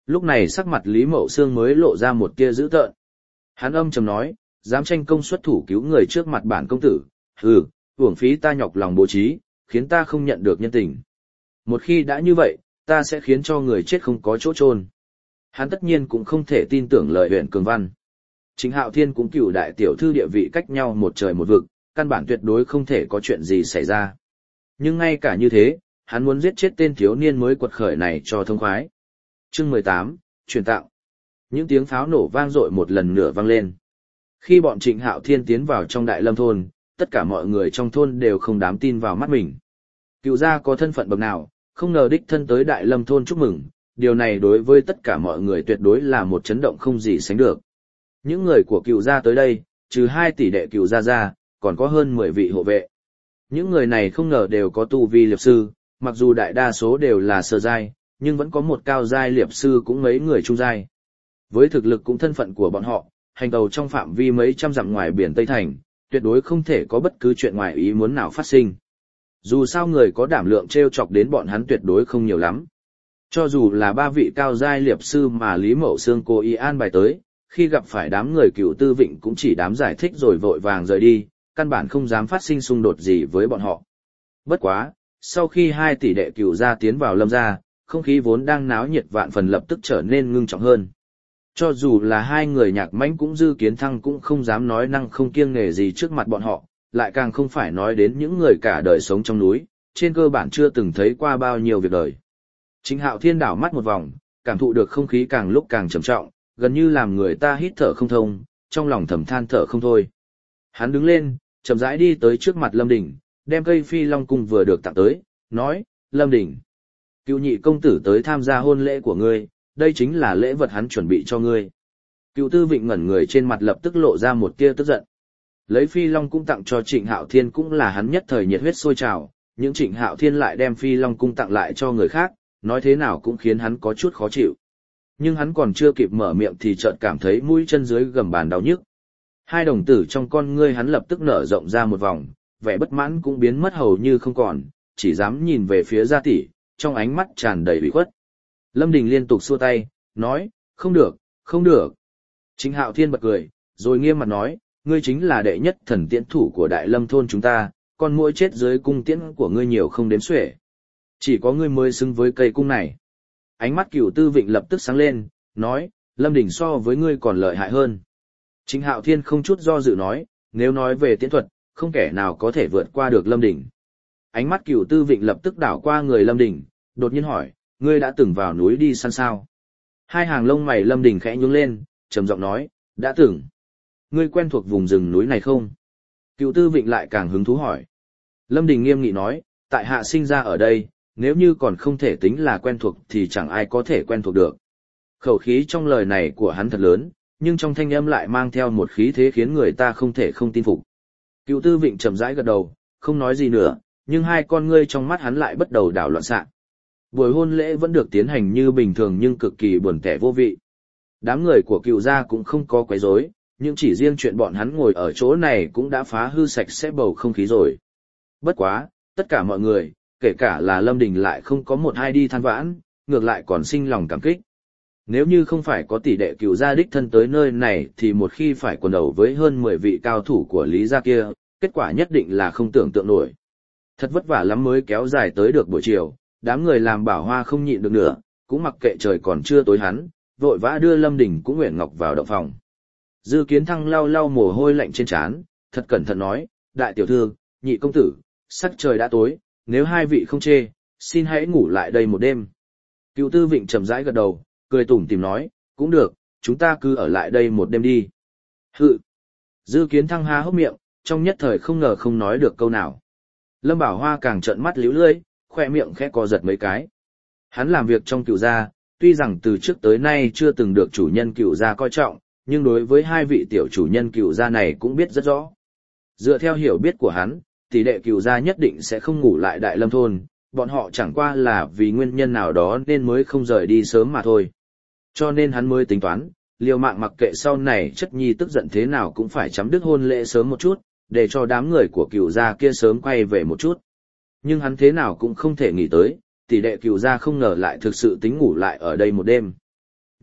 Lúc này sắc mặt Lý Mậu Sương mới lộ ra một tia dữ tợn. Hắn âm trầm nói, dám tranh công xuất thủ cứu người trước mặt bản công tử, hừ, uổng phí ta nhọc lòng bố trí, khiến ta không nhận được nhân tình. Một khi đã như vậy, ta sẽ khiến cho người chết không có chỗ chôn. Hắn tất nhiên cũng không thể tin tưởng lời huyện Cường Văn. Trịnh Hạo Thiên cũng cựu đại tiểu thư địa vị cách nhau một trời một vực, căn bản tuyệt đối không thể có chuyện gì xảy ra. Nhưng ngay cả như thế, hắn muốn giết chết tên thiếu niên mới quật khởi này cho thông khoái. Chương 18, truyền tặng. Những tiếng pháo nổ vang dội một lần nữa vang lên. Khi bọn Trịnh Hạo Thiên tiến vào trong Đại Lâm thôn, tất cả mọi người trong thôn đều không dám tin vào mắt mình. Cựu gia có thân phận bậc nào, không ngờ đích thân tới Đại Lâm thôn chúc mừng, điều này đối với tất cả mọi người tuyệt đối là một chấn động không gì sánh được. Những người của Cựu gia tới đây, trừ 2 tỷ đệ Cựu gia ra, còn có hơn 10 vị hộ vệ. Những người này không ngờ đều có tu vi liệp sư, mặc dù đại đa số đều là sơ giai, nhưng vẫn có một cao giai liệp sư cũng mấy người trung giai. Với thực lực cũng thân phận của bọn họ, hành tàu trong phạm vi mấy trăm dặm ngoài biển Tây Thành, tuyệt đối không thể có bất cứ chuyện ngoài ý muốn nào phát sinh. Dù sao người có đảm lượng trêu chọc đến bọn hắn tuyệt đối không nhiều lắm. Cho dù là 3 vị cao giai liệp sư mà Lý Mậu Sương cố ý an bài tới, khi gặp phải đám người Cựu Tư Vịnh cũng chỉ đám giải thích rồi vội vàng rời đi, căn bản không dám phát sinh xung đột gì với bọn họ. Bất quá, sau khi 2 tỷ đệ Cựu gia tiến vào Lâm gia, không khí vốn đang náo nhiệt vạn phần lập tức trở nên ngưng trọng hơn. Cho dù là 2 người Nhạc Mãnh cũng Dư Kiến Thăng cũng không dám nói năng không kiêng nể gì trước mặt bọn họ, lại càng không phải nói đến những người cả đời sống trong núi, trên cơ bản chưa từng thấy qua bao nhiêu việc đời. Trịnh Hạo Thiên đảo mắt một vòng, cảm thụ được không khí càng lúc càng trầm trọng, gần như làm người ta hít thở không thông, trong lòng thầm than thở không thôi. Hắn đứng lên, chậm rãi đi tới trước mặt Lâm Đình, đem cây phi long cung vừa được tặng tới, nói, Lâm Đình, Cựu nhị công tử tới tham gia hôn lễ của ngươi, đây chính là lễ vật hắn chuẩn bị cho ngươi. Cựu Tư Vịnh ngẩn người trên mặt lập tức lộ ra một tia tức giận. Lấy phi long cung tặng cho Trịnh Hạo Thiên cũng là hắn nhất thời nhiệt huyết sôi trào, nhưng Trịnh Hạo Thiên lại đem phi long cung tặng lại cho người khác, nói thế nào cũng khiến hắn có chút khó chịu. Nhưng hắn còn chưa kịp mở miệng thì chợt cảm thấy mũi chân dưới gầm bàn đau nhức. 2 đồng tử trong con ngươi hắn lập tức nở rộng ra một vòng, vẻ bất mãn cũng biến mất hầu như không còn, chỉ dám nhìn về phía gia tỷ, trong ánh mắt tràn đầy ủy khuất. Lâm Đình liên tục xua tay, nói, không được, không được. Trịnh Hạo Thiên bật cười, rồi nghiêm mặt nói, ngươi chính là đệ nhất thần tiễn thủ của Đại Lâm thôn chúng ta, con muỗi chết dưới cung tiễn của ngươi nhiều không đếm xuể. Chỉ có ngươi mới xứng với cây cung này. Ánh mắt Cửu Tư Vịnh lập tức sáng lên, nói, Lâm Đình so với ngươi còn lợi hại hơn. Trịnh Hạo Thiên không chút do dự nói, nếu nói về tiễn thuật, không kẻ nào có thể vượt qua được Lâm Đình. Ánh mắt Cửu Tư Vịnh lập tức đảo qua người Lâm Đình, đột nhiên hỏi, ngươi đã từng vào núi đi săn sao? 2 hàng lông mày Lâm Đình khẽ nhướng lên, trầm giọng nói, đã từng. Ngươi quen thuộc vùng rừng núi này không? Cửu Tư Vịnh lại càng hứng thú hỏi. Lâm Đình nghiêm nghị nói, tại hạ sinh ra ở đây, nếu như còn không thể tính là quen thuộc thì chẳng ai có thể quen thuộc được. Khẩu khí trong lời này của hắn thật lớn, nhưng trong thanh âm lại mang theo một khí thế khiến người ta không thể không tin phục. Cửu Tư Vịnh chậm rãi gật đầu, không nói gì nữa, nhưng 2 con ngươi trong mắt hắn lại bắt đầu đảo loạn xạ. Buổi hôn lễ vẫn được tiến hành như bình thường nhưng cực kỳ buồn tẻ vô vị. Đám người của Cựu gia cũng không có quấy rối, nhưng chỉ riêng chuyện bọn hắn ngồi ở chỗ này cũng đã phá hư sạch sẽ bầu không khí rồi. Bất quá, tất cả mọi người, kể cả là Lâm Đình lại không có một ai đi than vãn, ngược lại còn sinh lòng cảm kích. Nếu như không phải có tỷ đệ Cựu gia đích thân tới nơi này thì một khi phải quần đầu với hơn 10 vị cao thủ của Lý gia kia, kết quả nhất định là không tưởng tượng nổi. Thật vất vả lắm mới kéo dài tới được buổi chiều, đám người làm Bảo Hoa không nhịn được nữa, cũng mặc kệ trời còn chưa tối hắn, vội vã đưa Lâm Đình cũng Uyển Ngọc vào động phòng. Dư Kiến Thăng lau lau mồ hôi lạnh trên trán, thật cẩn thận nói, đại tiểu thư, nhị công tử, sắc trời đã tối, nếu 2 vị không chê, xin hãy ngủ lại đây một đêm. Cựu Tư Vịnh chậm rãi gật đầu, cười tủm tỉm nói, cũng được, chúng ta cứ ở lại đây một đêm đi. Hự. Dư Kiến Thăng há hốc miệng, trong nhất thời không ngờ không nói được câu nào. Lâm Bảo Hoa càng trợn mắt líu lưỡi, khoe miệng khẽ co giật mấy cái. Hắn làm việc trong Cựu gia, tuy rằng từ trước tới nay chưa từng được chủ nhân Cựu gia coi trọng, nhưng đối với 2 vị tiểu chủ nhân Cựu gia này cũng biết rất rõ. Dựa theo hiểu biết của hắn, tỷ đệ Cựu gia nhất định sẽ không ngủ lại Đại Lâm thôn, bọn họ chẳng qua là vì nguyên nhân nào đó nên mới không rời đi sớm mà thôi. Cho nên hắn mới tính toán, liều mạng mặc kệ sau này chất nhi tức giận thế nào cũng phải chấm dứt hôn lễ sớm một chút, để cho đám người của Cựu gia kia sớm quay về một chút. Nhưng hắn thế nào cũng không thể nghĩ tới, tỷ đệ Cựu gia không ngờ lại thực sự tính ngủ lại ở đây một đêm.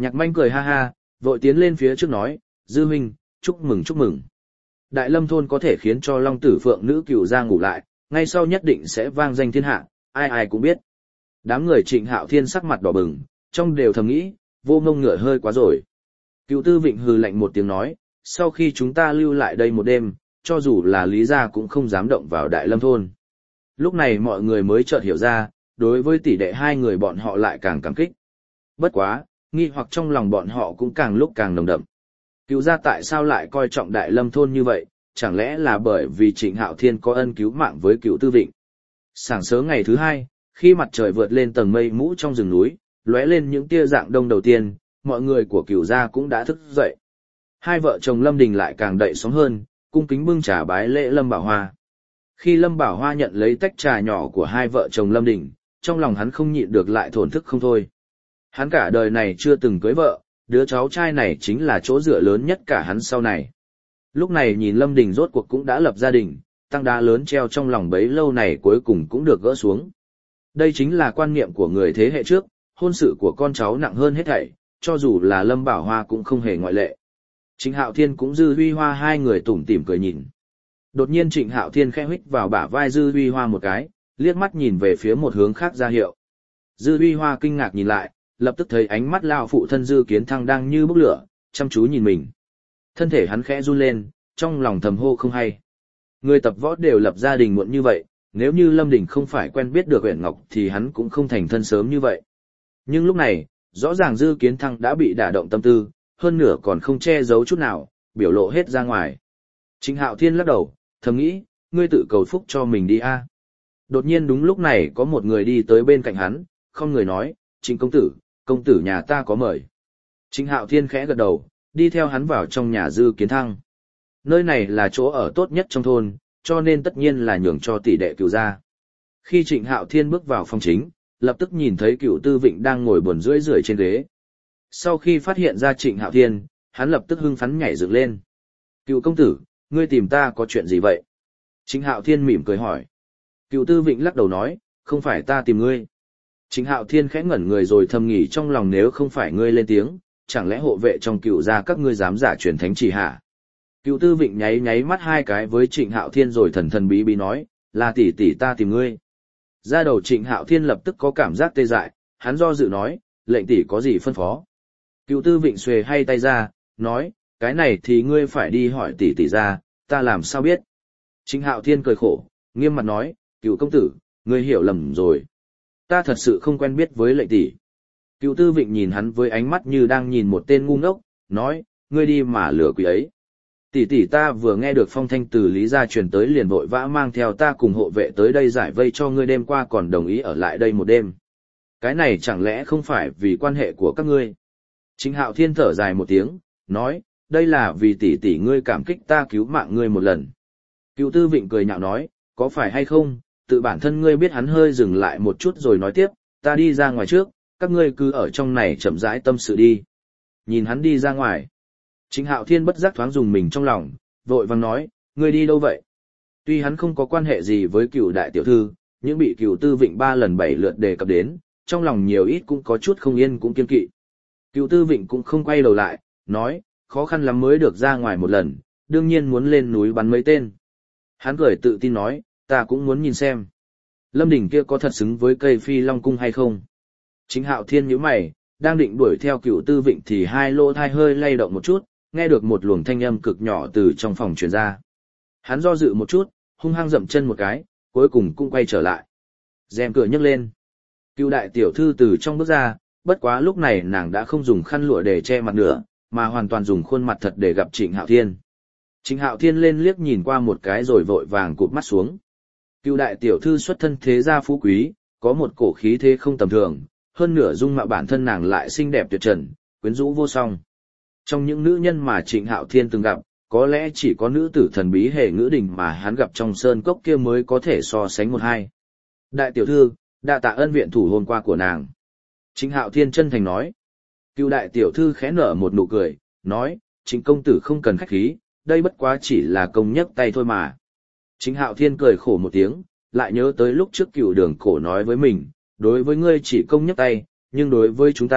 Nhạc Manh cười ha ha, vội tiến lên phía trước nói, Dư huynh, chúc mừng chúc mừng. Đại Lâm thôn có thể khiến cho Long Tử Phượng nữ cửu gia ngủ lại, ngay sau nhất định sẽ vang danh thiên hạ, ai ai cũng biết. Đám người Trịnh Hạo Thiên sắc mặt đỏ bừng, trong đều thầm nghĩ, vô ngông ngựa hơi quá rồi. Cựu Tư Vịnh hừ lạnh một tiếng nói, sau khi chúng ta lưu lại đây một đêm, cho dù là Lý gia cũng không dám động vào Đại Lâm thôn. Lúc này mọi người mới chợt hiểu ra, đối với tỷ đệ hai người bọn họ lại càng cảm kích. Bất quá, nghi hoặc trong lòng bọn họ cũng càng lúc càng nồng đậm. Cựu gia tại sao lại coi trọng Đại Lâm thôn như vậy, chẳng lẽ là bởi vì Trịnh Hạo Thiên có ân cứu mạng với Cựu Tư Vịnh. Sáng sớm ngày thứ hai, khi mặt trời vượt lên tầng mây mũ trong rừng núi, lóe lên những tia dạng đông đầu tiên, mọi người của Cựu gia cũng đã thức dậy. Hai vợ chồng Lâm Đình lại càng đậy sóng hơn, cung kính bưng trà bái lễ Lâm Bảo Hoa. Khi Lâm Bảo Hoa nhận lấy tách trà nhỏ của hai vợ chồng Lâm Đình, trong lòng hắn không nhịn được lại thổn thức không thôi. Hắn cả đời này chưa từng cưới vợ, đứa cháu trai này chính là chỗ dựa lớn nhất cả hắn sau này. Lúc này nhìn Lâm Đình rốt cuộc cũng đã lập gia đình, tăng đá lớn treo trong lòng bấy lâu này cuối cùng cũng được gỡ xuống. Đây chính là quan niệm của người thế hệ trước, hôn sự của con cháu nặng hơn hết thảy, cho dù là Lâm Bảo Hoa cũng không hề ngoại lệ. Trịnh Hạo Thiên cũng Dư Huy Hoa hai người tủm tỉm cười nhìn. Đột nhiên Trịnh Hạo Thiên khẽ huých vào bả vai Dư Huy Hoa một cái, liếc mắt nhìn về phía một hướng khác ra hiệu. Dư Huy Hoa kinh ngạc nhìn lại, lập tức thấy ánh mắt lao phụ thân Dư Kiến Thăng đang như bốc lửa, chăm chú nhìn mình. Thân thể hắn khẽ run lên, trong lòng thầm hô không hay. Người tập võ đều lập gia đình muộn như vậy, nếu như Lâm Đình không phải quen biết được Uyển Ngọc thì hắn cũng không thành thân sớm như vậy. Nhưng lúc này, rõ ràng Dư Kiến Thăng đã bị đả động tâm tư, hơn nửa còn không che giấu chút nào, biểu lộ hết ra ngoài. Trịnh Hạo Thiên lắc đầu, thầm nghĩ, ngươi tự cầu phúc cho mình đi a. Đột nhiên đúng lúc này có một người đi tới bên cạnh hắn, không người nói, Trịnh công tử nhà ta có mời. Trịnh Hạo Thiên khẽ gật đầu, đi theo hắn vào trong nhà Dư Kiến Thăng. Nơi này là chỗ ở tốt nhất trong thôn, cho nên tất nhiên là nhường cho tỷ đệ Cựu gia. Khi Trịnh Hạo Thiên bước vào phòng chính, lập tức nhìn thấy Cựu Tư Vịnh đang ngồi buồn rưỡi rượi trên ghế. Sau khi phát hiện ra Trịnh Hạo Thiên, hắn lập tức hưng phấn nhảy dựng lên. Cựu công tử, ngươi tìm ta có chuyện gì vậy? Trịnh Hạo Thiên mỉm cười hỏi. Cựu Tư Vịnh lắc đầu nói, không phải ta tìm ngươi. Trịnh Hạo Thiên khẽ ngẩn người rồi thầm nghĩ trong lòng, nếu không phải ngươi lên tiếng, chẳng lẽ hộ vệ trong Cựu gia các ngươi dám giả truyền thánh chỉ hả? Cựu Tư Vịnh nháy nháy mắt hai cái với Trịnh Hạo Thiên rồi thần thần bí bí nói, là tỷ tỷ ta tìm ngươi. Ra đầu Trịnh Hạo Thiên lập tức có cảm giác tê dại, hắn do dự nói, lệnh tỷ có gì phân phó. Cựu Tư Vịnh xuề hay tay ra, nói, cái này thì ngươi phải đi hỏi tỷ tỷ ra, ta làm sao biết. Trịnh Hạo Thiên cười khổ, nghiêm mặt nói, Cựu công tử, ngươi hiểu lầm rồi. Ta thật sự không quen biết với lệnh tỷ. Cựu Tư Vịnh nhìn hắn với ánh mắt như đang nhìn một tên ngu ngốc, nói, ngươi đi mà lừa quỷ ấy. Tỷ tỷ ta vừa nghe được phong thanh từ Lý gia truyền tới liền vội vã mang theo ta cùng hộ vệ tới đây giải vây cho ngươi, đêm qua còn đồng ý ở lại đây một đêm. Cái này chẳng lẽ không phải vì quan hệ của các ngươi? Trịnh Hạo Thiên thở dài một tiếng, nói, đây là vì tỷ tỷ ngươi cảm kích ta cứu mạng ngươi một lần. Cựu Tư Vịnh cười nhạo nói, có phải hay không, tự bản thân ngươi biết. Hắn hơi dừng lại một chút rồi nói tiếp, ta đi ra ngoài trước, các ngươi cứ ở trong này chậm rãi tâm sự đi. Nhìn hắn đi ra ngoài. Trịnh Hạo Thiên bất giác thoáng dùng mình trong lòng, vội vàng nói, ngươi đi đâu vậy? Tuy hắn không có quan hệ gì với Cựu đại tiểu thư, nhưng bị Cựu Tư Vịnh 3 lần 7 lượt đề cập đến, trong lòng nhiều ít cũng có chút không yên cũng kiêng kỵ. Cựu Tư Vịnh cũng không quay đầu lại, nói, khó khăn lắm mới được ra ngoài một lần, đương nhiên muốn lên núi bắn mấy tên. Hắn cười tự tin nói, ta cũng muốn nhìn xem. Lâm Đình kia có thật xứng với cây Phi Long cung hay không? Trịnh Hạo Thiên nhíu mày, đang định đuổi theo Cựu Tư Vịnh thì hai lỗ tai hơi lay động một chút, nghe được một luồng thanh âm cực nhỏ từ trong phòng truyền ra. Hắn do dự một chút, hung hăng dậm chân một cái, cuối cùng cũng quay trở lại. Rèm cửa nhấc lên. Cựu đại tiểu thư từ trong bước ra, bất quá lúc này nàng đã không dùng khăn lụa để che mặt nữa, mà hoàn toàn dùng khuôn mặt thật để gặp Trịnh Hạo Thiên. Trịnh Hạo Thiên lên liếc nhìn qua một cái rồi vội vàng cụp mắt xuống. Cựu đại tiểu thư xuất thân thế gia phú quý, có một cổ khí thế không tầm thường, hơn nửa dung mạo bản thân nàng lại xinh đẹp tuyệt trần, quyến rũ vô song. Trong những nữ nhân mà Trịnh Hạo Thiên từng gặp, có lẽ chỉ có nữ tử thần bí Hề Ngữ Đình mà hắn gặp trong sơn cốc kia mới có thể so sánh một hai. Đại tiểu thư, đa tạ ân viện thủ hôm qua của nàng. Trịnh Hạo Thiên chân thành nói. Cựu đại tiểu thư khẽ nở một nụ cười, nói, Trịnh công tử không cần khách khí, đây bất quá chỉ là công nhấc tay thôi mà. Trịnh Hạo Thiên cười khổ một tiếng, lại nhớ tới lúc trước Cựu Đường Cổ nói với mình, đối với ngươi chỉ công nhấc tay, nhưng đối với chúng ta,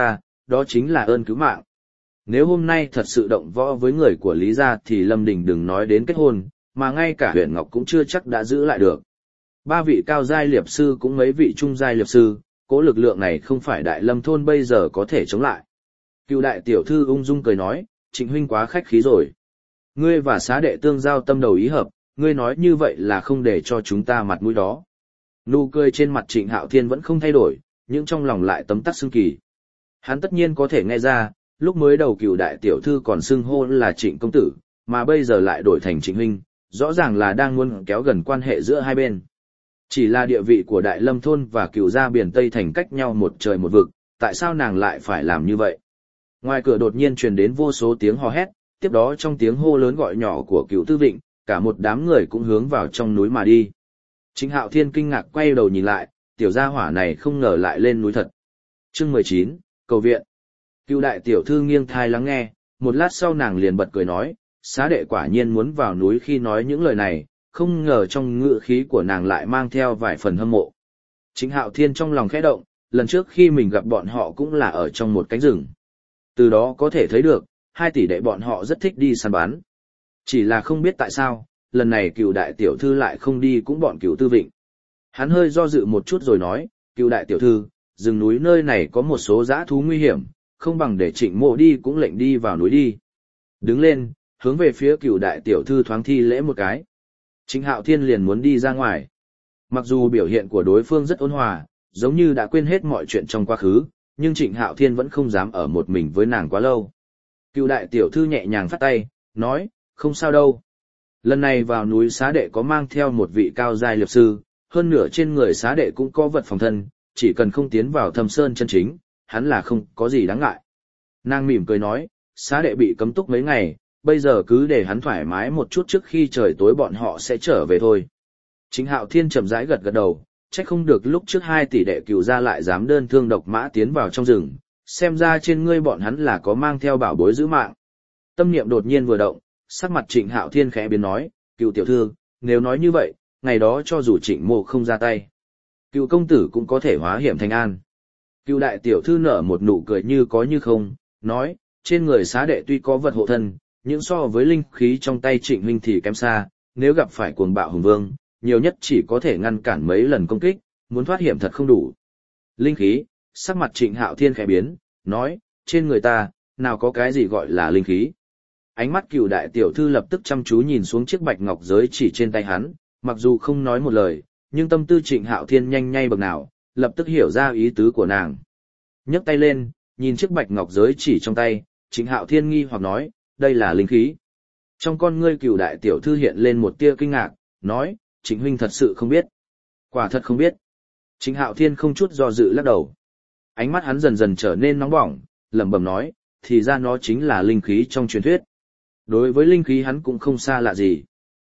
đó chính là ơn cứu mạng. Nếu hôm nay thật sự động võ với người của Lý gia thì Lâm Đình đừng nói đến kết hôn, mà ngay cả Huyền Ngọc cũng chưa chắc đã giữ lại được. 3 vị cao giai liệp sư cũng mấy vị trung giai liệp sư, cố lực lượng này không phải Đại Lâm thôn bây giờ có thể chống lại. Cựu đại tiểu thư ung dung cười nói, Trịnh huynh quá khách khí rồi. Ngươi và xá đệ tương giao tâm đầu ý hợp, ngươi nói như vậy là không để cho chúng ta mặt mũi đó. Nụ cười trên mặt Trịnh Hạo Thiên vẫn không thay đổi, nhưng trong lòng lại tấm tắc xưng kỳ. Hắn tất nhiên có thể nghe ra, lúc mới đầu Cựu đại tiểu thư còn xưng hô là Trịnh công tử, mà bây giờ lại đổi thành Trịnh huynh, rõ ràng là đang muốn kéo gần quan hệ giữa hai bên. Chỉ là địa vị của Đại Lâm thôn và Cựu gia biển Tây thành cách nhau một trời một vực, tại sao nàng lại phải làm như vậy? Ngoài cửa đột nhiên truyền đến vô số tiếng hò hét, tiếp đó trong tiếng hô lớn gọi nhỏ của Cựu Tư Vịnh, cả một đám người cũng hướng vào trong núi mà đi. Trịnh Hạo Thiên kinh ngạc quay đầu nhìn lại, tiểu gia hỏa này không ngờ lại lên núi thật. Chương 19, cầu viện. Cựu đại tiểu thư nghiêng thai lắng nghe, một lát sau nàng liền bật cười nói, xá đệ quả nhiên muốn vào núi khi nói những lời này, không ngờ trong ngữ khí của nàng lại mang theo vài phần hâm mộ. Trịnh Hạo Thiên trong lòng khẽ động, lần trước khi mình gặp bọn họ cũng là ở trong một cánh rừng. Từ đó có thể thấy được, 2 tỷ đệ bọn họ rất thích đi săn bắn. Chỉ là không biết tại sao, lần này Cựu đại tiểu thư lại không đi cũng bọn Cựu Tư Vịnh. Hắn hơi do dự một chút rồi nói, Cựu đại tiểu thư, rừng núi nơi này có một số dã thú nguy hiểm, không bằng để Trịnh mộ đi cũng lệnh đi vào núi đi. Đứng lên, hướng về phía Cựu đại tiểu thư thoáng thi lễ một cái. Trịnh Hạo Thiên liền muốn đi ra ngoài. Mặc dù biểu hiện của đối phương rất ôn hòa, giống như đã quên hết mọi chuyện trong quá khứ, nhưng Trịnh Hạo Thiên vẫn không dám ở một mình với nàng quá lâu. Cựu đại tiểu thư nhẹ nhàng phất tay, nói, không sao đâu. Lần này vào núi xá đệ có mang theo một vị cao giai liệp sư, hơn nửa trên người xá đệ cũng có vật phòng thân, chỉ cần không tiến vào thâm sơn chân chính, hắn là không có gì đáng ngại. Nàng mỉm cười nói, xá đệ bị cấm túc mấy ngày, bây giờ cứ để hắn thoải mái một chút trước khi trời tối bọn họ sẽ trở về thôi. Trịnh Hạo Thiên chậm rãi gật gật đầu, trách không được lúc trước 2 tỷ đệ Cựu gia lại dám đơn thương độc mã tiến vào trong rừng, xem ra trên ngươi bọn hắn là có mang theo bảo bối giữ mạng. Tâm niệm đột nhiên vừa động, sắc mặt Trịnh Hạo Thiên khẽ biến nói, Cựu tiểu thư, nếu nói như vậy, ngày đó cho dù Trịnh mộ không ra tay, Cựu công tử cũng có thể hóa hiểm thành an. Cựu đại tiểu thư nở một nụ cười như có như không, nói, trên người xá đệ tuy có vật hộ thân, nhưng so với linh khí trong tay Trịnh huynh thì kém xa, nếu gặp phải cuồng bạo hùng vương, nhiều nhất chỉ có thể ngăn cản mấy lần công kích, muốn thoát hiểm thật không đủ. Linh khí, sắc mặt Trịnh Hạo Thiên khẽ biến, nói, trên người ta, nào có cái gì gọi là linh khí. Ánh mắt Cựu đại tiểu thư lập tức chăm chú nhìn xuống chiếc bạch ngọc giới chỉ trên tay hắn, mặc dù không nói một lời, nhưng tâm tư Trịnh Hạo Thiên nhanh nhạy bậc nào, lập tức hiểu ra ý tứ của nàng. Nhấc tay lên, nhìn chiếc bạch ngọc giới chỉ trong tay, Trịnh Hạo Thiên nghi hoặc nói, đây là linh khí. Trong con ngươi Cựu đại tiểu thư hiện lên một tia kinh ngạc, nói, Trịnh huynh thật sự không biết. Quả thật không biết. Trịnh Hạo Thiên không chút do dự lắc đầu. Ánh mắt hắn dần dần trở nên nóng bỏng, lẩm bẩm nói, thì ra nó chính là linh khí trong truyền thuyết. Đối với linh khí hắn cũng không xa lạ gì.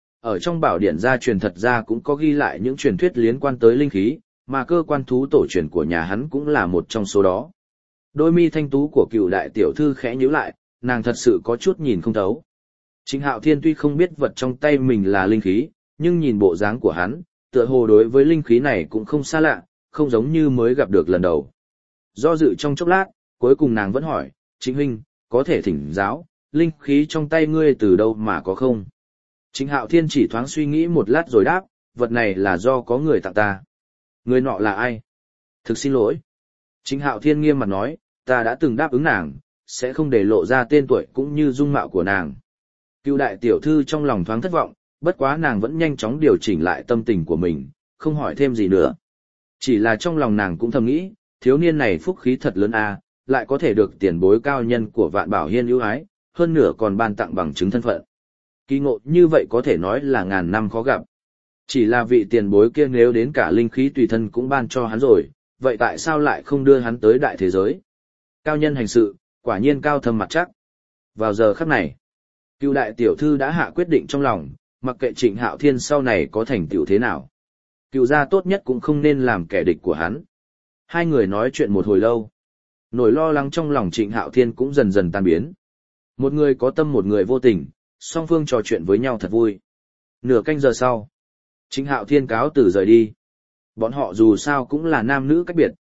Ở trong bảo điển gia truyền thật ra cũng có ghi lại những truyền thuyết liên quan tới linh khí, mà cơ quan thú tổ truyền của nhà hắn cũng là một trong số đó. Đôi mi thanh tú của Cựu đại tiểu thư khẽ nhíu lại, nàng thật sự có chút nhìn không thấu. Trịnh Hạo Thiên tuy không biết vật trong tay mình là linh khí, nhưng nhìn bộ dáng của hắn, tựa hồ đối với linh khí này cũng không xa lạ, không giống như mới gặp được lần đầu. Do dự trong chốc lát, cuối cùng nàng vẫn hỏi, Trịnh huynh, có thể thỉnh giáo, linh khí trong tay ngươi từ đâu mà có không? Trịnh Hạo Thiên chỉ thoáng suy nghĩ một lát rồi đáp, vật này là do có người tặng ta. Người nọ là ai? Thực xin lỗi. Trịnh Hạo Thiên nghiêm mặt nói, ta đã từng đáp ứng nàng, sẽ không để lộ ra tên tuổi cũng như dung mạo của nàng. Cựu đại tiểu thư trong lòng thoáng thất vọng, bất quá nàng vẫn nhanh chóng điều chỉnh lại tâm tình của mình, không hỏi thêm gì nữa. Chỉ là trong lòng nàng cũng thầm nghĩ, thiếu niên này phúc khí thật lớn a, lại có thể được tiền bối cao nhân của Vạn Bảo Hiên ưu ái, hơn nữa còn ban tặng bằng chứng thân phận. Kỳ ngộ như vậy có thể nói là ngàn năm khó gặp. Chỉ là vị tiền bối kia nếu đến cả linh khí tùy thân cũng ban cho hắn rồi, vậy tại sao lại không đưa hắn tới đại thế giới? Cao nhân hành sự, quả nhiên cao thâm mặt chắc. Vào giờ khắc này, Cựu đại tiểu thư đã hạ quyết định trong lòng, mặc kệ Trịnh Hạo Thiên sau này có thành tựu thế nào. Cựu gia tốt nhất cũng không nên làm kẻ địch của hắn. Hai người nói chuyện một hồi lâu. Nỗi lo lắng trong lòng Trịnh Hạo Thiên cũng dần dần tan biến. Một người có tâm một người vô tình, song phương trò chuyện với nhau thật vui. Nửa canh giờ sau, Trịnh Hạo Thiên cáo từ rời đi. Bọn họ dù sao cũng là nam nữ cách biệt,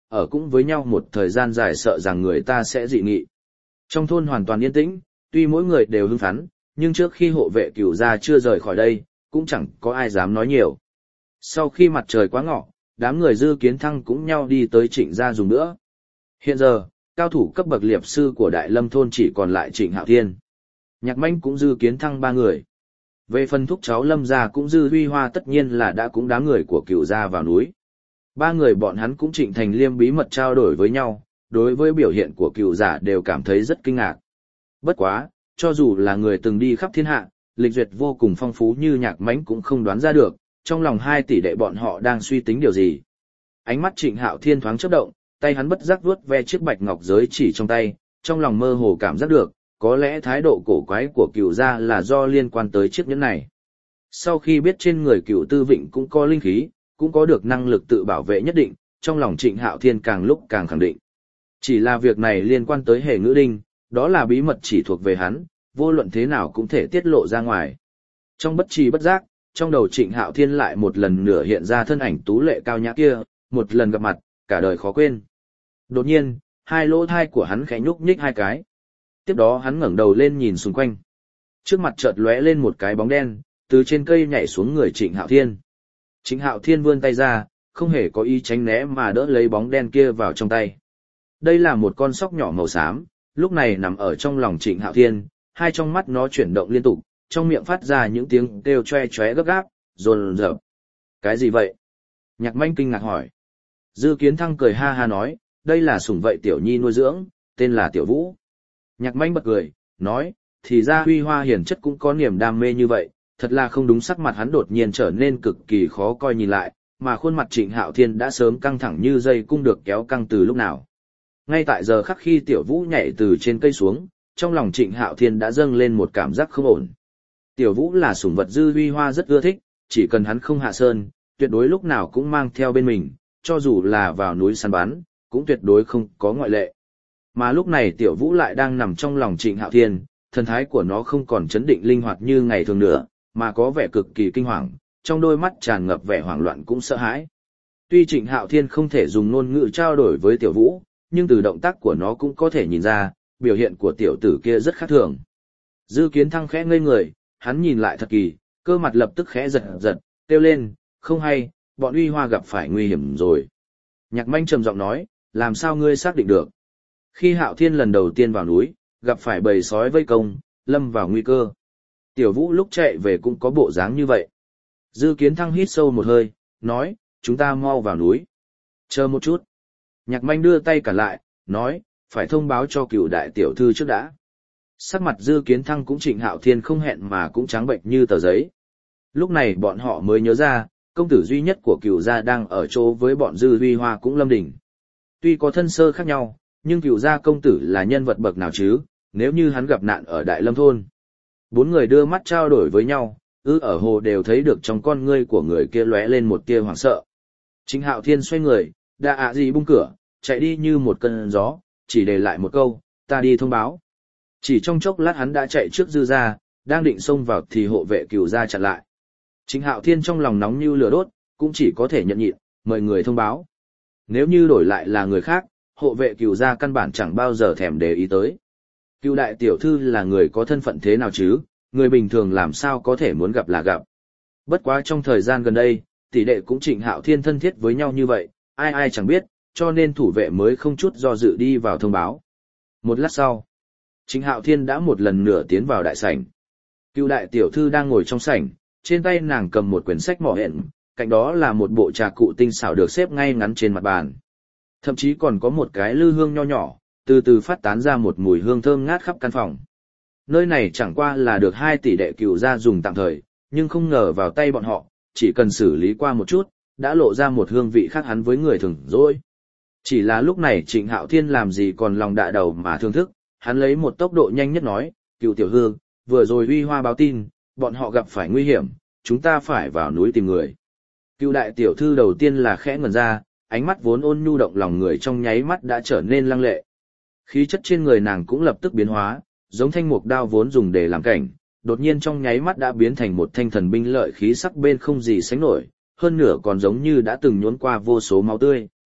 ở cũng với nhau một thời gian dài sợ rằng người ta sẽ dị nghị. Trong thôn hoàn toàn yên tĩnh, tuy mỗi người đều hưng phấn, nhưng trước khi hộ vệ Cửu gia chưa rời khỏi đây, cũng chẳng có ai dám nói nhiều. Sau khi mặt trời quá ngọ, đám người Dư Kiến Thăng cũng nhau đi tới Trịnh gia dùng nữa. Hiện giờ, cao thủ cấp bậc liệp sư của Đại Lâm thôn chỉ còn lại Trịnh Hạo Thiên. Nhạc Manh cũng Dư Kiến Thăng 3 người. Về phần thúc cháu Lâm gia cũng Dư Huy Hoa tất nhiên là đã cũng đám người của Cửu gia vào núi. 3 người bọn hắn cũng Trịnh Thành Liêm bí mật trao đổi với nhau, đối với biểu hiện của Cửu gia đều cảm thấy rất kinh ngạc. Bất quá, cho dù là người từng đi khắp thiên hạ, lịch duyệt vô cùng phong phú như Nhạc Mánh cũng không đoán ra được, trong lòng 2 tỷ đệ bọn họ đang suy tính điều gì. Ánh mắt Trịnh Hạo Thiên thoáng chớp động, tay hắn bất giác vuốt ve chiếc bạch ngọc giới chỉ trong tay, trong lòng mơ hồ cảm giác được, có lẽ thái độ cổ quái của Cửu gia là do liên quan tới chiếc nhẫn này. Sau khi biết trên người Cửu Tư Vịnh cũng có linh khí, cũng có được năng lực tự bảo vệ nhất định, trong lòng Trịnh Hạo Thiên càng lúc càng khẳng định. Chỉ là việc này liên quan tới Hề Ngữ Đinh, đó là bí mật chỉ thuộc về hắn, vô luận thế nào cũng thể tiết lộ ra ngoài. Trong bất tri bất giác, trong đầu Trịnh Hạo Thiên lại một lần nữa hiện ra thân ảnh tú lệ cao nhã kia, một lần gặp mặt, cả đời khó quên. Đột nhiên, 2 lỗ thai của hắn khẽ nhúc nhích 2 cái. Tiếp đó hắn ngẩng đầu lên nhìn xung quanh. Trước mặt chợt lóe lên một cái bóng đen, từ trên cây nhảy xuống người Trịnh Hạo Thiên. Trịnh Hạo Thiên vươn tay ra, không hề có ý tránh né mà đỡ lấy bóng đen kia vào trong tay. Đây là một con sóc nhỏ màu xám, lúc này nằm ở trong lòng Trịnh Hạo Thiên, 2 trong mắt nó chuyển động liên tục, trong miệng phát ra những tiếng kêu choe choé gấp gáp, rồn rợp. Cái gì vậy? Nhạc Manh kinh ngạc hỏi. Dư Kiến Thăng cười ha ha nói, đây là sủng vậy Tiểu Nhi nuôi dưỡng, tên là Tiểu Vũ. Nhạc Manh bật cười, nói, thì ra Huy Hoa hiển chất cũng có niềm đam mê như vậy, thật là không đúng. Sắc mặt hắn đột nhiên trở nên cực kỳ khó coi nhìn lại, mà khuôn mặt Trịnh Hạo Thiên đã sớm căng thẳng như dây cung được kéo căng từ lúc nào. Ngay tại giờ khắc khi Tiểu Vũ nhảy từ trên cây xuống, trong lòng Trịnh Hạo Thiên đã dâng lên một cảm giác không ổn. Tiểu Vũ là sủng vật Dư Huy Hoa rất ưa thích, chỉ cần hắn không hạ sơn, tuyệt đối lúc nào cũng mang theo bên mình, cho dù là vào núi săn bắn, cũng tuyệt đối không có ngoại lệ. Mà lúc này Tiểu Vũ lại đang nằm trong lòng Trịnh Hạo Thiên, thần thái của nó không còn chấn định linh hoạt như ngày thường nữa, mà có vẻ cực kỳ kinh hoàng, trong đôi mắt tràn ngập vẻ hoảng loạn cũng sợ hãi. Tuy Trịnh Hạo Thiên không thể dùng ngôn ngữ trao đổi với Tiểu Vũ, nhưng từ động tác của nó cũng có thể nhìn ra, biểu hiện của tiểu tử kia rất khác thường. Dư Kiến Thăng khẽ ngây người, hắn nhìn lại thật kỳ, cơ mặt lập tức khẽ giật giật, kêu lên, không hay, bọn Uy Hoa gặp phải nguy hiểm rồi. Nhạc Manh trầm giọng nói, làm sao ngươi xác định được? Khi Hạo Thiên lần đầu tiên vào núi, gặp phải bầy sói vây công, lâm vào nguy cơ. Tiểu Vũ lúc chạy về cũng có bộ dáng như vậy. Dư Kiến Thăng hít sâu một hơi, nói, chúng ta mau vào núi. Chờ một chút. Nhạc Manh đưa tay cả lại, nói, phải thông báo cho Cửu đại tiểu thư trước đã. Sắc mặt Dư Kiến Thăng cũng Trịnh Hạo Thiên không hẹn mà cũng trắng bệch như tờ giấy. Lúc này bọn họ mới nhớ ra, công tử duy nhất của Cửu gia đang ở chỗ với bọn Dư Huy Hoa cũng Lâm Đình. Tuy có thân sơ khác nhau, nhưng Cửu gia công tử là nhân vật bậc nào chứ, nếu như hắn gặp nạn ở Đại Lâm thôn. 4 người đưa mắt trao đổi với nhau, ở hồ đều thấy được trong con ngươi của người kia lóe lên một tia hoảng sợ. Trịnh Hạo Thiên xoay người, đã gì bung cửa, chạy đi như một cơn gió, chỉ để lại một câu, ta đi thông báo. Chỉ trong chốc lát hắn đã chạy trước Dư gia, đang định xông vào thì hộ vệ Cửu gia chặn lại. Trịnh Hạo Thiên trong lòng nóng như lửa đốt, cũng chỉ có thể nhận nhịn, mời người thông báo. Nếu như đổi lại là người khác, hộ vệ Cửu gia căn bản chẳng bao giờ thèm để ý tới. Cửu đại tiểu thư là người có thân phận thế nào chứ, người bình thường làm sao có thể muốn gặp là gặp. Bất quá trong thời gian gần đây, tỷ đệ cũng Trịnh Hạo Thiên thân thiết với nhau như vậy, ai ai chẳng biết, cho nên thủ vệ mới không chút do dự đi vào thông báo. Một lát sau, Trịnh Hạo Thiên đã một lần nữa tiến vào đại sảnh. Cửu đại tiểu thư đang ngồi trong sảnh, trên tay nàng cầm một quyển sách mỏ hẹn, cạnh đó là một bộ trà cụ tinh xảo được xếp ngay ngắn trên mặt bàn. Thậm chí còn có một cái lư hương nho nhỏ, từ từ phát tán ra một mùi hương thơm ngát khắp căn phòng. Nơi này chẳng qua là được 2 tỷ đệ Cửu gia dùng tạm thời, nhưng không ngờ vào tay bọn họ, chỉ cần xử lý qua một chút, đã lộ ra một hương vị khác hắn với người thường rồi. Chỉ là lúc này Trịnh Hạo Thiên làm gì còn lòng dạ đầu mà thưởng thức, hắn lấy một tốc độ nhanh nhất nói, Cửu tiểu thư, vừa rồi Uy Hoa báo tin, bọn họ gặp phải nguy hiểm, chúng ta phải vào núi tìm người. Cửu đại tiểu thư đầu tiên là khẽ ngẩn ra, ánh mắt vốn ôn nhu động lòng người trong nháy mắt đã trở nên lăng lệ. Khí chất trên người nàng cũng lập tức biến hóa, giống thanh mục đao vốn dùng để làm cảnh, đột nhiên trong nháy mắt đã biến thành một thanh thần binh lợi khí sắc bên không gì sánh nổi, hơn nửa còn giống như đã từng nhuốm qua vô số máu tươi.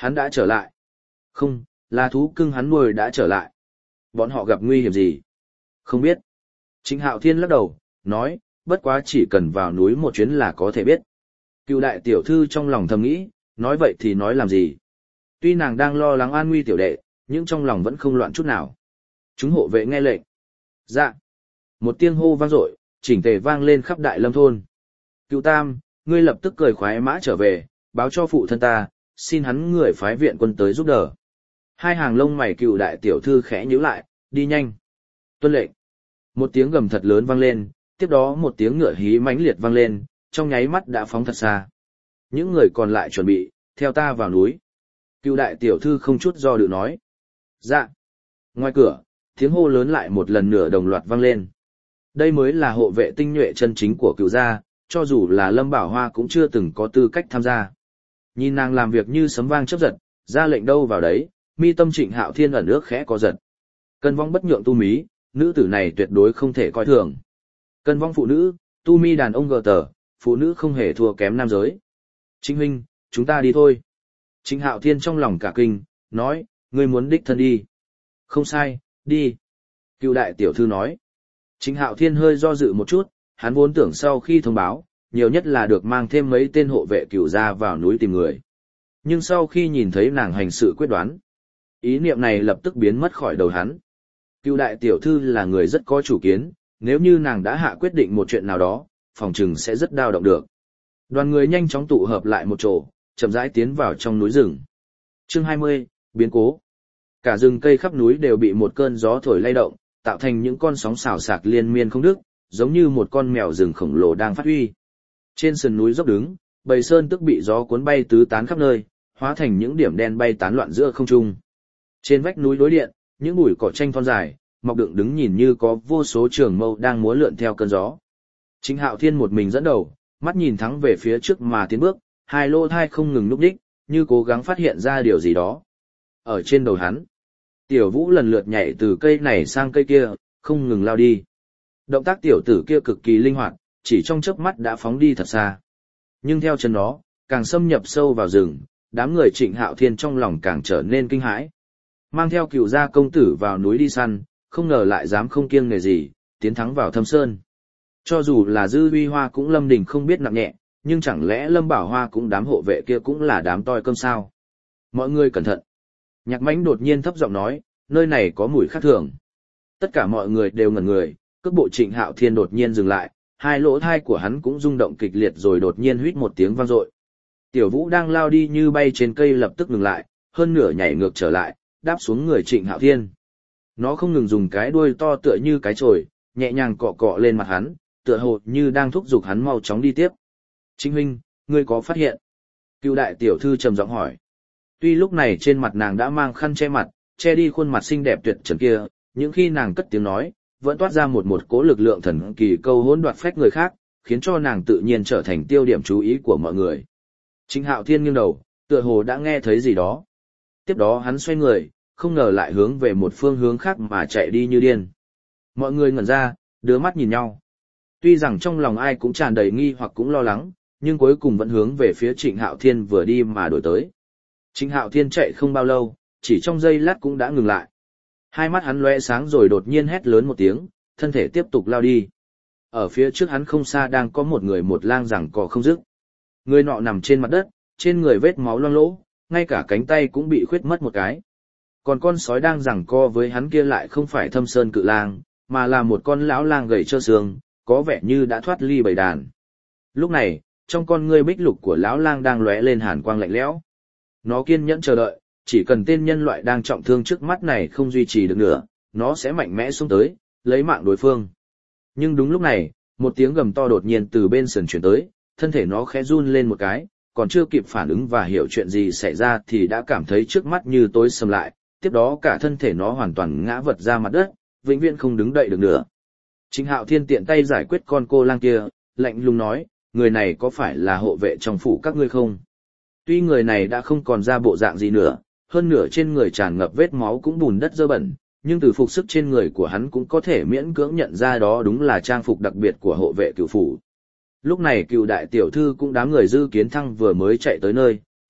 Hắn đã trở lại. Không, là thú cưng hắn nuôi đã trở lại. Bọn họ gặp nguy hiểm gì? Không biết. Trịnh Hạo Thiên lắc đầu, nói, bất quá chỉ cần vào núi một chuyến là có thể biết. Cựu đại tiểu thư trong lòng thầm nghĩ, nói vậy thì nói làm gì? Tuy nàng đang lo lắng an nguy tiểu đệ, nhưng trong lòng vẫn không loạn chút nào. Chúng hộ vệ nghe lệnh. Dạ. Một tiếng hô vang dội, chỉnh tề vang lên khắp đại lâm thôn. Cựu Tam, ngươi lập tức cười khoái mã trở về, báo cho phụ thân ta, xin hắn người phái viện quân tới giúp đỡ. Hai hàng lông mày cựu đại tiểu thư khẽ nhíu lại, đi nhanh. Tuân lệnh. Một tiếng gầm thật lớn vang lên, tiếp đó một tiếng ngựa hí mãnh liệt vang lên, trong nháy mắt đã phóng thật xa. Những người còn lại chuẩn bị, theo ta vào núi. Cựu đại tiểu thư không chút do dự nói. Dạ. Ngoài cửa, tiếng hô lớn lại một lần nữa đồng loạt vang lên. Đây mới là hộ vệ tinh nhuệ chân chính của cựu gia, cho dù là Lâm Bảo Hoa cũng chưa từng có tư cách tham gia. Nhìn nàng làm việc như sấm vang chớp giật, ra lệnh đâu vào đấy, mi tâm Trịnh Hạo Thiên ẩn ước khẽ có giật. Cân vong bất nhượng tu mí, nữ tử này tuyệt đối không thể coi thường. Cân vong phụ nữ, tu mi đàn ông gờ tờ, phụ nữ không hề thua kém nam giới. Trịnh huynh, chúng ta đi thôi. Trịnh Hạo Thiên trong lòng cả kinh, nói, ngươi muốn đích thân đi. Không sai, đi. Cựu đại tiểu thư nói. Trịnh Hạo Thiên hơi do dự một chút, hắn vốn tưởng sau khi thông báo, nhiều nhất là được mang thêm mấy tên hộ vệ cựu gia vào núi tìm người. Nhưng sau khi nhìn thấy nàng hành sự quyết đoán, ý niệm này lập tức biến mất khỏi đầu hắn. Cựu đại tiểu thư là người rất có chủ kiến, nếu như nàng đã hạ quyết định một chuyện nào đó, phòng trừng sẽ rất đau động được. Đoàn người nhanh chóng tụ hợp lại một chỗ, chậm rãi tiến vào trong núi rừng. Chương 20, biến cố. Cả rừng cây khắp núi đều bị một cơn gió thổi lay động, tạo thành những con sóng xào xạc liên miên không dứt, giống như một con mèo rừng khổng lồ đang phát huy. Trên sườn núi dốc đứng, bầy sơn tức bị gió cuốn bay tứ tán khắp nơi, hóa thành những điểm đen bay tán loạn giữa không trung. Trên vách núi đối điện, những bụi cỏ tranh thon dài, mọc dựng đứng nhìn như có vô số trường mâu đang múa lượn theo cơn gió. Trịnh Hạo Thiên một mình dẫn đầu, mắt nhìn thẳng về phía trước mà tiến bước, hai lỗ tai không ngừng núp đích, như cố gắng phát hiện ra điều gì đó. Ở trên đầu hắn, Tiểu Vũ lần lượt nhảy từ cây này sang cây kia, không ngừng lao đi. Động tác tiểu tử kia cực kỳ linh hoạt, chỉ trong chớp mắt đã phóng đi thật xa. Nhưng theo chân nó, càng xâm nhập sâu vào rừng, đám người Trịnh Hạo Thiên trong lòng càng trở nên kinh hãi. Mang theo cựu gia công tử vào núi đi săn, không ngờ lại dám không kiêng nể gì, tiến thắng vào thâm sơn. Cho dù là Dư Uy Hoa cũng Lâm Đình không biết nặng nhẹ, nhưng chẳng lẽ Lâm Bảo Hoa cũng đám hộ vệ kia cũng là đám toi cơm sao? Mọi người cẩn thận. Nhạc Mãnh đột nhiên thấp giọng nói, nơi này có mùi khác thường. Tất cả mọi người đều ngẩn người, cước bộ Trịnh Hạo Thiên đột nhiên dừng lại, hai lỗ tai của hắn cũng rung động kịch liệt rồi đột nhiên huýt một tiếng vang dội. Tiểu Vũ đang lao đi như bay trên cây lập tức ngừng lại, hơn nửa nhảy ngược trở lại, đáp xuống người Trịnh Hạo Thiên. Nó không ngừng dùng cái đuôi to tựa như cái chổi, nhẹ nhàng cọ cọ lên mặt hắn, tựa hồ như đang thúc giục hắn mau chóng đi tiếp. Trịnh huynh, ngươi có phát hiện? Cựu đại tiểu thư trầm giọng hỏi. Tuy lúc này trên mặt nàng đã mang khăn che mặt, che đi khuôn mặt xinh đẹp tuyệt trần kia, nhưng khi nàng cất tiếng nói, vẫn toát ra một cỗ lực lượng thần kỳ câu hỗn đoạt phách người khác, khiến cho nàng tự nhiên trở thành tiêu điểm chú ý của mọi người. Trịnh Hạo Thiên nghiêng đầu, tựa hồ đã nghe thấy gì đó. Tiếp đó hắn xoay người, không ngờ lại hướng về một phương hướng khác mà chạy đi như điên. Mọi người ngẩn ra, đưa mắt nhìn nhau. Tuy rằng trong lòng ai cũng tràn đầy nghi hoặc cũng lo lắng, nhưng cuối cùng vẫn hướng về phía Trịnh Hạo Thiên vừa đi mà đổi tới. Trịnh Hạo Thiên chạy không bao lâu, chỉ trong giây lát cũng đã ngừng lại. Hai mắt hắn lóe sáng rồi đột nhiên hét lớn một tiếng, thân thể tiếp tục lao đi. Ở phía trước hắn không xa đang có một người một lang giằng cò không dứt. Người nọ nằm trên mặt đất, trên người vết máu loang lỗ, ngay cả cánh tay cũng bị khuyết mất một cái. Còn con sói đang giằng co với hắn kia lại không phải Thâm Sơn Cự Lang, mà là một con lão lang gầy trơ xương, có vẻ như đã thoát ly bầy đàn. Lúc này, trong con ngươi bích lục của lão lang đang lóe lên hàn quang lạnh lẽo. Nó kiên nhẫn chờ đợi, chỉ cần tên nhân loại đang trọng thương trước mắt này không duy trì được nữa, nó sẽ mạnh mẽ xông tới, lấy mạng đối phương. Nhưng đúng lúc này, một tiếng gầm to đột nhiên từ bên sườn chuyển tới, thân thể nó khẽ run lên một cái, còn chưa kịp phản ứng và hiểu chuyện gì xảy ra thì đã cảm thấy trước mắt như tối sầm lại, tiếp đó cả thân thể nó hoàn toàn ngã vật ra mặt đất, vĩnh viễn không đứng đậy được nữa. Trịnh Hạo Thiên tiện tay giải quyết con cô lang kia, lạnh lùng nói, người này có phải là hộ vệ trong phủ các ngươi không? Tuy người này đã không còn ra bộ dạng gì nữa, hơn nửa trên người tràn ngập vết máu cũng bùn đất dơ bẩn, nhưng từ phục sức trên người của hắn cũng có thể miễn cưỡng nhận ra đó đúng là trang phục đặc biệt của hộ vệ cửu phủ. Lúc này Cựu đại tiểu thư cũng đám người Dư Kiến Thăng vừa mới chạy tới nơi,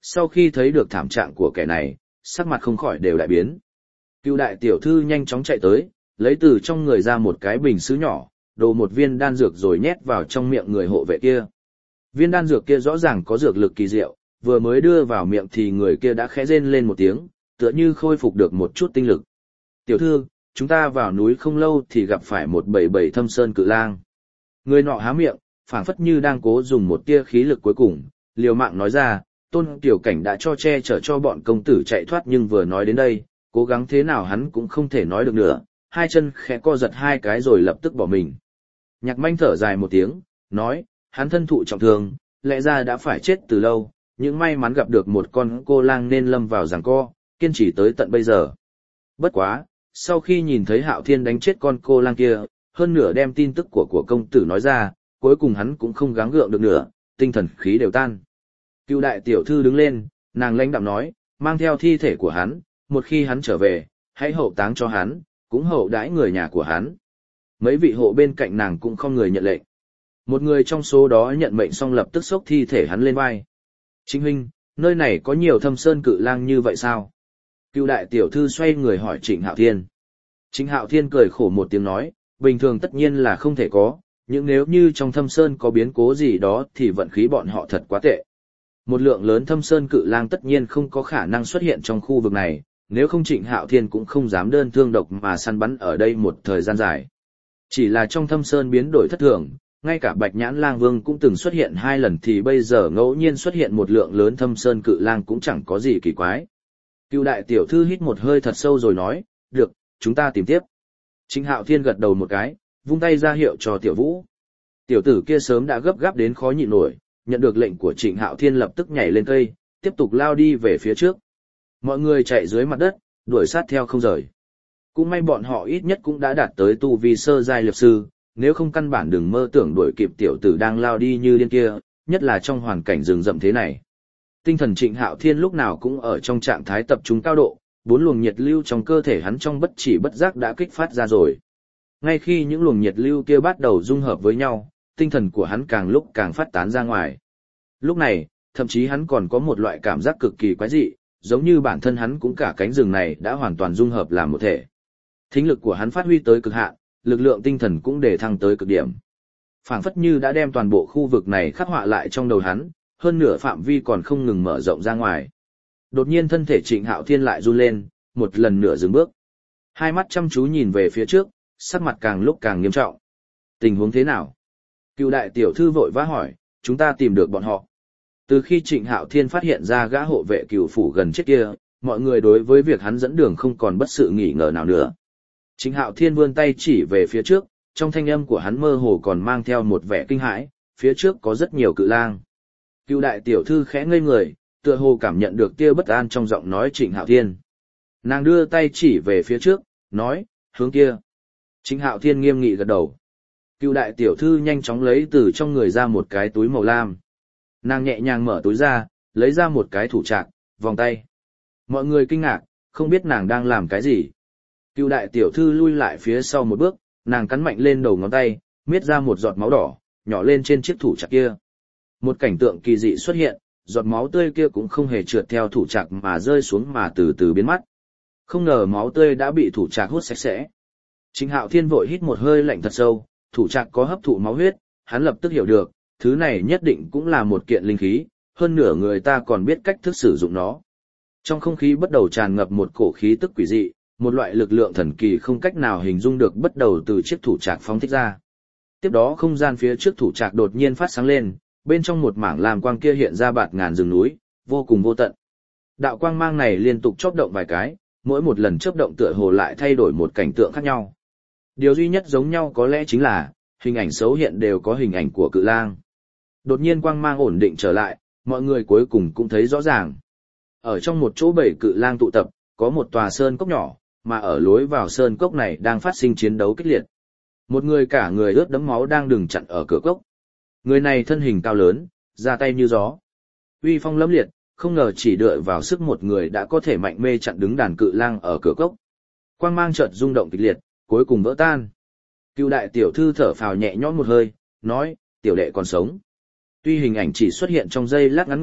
sau khi thấy được thảm trạng của kẻ này, sắc mặt không khỏi đều đại biến. Cựu đại tiểu thư nhanh chóng chạy tới, lấy từ trong người ra một cái bình sứ nhỏ, đổ một viên đan dược rồi nhét vào trong miệng người hộ vệ kia. Viên đan dược kia rõ ràng có dược lực kỳ diệu, vừa mới đưa vào miệng thì người kia đã khẽ rên lên một tiếng, tựa như khôi phục được một chút tinh lực. Tiểu thư, chúng ta vào núi không lâu thì gặp phải một bầy bầy thâm sơn cự lang. Người nọ há miệng, phảng phất như đang cố dùng một tia khí lực cuối cùng, liều mạng nói ra, Tôn Tiểu Cảnh đã cho che chở cho bọn công tử chạy thoát, nhưng vừa nói đến đây, cố gắng thế nào hắn cũng không thể nói được nữa, hai chân khẽ co giật hai cái rồi lập tức bỏ mình. Nhạc Manh thở dài một tiếng, nói, hắn thân thụ trọng thương, lẽ ra đã phải chết từ lâu, nhưng may mắn gặp được một con cô lang nên lâm vào giằng co, kiên trì tới tận bây giờ. Bất quá, sau khi nhìn thấy Hạo Thiên đánh chết con cô lang kia, hơn nửa đem tin tức của công tử nói ra, cuối cùng hắn cũng không gắng gượng được nữa, tinh thần khí đều tan. Cựu đại tiểu thư đứng lên, nàng lãnh đạm nói, mang theo thi thể của hắn, một khi hắn trở về, hãy hậu táng cho hắn, cũng hậu đãi người nhà của hắn. Mấy vị hộ bên cạnh nàng cũng không người nhận lệnh. Một người trong số đó nhận mệnh xong lập tức xốc thi thể hắn lên vai. Chính huynh, nơi này có nhiều thâm sơn cự lang như vậy sao? Cựu đại tiểu thư xoay người hỏi Trịnh Hạo Thiên. Trịnh Hạo Thiên cười khổ một tiếng nói, bình thường tất nhiên là không thể có, nhưng nếu như trong thâm sơn có biến cố gì đó thì vận khí bọn họ thật quá tệ. Một lượng lớn thâm sơn cự lang tất nhiên không có khả năng xuất hiện trong khu vực này, nếu không Trịnh Hạo Thiên cũng không dám đơn thương độc mà săn bắn ở đây một thời gian dài. Chỉ là trong thâm sơn biến đổi thất thường, ngay cả Bạch Nhãn Lang Vương cũng từng xuất hiện 2 lần thì bây giờ ngẫu nhiên xuất hiện một lượng lớn thâm sơn cự lang cũng chẳng có gì kỳ quái. Cựu đại tiểu thư hít một hơi thật sâu rồi nói, được, chúng ta tìm tiếp. Trịnh Hạo Thiên gật đầu một cái, vung tay ra hiệu cho Tiểu Vũ. Tiểu tử kia sớm đã gấp gáp đến khó nhịn nổi, nhận được lệnh của Trịnh Hạo Thiên lập tức nhảy lên cây, tiếp tục lao đi về phía trước. Mọi người chạy dưới mặt đất, đuổi sát theo không rời. Cũng may bọn họ ít nhất cũng đã đạt tới tu vi sơ giai liệp sư, nếu không căn bản đừng mơ tưởng đuổi kịp tiểu tử đang lao đi như điên kia, nhất là trong hoàn cảnh rừng rậm thế này. Tinh thần Trịnh Hạo Thiên lúc nào cũng ở trong trạng thái tập trung cao độ, 4 luồng nhiệt lưu trong cơ thể hắn trong bất chỉ bất giác đã kích phát ra rồi. Ngay khi những luồng nhiệt lưu kia bắt đầu dung hợp với nhau, tinh thần của hắn càng lúc càng phát tán ra ngoài. Lúc này, thậm chí hắn còn có một loại cảm giác cực kỳ quái dị, giống như bản thân hắn cũng cả cánh rừng này đã hoàn toàn dung hợp làm một thể. Thính lực của hắn phát huy tới cực hạn, lực lượng tinh thần cũng đề thăng tới cực điểm. Phảng phất như đã đem toàn bộ khu vực này khắc họa lại trong đầu hắn, hơn nửa phạm vi còn không ngừng mở rộng ra ngoài. Đột nhiên thân thể Trịnh Hạo Thiên lại run lên, một lần nữa dừng bước. Hai mắt chăm chú nhìn về phía trước, sắc mặt càng lúc càng nghiêm trọng. Tình huống thế nào? Cựu đại tiểu thư vội vã hỏi, chúng ta tìm được bọn họ. Từ khi Trịnh Hạo Thiên phát hiện ra gã hộ vệ Cửu phủ gần chết kia, mọi người đối với việc hắn dẫn đường không còn bất sự nghi ngờ nào nữa. Trịnh Hạo Thiên vươn tay chỉ về phía trước, trong thanh âm của hắn mơ hồ còn mang theo một vẻ kinh hãi, phía trước có rất nhiều cự lang. Cựu đại tiểu thư khẽ ngây người, tựa hồ cảm nhận được tia bất an trong giọng nói Trịnh Hạo Thiên. Nàng đưa tay chỉ về phía trước, nói, hướng kia. Trịnh Hạo Thiên nghiêm nghị gật đầu. Cựu đại tiểu thư nhanh chóng lấy từ trong người ra một cái túi màu lam. Nàng nhẹ nhàng mở túi ra, lấy ra một cái thủ trạc, vòng tay. Mọi người kinh ngạc, không biết nàng đang làm cái gì. Cựu đại tiểu thư lui lại phía sau một bước, nàng cắn mạnh lên đầu ngón tay, miết ra một giọt máu đỏ, nhỏ lên trên chiếc thủ trạc kia. Một cảnh tượng kỳ dị xuất hiện, giọt máu tươi kia cũng không hề trượt theo thủ trạc mà rơi xuống mà từ từ biến mất. Không ngờ máu tươi đã bị thủ trạc hút sạch sẽ. Trịnh Hạo Thiên vội hít một hơi lạnh thật sâu, thủ trạc có hấp thụ máu huyết, hắn lập tức hiểu được, thứ này nhất định cũng là một kiện linh khí, hơn nửa người ta còn biết cách thức sử dụng nó. Trong không khí bắt đầu tràn ngập một cổ khí tức quỷ dị, một loại lực lượng thần kỳ không cách nào hình dung được bắt đầu từ chiếc thủ trạc phóng thích ra. Tiếp đó không gian phía trước thủ trạc đột nhiên phát sáng lên, bên trong một mảng lam quang kia hiện ra bạt ngàn rừng núi, vô cùng vô tận. Đạo quang mang này liên tục chớp động vài cái, mỗi một lần chớp động tựa hồ lại thay đổi một cảnh tượng khác nhau. Điều duy nhất giống nhau có lẽ chính là, hình ảnh xấu hiện đều có hình ảnh của cự lang. Đột nhiên quang mang ổn định trở lại, mọi người cuối cùng cũng thấy rõ ràng. Ở trong một chỗ bầy cự lang tụ tập, có một tòa sơn cốc nhỏ, mà ở lối vào sơn cốc này đang phát sinh chiến đấu kịch liệt. Một người cả người ướt đẫm máu đang đứng chặn ở cửa cốc. Người này thân hình cao lớn, ra tay như gió. Uy phong lẫm liệt, không ngờ chỉ dựa vào sức một người đã có thể mạnh mê chặn đứng đàn cự lang ở cửa cốc. Quang mang chợt rung động kịch liệt, cuối cùng vỡ tan. Cựu đại tiểu thư thở phào nhẹ nhõm một hơi, nói, tiểu đệ còn sống. Tuy hình ảnh chỉ xuất hiện trong giây lát ngắn ngủi,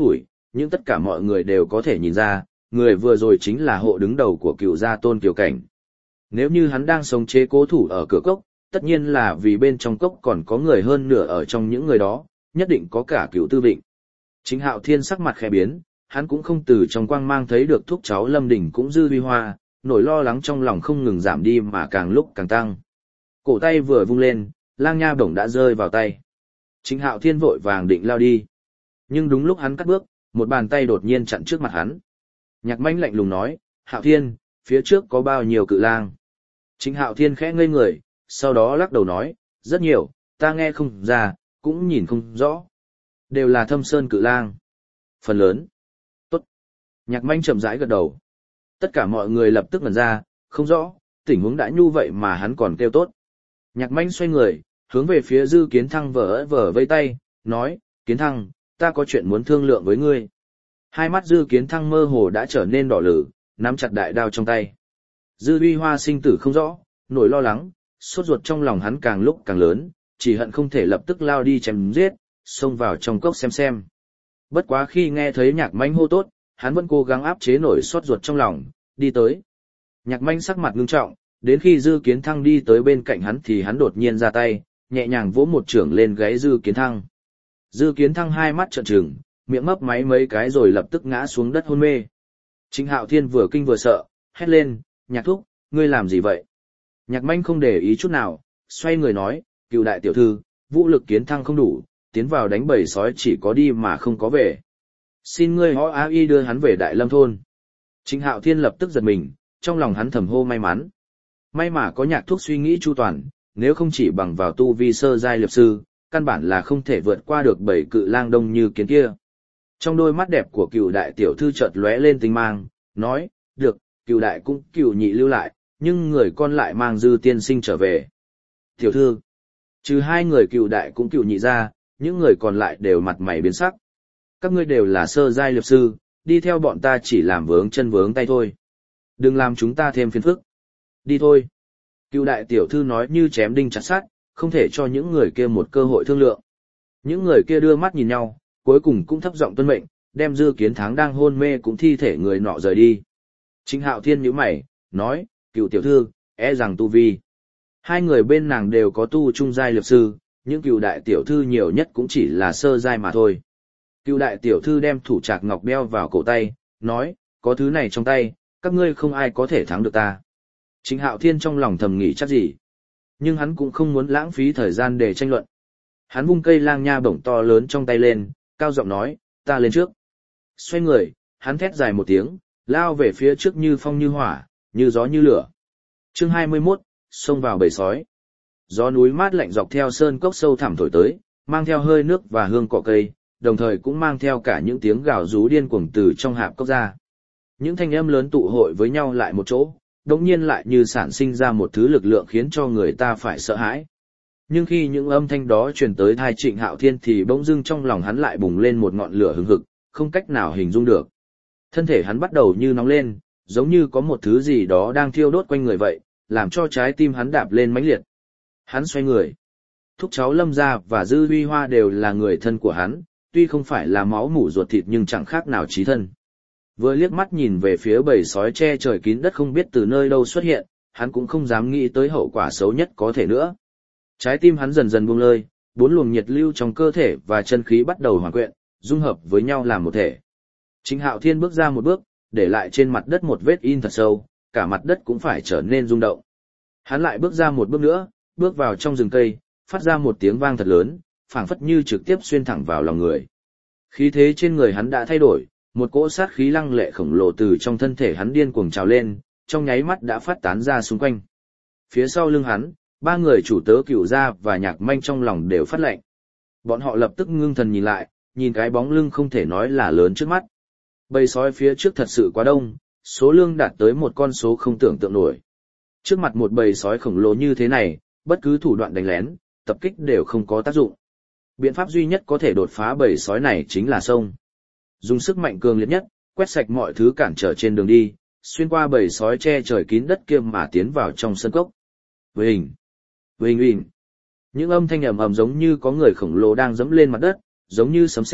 nhưng tất cả mọi người đều có thể nhìn ra, người vừa rồi chính là hộ đứng đầu của cựu gia Tôn Kiều Cảnh. Nếu như hắn đang sống chế cố thủ ở cửa cốc, tất nhiên là vì bên trong cốc còn có người hơn nửa ở trong những người đó, nhất định có cả Cựu Tư Vịnh. Chính Hạo Thiên sắc mặt khẽ biến, hắn cũng không từ trong quang mang thấy được thúc cháu Lâm Đình cũng Dư Huy Hoa, nỗi lo lắng trong lòng không ngừng giảm đi mà càng lúc càng tăng. Cổ tay vừa vung lên, lang nha bổng đã rơi vào tay. Chính Hạo Thiên vội vàng định lao đi. Nhưng đúng lúc hắn cắt bước, một bàn tay đột nhiên chặn trước mặt hắn. Nhạc Manh lạnh lùng nói, Hạo Thiên, phía trước có bao nhiêu cự lang? Chính Hạo Thiên khẽ ngây người, sau đó lắc đầu nói, rất nhiều, ta nghe không ra, cũng nhìn không rõ. Đều là Thâm Sơn cự lang. Phần lớn. Tốt. Nhạc Manh chậm rãi gật đầu. Tất cả mọi người lập tức ngẩn ra, không rõ, tình huống đã nhu vậy mà hắn còn kêu tốt. Nhạc Manh xoay người, hướng về phía Dư Kiến Thăng vờ vây tay, nói, Kiến Thăng, ta có chuyện muốn thương lượng với ngươi. Hai mắt Dư Kiến Thăng mơ hồ đã trở nên đỏ lử, nắm chặt đại đao trong tay. Dư Huy Hoa sinh tử không rõ, nỗi lo lắng, sốt ruột trong lòng hắn càng lúc càng lớn, chỉ hận không thể lập tức lao đi chém giết, xông vào trong cốc xem. Bất quá khi nghe thấy Nhạc Manh hô tốt, hắn vẫn cố gắng áp chế nỗi sốt ruột trong lòng, đi tới. Nhạc Manh sắc mặt ngưng trọng, đến khi Dư Kiến Thăng đi tới bên cạnh hắn thì hắn đột nhiên ra tay, nhẹ nhàng vỗ một chưởng lên gáy Dư Kiến Thăng. Dư Kiến Thăng hai mắt trợn trừng, miệng mấp máy mấy cái rồi lập tức ngã xuống đất hôn mê. Trịnh Hạo Thiên vừa kinh vừa sợ, hét lên, Nhạc thúc, ngươi làm gì vậy? Nhạc Manh không để ý chút nào, xoay người nói, Cựu đại tiểu thư, vũ lực Kiến Thăng không đủ, tiến vào đánh bầy sói chỉ có đi mà không có về. Xin ngươi hõ á y đưa hắn về Đại Lâm thôn. Trịnh Hạo Thiên lập tức giật mình, trong lòng hắn thầm hô may mắn. May mà có Nhạc thúc suy nghĩ chu toàn, nếu không chỉ bằng vào tu vi sơ giai liệp sư, căn bản là không thể vượt qua được bảy cự lang đông như kiến kia. Trong đôi mắt đẹp của Cựu đại tiểu thư chợt lóe lên tinh mang, nói, được, Cựu đại cũng Cựu nhị lưu lại, nhưng người con lại mang Dư tiên sinh trở về. Tiểu thư, trừ hai người Cựu đại cũng Cựu nhị ra, những người còn lại đều mặt mày biến sắc. Các ngươi đều là sơ giai liệp sư, đi theo bọn ta chỉ làm vướng chân vướng tay thôi. Đừng làm chúng ta thêm phiền phức. Đi thôi. Cựu đại tiểu thư nói như chém đinh chặt sắt, không thể cho những người kia một cơ hội thương lượng. Những người kia đưa mắt nhìn nhau, cuối cùng cũng thấp giọng tuân mệnh, đem Dư Kiến Thắng đang hôn mê cũng thi thể người nọ rời đi. Trịnh Hạo Thiên nhíu mày, nói, Cựu tiểu thư, e rằng tu vi. Hai người bên nàng đều có tu trung giai liệp sư, những Cựu đại tiểu thư nhiều nhất cũng chỉ là sơ giai mà thôi. Cựu đại tiểu thư đem thủ trạc ngọc đeo vào cổ tay, nói, có thứ này trong tay, các ngươi không ai có thể thắng được ta. Trịnh Hạo Thiên trong lòng thầm nghĩ chắc gì. Nhưng hắn cũng không muốn lãng phí thời gian để tranh luận. Hắn vung cây lang nha bổng to lớn trong tay lên, cao giọng nói, ta lên trước. Xoay người, hắn thét dài một tiếng, lao về phía trước như phong như hỏa, như gió như lửa. Chương 21, xông vào bầy sói. Gió núi mát lạnh dọc theo sơn cốc sâu thẳm thổi tới, mang theo hơi nước và hương cỏ cây, đồng thời cũng mang theo cả những tiếng gào rú điên cuồng từ trong hạp cốc ra. Những thanh âm lớn tụ hội với nhau lại một chỗ, đột nhiên lại như sản sinh ra một thứ lực lượng khiến cho người ta phải sợ hãi. Nhưng khi những âm thanh đó truyền tới tai Trịnh Hạo Thiên thì bỗng dưng trong lòng hắn lại bùng lên một ngọn lửa hừng hực, không cách nào hình dung được. Thân thể hắn bắt đầu như nóng lên, giống như có một thứ gì đó đang thiêu đốt quanh người vậy, làm cho trái tim hắn đạp lên mãnh liệt. Hắn xoay người. Thúc cháu Lâm Gia và Dư Huy Hoa đều là người thân của hắn, tuy không phải là máu mủ ruột thịt nhưng chẳng khác nào chí thân. Vừa liếc mắt nhìn về phía bầy sói che trời kín đất không biết từ nơi đâu xuất hiện, hắn cũng không dám nghĩ tới hậu quả xấu nhất có thể nữa. Trái tim hắn dần dần buông lơi, bốn luồng nhiệt lưu trong cơ thể và chân khí bắt đầu hòa quyện, dung hợp với nhau làm một thể. Trịnh Hạo Thiên bước ra một bước, để lại trên mặt đất một vết in thật sâu, cả mặt đất cũng phải trở nên rung động. Hắn lại bước ra một bước nữa, bước vào trong rừng cây, phát ra một tiếng vang thật lớn, phảng phất như trực tiếp xuyên thẳng vào lòng người. Khí thế trên người hắn đã thay đổi, một cỗ sát khí lăng lệ khổng lồ từ trong thân thể hắn điên cuồng trào lên, trong nháy mắt đã phát tán ra xung quanh. Phía sau lưng hắn, ba người chủ tớ Cựu gia và Nhạc Manh trong lòng đều phát lệnh. Bọn họ lập tức ngưng thần nhìn lại, nhìn cái bóng lưng không thể nói là lớn trước mắt. Bầy sói phía trước thật sự quá đông, số lượng đạt tới một con số không tưởng tượng nổi. Trước mặt một bầy sói khổng lồ như thế này, bất cứ thủ đoạn đánh lén, tập kích đều không có tác dụng. Biện pháp duy nhất có thể đột phá bầy sói này chính là xông. Dùng sức mạnh cường liệt nhất, quét sạch mọi thứ cản trở trên đường đi, xuyên qua bầy sói che trời kín đất kia mà tiến vào trong sân cốc. Vình, vình vình. Những âm thanh ầm ầm giống như có người khổng lồ đang giẫm lên mặt đất, giống như sấm sét,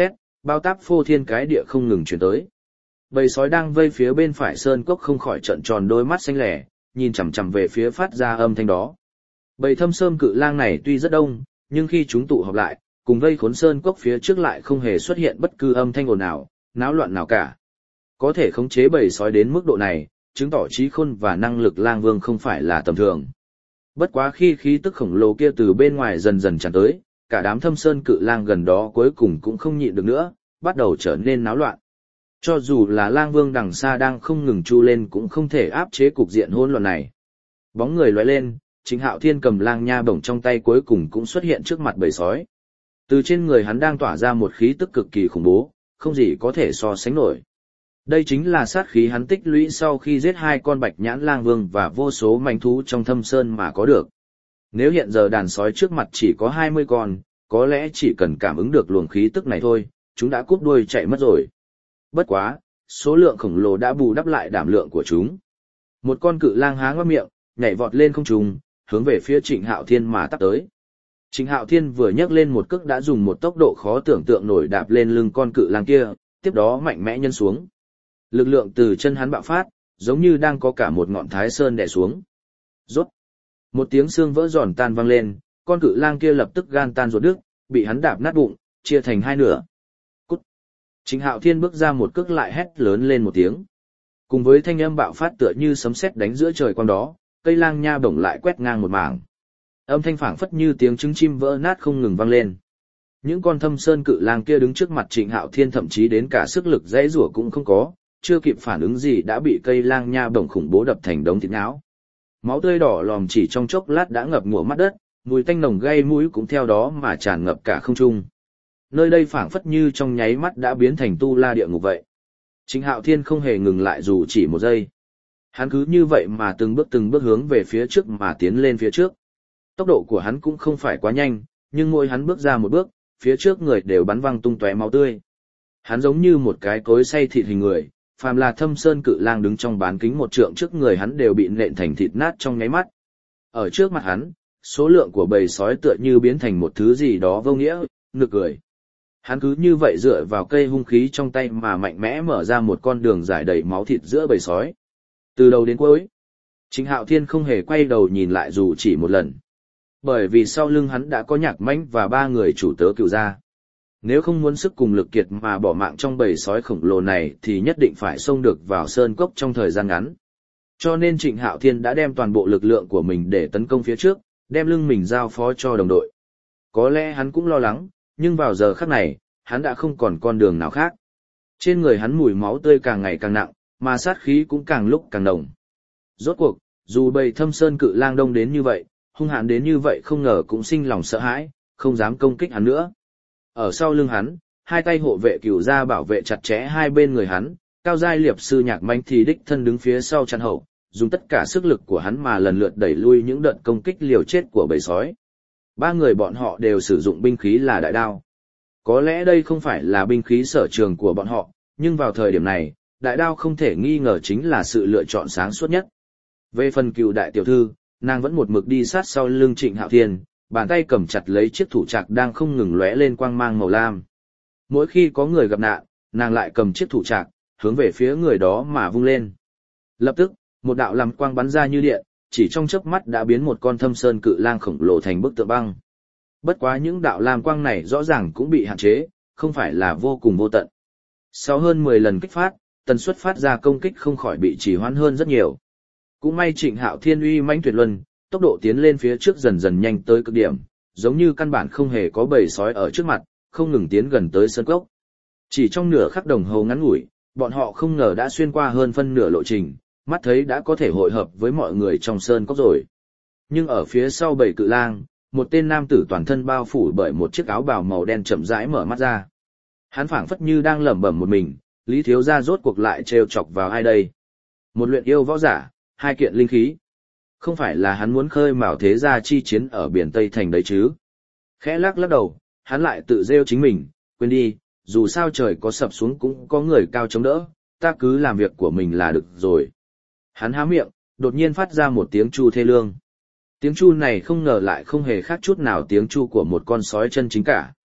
Bao táp phô thiên cái địa không ngừng chuyển tới. Bầy sói đang vây phía bên phải sơn cốc không khỏi trợn tròn đôi mắt xanh lẻ, nhìn chằm chằm về phía phát ra âm thanh đó. Bầy thâm sơn cự lang này tuy rất đông, nhưng khi chúng tụ họp lại, cùng vây khốn sơn cốc phía trước lại không hề xuất hiện bất cứ âm thanh ồn nào, náo loạn nào cả. Có thể khống chế bầy sói đến mức độ này, chứng tỏ trí khôn và năng lực lang vương không phải là tầm thường. Bất quá khi khí tức khổng lồ kia từ bên ngoài dần dần tràn tới, cả đám thâm sơn cự lang gần đó cuối cùng cũng không nhịn được nữa, bắt đầu trở nên náo loạn. Cho dù là lang vương đằng xa đang không ngừng chu lên cũng không thể áp chế cục diện hỗn loạn này. Bóng người lóe lên, Trịnh Hạo Thiên cầm lang nha bổng trong tay cuối cùng cũng xuất hiện trước mặt bầy sói. Từ trên người hắn đang tỏa ra một khí tức cực kỳ khủng bố, không gì có thể so sánh nổi. Đây chính là sát khí hắn tích lũy sau khi giết 2 con bạch nhãn lang vương và vô số manh thú trong thâm sơn mà có được. Nếu hiện giờ đàn sói trước mặt chỉ có 20 con, có lẽ chỉ cần cảm ứng được luồng khí tức này thôi, chúng đã cúp đuôi chạy mất rồi. Bất quá, số lượng khổng lồ đã bù đắp lại đảm lượng của chúng. Một con cự lang há ngoác miệng, nhảy vọt lên không trung, hướng về phía Trịnh Hạo Thiên mà tắp tới. Trịnh Hạo Thiên vừa nhấc lên một cước đã dùng một tốc độ khó tưởng tượng nổi đạp lên lưng con cự lang kia, tiếp đó mạnh mẽ nhân xuống. Lực lượng từ chân hắn bạo phát, giống như đang có cả một ngọn thái sơn đè xuống. Rốt. Một tiếng xương vỡ giòn tan vang lên, con cự lang kia lập tức gan tan ruột đứt, bị hắn đạp nát bụng, chia thành 2 nửa. Cút. Trịnh Hạo Thiên bước ra một cước lại hét lớn lên một tiếng. Cùng với thanh âm bạo phát tựa như sấm sét đánh giữa trời quang đó, cây lang nha bổng lại quét ngang một mảng. Âm thanh phảng phất như tiếng trứng chim vỡ nát không ngừng vang lên. Những con thâm sơn cự lang kia đứng trước mặt Trịnh Hạo Thiên thậm chí đến cả sức lực giãy giụa cũng không có, chưa kịp phản ứng gì đã bị cây lang nha bổng khủng bố đập thành đống thịt não. Máu tươi đỏ lòm chỉ trong chốc lát đã ngập ngụa mắt đất, mùi tanh nồng gây mũi cũng theo đó mà tràn ngập cả không trung. Nơi đây phảng phất như trong nháy mắt đã biến thành tu la địa ngục vậy. Trịnh Hạo Thiên không hề ngừng lại dù chỉ một giây. Hắn cứ như vậy mà từng bước hướng về phía trước mà tiến lên phía trước. Tốc độ của hắn cũng không phải quá nhanh, nhưng mỗi hắn bước ra một bước, phía trước người đều bắn văng tung tóe máu tươi. Hắn giống như một cái cối xay thịt hình người, phàm là thâm sơn cự lang đứng trong bán kính 1 trượng trước người hắn đều bị nện thành thịt nát trong nháy mắt. Ở trước mặt hắn, số lượng của bầy sói tựa như biến thành một thứ gì đó vô nghĩa, nực cười. Hắn cứ như vậy dựa vào cây hung khí trong tay mà mạnh mẽ mở ra một con đường dài đầy máu thịt giữa bầy sói. Từ đầu đến cuối, Trịnh Hạo Thiên không hề quay đầu nhìn lại dù chỉ một lần. Bởi vì sau lưng hắn đã có Nhạc Mãnh và 3 người chủ tớ cựu gia. Nếu không muốn sức cùng lực kiệt mà bỏ mạng trong bầy sói khổng lồ này thì nhất định phải xông được vào sơn cốc trong thời gian ngắn. Cho nên Trịnh Hạo Thiên đã đem toàn bộ lực lượng của mình để tấn công phía trước, đem lưng mình giao phó cho đồng đội. Có lẽ hắn cũng lo lắng, nhưng vào giờ khắc này, hắn đã không còn con đường nào khác. Trên người hắn mùi máu tươi càng ngày càng nặng, mà sát khí cũng càng lúc càng nồng. Rốt cuộc, dù bầy thâm sơn cự lang đông đến như vậy, hung hãn đến như vậy không ngờ cũng sinh lòng sợ hãi, không dám công kích hắn nữa. Ở sau lưng hắn, 2 tay hộ vệ cửu gia bảo vệ chặt chẽ hai bên người hắn, cao giai liệp sư Nhạc Mãnh thì đích thân đứng phía sau chặn hậu, dùng tất cả sức lực của hắn mà lần lượt đẩy lui những đợt công kích liều chết của bầy sói. 3 người bọn họ đều sử dụng binh khí là đại đao. Có lẽ đây không phải là binh khí sở trường của bọn họ, nhưng vào thời điểm này, đại đao không thể nghi ngờ chính là sự lựa chọn sáng suốt nhất. Về phần Cửu đại tiểu thư, nàng vẫn một mực đi sát sau lưng Trịnh Hạo Thiên, bàn tay cầm chặt lấy chiếc thủ trạc đang không ngừng lóe lên quang mang màu lam. Mỗi khi có người gặp nạn, nàng lại cầm chiếc thủ trạc, hướng về phía người đó mà vung lên. Lập tức, một đạo làm quang bắn ra như điện, chỉ trong chớp mắt đã biến một con thâm sơn cự lang khổng lồ thành bức tượng băng. Bất quá những đạo lam quang này rõ ràng cũng bị hạn chế, không phải là vô cùng vô tận. Sau hơn 10 lần kích phát, tần suất phát ra công kích không khỏi bị trì hoãn hơn rất nhiều. Cũng may Trịnh Hạo Thiên uy mãnh tuyệt luân, tốc độ tiến lên phía trước dần dần nhanh tới cực điểm, giống như căn bản không hề có bầy sói ở trước mặt, không ngừng tiến gần tới sơn cốc. Chỉ trong nửa khắc đồng hồ ngắn ngủi, bọn họ không ngờ đã xuyên qua hơn phân nửa lộ trình, mắt thấy đã có thể hội hợp với mọi người trong sơn cốc rồi. Nhưng ở phía sau bầy cự lang, một tên nam tử toàn thân bao phủ bởi một chiếc áo bào màu đen chậm rãi mở mắt ra. Hắn phảng phất như đang lẩm bẩm một mình, Lý thiếu gia rốt cuộc lại trêu chọc vào ai đây? Một luyện yêu võ giả, 2 kiện linh khí. Không phải là hắn muốn khơi mào thế gia chi chiến ở biển Tây Thành đấy chứ? Khẽ lắc lắc đầu, hắn lại tự rêu chính mình, quên đi, dù sao trời có sập xuống cũng có người cao chống đỡ, ta cứ làm việc của mình là được rồi. Hắn há miệng, đột nhiên phát ra một tiếng chu thê lương. Tiếng chu này không ngờ lại không hề khác chút nào tiếng chu của một con sói chân chính cả.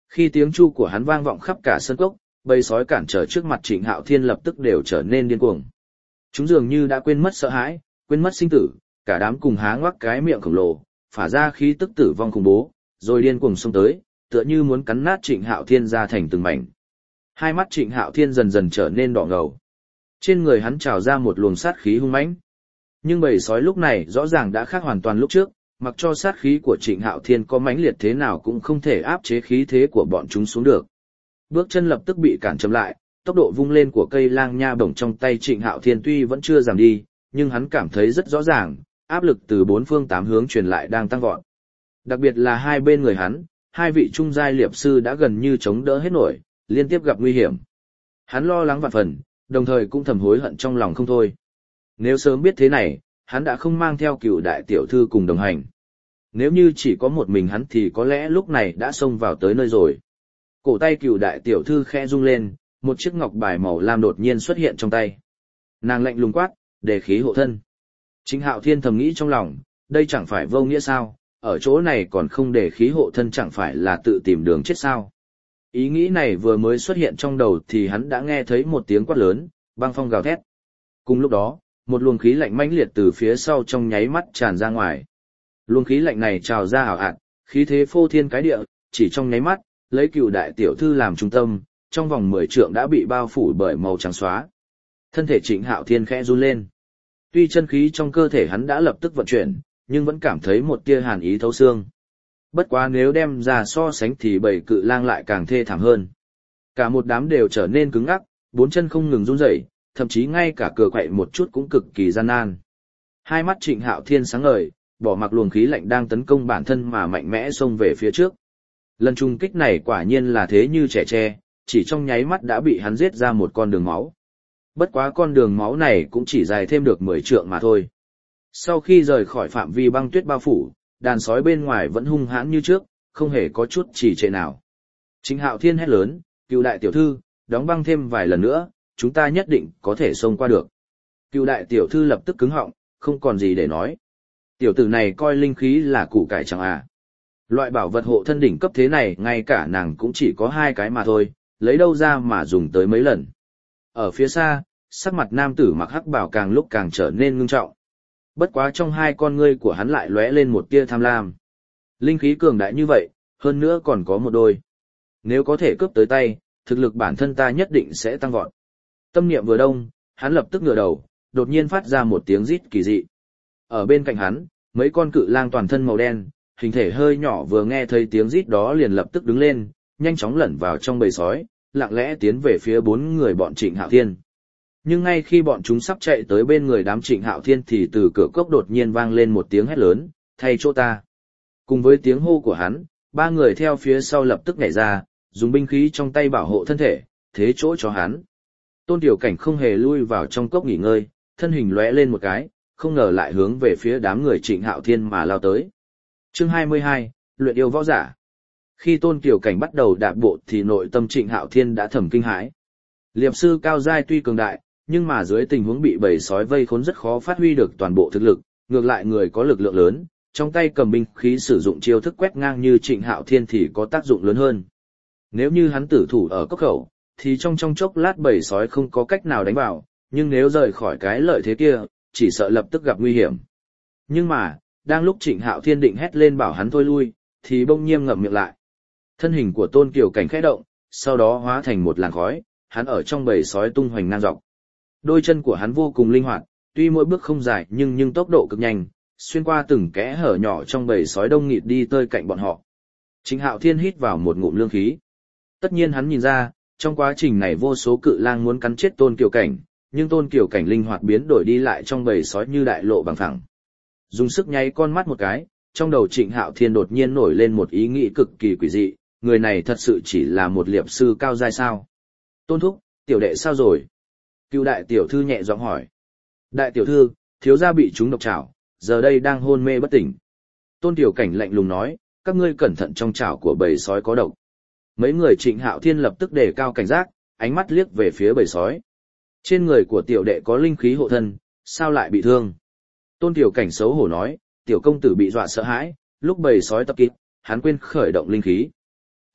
Khi tiếng chu của hắn vang vọng khắp cả sân cốc, bầy sói cản trở trước mặt Trịnh Hạo Thiên lập tức đều trở nên điên cuồng. Chúng dường như đã quên mất sợ hãi, quên mất sinh tử, cả đám cùng há ngoác cái miệng khổng lồ, phả ra khí tức tử vong khủng bố, rồi điên cuồng xông tới, tựa như muốn cắn nát Trịnh Hạo Thiên ra thành từng mảnh. Hai mắt Trịnh Hạo Thiên dần dần trở nên đỏ ngầu. Trên người hắn trào ra một luồng sát khí hung mãnh. Nhưng bầy sói lúc này rõ ràng đã khác hoàn toàn lúc trước, mặc cho sát khí của Trịnh Hạo Thiên có mãnh liệt thế nào cũng không thể áp chế khí thế của bọn chúng xuống được. Bước chân lập tức bị cản chậm lại, tốc độ vung lên của cây lang nha bổng trong tay Trịnh Hạo Thiên tuy vẫn chưa giảm đi, nhưng hắn cảm thấy rất rõ ràng, áp lực từ bốn phương tám hướng truyền lại đang tăng vọt. Đặc biệt là hai bên người hắn, hai vị trung giai liệp sư đã gần như chống đỡ hết nổi, liên tiếp gặp nguy hiểm. Hắn lo lắng vạn phần, đồng thời cũng thầm hối hận trong lòng không thôi. Nếu sớm biết thế này, hắn đã không mang theo Cựu đại tiểu thư cùng đồng hành. Nếu như chỉ có một mình hắn thì có lẽ lúc này đã xông vào tới nơi rồi. Cổ tay Cựu đại tiểu thư khẽ rung lên, một chiếc ngọc bài màu lam đột nhiên xuất hiện trong tay. Nàng lạnh lùng quát, đề khí hộ thân. Trịnh Hạo Thiên thầm nghĩ trong lòng, đây chẳng phải vô nghĩa sao, ở chỗ này còn không đề khí hộ thân chẳng phải là tự tìm đường chết sao. Ý nghĩ này vừa mới xuất hiện trong đầu thì hắn đã nghe thấy một tiếng quát lớn, băng phong gào thét. Cùng lúc đó, một luồng khí lạnh mãnh liệt từ phía sau trong nháy mắt tràn ra ngoài. Luồng khí lạnh này trào ra ảo ạt, khí thế phô thiên cái địa, chỉ trong nháy mắt, lấy Cựu đại tiểu thư làm trung tâm, trong vòng 10 trượng đã bị bao phủ bởi màu trắng xóa. Thân thể Trịnh Hạo Thiên khẽ run lên. Tuy chân khí trong cơ thể hắn đã lập tức vận chuyển, nhưng vẫn cảm thấy một tia hàn ý thấu xương. Bất quá nếu đem ra so sánh thì bầy cự lang lại càng thê thảm hơn. Cả một đám đều trở nên cứng ngắc, bốn chân không ngừng run rẩy, thậm chí ngay cả cựa quậy một chút cũng cực kỳ gian nan. Hai mắt Trịnh Hạo Thiên sáng ngời, bỏ mặc luồng khí lạnh đang tấn công bản thân mà mạnh mẽ xông về phía trước. Lần trùng kích này quả nhiên là thế như trẻ tre, chỉ trong nháy mắt đã bị hắn giết ra một con đường máu. Bất quá con đường máu này cũng chỉ dài thêm được 10 trượng mà thôi. Sau khi rời khỏi phạm vi băng tuyết bao phủ, đàn sói bên ngoài vẫn hung hãn như trước, không hề có chút trì trệ nào. Trịnh Hạo Thiên hét lớn, Cựu đại tiểu thư, đóng băng thêm vài lần nữa, chúng ta nhất định có thể xông qua được. Cựu đại tiểu thư lập tức cứng họng, không còn gì để nói. Tiểu tử này coi linh khí là củ cải chẳng à. Loại bảo vật hộ thân đỉnh cấp thế này ngay cả nàng cũng chỉ có 2 cái mà thôi, lấy đâu ra mà dùng tới mấy lần. Ở phía xa, sắc mặt nam tử mặc hắc bào càng lúc càng trở nên ngưng trọng. Bất quá trong hai con ngươi của hắn lại lóe lên một tia tham lam. Linh khí cường đại như vậy, hơn nữa còn có một đôi. Nếu có thể cướp tới tay, thực lực bản thân ta nhất định sẽ tăng vọt. Tâm niệm vừa đông, hắn lập tức ngửa đầu, đột nhiên phát ra một tiếng rít kỳ dị. Ở bên cạnh hắn, mấy con cự lang toàn thân màu đen, hình thể hơi nhỏ vừa nghe thấy tiếng rít đó liền lập tức đứng lên, nhanh chóng lẩn vào trong bầy sói, lặng lẽ tiến về phía 4 người bọn Trịnh Hạo Thiên. Nhưng ngay khi bọn chúng sắp chạy tới bên người đám Trịnh Hạo Thiên thì từ cửa cốc đột nhiên vang lên một tiếng hét lớn, thay chỗ ta. Cùng với tiếng hô của hắn, 3 người theo phía sau lập tức nhảy ra, dùng binh khí trong tay bảo hộ thân thể, thế chỗ cho hắn. Tôn Tiểu Cảnh không hề lui vào trong cốc nghỉ ngơi, thân hình lóe lên một cái, không ngờ lại hướng về phía đám người Trịnh Hạo Thiên mà lao tới. Chương 22, Luyện yêu võ giả. Khi Tôn Tiểu Cảnh bắt đầu đạp bộ thì nội tâm Trịnh Hạo Thiên đã thầm kinh hãi. Liệp sư cao giai tuy cường đại, nhưng mà dưới tình huống bị bầy sói vây khốn rất khó phát huy được toàn bộ thực lực, ngược lại người có lực lượng lớn, trong tay cầm binh khí sử dụng chiêu thức quét ngang như Trịnh Hạo Thiên thì có tác dụng lớn hơn. Nếu như hắn tử thủ ở cốc khẩu, thì trong chốc lát bầy sói không có cách nào đánh vào, nhưng nếu rời khỏi cái lợi thế kia, chỉ sợ lập tức gặp nguy hiểm. Nhưng mà, đang lúc Trịnh Hạo Thiên định hét lên bảo hắn thôi lui, thì bỗng nhiên ngậm miệng lại. Thân hình của Tôn Kiều Cảnh khẽ động, sau đó hóa thành một làn khói, hắn ở trong bầy sói tung hoành ngang dọc. Đôi chân của hắn vô cùng linh hoạt, tuy mỗi bước không dài nhưng tốc độ cực nhanh, xuyên qua từng kẽ hở nhỏ trong bầy sói đông nghịt đi tới cạnh bọn họ. Trịnh Hạo Thiên hít vào một ngụm lương khí. Tất nhiên hắn nhìn ra, trong quá trình này vô số cự lang muốn cắn chết Tôn Kiều Cảnh, nhưng Tôn Kiều Cảnh linh hoạt biến đổi đi lại trong bầy sói như đại lộ bằng phẳng. Dùng sức nháy con mắt một cái, trong đầu Trịnh Hạo Thiên đột nhiên nổi lên một ý nghĩ cực kỳ quỷ dị, người này thật sự chỉ là một liệp sư cao giai sao? Tôn thúc, tiểu đệ sao rồi? Cựu đại tiểu thư nhẹ giọng hỏi. Đại tiểu thư, thiếu gia bị chúng độc chảo, giờ đây đang hôn mê bất tỉnh. Tôn Tiểu Cảnh lạnh lùng nói, các ngươi cẩn thận trong chảo của bầy sói có độc. Mấy người Trịnh Hạo Thiên lập tức đề cao cảnh giác, ánh mắt liếc về phía bầy sói. Trên người của tiểu đệ có linh khí hộ thân, sao lại bị thương? Tôn Tiểu Cảnh xấu hổ nói, tiểu công tử bị dọa sợ hãi, lúc bầy sói tập kích, hắn quên khởi động linh khí.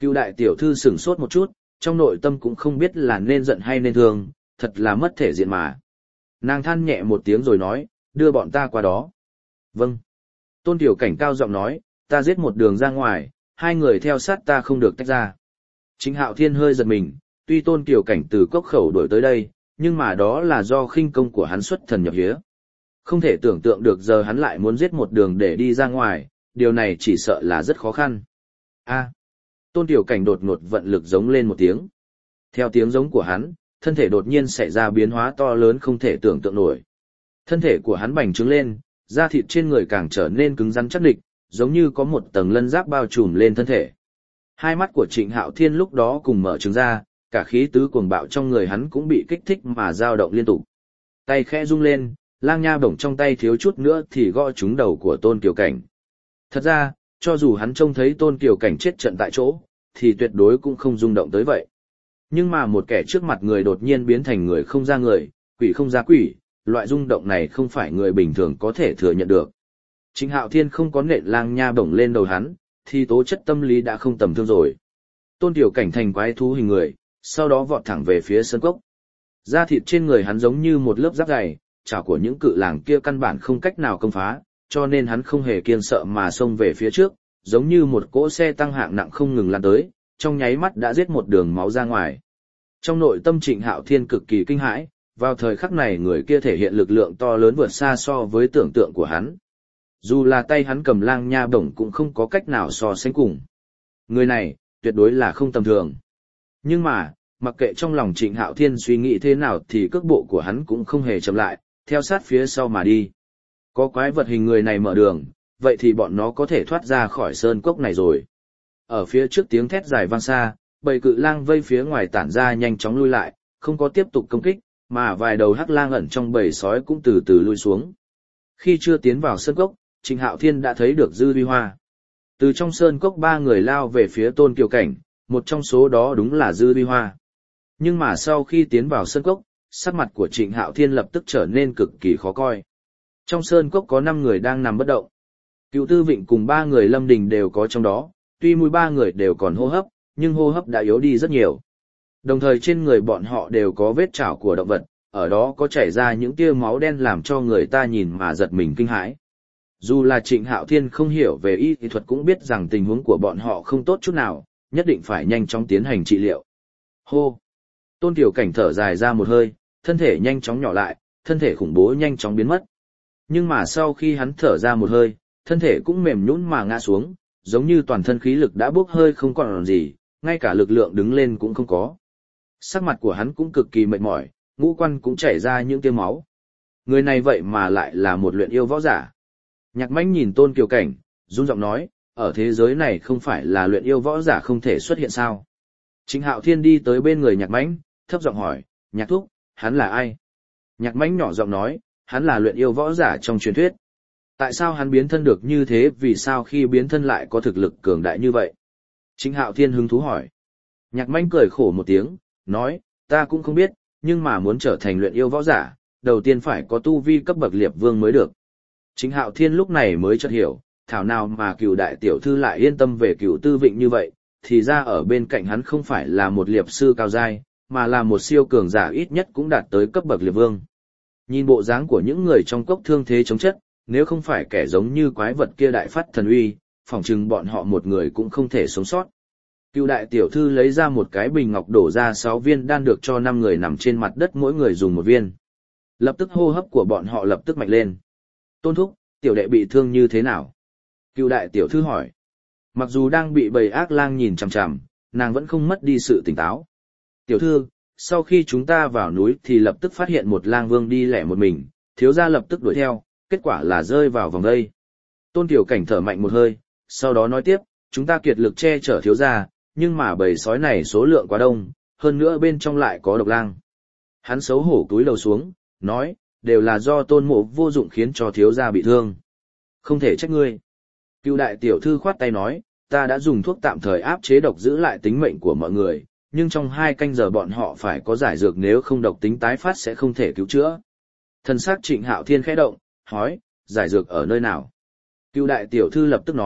Cựu đại tiểu thư sửng sốt một chút, trong nội tâm cũng không biết là nên giận hay nên thương, thật là mất thể diện mà. Nàng than nhẹ một tiếng rồi nói, đưa bọn ta qua đó. Vâng. Tôn Tiểu Cảnh cao giọng nói, ta giết một đường ra ngoài, hai người theo sát ta không được tách ra. Trịnh Hạo Thiên hơi giật mình, tuy Tôn Tiểu Cảnh từ cốc khẩu đuổi tới đây, nhưng mà đó là do khinh công của hắn xuất thần nhập hiế. Không thể tưởng tượng được giờ hắn lại muốn giết một đường để đi ra ngoài, điều này chỉ sợ là rất khó khăn. A. Tôn Tiểu Cảnh đột ngột vận lực giống lên một tiếng. Theo tiếng giống của hắn, thân thể đột nhiên xảy ra biến hóa to lớn không thể tưởng tượng nổi. Thân thể của hắn bành trướng lên, da thịt trên người càng trở nên cứng rắn chắc địch, giống như có một tầng lân giáp bao trùm lên thân thể. Hai mắt của Trịnh Hạo Thiên lúc đó cùng mở trừng ra, cả khí tứ cuồng bạo trong người hắn cũng bị kích thích mà dao động liên tục. Tay khẽ rung lên, lang nha bổng trong tay thiếu chút nữa thì gõ trúng đầu của Tôn Kiều Cảnh. Thật ra, cho dù hắn trông thấy Tôn Kiều Cảnh chết trận tại chỗ, thì tuyệt đối cũng không rung động tới vậy. Nhưng mà một kẻ trước mặt người đột nhiên biến thành người không ra người, quỷ không ra quỷ, loại rung động này không phải người bình thường có thể thừa nhận được. Trịnh Hạo Thiên không có nện lang nha bổng lên đầu hắn, thì tố chất tâm lý đã không tầm thường rồi. Tôn Tiểu Cảnh thành quái thú hình người, sau đó vọt thẳng về phía sân cốc. Da thịt trên người hắn giống như một lớp giáp dày, chảo của những cự làng kia căn bản không cách nào công phá, cho nên hắn không hề kiêng sợ mà xông về phía trước, giống như một cỗ xe tăng hạng nặng không ngừng lăn tới, trong nháy mắt đã giết một đường máu ra ngoài. Trong nội tâm Trịnh Hạo Thiên cực kỳ kinh hãi, vào thời khắc này người kia thể hiện lực lượng to lớn vượt xa so với tưởng tượng của hắn. Dù là tay hắn cầm lang nha bổng cũng không có cách nào so sánh cùng. Người này, tuyệt đối là không tầm thường. Nhưng mà, mặc kệ trong lòng Trịnh Hạo Thiên suy nghĩ thế nào thì cước bộ của hắn cũng không hề chậm lại, theo sát phía sau mà đi. Có quái vật hình người này mở đường, vậy thì bọn nó có thể thoát ra khỏi sơn cốc này rồi. Ở phía trước tiếng thét dài vang xa, bầy cự lang vây phía ngoài tản ra nhanh chóng lui lại, không có tiếp tục công kích, mà vài đầu hắc lang ẩn trong bầy sói cũng từ từ lui xuống. Khi chưa tiến vào sơn cốc, Trịnh Hạo Thiên đã thấy được Dư Vi Hoa. Từ trong sơn cốc ba người lao về phía Tôn Kiều Cảnh, một trong số đó đúng là Dư Vi Hoa. Nhưng mà sau khi tiến vào sơn cốc, sắc mặt của Trịnh Hạo Thiên lập tức trở nên cực kỳ khó coi. Trong sơn cốc có 5 người đang nằm bất động. Cựu Tư Vịnh cùng 3 người Lâm Đình đều có trong đó, tuy mỗi 3 người đều còn hô hấp, nhưng hô hấp đã yếu đi rất nhiều. Đồng thời trên người bọn họ đều có vết chảo của động vật, ở đó có chảy ra những tia máu đen làm cho người ta nhìn mà giật mình kinh hãi. Dù là Trịnh Hạo Thiên không hiểu về y thuật cũng biết rằng tình huống của bọn họ không tốt chút nào, nhất định phải nhanh chóng tiến hành trị liệu. Hô! Tôn Tiểu Cảnh thở dài ra một hơi, thân thể nhanh chóng nhỏ lại, thân thể khủng bố nhanh chóng biến mất. Nhưng mà sau khi hắn thở ra một hơi, thân thể cũng mềm nhũn mà ngã xuống, giống như toàn thân khí lực đã bốc hơi không còn gì, ngay cả lực lượng đứng lên cũng không có. Sắc mặt của hắn cũng cực kỳ mệt mỏi, ngũ quan cũng chảy ra những tia máu. Người này vậy mà lại là một luyện yêu võ giả. Nhạc Mãnh nhìn Tôn Kiều Cảnh, run giọng nói, ở thế giới này không phải là luyện yêu võ giả không thể xuất hiện sao? Trịnh Hạo Thiên đi tới bên người Nhạc Mãnh, thấp giọng hỏi, Nhạc thúc, hắn là ai? Nhạc Mãnh nhỏ giọng nói, hắn là luyện yêu võ giả trong truyền thuyết. Tại sao hắn biến thân được như thế, vì sao khi biến thân lại có thực lực cường đại như vậy? Trịnh Hạo Thiên hứng thú hỏi. Nhạc Mãnh cười khổ một tiếng, nói, ta cũng không biết, nhưng mà muốn trở thành luyện yêu võ giả, đầu tiên phải có tu vi cấp bậc liệp vương mới được. Trịnh Hạo Thiên lúc này mới chợt hiểu, thảo nào mà Cửu đại tiểu thư lại yên tâm về Cửu Tư Vịnh như vậy, thì ra ở bên cạnh hắn không phải là một liệp sư cao giai, mà là một siêu cường giả ít nhất cũng đạt tới cấp bậc liệp vương. Nhìn bộ dáng của những người trong cốc thương thế chống chất, nếu không phải kẻ giống như quái vật kia đại phát thần uy, phỏng chừng bọn họ một người cũng không thể sống sót. Cửu đại tiểu thư lấy ra một cái bình ngọc đổ ra 6 viên đan được cho 5 người nằm trên mặt đất mỗi người dùng một viên. Lập tức hô hấp của bọn họ lập tức mạnh lên. Tôn thúc, tiểu đệ bị thương như thế nào? Cửu đại tiểu thư hỏi. Mặc dù đang bị bầy ác lang nhìn chằm chằm, nàng vẫn không mất đi sự tỉnh táo. Tiểu thư, sau khi chúng ta vào núi thì lập tức phát hiện một lang vương đi lẻ một mình, thiếu gia lập tức đuổi theo, kết quả là rơi vào vòng đây. Tôn Tiểu Cảnh thở mạnh một hơi, sau đó nói tiếp, chúng ta kiệt lực che chở thiếu gia, nhưng mà bầy sói này số lượng quá đông, hơn nữa bên trong lại có độc lang. Hắn xấu hổ cúi đầu xuống, nói, đều là do Tôn Mộ vô dụng khiến cho thiếu gia bị thương. Không thể trách ngươi. Cựu đại tiểu thư khoát tay nói, ta đã dùng thuốc tạm thời áp chế độc giữ lại tính mệnh của mọi người, nhưng trong 2 canh giờ bọn họ phải có giải dược, nếu không độc tính tái phát sẽ không thể cứu chữa. Thần sắc Trịnh Hạo Thiên khẽ động, hỏi, giải dược ở nơi nào? Cựu đại tiểu thư lập tức nói,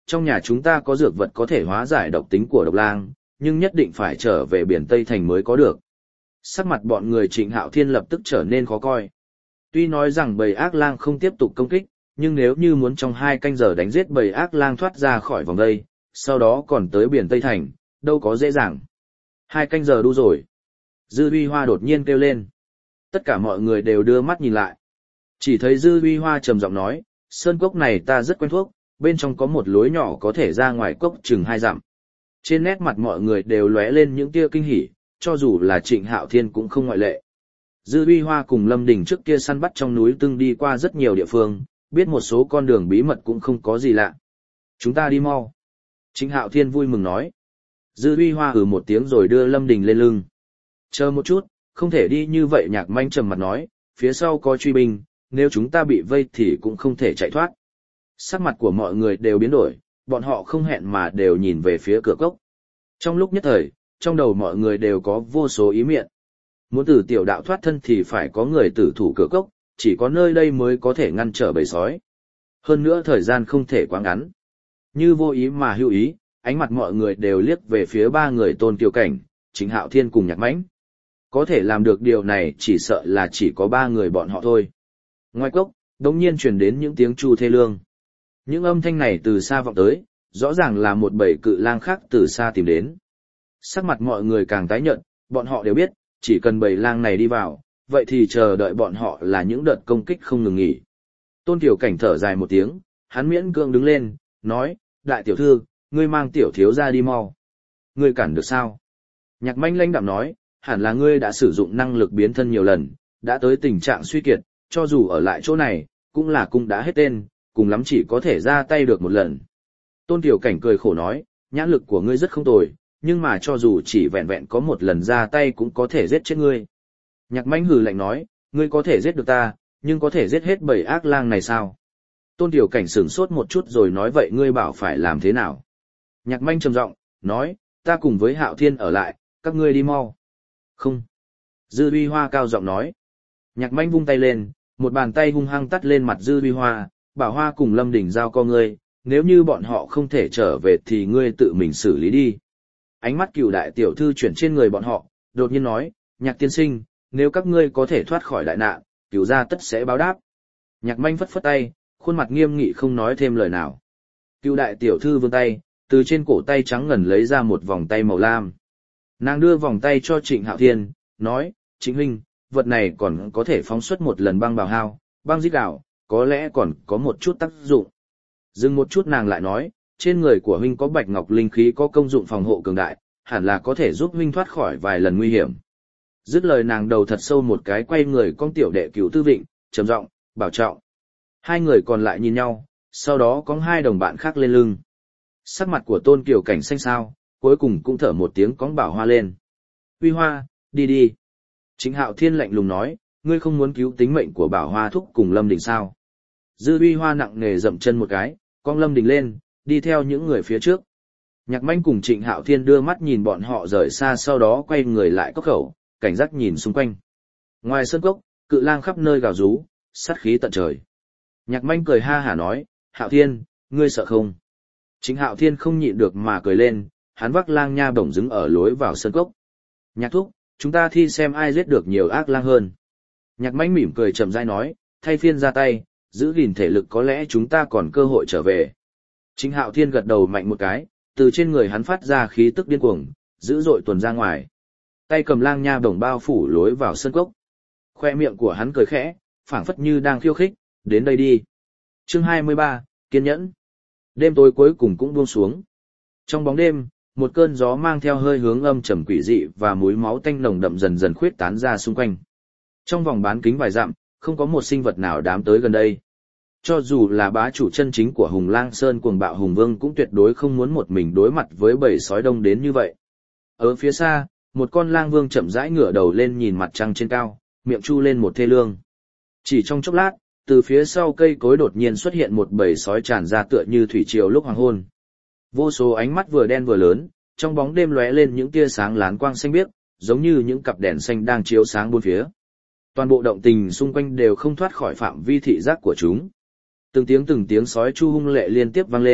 trong nhà chúng ta có dược vật có thể hóa giải độc tính của độc lang, nhưng nhất định phải trở về biển Tây Thành mới có được. Sắc mặt bọn người Trịnh Hạo Thiên lập tức trở nên khó coi. Tuy nói rằng bầy ác lang không tiếp tục công kích, nhưng nếu như muốn trong 2 canh giờ đánh giết bầy ác lang thoát ra khỏi vòng đây, sau đó còn tới biển Tây Thành, đâu có dễ dàng. 2 canh giờ đu rồi. Dư Uy Hoa đột nhiên kêu lên. Tất cả mọi người đều đưa mắt nhìn lại. Chỉ thấy Dư Uy Hoa trầm giọng nói, sơn cốc này ta rất quen thuộc, bên trong có một lối nhỏ có thể ra ngoài cốc chừng 2 dặm. Trên nét mặt mọi người đều lóe lên những tia kinh hỉ, cho dù là Trịnh Hạo Thiên cũng không ngoại lệ. Dư Uy Hoa cùng Lâm Đình trước kia săn bắt trong núi từng đi qua rất nhiều địa phương, biết một số con đường bí mật cũng không có gì lạ. Chúng ta đi mau. Trịnh Hạo Thiên vui mừng nói. Dư Uy Hoa một tiếng rồi đưa Lâm Đình lên lưng. Chờ một chút, không thể đi như vậy. Nhạc Manh trầm mặt nói, phía sau có truy binh, nếu chúng ta bị vây thì cũng không thể chạy thoát. Sắc mặt của mọi người đều biến đổi, bọn họ không hẹn mà đều nhìn về phía cửa cốc. Trong lúc nhất thời, trong đầu mọi người đều có vô số ý miệng. Muốn từ tiểu đạo thoát thân thì phải có người tử thủ cửa cốc, chỉ có nơi đây mới có thể ngăn trở bầy sói. Hơn nữa thời gian không thể quá ngắn. Như vô ý mà hữu ý, ánh mặt mọi người đều liếc về phía 3 người Tôn Kiều Cảnh, Trịnh Hạo Thiên cùng Nhạc Mãnh. Có thể làm được điều này chỉ sợ là chỉ có 3 người bọn họ thôi. Ngoài cốc, đống nhiên truyền đến những tiếng chu thê lương. Những âm thanh này từ xa vọng tới, rõ ràng là một bầy cự lang khác từ xa tìm đến. Sắc mặt mọi người càng tái nhợt, bọn họ đều biết, chỉ cần bầy lang này đi vào, vậy thì chờ đợi bọn họ là những đợt công kích không ngừng nghỉ. Tôn Kiều Cảnh thở dài một tiếng, hắn miễn cưỡng đứng lên, nói, đại tiểu thư, ngươi mang tiểu thiếu ra đi mau. Ngươi cản được sao? Nhạc Manh lãnh đạm nói, hẳn là ngươi đã sử dụng năng lực biến thân nhiều lần, đã tới tình trạng suy kiệt, cho dù ở lại chỗ này, cũng là cung đã hết tên, cùng lắm chỉ có thể ra tay được một lần. Tôn Kiều Cảnh cười khổ nói, nhãn lực của ngươi rất không tồi, nhưng mà cho dù chỉ vẹn vẹn có một lần ra tay cũng có thể giết chết ngươi. Nhạc Mãnh hừ lạnh nói, ngươi có thể giết được ta, nhưng có thể giết hết bầy ác lang này sao? Tôn Kiều Cảnh sửng sốt một chút rồi nói vậy ngươi bảo phải làm thế nào? Nhạc Mãnh trầm giọng, nói, ta cùng với Hạo Thiên ở lại, các ngươi đi mau. Không. Dư Uy Hoa cao giọng nói. Nhạc Mãnh vung tay lên, một bàn tay hung hăng tắt lên mặt Dư Uy Hoa, bảo Hoa cùng Lâm Đình giao co ngươi, nếu như bọn họ không thể trở về thì ngươi tự mình xử lý đi. Ánh mắt Cửu đại tiểu thư chuyển trên người bọn họ, đột nhiên nói, Nhạc tiên sinh, nếu các ngươi có thể thoát khỏi đại nạn, Cửu gia tất sẽ báo đáp. Nhạc Manh phất phất tay, khuôn mặt nghiêm nghị không nói thêm lời nào. Cửu đại tiểu thư vươn tay, từ trên cổ tay trắng ngần lấy ra một vòng tay màu lam. Nàng đưa vòng tay cho Trịnh Hạo Thiên, nói, Trịnh huynh, vật này còn có thể phóng xuất một lần băng bào hao, băng giết đảo, có lẽ còn có một chút tác dụng. Dừng một chút nàng lại nói, trên người của huynh có bạch ngọc linh khí có công dụng phòng hộ cường đại, hẳn là có thể giúp huynh thoát khỏi vài lần nguy hiểm. Dứt lời nàng đầu thật sâu một cái quay người con tiểu đệ Cửu Tư Vịnh, trầm giọng, bảo trọng. 2 người còn lại nhìn nhau, sau đó có 2 đồng bạn khác lên lưng. Sắc mặt của Tôn Kiều Cảnh xanh xao, cuối cùng cũng thở một tiếng cóng Bảo Hoa lên. Uy Hoa, đi đi. Trịnh Hạo Thiên lạnh lùng nói, ngươi không muốn cứu tính mệnh của Bảo Hoa thúc cùng Lâm Đình sao? Dư Uy Hoa nặng nề dậm chân một cái, con Lâm Đình lên, đi theo những người phía trước. Nhạc Manh cùng Trịnh Hạo Thiên đưa mắt nhìn bọn họ rời xa, sau đó quay người lại cốc khẩu, cảnh giác nhìn xung quanh. Ngoài sân cốc, cự lang khắp nơi gào rú, sát khí tận trời. Nhạc Manh cười ha hả nói, Hạo Thiên, ngươi sợ không? Trịnh Hạo Thiên không nhịn được mà cười lên, hắn vác lang nha bổng đứng ở lối vào sân cốc. Nhạc thúc, chúng ta thi xem ai giết được nhiều ác lang hơn. Nhạc Manh mỉm cười chậm rãi nói, thay phiên ra tay, giữ gìn thể lực có lẽ chúng ta còn cơ hội trở về. Trịnh Hạo Thiên gật đầu mạnh một cái, từ trên người hắn phát ra khí tức điên cuồng, dữ dội tuồn ra ngoài. Tay cầm lang nha bổng bao phủ lối vào sân cốc. Khoe miệng của hắn cười khẽ, phảng phất như đang khiêu khích, đến đây đi. Chương 23, kiên nhẫn. Đêm tối cuối cùng cũng buông xuống. Trong bóng đêm, một cơn gió mang theo hơi hướng âm trầm quỷ dị và mùi máu tanh nồng đậm dần dần khuyết tán ra xung quanh. Trong vòng bán kính vài dặm, không có một sinh vật nào dám tới gần đây. Cho dù là bá chủ chân chính của Hùng Lang Sơn Cuồng Bạo Hùng Vương cũng tuyệt đối không muốn một mình đối mặt với bầy sói đông đến như vậy. Ở phía xa, một con lang vương chậm rãi ngửa đầu lên nhìn mặt trăng trên cao, miệng chu lên một thê lương. Chỉ trong chốc lát, từ phía sau cây cối đột nhiên xuất hiện một bầy sói tràn ra tựa như thủy triều lúc hoàng hôn. Vô số ánh mắt vừa đen vừa lớn, trong bóng đêm lóe lên những tia sáng lán quang xanh biếc, giống như những cặp đèn xanh đang chiếu sáng bốn phía. Toàn bộ động tình xung quanh đều không thoát khỏi phạm vi thị giác của chúng. Từng tiếng sói chu hung lệ liên tiếp vang lên,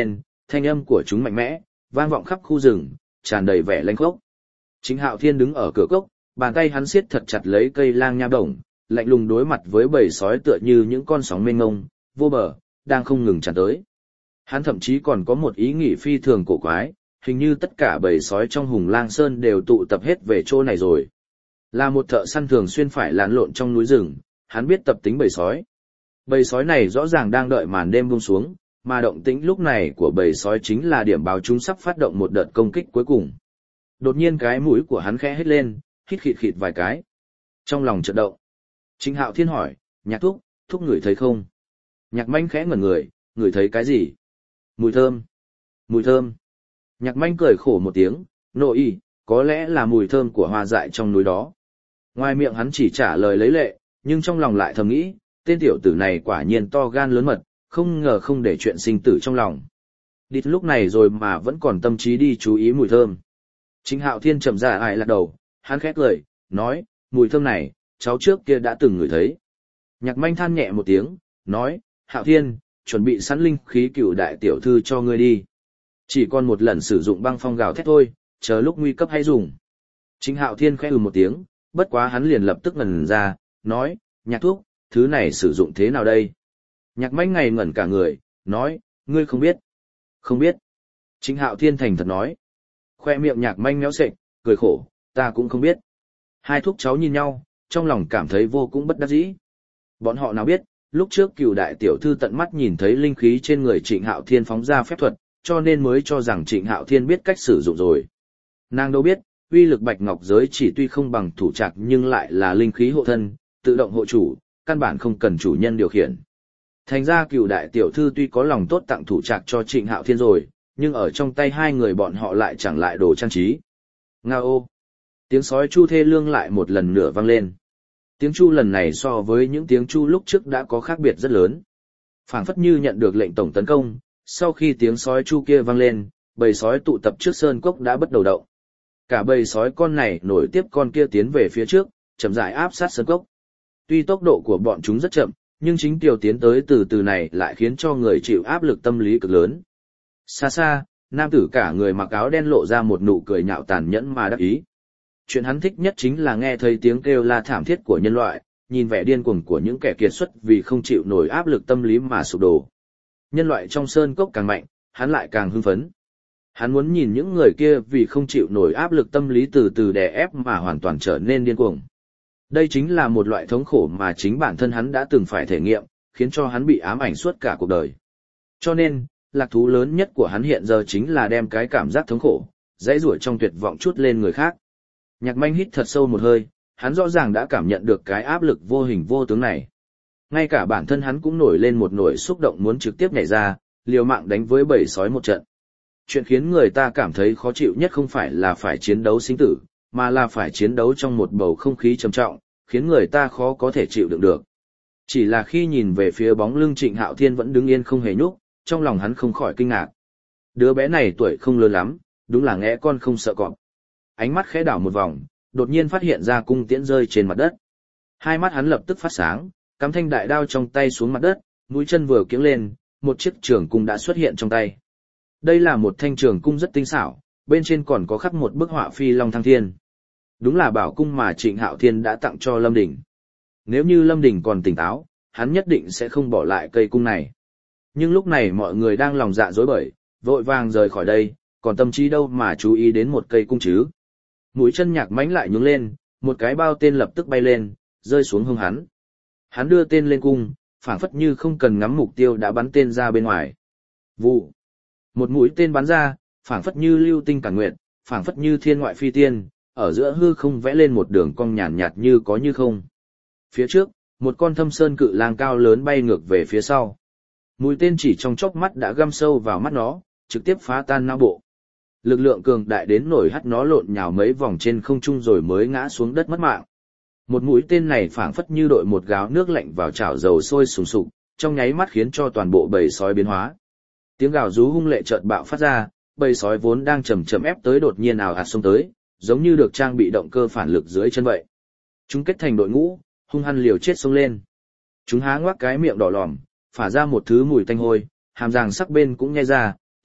thanh âm của chúng mạnh mẽ, vang vọng khắp khu rừng, tràn đầy vẻ lanh khốc. Trịnh Hạo Thiên đứng ở cửa cốc, bàn tay hắn siết thật chặt lấy cây lang nha bổng, lạnh lùng đối mặt với bầy sói tựa như những con sóng mênh mông, vô bờ, đang không ngừng tràn tới. Hắn thậm chí còn có một ý nghĩ phi thường cổ quái, hình như tất cả bầy sói trong Hùng Lang Sơn đều tụ tập hết về chỗ này rồi. Là một thợ săn thường xuyên phải lặn lộn trong núi rừng, hắn biết tập tính bầy sói. Bầy sói này rõ ràng đang đợi màn đêm buông xuống, mà động tĩnh lúc này của bầy sói chính là điểm báo chúng sắp phát động một đợt công kích cuối cùng. Đột nhiên cái mũi của hắn khẽ hít lên, hít khịt khịt vài cái. Trong lòng chợt động. Trịnh Hạo Thiên hỏi, Nhạc thúc, thúc ngửi thấy không? Nhạc Manh khẽ ngẩn người, ngửi thấy cái gì? Mùi thơm. Mùi thơm. Nhạc Manh cười khổ một tiếng, nội y, có lẽ là mùi thơm của hoa dại trong núi đó. Ngoài miệng hắn chỉ trả lời lấy lệ, nhưng trong lòng lại thầm nghĩ, tên tiểu tử này quả nhiên to gan lớn mật, không ngờ không để chuyện sinh tử trong lòng. Đít lúc này rồi mà vẫn còn tâm trí đi chú ý mùi thơm. Trịnh Hạo Thiên chậm rãi ải lắc đầu, hắn khẽ cười, nói, mùi thơm này, cháu trước kia đã từng ngửi thấy. Nhạc Manh than nhẹ một tiếng, nói, Hạo Thiên, chuẩn bị sẵn linh khí cửu đại tiểu thư cho ngươi đi. Chỉ còn một lần sử dụng băng phong gào thét thôi, chờ lúc nguy cấp hãy dùng. Trịnh Hạo Thiên khẽ một tiếng, bất quá hắn liền lập tức ngẩn ra, nói, Nhạc thúc, thứ này sử dụng thế nào đây? Nhạc Manh ngây ngẩn cả người, nói, ngươi không biết. Không biết. Trịnh Hạo Thiên thành thật nói. Khoe miệng Nhạc Manh méo sệch, cười khổ, ta cũng không biết. Hai thúc cháu nhìn nhau, trong lòng cảm thấy vô cùng bất đắc dĩ. Bọn họ nào biết, lúc trước Cửu đại tiểu thư tận mắt nhìn thấy linh khí trên người Trịnh Hạo Thiên phóng ra phép thuật, cho nên mới cho rằng Trịnh Hạo Thiên biết cách sử dụng rồi. Nàng đâu biết, uy lực bạch ngọc giới chỉ tuy không bằng thủ trạc nhưng lại là linh khí hộ thân, tự động hộ chủ, căn bản không cần chủ nhân điều khiển. Thành ra Cửu đại tiểu thư tuy có lòng tốt tặng thủ trạc cho Trịnh Hạo Thiên rồi, nhưng ở trong tay hai người bọn họ lại chẳng lại đồ trang trí. Nga ô! Tiếng sói chu thê lương lại một lần nữa vang lên. Tiếng chu lần này so với những tiếng chu lúc trước đã có khác biệt rất lớn. Phảng phất như nhận được lệnh tổng tấn công, sau khi tiếng sói chu kia vang lên, bầy sói tụ tập trước sơn cốc đã bắt đầu động. Cả bầy sói con này nổi tiếp con kia tiến về phía trước, chậm rãi áp sát sơn cốc. Tuy tốc độ của bọn chúng rất chậm, nhưng chính tiểu tiến tới từ từ này lại khiến cho người chịu áp lực tâm lý cực lớn. Xa xa, nam tử cả người mặc áo đen lộ ra một nụ cười nhạo tàn nhẫn mà đắc ý. Chuyện hắn thích nhất chính là nghe thấy tiếng kêu la thảm thiết của nhân loại, nhìn vẻ điên cuồng của những kẻ kiệt xuất vì không chịu nổi áp lực tâm lý mà sụp đổ. Nhân loại trong sơn cốc càng mạnh, hắn lại càng hưng phấn. Hắn muốn nhìn những người kia vì không chịu nổi áp lực tâm lý từ từ đè ép mà hoàn toàn trở nên điên cuồng. Đây chính là một loại thống khổ mà chính bản thân hắn đã từng phải thể nghiệm, khiến cho hắn bị ám ảnh suốt cả cuộc đời. Cho nên, lạc thú lớn nhất của hắn hiện giờ chính là đem cái cảm giác thống khổ, dãy rủa trong tuyệt vọng trút lên người khác. Nhạc Manh hít thật sâu một hơi, hắn rõ ràng đã cảm nhận được cái áp lực vô hình vô tướng này. Ngay cả bản thân hắn cũng nổi lên một nỗi xúc động muốn trực tiếp nhảy ra, liều mạng đánh với bầy sói một trận. Chuyện khiến người ta cảm thấy khó chịu nhất không phải là phải chiến đấu sinh tử, mà là phải chiến đấu trong một bầu không khí trầm trọng, khiến người ta khó có thể chịu đựng được. Chỉ là khi nhìn về phía bóng lưng Trịnh Hạo Thiên vẫn đứng yên không hề nhúc, trong lòng hắn không khỏi kinh ngạc. Đứa bé này tuổi không lớn lắm, đúng là ngẽ con không sợ cọp. Ánh mắt khẽ đảo một vòng, đột nhiên phát hiện ra cung tiễn rơi trên mặt đất. Hai mắt hắn lập tức phát sáng, cắm thanh đại đao trong tay xuống mặt đất, mũi chân vừa kiếng lên, một chiếc trường cung đã xuất hiện trong tay. Đây là một thanh trường cung rất tinh xảo, bên trên còn có khắc một bức họa phi long thăng thiên. Đúng là bảo cung mà Trịnh Hạo Thiên đã tặng cho Lâm Đình. Nếu như Lâm Đình còn tỉnh táo, hắn nhất định sẽ không bỏ lại cây cung này. Nhưng lúc này mọi người đang lòng dạ rối bời, vội vàng rời khỏi đây, còn tâm trí đâu mà chú ý đến một cây cung chứ. Mũi chân Nhạc Mãnh lại nhướng lên, một cái bao tên lập tức bay lên, rơi xuống hông hắn. Hắn đưa tên lên cung, phảng phất như không cần ngắm mục tiêu đã bắn tên ra bên ngoài. Vụ. Một mũi tên bắn ra, phảng phất như lưu tinh cản nguyệt, phảng phất như thiên ngoại phi tiên, ở giữa hư không vẽ lên một đường cong nhàn nhạt như có như không. Phía trước, một con thâm sơn cự lang cao lớn bay ngược về phía sau. Mũi tên chỉ trong chốc mắt đã găm sâu vào mắt nó, trực tiếp phá tan não bộ. Lực lượng cường đại đến nổi hắt nó lộn nhào mấy vòng trên không trung rồi mới ngã xuống đất mất mạng. Một mũi tên này phảng phất như đội một gáo nước lạnh vào chảo dầu sôi sùng sục, trong nháy mắt khiến cho toàn bộ bầy sói biến hóa. Tiếng gào rú hung lệ chợt bạo phát ra, bầy sói vốn đang chậm chậm ép tới đột nhiên ào ạt xông tới, giống như được trang bị động cơ phản lực dưới chân vậy. Chúng kết thành đội ngũ, hung hăng liều chết xông lên. Chúng há ngoác cái miệng đỏ lòm, phả ra một thứ mùi tanh hôi, hàm răng sắc bên cũng nhe ra,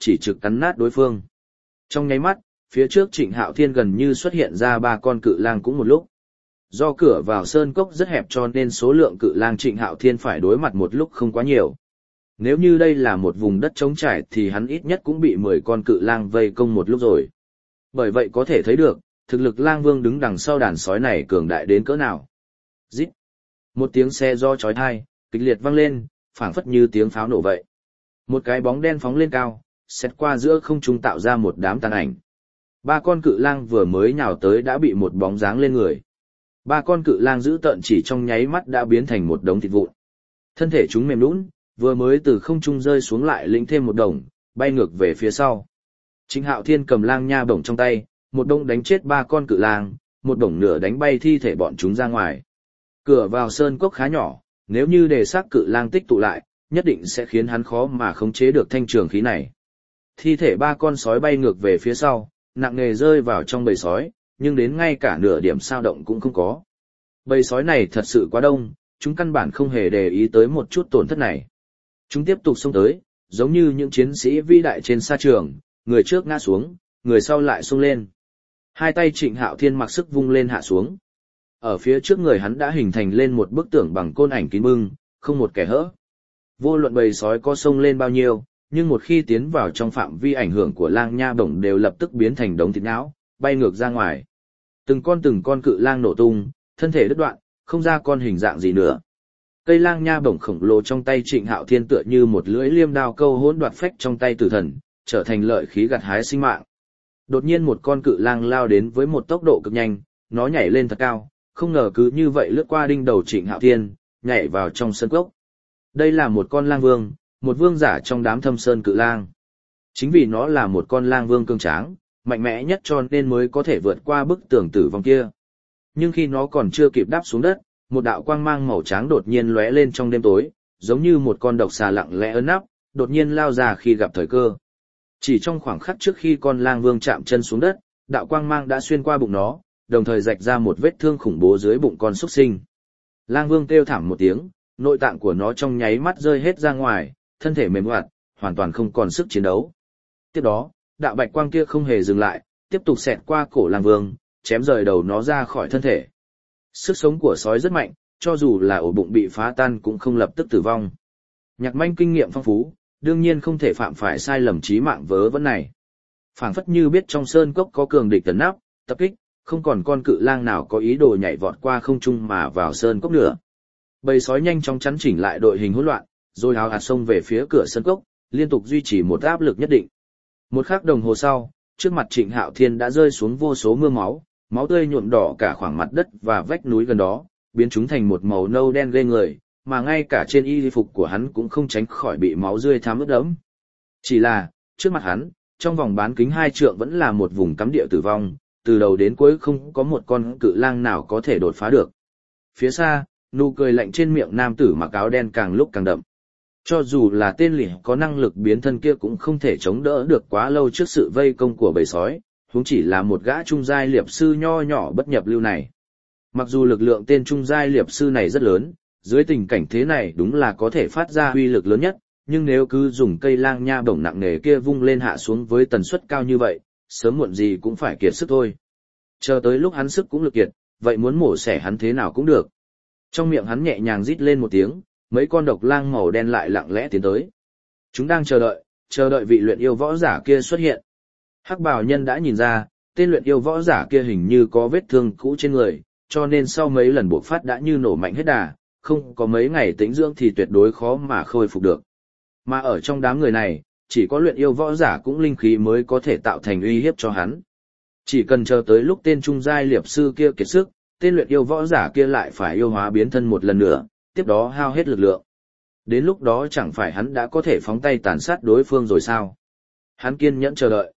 chỉ trực cắn nát đối phương. Trong nháy mắt, phía trước Trịnh Hạo Thiên gần như xuất hiện ra 3 con cự lang cũng một lúc. Do cửa vào sơn cốc rất hẹp cho nên số lượng cự lang Trịnh Hạo Thiên phải đối mặt một lúc không quá nhiều. Nếu như đây là một vùng đất trống trải thì hắn ít nhất cũng bị 10 con cự lang vây công một lúc rồi. Bởi vậy có thể thấy được, thực lực lang vương đứng đằng sau đàn sói này cường đại đến cỡ nào. Rít. Một tiếng xe do chói tai, kịch liệt vang lên, phảng phất như tiếng pháo nổ vậy. Một cái bóng đen phóng lên cao, xét qua giữa không trung tạo ra một đám tàn ảnh. 3 con cự lang vừa mới nhào tới đã bị một bóng dáng lên người. 3 con cự lang dữ tợn chỉ trong nháy mắt đã biến thành một đống thịt vụn. Thân thể chúng mềm nhũn, vừa mới từ không trung rơi xuống lại lĩnh thêm một đồng, bay ngược về phía sau. Trịnh Hạo Thiên cầm lang nha bổng trong tay, một đồng đánh chết 3 con cự lang, một đồng nửa đánh bay thi thể bọn chúng ra ngoài. Cửa vào sơn cốc khá nhỏ, nếu như để xác cự lang tích tụ lại, nhất định sẽ khiến hắn khó mà khống chế được thanh trường khí này. Thi thể 3 con sói bay ngược về phía sau, nặng nề rơi vào trong bầy sói, nhưng đến ngay cả nửa điểm sao động cũng không có. Bầy sói này thật sự quá đông, chúng căn bản không hề để ý tới một chút tổn thất này. Chúng tiếp tục xông tới, giống như những chiến sĩ vĩ đại trên sa trường, người trước ngã xuống, người sau lại xông lên. Hai tay Trịnh Hạo Thiên mặc sức vung lên hạ xuống. Ở phía trước người hắn đã hình thành lên một bức tường bằng côn ảnh kín bưng, không một kẻ hỡ. Vô luận bầy sói có xông lên bao nhiêu, nhưng một khi tiến vào trong phạm vi ảnh hưởng của lang nha bổng đều lập tức biến thành đống thịt não, bay ngược ra ngoài. Từng con cự lang nổ tung, thân thể đứt đoạn, không ra con hình dạng gì nữa. Cây lang nha bổng khổng lồ trong tay Trịnh Hạo Thiên tựa như một lưỡi liêm đao câu hỗn đoạt phách trong tay tử thần, trở thành lợi khí gặt hái sinh mạng. Đột nhiên một con cự lang lao đến với một tốc độ cực nhanh, nó nhảy lên thật cao, không ngờ cứ như vậy lướt qua đỉnh đầu Trịnh Hạo Thiên, nhảy vào trong sân cốc. Đây là một con lang vương, một vương giả trong đám thâm sơn cự lang. Chính vì nó là một con lang vương cường tráng, mạnh mẽ nhất cho nên mới có thể vượt qua bức tường tử vong kia. Nhưng khi nó còn chưa kịp đáp xuống đất, một đạo quang mang màu trắng đột nhiên lóe lên trong đêm tối, giống như một con độc xà lặng lẽ ấn nắp, đột nhiên lao ra khi gặp thời cơ. Chỉ trong khoảng khắc trước khi con lang vương chạm chân xuống đất, đạo quang mang đã xuyên qua bụng nó, đồng thời rạch ra một vết thương khủng bố dưới bụng con súc sinh. Lang vương kêu thảm một tiếng, nội tạng của nó trong nháy mắt rơi hết ra ngoài, thân thể mềm oặt, hoàn toàn không còn sức chiến đấu. Tiếp đó, đạo bạch quang kia không hề dừng lại, tiếp tục xẹt qua cổ lang vương, chém rời đầu nó ra khỏi thân thể. Sức sống của sói rất mạnh, cho dù là ổ bụng bị phá tan cũng không lập tức tử vong. Nhạc Manh kinh nghiệm phong phú, đương nhiên không thể phạm phải sai lầm chí mạng vớ vẩn này. Phảng phất như biết trong sơn cốc có cường địch tấn áp, tập kích, không còn con cự lang nào có ý đồ nhảy vọt qua không trung mà vào sơn cốc nữa. Bầy sói nhanh chóng chắn chỉnh lại đội hình hỗn loạn, rồi hào hạt xông về phía cửa sơn cốc, liên tục duy trì một áp lực nhất định. Một khắc đồng hồ sau, trước mặt Trịnh Hạo Thiên đã rơi xuống vô số mưa máu, máu tươi nhuộm đỏ cả khoảng mặt đất và vách núi gần đó, biến chúng thành một màu nâu đen ghê người, mà ngay cả trên y phục của hắn cũng không tránh khỏi bị máu rươi thấm ướt đẫm. Chỉ là, trước mặt hắn, trong vòng bán kính 2 trượng vẫn là một vùng cấm địa tử vong, từ đầu đến cuối không có một con cự lang nào có thể đột phá được. Phía xa, nụ cười lạnh trên miệng nam tử mặc áo đen càng lúc càng đậm. Cho dù là tên lỉ có năng lực biến thân kia cũng không thể chống đỡ được quá lâu trước sự vây công của bầy sói, huống chỉ là một gã trung giai liệp sư nho nhỏ bất nhập lưu này. Mặc dù lực lượng tên trung giai liệp sư này rất lớn, dưới tình cảnh thế này đúng là có thể phát ra uy lực lớn nhất, nhưng nếu cứ dùng cây lang nha bổng nặng nề kia vung lên hạ xuống với tần suất cao như vậy, sớm muộn gì cũng phải kiệt sức thôi. Chờ tới lúc hắn sức cũng lực kiệt, vậy muốn mổ xẻ hắn thế nào cũng được. Trong miệng hắn nhẹ nhàng rít lên một tiếng, mấy con độc lang màu đen lại lặng lẽ tiến tới. Chúng đang chờ đợi vị luyện yêu võ giả kia xuất hiện. Hắc bào nhân đã nhìn ra, tên luyện yêu võ giả kia hình như có vết thương cũ trên người, cho nên sau mấy lần bộc phát đã như nổ mạnh hết đà, không có mấy ngày tĩnh dưỡng thì tuyệt đối khó mà khôi phục được. Mà ở trong đám người này, chỉ có luyện yêu võ giả cũng linh khí mới có thể tạo thành uy hiếp cho hắn. Chỉ cần chờ tới lúc tên trung giai liệp sư kia kiệt sức, tên luyện yêu võ giả kia lại phải yêu hóa biến thân một lần nữa, tiếp đó hao hết lực lượng. Đến lúc đó chẳng phải hắn đã có thể phóng tay tàn sát đối phương rồi sao? Hắn kiên nhẫn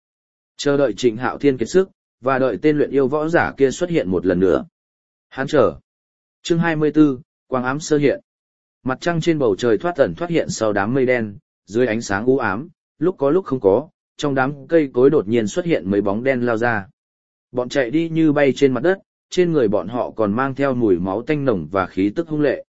chờ đợi Trịnh Hạo Thiên kiệt sức, và đợi tên luyện yêu võ giả kia xuất hiện một lần nữa. Hắn chờ. Chương 24, quang ám sơ hiện. Mặt trăng trên bầu trời thoát ẩn thoát hiện sau đám mây đen, dưới ánh sáng u ám, lúc có lúc không có, trong đám cây cối đột nhiên xuất hiện mấy bóng đen lao ra. Bọn chạy đi như bay trên mặt đất, trên người bọn họ còn mang theo mùi máu tanh nồng và khí tức hung lệ.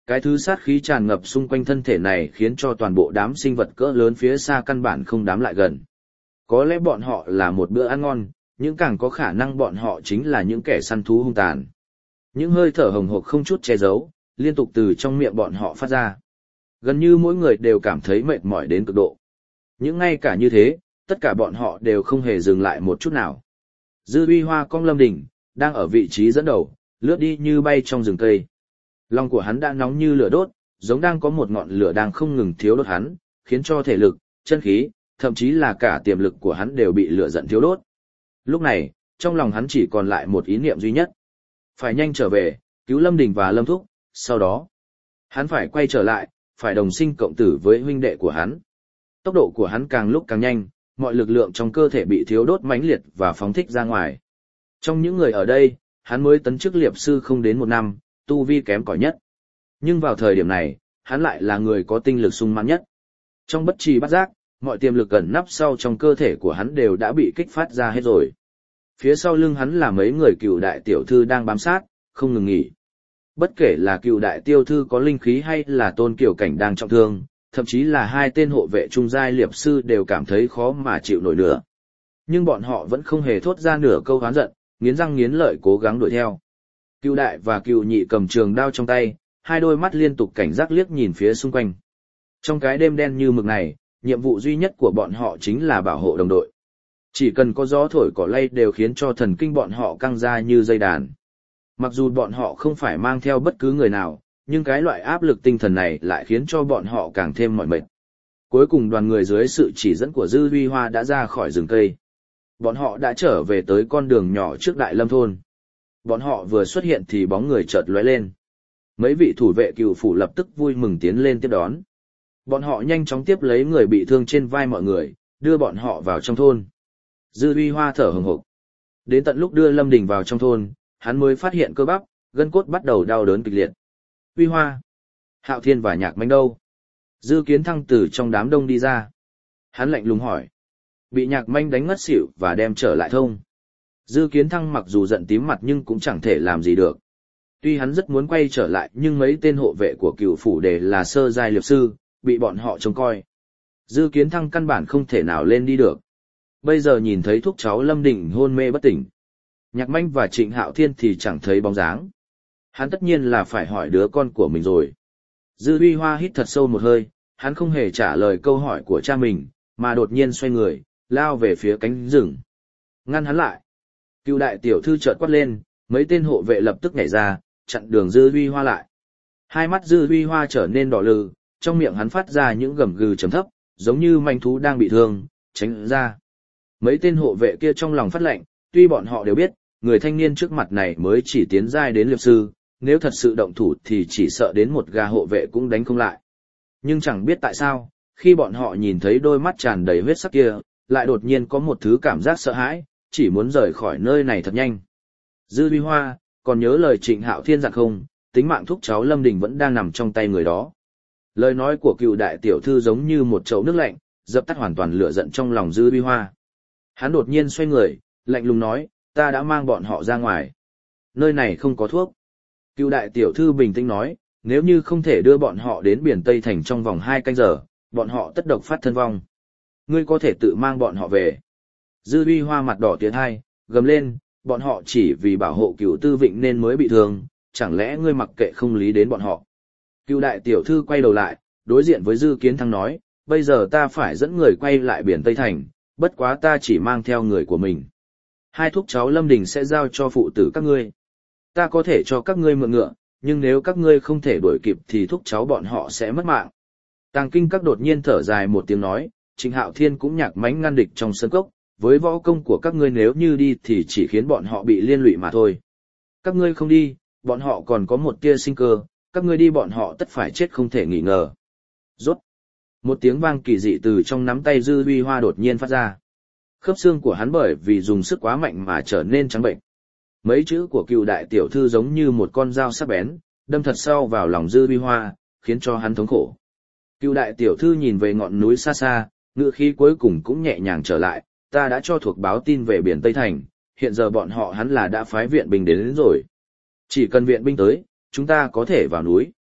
cái thứ sát khí tràn ngập xung quanh thân thể này khiến cho toàn bộ đám sinh vật cỡ lớn phía xa căn bản không dám lại gần. Có lẽ bọn họ là một bữa ăn ngon, nhưng càng có khả năng bọn họ chính là những kẻ săn thú hung tàn. Những hơi thở hồng hộc không chút che giấu, liên tục từ trong miệng bọn họ phát ra. Gần như mỗi người đều cảm thấy mệt mỏi đến cực độ. Nhưng ngay cả như thế, tất cả bọn họ đều không hề dừng lại một chút nào. Dư Uy Hoa cong Lâm Đình, đang ở vị trí dẫn đầu, lướt đi như bay trong rừng cây. Lòng của hắn đã nóng như lửa đốt, giống đang có một ngọn lửa đang không ngừng thiếu đốt hắn, khiến cho thể lực, chân khí, thậm chí là cả tiềm lực của hắn đều bị lửa giận thiếu đốt. Lúc này, trong lòng hắn chỉ còn lại một ý niệm duy nhất. Phải nhanh trở về, cứu Lâm Đình và Lâm Thúc, sau đó, hắn phải quay trở lại, phải đồng sinh cộng tử với huynh đệ của hắn. Tốc độ của hắn càng lúc càng nhanh, mọi lực lượng trong cơ thể bị thiếu đốt mãnh liệt và phóng thích ra ngoài. Trong những người ở đây, hắn mới tấn chức liệp sư không đến 1 năm, tu vi kém cỏi nhất. Nhưng vào thời điểm này, hắn lại là người có tinh lực sung mãn nhất. Trong bất tri bất giác, mọi tiềm lực ẩn nấp sau trong cơ thể của hắn đều đã bị kích phát ra hết rồi. Phía sau lưng hắn là mấy người cựu đại tiểu thư đang bám sát, không ngừng nghỉ. Bất kể là cựu đại tiêu thư có linh khí hay là Tôn Kiều Cảnh đang trọng thương, thậm chí là 2 tên hộ vệ trung giai liệp sư đều cảm thấy khó mà chịu nổi nữa. Nhưng bọn họ vẫn không hề thốt ra nửa câu oán giận, nghiến răng nghiến lợi cố gắng đuổi theo. Cựu đại và cựu nhị cầm trường đao trong tay, 2 đôi mắt liên tục cảnh giác liếc nhìn phía xung quanh. Trong cái đêm đen như mực này, nhiệm vụ duy nhất của bọn họ chính là bảo hộ đồng đội. Chỉ cần có gió thổi cỏ lay đều khiến cho thần kinh bọn họ căng ra như dây đàn. Mặc dù bọn họ không phải mang theo bất cứ người nào, nhưng cái loại áp lực tinh thần này lại khiến cho bọn họ càng thêm mỏi mệt. Cuối cùng đoàn người dưới sự chỉ dẫn của Dư Uy Hoa đã ra khỏi rừng cây. Bọn họ đã trở về tới con đường nhỏ trước Đại Lâm thôn. Bọn họ vừa xuất hiện thì bóng người chợt lóe lên. Mấy vị thủ vệ cựu phủ lập tức vui mừng tiến lên tiếp đón. Bọn họ nhanh chóng tiếp lấy người bị thương trên vai mọi người, đưa bọn họ vào trong thôn. Dư Uy Hoa thở hổn hộc. Đến tận lúc đưa Lâm Đình vào trong thôn, hắn mới phát hiện cơ bắp, gân cốt bắt đầu đau đớn kịch liệt. Uy Hoa, Hạo Thiên và Nhạc Manh đâu? Dư Kiến Thăng từ trong đám đông đi ra. Hắn lạnh lùng hỏi. Bị Nhạc Manh đánh ngất xỉu và đem trở lại thông. Dư Kiến Thăng mặc dù giận tím mặt nhưng cũng chẳng thể làm gì được. Tuy hắn rất muốn quay trở lại nhưng mấy tên hộ vệ của cựu phủ đều là sơ giai liệp sư, bị bọn họ trông coi. Dư Kiến Thăng căn bản không thể nào lên đi được. Bây giờ nhìn thấy thúc cháu Lâm Đình hôn mê bất tỉnh. Nhạc Manh và Trịnh Hạo Thiên thì chẳng thấy bóng dáng. Hắn tất nhiên là phải hỏi đứa con của mình rồi. Dư Uy Hoa hít thật sâu một hơi, hắn không hề trả lời câu hỏi của cha mình, mà đột nhiên xoay người, lao về phía cánh rừng. Ngăn hắn lại. Cựu đại tiểu thư chợt quát lên, mấy tên hộ vệ lập tức nhảy ra, chặn đường Dư Uy Hoa lại. Hai mắt Dư Uy Hoa trở nên đỏ lừ, trong miệng hắn phát ra những gầm gừ trầm thấp, giống như manh thú đang bị thương, tránh ra. Mấy tên hộ vệ kia trong lòng phát lạnh, tuy bọn họ đều biết, người thanh niên trước mặt này mới chỉ tiến giai đến liệp sư, nếu thật sự động thủ thì chỉ sợ đến một gà hộ vệ cũng đánh không lại. Nhưng chẳng biết tại sao, khi bọn họ nhìn thấy đôi mắt tràn đầy huyết sắc kia, lại đột nhiên có một thứ cảm giác sợ hãi, chỉ muốn rời khỏi nơi này thật nhanh. Dư Uy Hoa, còn nhớ lời Trịnh Hạo Thiên dặn không, tính mạng thúc cháu Lâm Đình vẫn đang nằm trong tay người đó. Lời nói của cựu đại tiểu thư giống như một chậu nước lạnh, dập tắt hoàn toàn lửa giận trong lòng Dư Uy Hoa. Hắn đột nhiên xoay người, lạnh lùng nói, ta đã mang bọn họ ra ngoài. Nơi này không có thuốc. Cựu đại tiểu thư bình tĩnh nói, nếu như không thể đưa bọn họ đến biển Tây Thành trong vòng 2 canh giờ, bọn họ tất độc phát thân vong. Ngươi có thể tự mang bọn họ về. Dư Uy Hoa mặt đỏ tiến hai, gầm lên, bọn họ chỉ vì bảo hộ Cựu Tư Vịnh nên mới bị thương, chẳng lẽ ngươi mặc kệ không lý đến bọn họ. Cựu đại tiểu thư quay đầu lại, đối diện với Dư Kiến Thăng nói, bây giờ ta phải dẫn người quay lại biển Tây Thành, bất quá ta chỉ mang theo người của mình. 2 thúc cháu Lâm Đình sẽ giao cho phụ tử các ngươi. Ta có thể cho các ngươi mượn ngựa, nhưng nếu các ngươi không thể đuổi kịp thì thúc cháu bọn họ sẽ mất mạng. Tàng Kinh Các đột nhiên thở dài một tiếng nói, Trịnh Hạo Thiên cũng Nhạc Mánh ngăn địch trong sân cốc, với võ công của các ngươi nếu như đi thì chỉ khiến bọn họ bị liên lụy mà thôi. Các ngươi không đi, bọn họ còn có một tia sinh cơ, các ngươi đi bọn họ tất phải chết không thể nghi ngờ. Rốt. Một tiếng vang kỳ dị từ trong nắm tay Dư Uy Hoa đột nhiên phát ra. Khớp xương của hắn bởi vì dùng sức quá mạnh mà trở nên trắng bệnh. Mấy chữ của cựu đại tiểu thư giống như một con dao sắc bén, đâm thật sâu vào lòng Dư Uy Hoa, khiến cho hắn thống khổ. Cựu đại tiểu thư nhìn về ngọn núi xa xa, ngữ khí cuối cùng cũng nhẹ nhàng trở lại, ta đã cho thuộc báo tin về biển Tây Thành, hiện giờ bọn họ hắn là đã phái viện binh đến rồi. Chỉ cần viện binh tới, chúng ta có thể vào núi.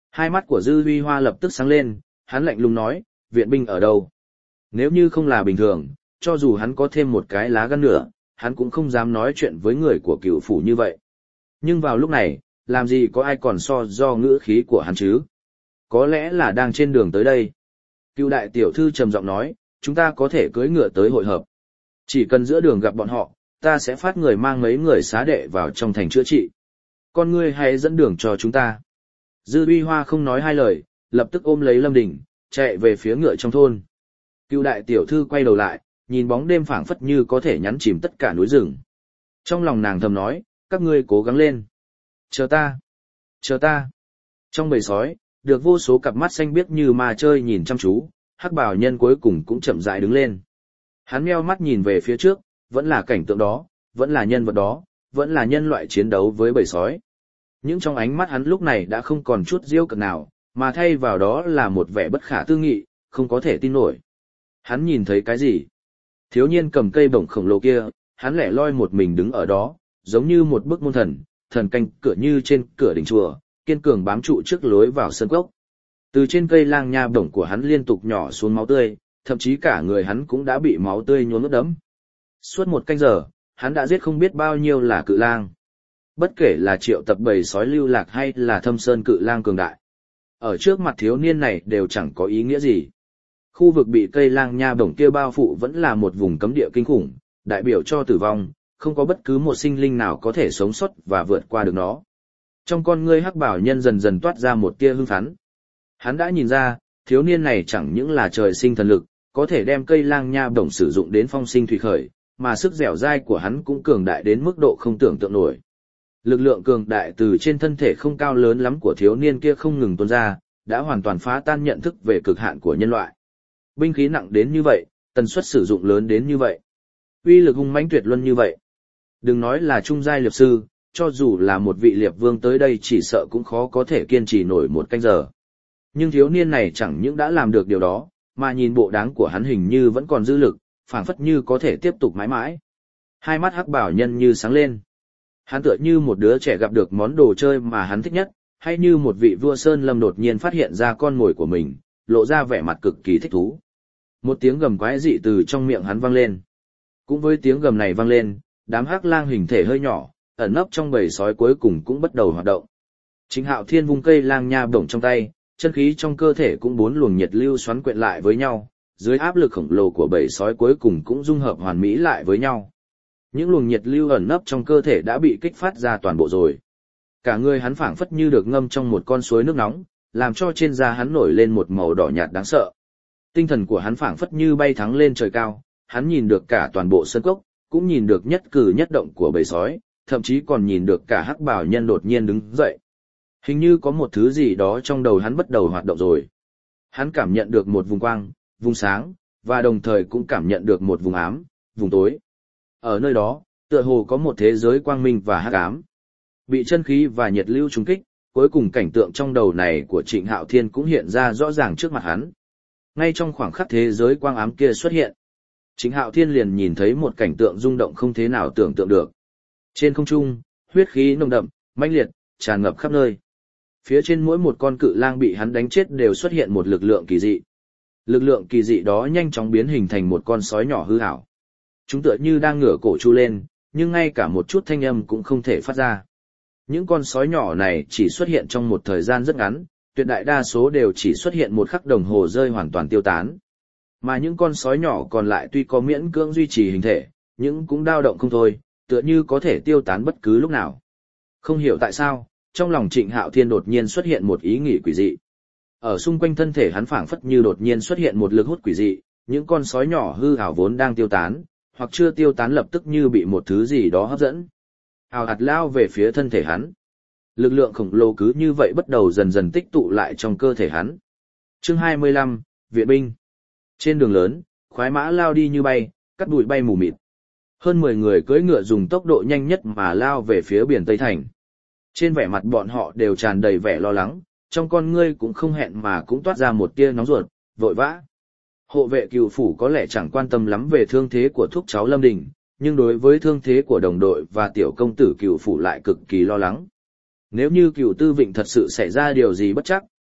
Hai mắt của Dư Huy Hoa lập tức sáng lên, hắn lạnh lùng nói, viện binh ở đâu? Nếu như không là bình thường, cho dù hắn có thêm một cái lá gan nữa, hắn cũng không dám nói chuyện với người của cựu phủ như vậy. Nhưng vào lúc này, làm gì có ai còn so do ngữ khí của hắn chứ? Có lẽ là đang trên đường tới đây. Cựu đại tiểu thư trầm giọng nói, chúng ta có thể cưỡi ngựa tới hội hợp. Chỉ cần giữa đường gặp bọn họ, ta sẽ phát người mang mấy người xá đệ vào trong thành chữa trị. Con ngươi hãy dẫn đường cho chúng ta. Dư Uy Hoa không nói hai lời, lập tức ôm lấy Lâm Đình, chạy về phía ngựa trong thôn. Cựu đại tiểu thư quay đầu lại, nhìn bóng đêm phảng phất như có thể nhắn chìm tất cả núi rừng. Trong lòng nàng thầm nói, các ngươi cố gắng lên. Chờ ta, chờ ta. Trong bầy sói, được vô số cặp mắt xanh biếc như ma chơi nhìn chăm chú, hắc bào nhân cuối cùng cũng chậm rãi đứng lên. Hắn meo mắt nhìn về phía trước, vẫn là cảnh tượng đó, vẫn là nhân vật đó, vẫn là nhân loại chiến đấu với bầy sói. Nhưng trong ánh mắt hắn lúc này đã không còn chút diêu cợt nào, mà thay vào đó là một vẻ bất khả tư nghị, không có thể tin nổi. Hắn nhìn thấy cái gì? Thiếu niên cầm cây bổng khổng lồ kia, hắn lẻ loi một mình đứng ở đó, giống như một bức môn thần, thần canh cửa như trên cửa đình chùa, kiên cường bám trụ trước lối vào sân cốc. Từ trên cây lang nha bổng của hắn liên tục nhỏ xuống máu tươi, thậm chí cả người hắn cũng đã bị máu tươi nhuốm ướt đẫm. Suốt một canh giờ, hắn đã giết không biết bao nhiêu là cự lang. Bất kể là triệu tập bầy sói lưu lạc hay là thâm sơn cự lang cường đại. Ở trước mặt thiếu niên này đều chẳng có ý nghĩa gì. Khu vực bị cây lang nha bổng kia bao phủ vẫn là một vùng cấm địa kinh khủng, đại biểu cho tử vong, không có bất cứ một sinh linh nào có thể sống sót và vượt qua được nó. Trong con ngươi hắc bảo nhân dần dần toát ra một tia hưng phấn. Hắn đã nhìn ra, thiếu niên này chẳng những là trời sinh thần lực, có thể đem cây lang nha bổng sử dụng đến phong sinh thủy khởi, mà sức dẻo dai của hắn cũng cường đại đến mức độ không tưởng tượng nổi. Lực lượng cường đại từ trên thân thể không cao lớn lắm của thiếu niên kia không ngừng tuôn ra, đã hoàn toàn phá tan nhận thức về cực hạn của nhân loại. Binh khí nặng đến như vậy, tần suất sử dụng lớn đến như vậy. Uy lực hung mãnh tuyệt luân như vậy. Đừng nói là trung giai liệp sư, cho dù là một vị liệp vương tới đây chỉ sợ cũng khó có thể kiên trì nổi một canh giờ. Nhưng thiếu niên này chẳng những đã làm được điều đó, mà nhìn bộ dáng của hắn hình như vẫn còn dư lực, phảng phất như có thể tiếp tục mãi mãi. Hai mắt hắc bảo nhân như sáng lên. Hắn tựa như một đứa trẻ gặp được món đồ chơi mà hắn thích nhất, hay như một vị vua sơn lâm đột nhiên phát hiện ra con mồi của mình, lộ ra vẻ mặt cực kỳ thích thú. Một tiếng gầm quái dị từ trong miệng hắn vang lên. Cũng với tiếng gầm này vang lên, đám hắc lang hình thể hơi nhỏ, ẩn nấp trong bầy sói cuối cùng cũng bắt đầu hoạt động. Chính Hạo Thiên vung cây lang nha bổng trong tay, chân khí trong cơ thể cũng bốn luồng nhiệt lưu xoắn quyện lại với nhau, dưới áp lực khổng lồ của bầy sói cuối cùng cũng dung hợp hoàn mỹ lại với nhau. Những luồng nhiệt lưu ẩn nấp trong cơ thể đã bị kích phát ra toàn bộ rồi. Cả người hắn phảng phất như được ngâm trong một con suối nước nóng, làm cho trên da hắn nổi lên một màu đỏ nhạt đáng sợ. Tinh thần của hắn phảng phất như bay thẳng lên trời cao, hắn nhìn được cả toàn bộ sân cốc, cũng nhìn được nhất cử nhất động của bầy sói, thậm chí còn nhìn được cả hắc bảo nhân đột nhiên đứng dậy. Hình như có một thứ gì đó trong đầu hắn bắt đầu hoạt động rồi. Hắn cảm nhận được một vùng quang, vùng sáng, và đồng thời cũng cảm nhận được một vùng ám, vùng tối. Ở nơi đó, tựa hồ có một thế giới quang minh và hắc ám. Bị chân khí và nhiệt lưu trúng kích, cuối cùng cảnh tượng trong đầu này của Trịnh Hạo Thiên cũng hiện ra rõ ràng trước mặt hắn. Ngay trong khoảng khắc thế giới quang ám kia xuất hiện, Trịnh Hạo Thiên liền nhìn thấy một cảnh tượng rung động không thể nào tưởng tượng được. Trên không trung, huyết khí nồng đậm, mãnh liệt, tràn ngập khắp nơi. Phía trên mỗi một con cự lang bị hắn đánh chết đều xuất hiện một lực lượng kỳ dị. Lực lượng kỳ dị đó nhanh chóng biến hình thành một con sói nhỏ hư ảo. Chúng tựa như đang ngửa cổ chu lên, nhưng ngay cả một chút thanh âm cũng không thể phát ra. Những con sói nhỏ này chỉ xuất hiện trong một thời gian rất ngắn, tuyệt đại đa số đều chỉ xuất hiện một khắc đồng hồ rơi hoàn toàn tiêu tán. Mà những con sói nhỏ còn lại tuy có miễn cưỡng duy trì hình thể, nhưng cũng dao động không thôi, tựa như có thể tiêu tán bất cứ lúc nào. Không hiểu tại sao, trong lòng Trịnh Hạo Thiên đột nhiên xuất hiện một ý nghĩ quỷ dị. Ở xung quanh thân thể hắn phảng phất như đột nhiên xuất hiện một lực hút quỷ dị, những con sói nhỏ hư ảo vốn đang tiêu tán, hoặc chưa tiêu tán lập tức như bị một thứ gì đó hấp dẫn. Ào ạt lao về phía thân thể hắn. Lực lượng khổng lồ cứ như vậy bắt đầu dần dần tích tụ lại trong cơ thể hắn. Chương 25, Viện binh. Trên đường lớn, khoái mã lao đi như bay, cắt bụi bay mù mịt. Hơn 10 người cưỡi ngựa dùng tốc độ nhanh nhất mà lao về phía biển Tây Thành. Trên vẻ mặt bọn họ đều tràn đầy vẻ lo lắng, trong con ngươi cũng không hẹn mà cũng toát ra một tia nóng ruột, vội vã. Hộ vệ Cửu phủ có lẽ chẳng quan tâm lắm về thương thế của thúc cháu Lâm Đình, nhưng đối với thương thế của đồng đội và tiểu công tử Cửu phủ lại cực kỳ lo lắng. Nếu như Cửu Tư Vịnh thật sự xảy ra điều gì bất trắc,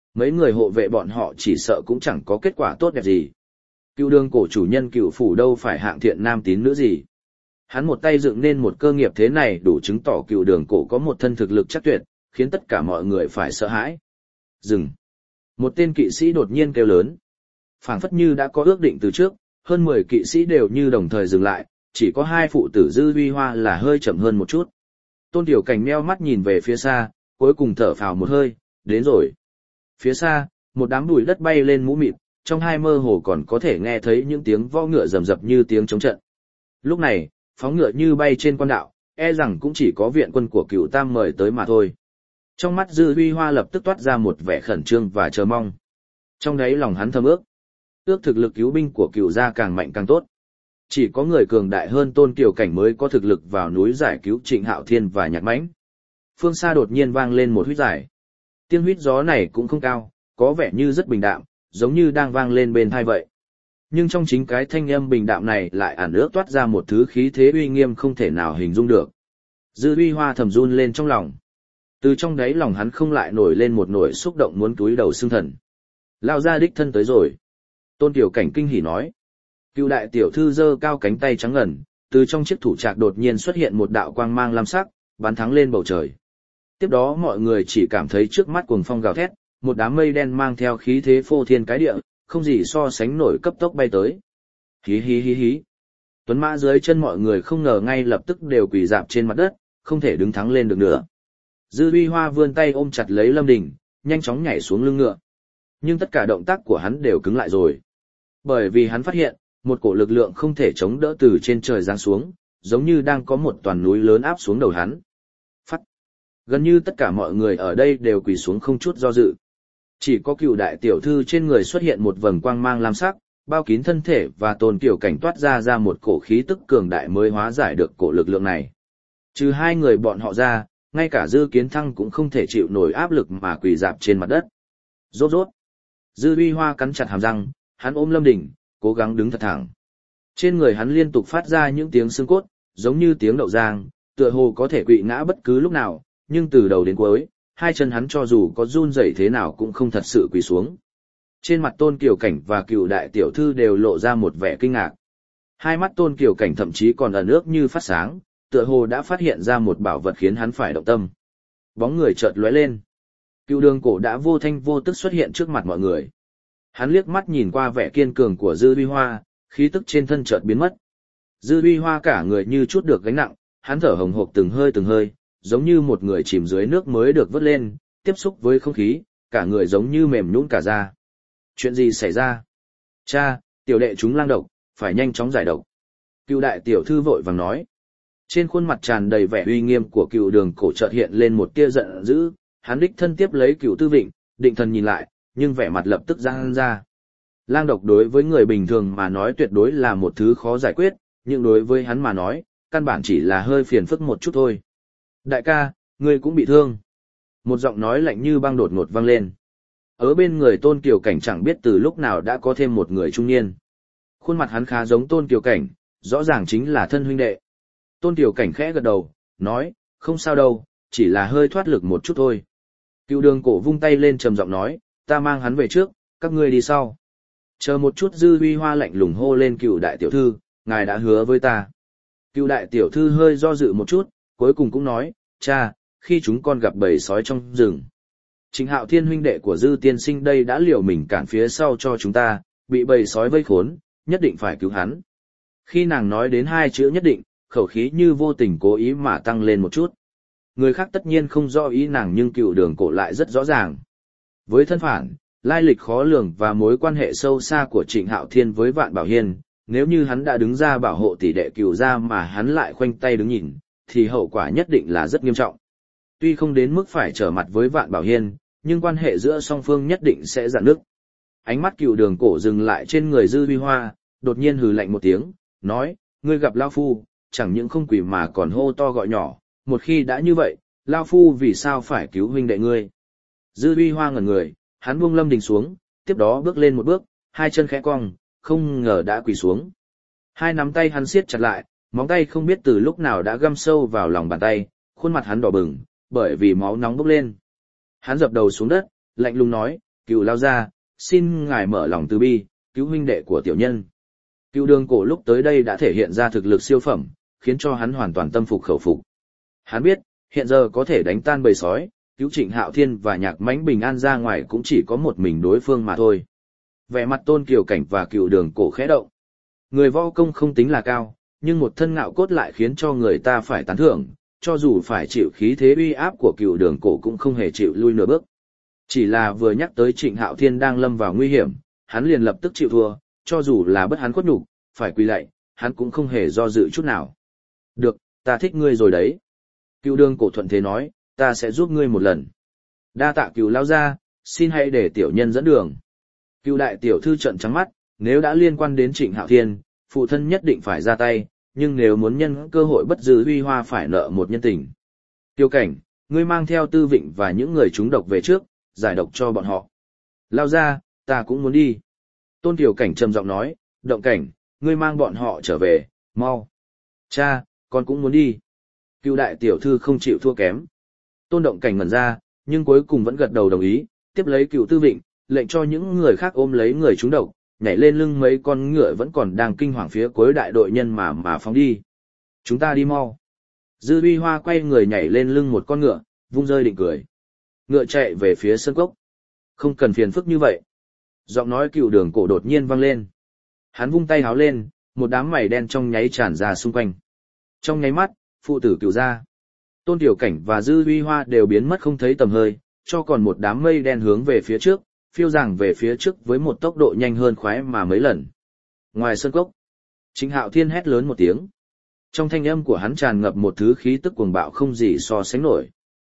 Mấy người hộ vệ bọn họ chỉ sợ cũng chẳng có kết quả tốt đẹp gì. Cựu đường cổ chủ nhân Cựu phủ đâu phải hạng thiện nam tín nữ gì. Hắn một tay dựng nên một cơ nghiệp thế này đủ chứng tỏ Cựu đường cổ có một thân thực lực chắc tuyệt, khiến tất cả mọi người phải sợ hãi. Dừng. Một tên kỵ sĩ đột nhiên kêu lớn. Phảng phất như đã có ước định từ trước, hơn 10 kỵ sĩ đều như đồng thời dừng lại, chỉ có hai phụ tử Dư Huy Hoa là hơi chậm hơn một chút. Tôn Tiểu Cảnh meo mắt nhìn về phía xa, cuối cùng thở phào một hơi, đến rồi. Phía xa, một đám bụi đất bay lên mũ mịt, trong hai mơ hồ còn có thể nghe thấy những tiếng võ ngựa rầm rập như tiếng chống trận. Lúc này, phóng ngựa như bay trên quan đạo, e rằng cũng chỉ có viện quân của Cựu Tam mời tới mà thôi. Trong mắt Dư Huy Hoa lập tức toát ra một vẻ khẩn trương và chờ mong. Trong đấy lòng hắn thầm ước thực lực cứu binh của Cựu gia càng mạnh càng tốt. Chỉ có người cường đại hơn Tôn Kiều Cảnh mới có thực lực vào núi giải cứu Trịnh Hạo Thiên và Nhạc Mãnh. Phương xa đột nhiên vang lên một huýt dài. Tiếng huýt gió này cũng không cao, có vẻ như rất bình đạm, giống như đang vang lên bên tai vậy. Nhưng trong chính cái thanh âm bình đạm này lại ẩn ước toát ra một thứ khí thế uy nghiêm không thể nào hình dung được. Dư Huy Hoa thầm run lên trong lòng. Từ trong đáy lòng hắn không lại nổi lên một nỗi xúc động muốn túi đầu xương thần. Lao ra đích thân tới rồi. Tôn Tiểu Cảnh kinh hỉ nói. Cựu đại tiểu thư giơ cao cánh tay trắng ngần, từ trong chiếc thủ trạc đột nhiên xuất hiện một đạo quang mang lam sắc, bắn thẳng lên bầu trời. Tiếp đó mọi người chỉ cảm thấy trước mắt cuồng phong gào thét, một đám mây đen mang theo khí thế phô thiên cái địa, không gì so sánh nổi cấp tốc bay tới. Hí hí hí hí. Tuấn mã dưới chân mọi người không ngờ ngay lập tức đều quỳ rạp trên mặt đất, không thể đứng thẳng lên được nữa. Dư Huy Hoa vươn tay ôm chặt lấy Lâm Đình, nhanh chóng nhảy xuống lưng ngựa. Nhưng tất cả động tác của hắn đều cứng lại rồi. Bởi vì hắn phát hiện, một cổ lực lượng không thể chống đỡ từ trên trời giáng xuống, giống như đang có một toàn núi lớn áp xuống đầu hắn. Phắt. Gần như tất cả mọi người ở đây đều quỳ xuống không chút do dự. Chỉ có Cựu đại tiểu thư trên người xuất hiện một vầng quang mang lam sắc, bao kín thân thể và Tôn Kiều Cảnh toát ra một cổ khí tức cường đại mới hóa giải được cổ lực lượng này. Trừ hai người bọn họ ra, ngay cả Dư Kiến Thăng cũng không thể chịu nổi áp lực mà quỳ rạp trên mặt đất. Rốt rốt. Dư Huy Hoa cắn chặt hàm răng, hắn ôm Lâm Đình, cố gắng đứng thật thẳng. Trên người hắn liên tục phát ra những tiếng xương cốt, giống như tiếng đậu giang, tựa hồ có thể quỵ ngã bất cứ lúc nào, nhưng từ đầu đến cuối, hai chân hắn cho dù có run rẩy thế nào cũng không thật sự quỳ xuống. Trên mặt Tôn Kiều Cảnh và Cựu đại tiểu thư đều lộ ra một vẻ kinh ngạc. Hai mắt Tôn Kiều Cảnh thậm chí còn ẩn ước như phát sáng, tựa hồ đã phát hiện ra một bảo vật khiến hắn phải động tâm. Bóng người chợt lóe lên. Cựu đường cổ đã vô thanh vô tức xuất hiện trước mặt mọi người. Hắn liếc mắt nhìn qua vẻ kiên cường của Dư Huy Hoa, khí tức trên thân chợt biến mất. Dư Huy Hoa cả người như trút được gánh nặng, hắn thở hồng hộc từng hơi, giống như một người chìm dưới nước mới được vớt lên, tiếp xúc với không khí, cả người giống như mềm nhũn cả ra. Chuyện gì xảy ra? Cha, tiểu đệ chúng lang độc, phải nhanh chóng giải độc. Cựu đại tiểu thư vội vàng nói. Trên khuôn mặt tràn đầy vẻ uy nghiêm của Cựu đường cổ chợt hiện lên một tia giận dữ, hắn đích thân tiếp lấy Cựu Tư Vịnh, định thần nhìn lại, nhưng vẻ mặt lập tức giãn ra. Lang độc đối với người bình thường mà nói tuyệt đối là một thứ khó giải quyết, nhưng đối với hắn mà nói, căn bản chỉ là hơi phiền phức một chút thôi. Đại ca, ngươi cũng bị thương. Một giọng nói lạnh như băng đột ngột vang lên. Ở bên người Tôn Kiều Cảnh chẳng biết từ lúc nào đã có thêm một người trung niên. Khuôn mặt hắn khá giống Tôn Kiều Cảnh, rõ ràng chính là thân huynh đệ. Tôn Kiều Cảnh khẽ gật đầu, nói, không sao đâu, chỉ là hơi thoát lực một chút thôi. Cựu đường cổ vung tay lên trầm giọng nói, ta mang hắn về trước, các ngươi đi sau. Chờ một chút. Dư Huy Hoa lạnh lùng hô lên Cựu đại tiểu thư, ngài đã hứa với ta. Cựu đại tiểu thư hơi do dự một chút, cuối cùng cũng nói, cha, khi chúng con gặp bầy sói trong rừng. Trịnh Hạo Thiên huynh đệ của Dư tiên sinh đây đã liều mình cản phía sau cho chúng ta, bị bầy sói vây khốn, nhất định phải cứu hắn. Khi nàng nói đến hai chữ nhất định, khẩu khí như vô tình cố ý mà tăng lên một chút. Người khác tất nhiên không rõ ý nàng nhưng Cựu đường cổ lại rất rõ ràng. Với thân phản, lai lịch khó lường và mối quan hệ sâu xa của Trịnh Hạo Thiên với Vạn Bảo Hiên, nếu như hắn đã đứng ra bảo hộ tỷ đệ Cựu gia mà hắn lại khoanh tay đứng nhìn, thì hậu quả nhất định là rất nghiêm trọng. Tuy không đến mức phải trở mặt với Vạn Bảo Hiên, nhưng quan hệ giữa song phương nhất định sẽ rạn nứt. Ánh mắt Cựu đường cổ dừng lại trên người Dư Huy Hoa, đột nhiên hừ lạnh một tiếng, nói, ngươi gặp Lao Phu, chẳng những không quỳ mà còn hô to gọi nhỏ, một khi đã như vậy, Lao Phu vì sao phải cứu huynh đệ ngươi? Dư Huy Hoa ngẩn người, hắn buông Lâm Đình xuống, tiếp đó bước lên một bước, hai chân khẽ cong, không ngờ đã quỳ xuống. Hai nắm tay hắn siết chặt lại, móng tay không biết từ lúc nào đã găm sâu vào lòng bàn tay, khuôn mặt hắn đỏ bừng, bởi vì máu nóng bốc lên. Hắn dập đầu xuống đất, lạnh lùng nói, Cựu lao ra, xin ngài mở lòng từ bi, cứu huynh đệ của tiểu nhân. Cựu Đường Cổ lúc tới đây đã thể hiện ra thực lực siêu phẩm, khiến cho hắn hoàn toàn tâm phục khẩu phục. Hắn biết, hiện giờ có thể đánh tan bầy sói, cứu Trịnh Hạo Thiên và Nhạc Mãnh bình an ra ngoài cũng chỉ có một mình đối phương mà thôi. Vẻ mặt Tôn Kiều Cảnh và Cựu Đường Cổ khẽ động. Người võ công không tính là cao, nhưng một thân ngạo cốt lại khiến cho người ta phải tán thưởng, cho dù phải chịu khí thế uy áp của Cựu Đường Cổ cũng không hề chịu lui nửa bước. Chỉ là vừa nhắc tới Trịnh Hạo Thiên đang lâm vào nguy hiểm, hắn liền lập tức chịu thua, cho dù là bất hắn khuất nhục, phải quỳ lạy, hắn cũng không hề do dự chút nào. Được, ta thích ngươi rồi đấy. Cựu Đường Cổ thuận thế nói, ta sẽ giúp ngươi một lần. Đa tạ Cựu lao ra, xin hãy để tiểu nhân dẫn đường. Cựu đại tiểu thư trợn trắng mắt, nếu đã liên quan đến Trịnh Hạo Thiên, phụ thân nhất định phải ra tay, nhưng nếu muốn nhân cơ hội bất giữ uy hoa phải nợ một nhân tình. Tiêu Cảnh, ngươi mang theo Tư Vịnh và những người trúng độc về trước, giải độc cho bọn họ. Lao ra, ta cũng muốn đi. Tôn Tiểu Cảnh trầm giọng nói, Động Cảnh, ngươi mang bọn họ trở về, mau. Cha, con cũng muốn đi. Cựu đại tiểu thư không chịu thua kém. Tôn Động Cảnh ngẩn ra, nhưng cuối cùng vẫn gật đầu đồng ý, tiếp lấy Cựu Tư Vịnh, lệnh cho những người khác ôm lấy người trúng độc, nhảy lên lưng mấy con ngựa vẫn còn đang kinh hoàng phía cuối đại đội nhân mà phóng đi. Chúng ta đi mau. Dư Uy Hoa quay người nhảy lên lưng một con ngựa, vung rơi định cười. Ngựa chạy về phía sân cốc. Không cần phiền phức như vậy. Giọng nói Cựu Đường Cổ đột nhiên vang lên. Hắn vung tay háo lên, một đám mày đen trong nháy tràn ra xung quanh. Trong nháy mắt, phụ tử Cựu gia, Tôn Tiểu Cảnh và Dư Uy Hoa đều biến mất không thấy tầm hơi, cho còn một đám mây đen hướng về phía trước, phiêu rằng về phía trước với một tốc độ nhanh hơn khoái mà mấy lần. Ngoài sân cốc, Trịnh Hạo Thiên hét lớn một tiếng. Trong thanh âm của hắn tràn ngập một thứ khí tức cuồng bạo không gì so sánh nổi.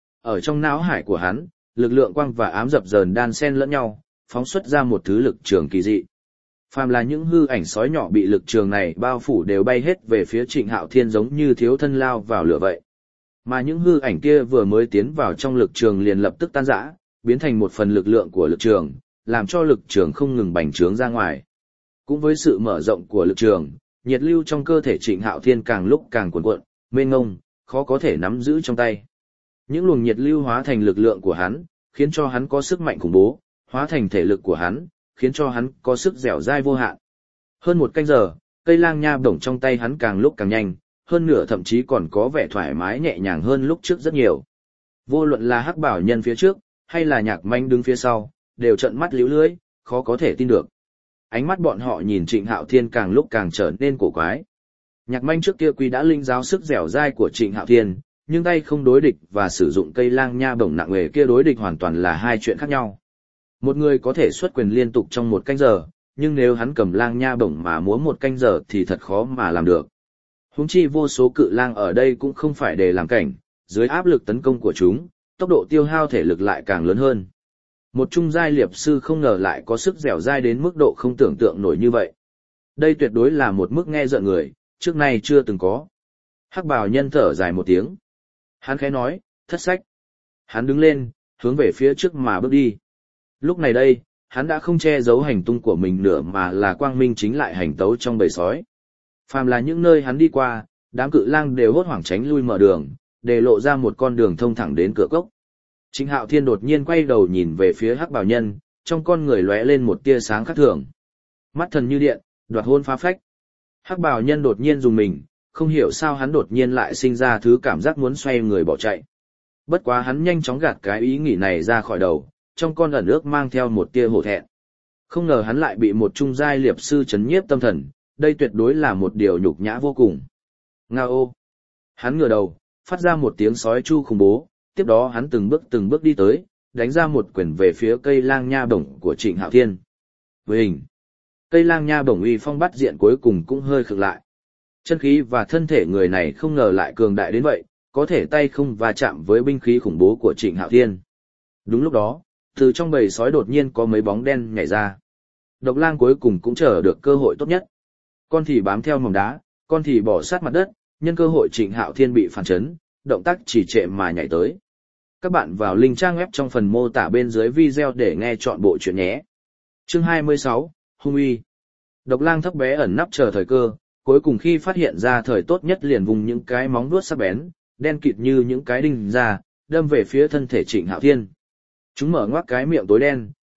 Ở trong não hải của hắn, lực lượng quang và ám dập dờn đan xen lẫn nhau, phóng xuất ra một thứ lực trường kỳ dị. Phàm là những hư ảnh sói nhỏ bị lực trường này bao phủ đều bay hết về phía Trịnh Hạo Thiên giống như thiếu thân lao vào lửa vậy. Mà những hư ảnh kia vừa mới tiến vào trong lực trường liền lập tức tan rã, biến thành một phần lực lượng của lực trường, làm cho lực trường không ngừng bành trướng ra ngoài. Cũng với sự mở rộng của lực trường, nhiệt lưu trong cơ thể Trịnh Hạo Thiên càng lúc càng cuồn cuộn, mênh mông, khó có thể nắm giữ trong tay. Những luồng nhiệt lưu hóa thành lực lượng của hắn, khiến cho hắn có sức mạnh khủng bố, hóa thành thể lực của hắn, khiến cho hắn có sức dẻo dai vô hạn. Hơn một canh giờ, cây lang nha bổng trong tay hắn càng lúc càng nhanh, hơn nửa thậm chí còn có vẻ thoải mái nhẹ nhàng hơn lúc trước rất nhiều. Vô luận là Hắc Bảo Nhân phía trước, hay là Nhạc Manh đứng phía sau, đều trợn mắt líu lưỡi, khó có thể tin được. Ánh mắt bọn họ nhìn Trịnh Hạo Thiên càng lúc càng trở nên cổ quái. Nhạc Manh trước kia quy đã linh giáo sức dẻo dai của Trịnh Hạo Thiên, nhưng tay không đối địch và sử dụng cây lang nha bổng nặng nghề kia đối địch hoàn toàn là hai chuyện khác nhau. Một người có thể xuất quyền liên tục trong một canh giờ, nhưng nếu hắn cầm lang nha bổng mà múa một canh giờ thì thật khó mà làm được. Huống chi vô số cự lang ở đây cũng không phải để làm cảnh, dưới áp lực tấn công của chúng, tốc độ tiêu hao thể lực lại càng lớn hơn. Một trung giai liệp sư không ngờ lại có sức dẻo dai đến mức độ không tưởng tượng nổi như vậy. Đây tuyệt đối là một mức nghe rợn người, trước nay chưa từng có. Hắc Bào Nhân thở dài một tiếng. Hắn khẽ nói, thất sách. Hắn đứng lên, hướng về phía trước mà bước đi. Lúc này đây, hắn đã không che giấu hành tung của mình nữa mà là quang minh chính lại hành tấu trong bầy sói. Phàm là những nơi hắn đi qua, đám cự lang đều hốt hoảng tránh lui mở đường, để lộ ra một con đường thông thẳng đến cửa cốc. Trịnh Hạo Thiên đột nhiên quay đầu nhìn về phía Hắc Bảo Nhân, trong con người lóe lên một tia sáng khác thường. Mắt thần như điện, đoạt hôn phá phách. Hắc Bảo Nhân đột nhiên dùng mình, không hiểu sao hắn đột nhiên lại sinh ra thứ cảm giác muốn xoay người bỏ chạy. Bất quá hắn nhanh chóng gạt cái ý nghĩ này ra khỏi đầu, trong con ẩn ước mang theo một tia hổ thẹn. Không ngờ hắn lại bị một trung giai liệp sư chấn nhiếp tâm thần, đây tuyệt đối là một điều nhục nhã vô cùng. Ngao! Hắn ngửa đầu, phát ra một tiếng sói chu khủng bố, tiếp đó hắn từng bước đi tới, đánh ra một quyền về phía cây lang nha bổng của Trịnh Hạo Thiên. Với hình, cây lang nha bổng uy phong bắt diện cuối cùng cũng hơi khựng lại. Chân khí và thân thể người này không ngờ lại cường đại đến vậy, có thể tay không va chạm với binh khí khủng bố của Trịnh Hạo Thiên. Đúng lúc đó, từ trong bầy sói đột nhiên có mấy bóng đen nhảy ra. Độc lang cuối cùng cũng chờ được cơ hội tốt nhất. Con thì bám theo mỏng đá, con thì bỏ sát mặt đất, nhân cơ hội Trịnh Hạo Thiên bị phản chấn, động tác chỉ trệ mà nhảy tới. Các bạn vào link trang web trong phần mô tả bên dưới video để nghe chọn bộ truyện nhé. Chương 26, Hung uy. Độc lang thấp bé ẩn nấp chờ thời cơ, cuối cùng khi phát hiện ra thời tốt nhất liền vùng những cái móng vuốt sắc bén, đen kịt như những cái đinh ra, đâm về phía thân thể Trịnh Hạo Thiên. Chúng mở ngoác cái miệng tối đen,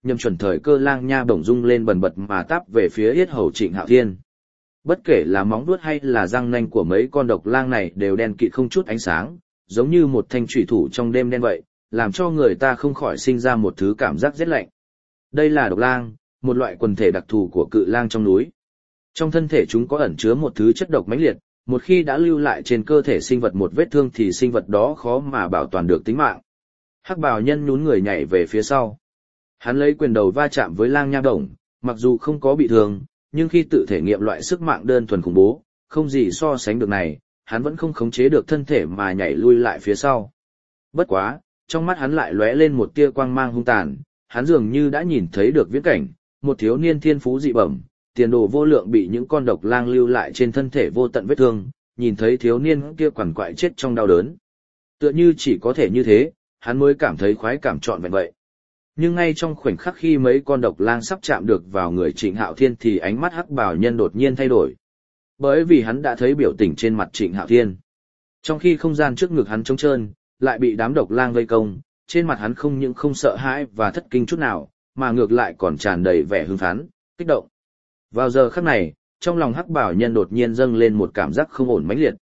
nhằm chuẩn thời cơ lang nha bổng rung lên bần bật mà táp về phía yết hầu Trịnh Hạo Thiên. Bất kể là móng vuốt hay là răng nanh của mấy con độc lang này đều đen kịt không chút ánh sáng, giống như một thanh chủy thủ trong đêm đen vậy, làm cho người ta không khỏi sinh ra một thứ cảm giác rét lạnh. Đây là độc lang, một loại quần thể đặc thù của cự lang trong núi. Trong thân thể chúng có ẩn chứa một thứ chất độc mãnh liệt, một khi đã lưu lại trên cơ thể sinh vật một vết thương thì sinh vật đó khó mà bảo toàn được tính mạng. Hắc bào nhân nhún người nhảy về phía sau. Hắn lấy quyền đầu va chạm với lang nha bổng, mặc dù không có bị thương, nhưng khi tự thể nghiệm loại sức mạnh đơn thuần khủng bố, không gì so sánh được này, hắn vẫn không khống chế được thân thể mà nhảy lui lại phía sau. Bất quá, trong mắt hắn lại lóe lên một tia quang mang hung tàn, hắn dường như đã nhìn thấy được viễn cảnh, một thiếu niên thiên phú dị bẩm, tiền đồ vô lượng bị những con độc lang lưu lại trên thân thể vô tận vết thương, nhìn thấy thiếu niên kia quằn quại chết trong đau đớn. Tựa như chỉ có thể như thế, hắn mới cảm thấy khoái cảm trọn vẹn vậy. Nhưng ngay trong khoảnh khắc khi mấy con độc lang sắp chạm được vào người Trịnh Hạo Thiên thì ánh mắt hắc bào nhân đột nhiên thay đổi. Bởi vì hắn đã thấy biểu tình trên mặt Trịnh Hạo Thiên. Trong khi không gian trước ngực hắn trống trơn, lại bị đám độc lang vây công, trên mặt hắn không những không sợ hãi và thất kinh chút nào, mà ngược lại còn tràn đầy vẻ hưng phấn, kích động. Vào giờ khắc này, trong lòng hắc bảo nhân đột nhiên dâng lên một cảm giác không ổn mãnh liệt.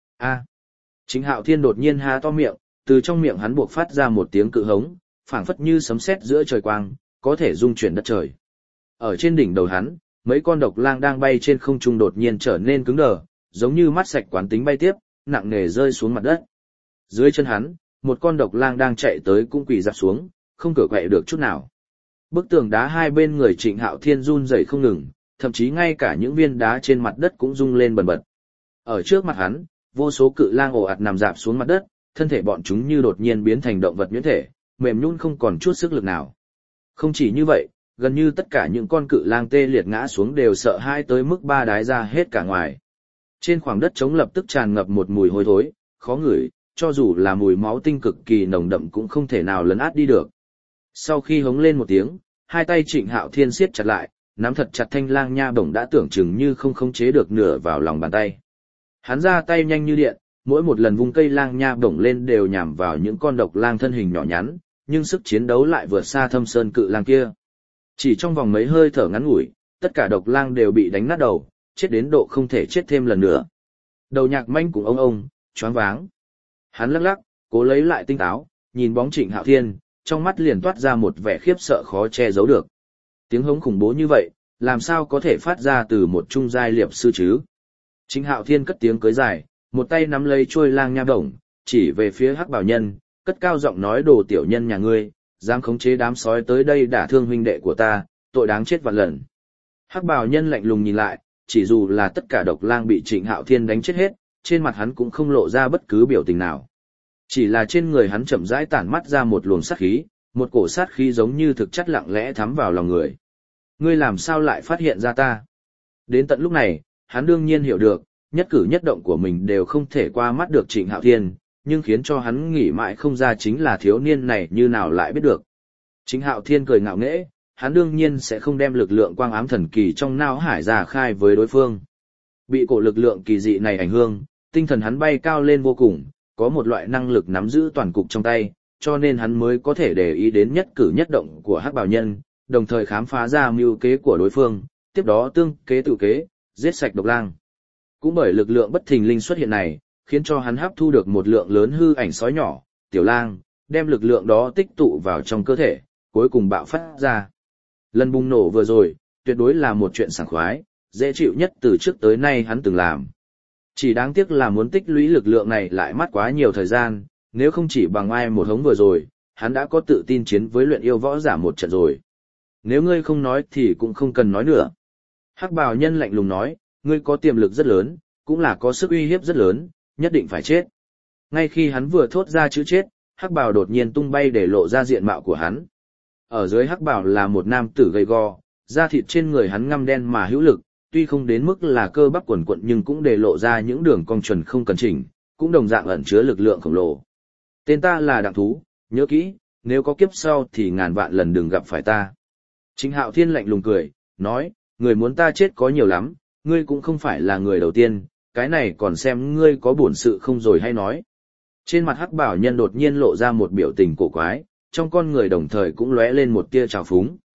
Trịnh Hạo Thiên đột nhiên há to miệng, từ trong miệng hắn buộc phát ra một tiếng cự hống, phảng phất như sấm sét giữa trời quang, có thể rung chuyển đất trời. Ở trên đỉnh đầu hắn, mấy con độc lang đang bay trên không trung đột nhiên trở nên cứng đờ, giống như mắt sạch quán tính bay tiếp, nặng nề rơi xuống mặt đất. Dưới chân hắn, một con độc lang đang chạy tới cũng quỳ rạp xuống, không cựa quậy được chút nào. Bức tường đá hai bên người Trịnh Hạo Thiên run rẩy không ngừng, thậm chí ngay cả những viên đá trên mặt đất cũng rung lên bần bật. Ở trước mặt hắn, vô số cự lang ồ ạt nằm rạp xuống mặt đất, thân thể bọn chúng như đột nhiên biến thành động vật nhuyễn thể, mềm nhũn không còn chút sức lực nào. Không chỉ như vậy, gần như tất cả những con cự lang tê liệt ngã xuống đều sợ hãi tới mức ba đái ra hết cả ngoài. Trên khoảng đất trống lập tức tràn ngập một mùi hôi thối, khó ngửi, cho dù là mùi máu tinh cực kỳ nồng đậm cũng không thể nào lấn át đi được. Sau khi hống lên một tiếng, hai tay Trịnh Hạo Thiên siết chặt lại, nắm thật chặt thanh lang nha bổng đã tưởng chừng như không khống chế được nửa vào lòng bàn tay. Hắn ra tay nhanh như điện, mỗi một lần vung cây lang nha bổng lên đều nhằm vào những con độc lang thân hình nhỏ nhắn, nhưng sức chiến đấu lại vượt xa Thâm Sơn cự lang kia. Chỉ trong vòng mấy hơi thở ngắn ngủi, tất cả độc lang đều bị đánh nát đầu, chết đến độ không thể chết thêm lần nữa. Đầu Nhạc Manh cũng ông, choáng váng. Hắn lắc lắc, cố lấy lại tinh táo, nhìn bóng Trịnh Hạo Thiên, trong mắt liền toát ra một vẻ khiếp sợ khó che giấu được. Tiếng hống khủng bố như vậy, làm sao có thể phát ra từ một trung giai liệp sư chứ? Trịnh Hạo Thiên cất tiếng cưới dài, một tay nắm lấy chuôi lang nha bổng, chỉ về phía hắc bảo nhân, cất cao giọng nói: đồ tiểu nhân nhà ngươi, dám khống chế đám sói tới đây đả thương huynh đệ của ta, tội đáng chết vạn lần. Hắc bảo nhân lạnh lùng nhìn lại, chỉ dù là tất cả độc lang bị Trịnh Hạo Thiên đánh chết hết, trên mặt hắn cũng không lộ ra bất cứ biểu tình nào. Chỉ là trên người hắn chậm rãi tản mắt ra một luồng sát khí, một cổ sát khí giống như thực chất lặng lẽ thấm vào lòng người. Ngươi làm sao lại phát hiện ra ta? Đến tận lúc này, hắn đương nhiên hiểu được, nhất cử nhất động của mình đều không thể qua mắt được Trịnh Hạo Thiên, nhưng khiến cho hắn nghĩ mãi không ra chính là thiếu niên này như nào lại biết được. Trịnh Hạo Thiên cười ngạo nghễ, hắn đương nhiên sẽ không đem lực lượng quang ám thần kỳ trong não hải ra khai với đối phương. Bị cổ lực lượng kỳ dị này ảnh hưởng, tinh thần hắn bay cao lên vô cùng, có một loại năng lực nắm giữ toàn cục trong tay, cho nên hắn mới có thể để ý đến nhất cử nhất động của hắc bào nhân, đồng thời khám phá ra mưu kế của đối phương, tiếp đó tương kế tự kế, giết sạch độc lang. Cũng bởi lực lượng bất thình lình xuất hiện này, khiến cho hắn hấp thu được một lượng lớn hư ảnh sói nhỏ, tiểu lang, đem lực lượng đó tích tụ vào trong cơ thể, cuối cùng bạo phát ra. Lần bùng nổ vừa rồi, tuyệt đối là một chuyện sảng khoái, dễ chịu nhất từ trước tới nay hắn từng làm. Chỉ đáng tiếc là muốn tích lũy lực lượng này lại mất quá nhiều thời gian, nếu không chỉ bằng ai một hống vừa rồi, hắn đã có tự tin chiến với luyện yêu võ giả một trận rồi. Nếu ngươi không nói thì cũng không cần nói nữa. Hắc bào nhân lạnh lùng nói, ngươi có tiềm lực rất lớn, cũng là có sức uy hiếp rất lớn, nhất định phải chết. Ngay khi hắn vừa thốt ra chữ chết, hắc bào đột nhiên tung bay để lộ ra diện mạo của hắn. Ở dưới hắc bào là một nam tử gầy gò, da thịt trên người hắn ngăm đen mà hữu lực, tuy không đến mức là cơ bắp quần quận nhưng cũng để lộ ra những đường cong chuẩn không cần chỉnh, cũng đồng dạng ẩn chứa lực lượng khổng lồ. Tên ta là Đặng Thú, nhớ kỹ, nếu có kiếp sau thì ngàn vạn lần đừng gặp phải ta. Trịnh Hạo Thiên lạnh lùng cười, nói, người muốn ta chết có nhiều lắm, ngươi cũng không phải là người đầu tiên, cái này còn xem ngươi có bổn sự không rồi hay nói. Trên mặt hắc bảo nhân đột nhiên lộ ra một biểu tình cổ quái, trong con người đồng thời cũng lóe lên một tia trào phúng,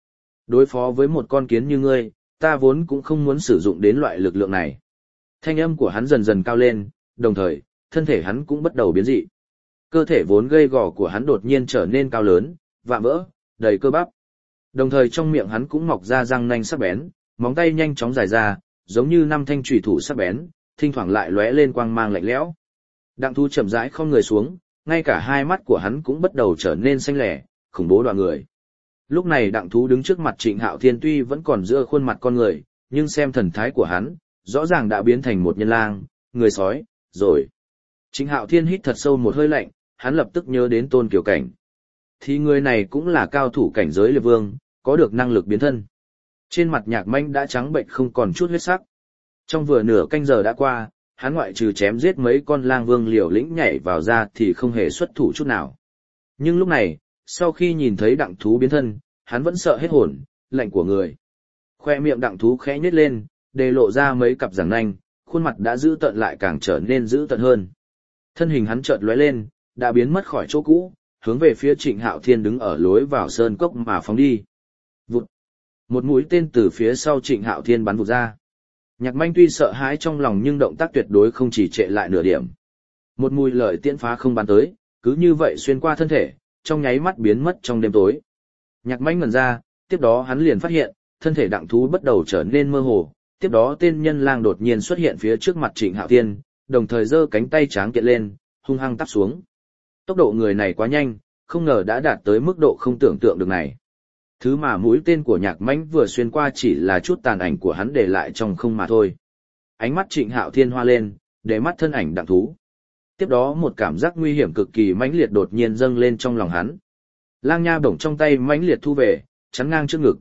Đối phó với một con kiến như ngươi, ta vốn cũng không muốn sử dụng đến loại lực lượng này. Thanh âm của hắn dần dần cao lên, đồng thời, thân thể hắn cũng bắt đầu biến dị. Cơ thể vốn gầy gò của hắn đột nhiên trở nên cao lớn, vạm vỡ, đầy cơ bắp. Đồng thời trong miệng hắn cũng mọc ra răng nanh sắc bén, móng tay nhanh chóng dài ra, giống như năm thanh chùy thủ sắc bén, thỉnh thoảng lại lóe lên quang mang lạnh lẽo. Đặng thú chậm rãi không người xuống, ngay cả hai mắt của hắn cũng bắt đầu trở nên xanh lẻ, khủng bố dọa người. Lúc này đặng thú đứng trước mặt Trịnh Hạo Thiên tuy vẫn còn giữa khuôn mặt con người, nhưng xem thần thái của hắn, rõ ràng đã biến thành một nhân lang, người sói, rồi. Trịnh Hạo Thiên hít thật sâu một hơi lạnh, hắn lập tức nhớ đến Tôn Kiều Cảnh. Thì người này cũng là cao thủ cảnh giới liệt vương, có được năng lực biến thân. Trên mặt Nhạc Manh đã trắng bệnh không còn chút huyết sắc. Trong vừa nửa canh giờ đã qua, hắn ngoại trừ chém giết mấy con lang vương liều lĩnh nhảy vào ra thì không hề xuất thủ chút nào. Nhưng lúc này, sau khi nhìn thấy đặng thú biến thân, hắn vẫn sợ hết hồn, lạnh của người. Khoe miệng đặng thú khẽ nhếch lên, để lộ ra mấy cặp răng nanh, khuôn mặt đã dữ tợn lại càng trở nên dữ tợn hơn. Thân hình hắn chợt lóe lên, đã biến mất khỏi chỗ cũ, hướng về phía Trịnh Hạo Thiên đứng ở lối vào sơn cốc mà phóng đi. Vụt. Một mũi tên từ phía sau Trịnh Hạo Thiên bắn vụt ra. Nhạc Manh tuy sợ hãi trong lòng nhưng động tác tuyệt đối không chỉ trệ lại nửa điểm. Một mùi lợi tiễn phá không bắn tới, cứ như vậy xuyên qua thân thể, trong nháy mắt biến mất trong đêm tối. Nhạc Manh ngẩn ra, tiếp đó hắn liền phát hiện, thân thể đặng thú bắt đầu trở nên mơ hồ, tiếp đó tên nhân lang đột nhiên xuất hiện phía trước mặt Trịnh Hạo Thiên, đồng thời giơ cánh tay tráng kiện lên, hung hăng tắp xuống. Tốc độ người này quá nhanh, không ngờ đã đạt tới mức độ không tưởng tượng được này. Thứ mà mũi tên của Nhạc Mãnh vừa xuyên qua chỉ là chút tàn ảnh của hắn để lại trong không mà thôi. Ánh mắt Trịnh Hạo Thiên hoa lên, để mắt thân ảnh đặng thú. Tiếp đó một cảm giác nguy hiểm cực kỳ mãnh liệt đột nhiên dâng lên trong lòng hắn. Lang nha bổng trong tay mãnh liệt thu về, chắn ngang trước ngực.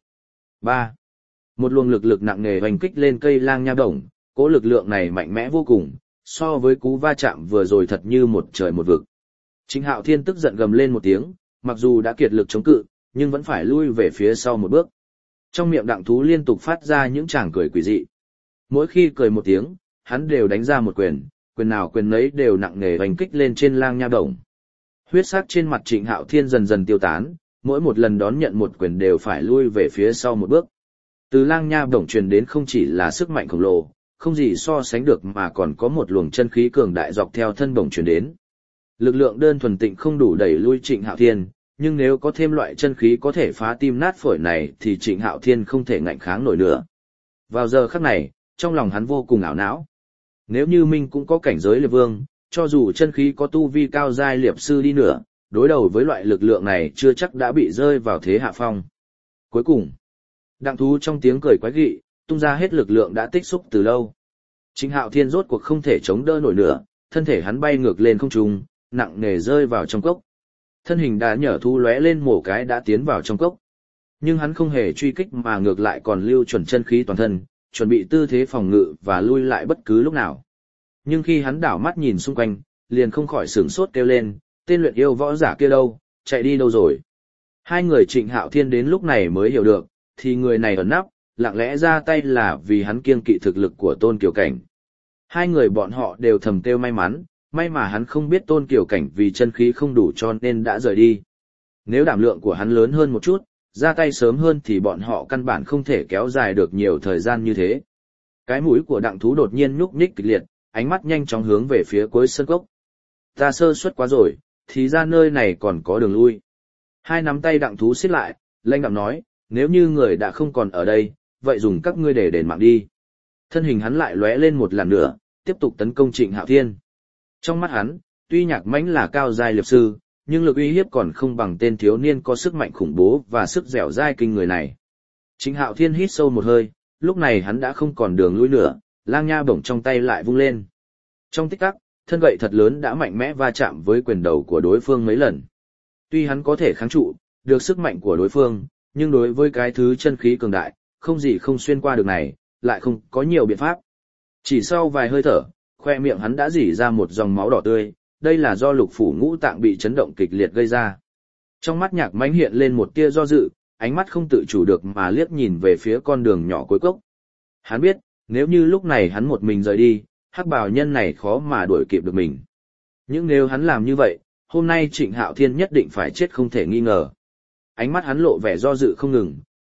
3. Một luồng lực lực nặng nề hoành kích lên cây lang nha bổng, cỗ lực lượng này mạnh mẽ vô cùng, so với cú va chạm vừa rồi thật như một trời một vực. Trịnh Hạo Thiên tức giận gầm lên một tiếng, mặc dù đã kiệt lực chống cự, nhưng vẫn phải lui về phía sau một bước. Trong miệng đặng thú liên tục phát ra những tràng cười quỷ dị. Mỗi khi cười một tiếng, hắn đều đánh ra một quyền, quyền nào quyền nấy đều nặng nề hoành kích lên trên lang nha bổng. Huyết sắc trên mặt Trịnh Hạo Thiên dần dần tiêu tán, mỗi một lần đón nhận một quyền đều phải lui về phía sau một bước. Từ lang nha bổng truyền đến không chỉ là sức mạnh khổng lồ, không gì so sánh được mà còn có một luồng chân khí cường đại dọc theo thân bổng truyền đến. Lực lượng đơn thuần tịnh không đủ đẩy lui Trịnh Hạo Thiên, nhưng nếu có thêm loại chân khí có thể phá tim nát phổi này thì Trịnh Hạo Thiên không thể ngạnh kháng nổi nữa. Vào giờ khắc này, trong lòng hắn vô cùng ảo não. Nếu như mình cũng có cảnh giới liệp vương, cho dù chân khí có tu vi cao giai liệp sư đi nữa, đối đầu với loại lực lượng này chưa chắc đã bị rơi vào thế hạ phong. Cuối cùng, đặng thú trong tiếng cười quái gị, tung ra hết lực lượng đã tích xúc từ lâu. Trịnh Hạo Thiên rốt cuộc không thể chống đỡ nổi nữa, thân thể hắn bay ngược lên không trung, nặng nề rơi vào trong cốc. Thân hình đã nhở thu lóe lên mổ cái đã tiến vào trong cốc. Nhưng hắn không hề truy kích mà ngược lại còn lưu chuẩn chân khí toàn thân, chuẩn bị tư thế phòng ngự và lui lại bất cứ lúc nào. Nhưng khi hắn đảo mắt nhìn xung quanh, liền không khỏi sửng sốt kêu lên, tên luyện yêu võ giả kia đâu, chạy đi đâu rồi. Hai người Trịnh Hạo Thiên đến lúc này mới hiểu được, thì người này ẩn nấp, lặng lẽ ra tay là vì hắn kiêng kỵ thực lực của Tôn Kiều Cảnh. Hai người bọn họ đều thầm kêu may mắn, may mà hắn không biết Tôn Kiều Cảnh vì chân khí không đủ cho nên đã rời đi. Nếu đảm lượng của hắn lớn hơn một chút, ra tay sớm hơn thì bọn họ căn bản không thể kéo dài được nhiều thời gian như thế. Cái mũi của đặng thú đột nhiên nhúc nhích kịch liệt, ánh mắt nhanh chóng hướng về phía cuối sân cốc. Ta sơ suất quá rồi, thì ra nơi này còn có đường lui. Hai nắm tay đặng thú siết lại, lanh đạm nói, nếu như người đã không còn ở đây, vậy dùng các ngươi để đền mạng đi. Thân hình hắn lại lóe lên một lần nữa, tiếp tục tấn công Trịnh Hạo Thiên. Trong mắt hắn, tuy Nhạc Mãnh là cao giai liệp sư, nhưng lực uy hiếp còn không bằng tên thiếu niên có sức mạnh khủng bố và sức dẻo dai kinh người này. Trịnh Hạo Thiên hít sâu một hơi, lúc này hắn đã không còn đường lui nữa, lang nha bổng trong tay lại vung lên. Trong tích tắc, thân gậy thật lớn đã mạnh mẽ va chạm với quyền đầu của đối phương mấy lần. Tuy hắn có thể kháng trụ được sức mạnh của đối phương, nhưng đối với cái thứ chân khí cường đại, không gì không xuyên qua được này, lại không có nhiều biện pháp. Chỉ sau vài hơi thở, khoe miệng hắn đã rỉ ra một dòng máu đỏ tươi, đây là do lục phủ ngũ tạng bị chấn động kịch liệt gây ra. Trong mắt Nhạc Mãnh hiện lên một tia do dự, ánh mắt không tự chủ được mà liếc nhìn về phía con đường nhỏ cuối cốc. Hắn biết, nếu như lúc này hắn một mình rời đi, hắc bào nhân này khó mà đuổi kịp được mình. Nhưng nếu hắn làm như vậy, hôm nay Trịnh Hạo Thiên nhất định phải chết không thể nghi ngờ. Ánh mắt hắn lộ vẻ do dự không ngừng,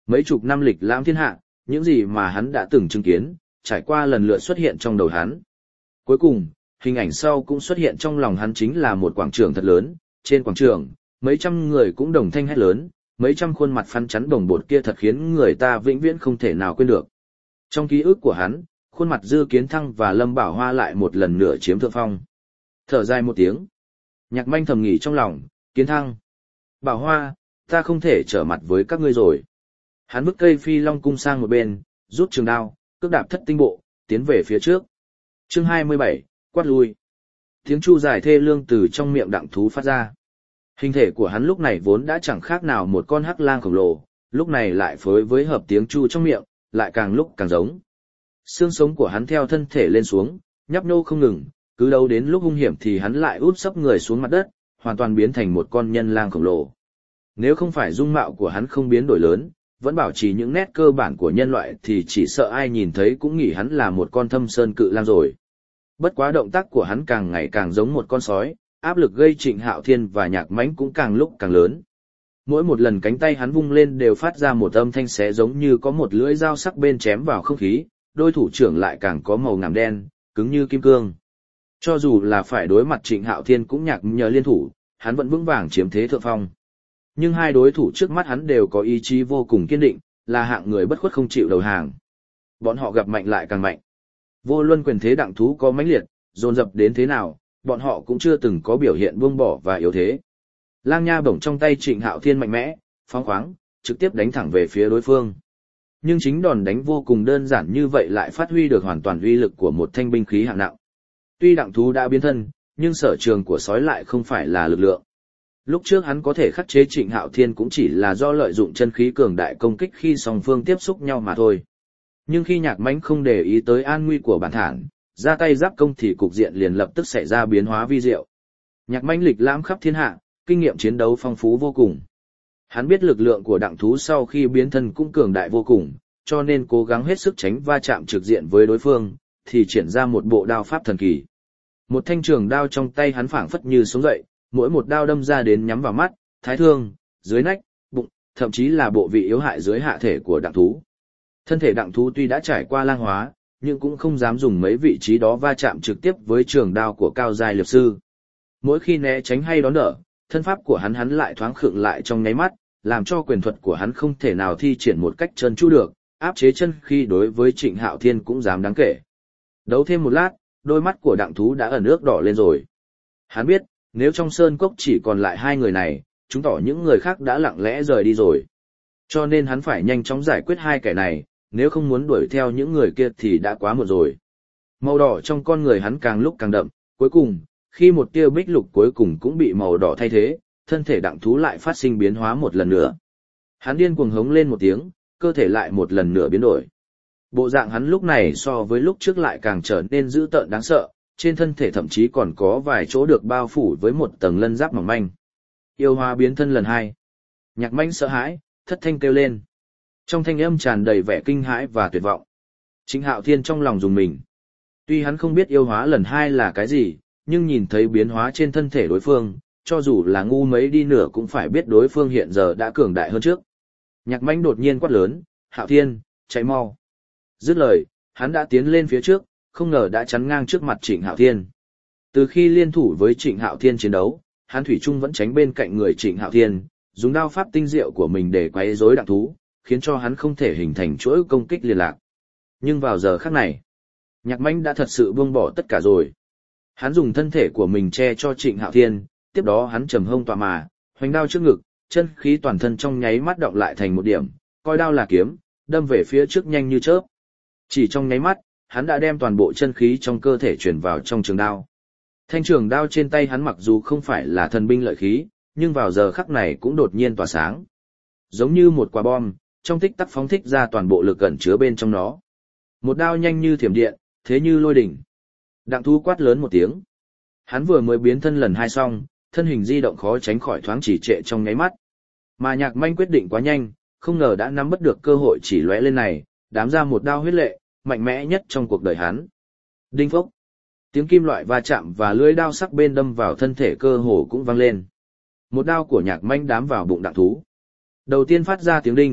Mấy chục năm lịch lãm thiên hạ, những gì mà hắn đã từng chứng kiến, trải qua lần lượt xuất hiện trong đầu hắn. Cuối cùng, hình ảnh sau cũng xuất hiện trong lòng hắn chính là một quảng trường thật lớn, trên quảng trường, mấy trăm người cũng đồng thanh hét lớn, mấy trăm khuôn mặt phăn chắn bồng bột kia thật khiến người ta vĩnh viễn không thể nào quên được. Trong ký ức của hắn, khuôn mặt Dư Kiến Thăng và Lâm Bảo Hoa lại một lần nữa chiếm thượng phong. Thở dài một tiếng, Nhạc Manh thầm nghĩ trong lòng, Kiến Thăng, Bảo Hoa, ta không thể trở mặt với các ngươi rồi. Hắn vứt cây phi long cung sang một bên, rút trường đao, cước đạp thất tinh bộ, tiến về phía trước. Chương 27, quát lui. Tiếng chu dài thê lương từ trong miệng Đặng Thú phát ra. Hình thể của hắn lúc này vốn đã chẳng khác nào một con hắc lang khổng lồ, lúc này lại phối với hợp tiếng chu trong miệng, lại càng lúc càng giống. Xương sống của hắn theo thân thể lên xuống, nhấp nhô không ngừng, cứ đâu đến lúc hung hiểm thì hắn lại út sấp người xuống mặt đất, hoàn toàn biến thành một con nhân lang khổng lồ. Nếu không phải dung mạo của hắn không biến đổi lớn, vẫn bảo trì những nét cơ bản của nhân loại thì chỉ sợ ai nhìn thấy cũng nghĩ hắn là một con thâm sơn cự lang rồi. Bất quá động tác của hắn càng ngày càng giống một con sói, áp lực gây Trịnh Hạo Thiên và Nhạc Mãnh cũng càng lúc càng lớn. Mỗi một lần cánh tay hắn vung lên đều phát ra một âm thanh xé giống như có một lưỡi dao sắc bên chém vào không khí, đôi thủ trưởng lại càng có màu ngàm đen, cứng như kim cương. Cho dù là phải đối mặt Trịnh Hạo Thiên cũng nhạc nhờ liên thủ, hắn vẫn vững vàng chiếm thế thượng phong. Nhưng hai đối thủ trước mắt hắn đều có ý chí vô cùng kiên định, là hạng người bất khuất không chịu đầu hàng. Bọn họ gặp mạnh lại càng mạnh. Vô luân quyền thế Đặng Thú có mãnh liệt, dồn dập đến thế nào, bọn họ cũng chưa từng có biểu hiện buông bỏ và yếu thế. Lang nha bổng trong tay Trịnh Hạo Thiên mạnh mẽ, phóng khoáng, trực tiếp đánh thẳng về phía đối phương. Nhưng chính đòn đánh vô cùng đơn giản như vậy lại phát huy được hoàn toàn uy lực của một thanh binh khí hạng nặng. Tuy Đặng Thú đã biến thân, nhưng sở trường của sói lại không phải là lực lượng. Lúc trước hắn có thể khắc chế Trịnh Hạo Thiên cũng chỉ là do lợi dụng chân khí cường đại công kích khi song phương tiếp xúc nhau mà thôi. Nhưng khi Nhạc Mãnh không để ý tới an nguy của bản thản, ra tay giáp công thì cục diện liền lập tức xảy ra biến hóa vi diệu. Nhạc Mãnh lịch lãm khắp thiên hạ, kinh nghiệm chiến đấu phong phú vô cùng. Hắn biết lực lượng của Đặng Thú sau khi biến thân cũng cường đại vô cùng, cho nên cố gắng hết sức tránh va chạm trực diện với đối phương, thì triển ra một bộ đao pháp thần kỳ. Một thanh trường đao trong tay hắn phảng phất như sống dậy, mỗi một đao đâm ra đến nhắm vào mắt, thái thương, dưới nách, bụng, thậm chí là bộ vị yếu hại dưới hạ thể của Đặng Thú. Thân thể Đặng Thú tuy đã trải qua lang hóa, nhưng cũng không dám dùng mấy vị trí đó va chạm trực tiếp với trường đao của cao giai liệp sư. Mỗi khi né tránh hay đón đỡ, thân pháp của hắn lại thoáng khựng lại trong nháy mắt, làm cho quyền thuật của hắn không thể nào thi triển một cách trơn tru được, áp chế chân khi đối với Trịnh Hạo Thiên cũng dám đáng kể. Đấu thêm một lát, đôi mắt của Đặng Thú đã ẩn ước đỏ lên rồi. Hắn biết, nếu trong sơn cốc chỉ còn lại hai người này, chứng tỏ những người khác đã lặng lẽ rời đi rồi. Cho nên hắn phải nhanh chóng giải quyết hai kẻ này, nếu không muốn đuổi theo những người kia thì đã quá muộn rồi. Màu đỏ trong con người hắn càng lúc càng đậm, cuối cùng, khi một tia bích lục cuối cùng cũng bị màu đỏ thay thế, thân thể Đặng Thú lại phát sinh biến hóa một lần nữa. Hắn điên cuồng hống lên một tiếng, cơ thể lại một lần nữa biến đổi. Bộ dạng hắn lúc này so với lúc trước lại càng trở nên dữ tợn đáng sợ, trên thân thể thậm chí còn có vài chỗ được bao phủ với một tầng lân giáp mỏng manh. Yêu hóa biến thân lần hai. Nhạc Mãnh sợ hãi, thất thanh kêu lên. Trong thanh âm tràn đầy vẻ kinh hãi và tuyệt vọng. Trịnh Hạo Thiên trong lòng rùng mình. Tuy hắn không biết yêu hóa lần hai là cái gì, nhưng nhìn thấy biến hóa trên thân thể đối phương, cho dù là ngu mấy đi nữa cũng phải biết đối phương hiện giờ đã cường đại hơn trước. Nhạc Mãnh đột nhiên quát lớn, Hạo Thiên, chạy mau. Dứt lời, hắn đã tiến lên phía trước, không ngờ đã chắn ngang trước mặt Trịnh Hạo Thiên. Từ khi liên thủ với Trịnh Hạo Thiên chiến đấu, hắn thủy chung vẫn tránh bên cạnh người Trịnh Hạo Thiên, dùng đao pháp tinh diệu của mình để quấy rối Đặng Thú, khiến cho hắn không thể hình thành chuỗi công kích liên lạc. Nhưng vào giờ khắc này, Nhạc Mãnh đã thật sự buông bỏ tất cả rồi. Hắn dùng thân thể của mình che cho Trịnh Hạo Thiên, tiếp đó hắn trầm hông tọa mà, hoành đao trước ngực, chân khí toàn thân trong nháy mắt động lại thành một điểm, coi đao là kiếm, đâm về phía trước nhanh như chớp. Chỉ trong nháy mắt, hắn đã đem toàn bộ chân khí trong cơ thể truyền vào trong trường đao. Thanh trường đao trên tay hắn mặc dù không phải là thần binh lợi khí, nhưng vào giờ khắc này cũng đột nhiên tỏa sáng. Giống như một quả bom, trong tích tắc phóng thích ra toàn bộ lực ẩn chứa bên trong nó. Một đao nhanh như thiểm điện, thế như lôi đỉnh. Đặng Thú quát lớn một tiếng. Hắn vừa mới biến thân lần hai xong, thân hình di động khó tránh khỏi thoáng chỉ trệ trong nháy mắt. Mà Nhạc Mãnh quyết định quá nhanh, không ngờ đã nắm bắt được cơ hội chỉ lóe lên này, đám ra một đao huyết lệ, mạnh mẽ nhất trong cuộc đời hắn. Đinh phốc. Tiếng kim loại va chạm và lưỡi đao sắc bên đâm vào thân thể cơ hồ cũng vang lên. Một đao của Nhạc Mãnh đám vào bụng Đặng Thú. Đầu tiên phát ra tiếng đinh,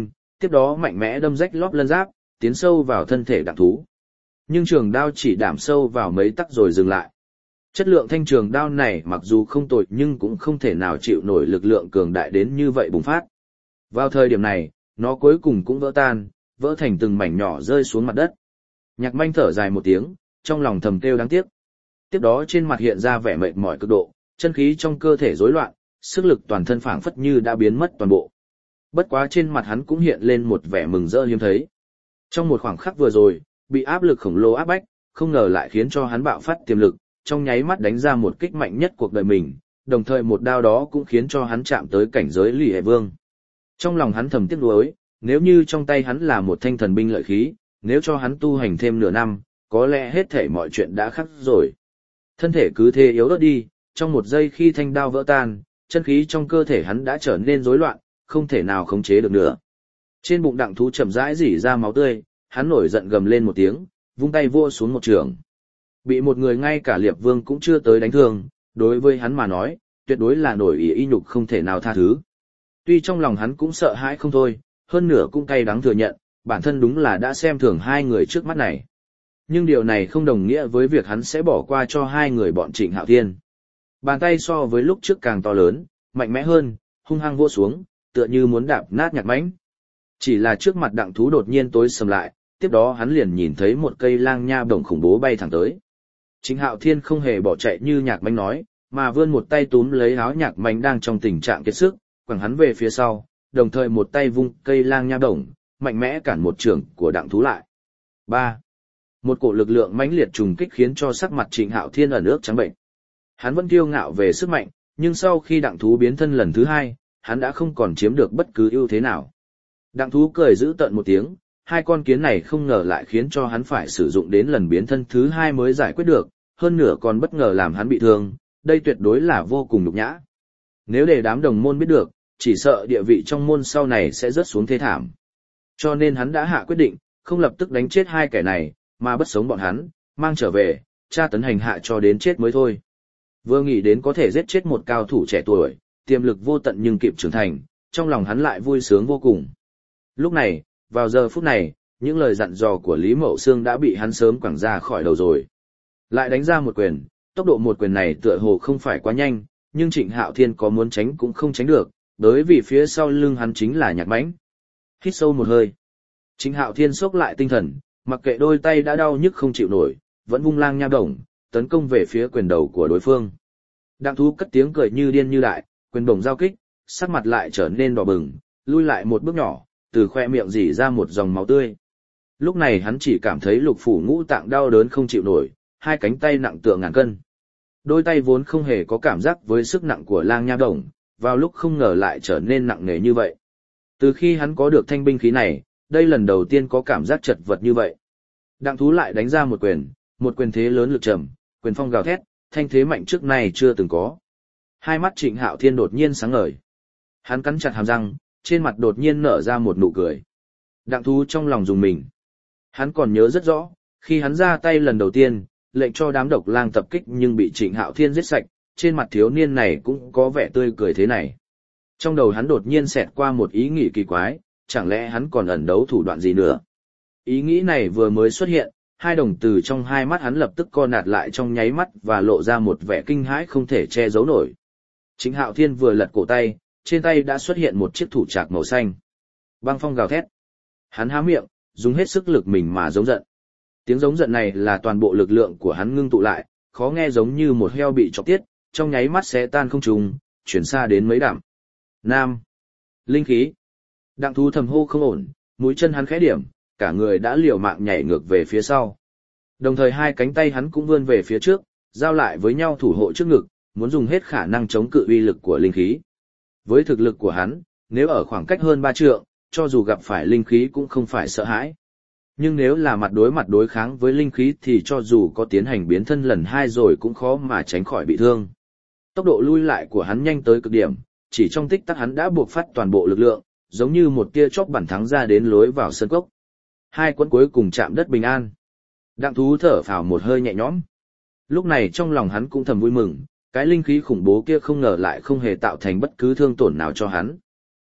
tiếp đó mạnh mẽ đâm rách lót lân giáp, tiến sâu vào thân thể đặng thú. Nhưng trường đao chỉ đảm sâu vào mấy tắc rồi dừng lại. Chất lượng thanh trường đao này mặc dù không tồi nhưng cũng không thể nào chịu nổi lực lượng cường đại đến như vậy bùng phát. Vào thời điểm này, nó cuối cùng cũng vỡ tan, vỡ thành từng mảnh nhỏ rơi xuống mặt đất. Nhạc Manh thở dài một tiếng, trong lòng thầm kêu đáng tiếc. Tiếp đó trên mặt hiện ra vẻ mệt mỏi cực độ, chân khí trong cơ thể rối loạn, sức lực toàn thân phảng phất như đã biến mất toàn bộ. Bất quá trên mặt hắn cũng hiện lên một vẻ mừng rỡ hiếm thấy. Trong một khoảng khắc vừa rồi, bị áp lực khổng lồ áp bách, không ngờ lại khiến cho hắn bạo phát tiềm lực, trong nháy mắt đánh ra một kích mạnh nhất cuộc đời mình, đồng thời một đao đó cũng khiến cho hắn chạm tới cảnh giới Lý Hệ Vương. Trong lòng hắn thầm tiếc nuối, nếu như trong tay hắn là một thanh thần binh lợi khí, nếu cho hắn tu hành thêm nửa năm, có lẽ hết thảy mọi chuyện đã khác rồi. Thân thể cứ thế yếu ớt đi, trong một giây khi thanh đao vỡ tan, chân khí trong cơ thể hắn đã trở nên rối loạn, không thể nào khống chế được nữa. Trên bụng đặng thú chậm rãi rỉ ra máu tươi, hắn nổi giận gầm lên một tiếng, vung tay vua xuống một trường. Bị một người ngay cả Liệp Vương cũng chưa tới đánh thương, đối với hắn mà nói, tuyệt đối là nổi ý y nhục không thể nào tha thứ. Tuy trong lòng hắn cũng sợ hãi không thôi, hơn nửa cũng cay đắng thừa nhận, bản thân đúng là đã xem thường hai người trước mắt này. Nhưng điều này không đồng nghĩa với việc hắn sẽ bỏ qua cho hai người bọn Trịnh Hạo Thiên. Bàn tay so với lúc trước càng to lớn, mạnh mẽ hơn, hung hăng vỗ xuống, tựa như muốn đạp nát Nhạc Mãnh. Chỉ là trước mặt đặng thú đột nhiên tối sầm lại, tiếp đó hắn liền nhìn thấy một cây lang nha bổng khủng bố bay thẳng tới. Trịnh Hạo Thiên không hề bỏ chạy như Nhạc Mãnh nói, mà vươn một tay túm lấy áo Nhạc Mãnh đang trong tình trạng kiệt sức, quẳng hắn về phía sau, đồng thời một tay vung cây lang nha bổng, mạnh mẽ cản một trường của đặng thú lại. 3. Một cổ lực lượng mãnh liệt trùng kích khiến cho sắc mặt Trịnh Hạo Thiên ẩn ướt trắng bệnh. Hắn vẫn kiêu ngạo về sức mạnh, nhưng sau khi đặng thú biến thân lần thứ hai, hắn đã không còn chiếm được bất cứ ưu thế nào. Đặng thú cười giữ tợn một tiếng, hai con kiến này không ngờ lại khiến cho hắn phải sử dụng đến lần biến thân thứ hai mới giải quyết được, hơn nữa còn bất ngờ làm hắn bị thương, đây tuyệt đối là vô cùng nhục nhã. Nếu để đám đồng môn biết được, chỉ sợ địa vị trong môn sau này sẽ rớt xuống thê thảm. Cho nên hắn đã hạ quyết định, không lập tức đánh chết hai kẻ này, mà bắt sống bọn hắn, mang trở về, tra tấn hành hạ cho đến chết mới thôi. Vừa nghĩ đến có thể giết chết một cao thủ trẻ tuổi, tiềm lực vô tận nhưng kịp trưởng thành, trong lòng hắn lại vui sướng vô cùng. Lúc này, vào giờ phút này, những lời dặn dò của Lý Mậu Sương đã bị hắn sớm quẳng ra khỏi đầu rồi. Lại đánh ra một quyền, tốc độ một quyền này tựa hồ không phải quá nhanh, nhưng Trịnh Hạo Thiên có muốn tránh cũng không tránh được, bởi vì phía sau lưng hắn chính là Nhạc Mãnh. Hít sâu một hơi. Trịnh Hạo Thiên xốc lại tinh thần, mặc kệ đôi tay đã đau nhức không chịu nổi, vẫn vung lang nha bổng, tấn công về phía quyền đầu của đối phương. Đặng thú cất tiếng cười như điên như đại, quyền bổng giao kích, sắc mặt lại trở nên đỏ bừng, lui lại một bước nhỏ, từ khoe miệng rỉ ra một dòng máu tươi. Lúc này hắn chỉ cảm thấy lục phủ ngũ tạng đau đớn không chịu nổi, hai cánh tay nặng tựa ngàn cân. Đôi tay vốn không hề có cảm giác với sức nặng của lang nha bổng, vào lúc không ngờ lại trở nên nặng nề như vậy. Từ khi hắn có được thanh binh khí này, đây lần đầu tiên có cảm giác chật vật như vậy. Đặng thú lại đánh ra một quyền thế lớn lực trầm, quyền phong gào thét, thanh thế mạnh trước nay chưa từng có. Hai mắt Trịnh Hạo Thiên đột nhiên sáng ngời. Hắn cắn chặt hàm răng, trên mặt đột nhiên nở ra một nụ cười. Đặng thú trong lòng rùng mình. Hắn còn nhớ rất rõ, khi hắn ra tay lần đầu tiên, lệnh cho đám độc lang tập kích nhưng bị Trịnh Hạo Thiên giết sạch, trên mặt thiếu niên này cũng có vẻ tươi cười thế này. Trong đầu hắn đột nhiên xẹt qua một ý nghĩ kỳ quái, chẳng lẽ hắn còn ẩn đấu thủ đoạn gì nữa? Ý nghĩ này vừa mới xuất hiện, hai đồng tử trong hai mắt hắn lập tức co nạt lại trong nháy mắt và lộ ra một vẻ kinh hãi không thể che giấu nổi. Trịnh Hạo Thiên vừa lật cổ tay, trên tay đã xuất hiện một chiếc thủ trạc màu xanh. Băng phong gào thét. Hắn há miệng, dùng hết sức lực mình mà giống giận. Tiếng giống giận này là toàn bộ lực lượng của hắn ngưng tụ lại, khó nghe giống như một heo bị chọc tiết, trong nháy mắt sẽ tan không trùng, chuyển xa đến mấy dặm. Nam. Linh khí. Đặng thú thầm hô không ổn, mũi chân hắn khẽ điểm, cả người đã liều mạng nhảy ngược về phía sau. Đồng thời hai cánh tay hắn cũng vươn về phía trước, giao lại với nhau thủ hộ trước ngực, muốn dùng hết khả năng chống cự uy lực của linh khí. Với thực lực của hắn, nếu ở khoảng cách hơn 3 trượng, cho dù gặp phải linh khí cũng không phải sợ hãi. Nhưng nếu là mặt đối kháng với linh khí thì cho dù có tiến hành biến thân lần 2 rồi cũng khó mà tránh khỏi bị thương. Tốc độ lui lại của hắn nhanh tới cực điểm, chỉ trong tích tắc hắn đã buộc phát toàn bộ lực lượng, giống như một tia chớp bắn thắng ra đến lối vào sân cốc. Hai quân cuối cùng chạm đất bình an. Đặng thú thở phào một hơi nhẹ nhõm. Lúc này trong lòng hắn cũng thầm vui mừng, cái linh khí khủng bố kia không ngờ lại không hề tạo thành bất cứ thương tổn nào cho hắn.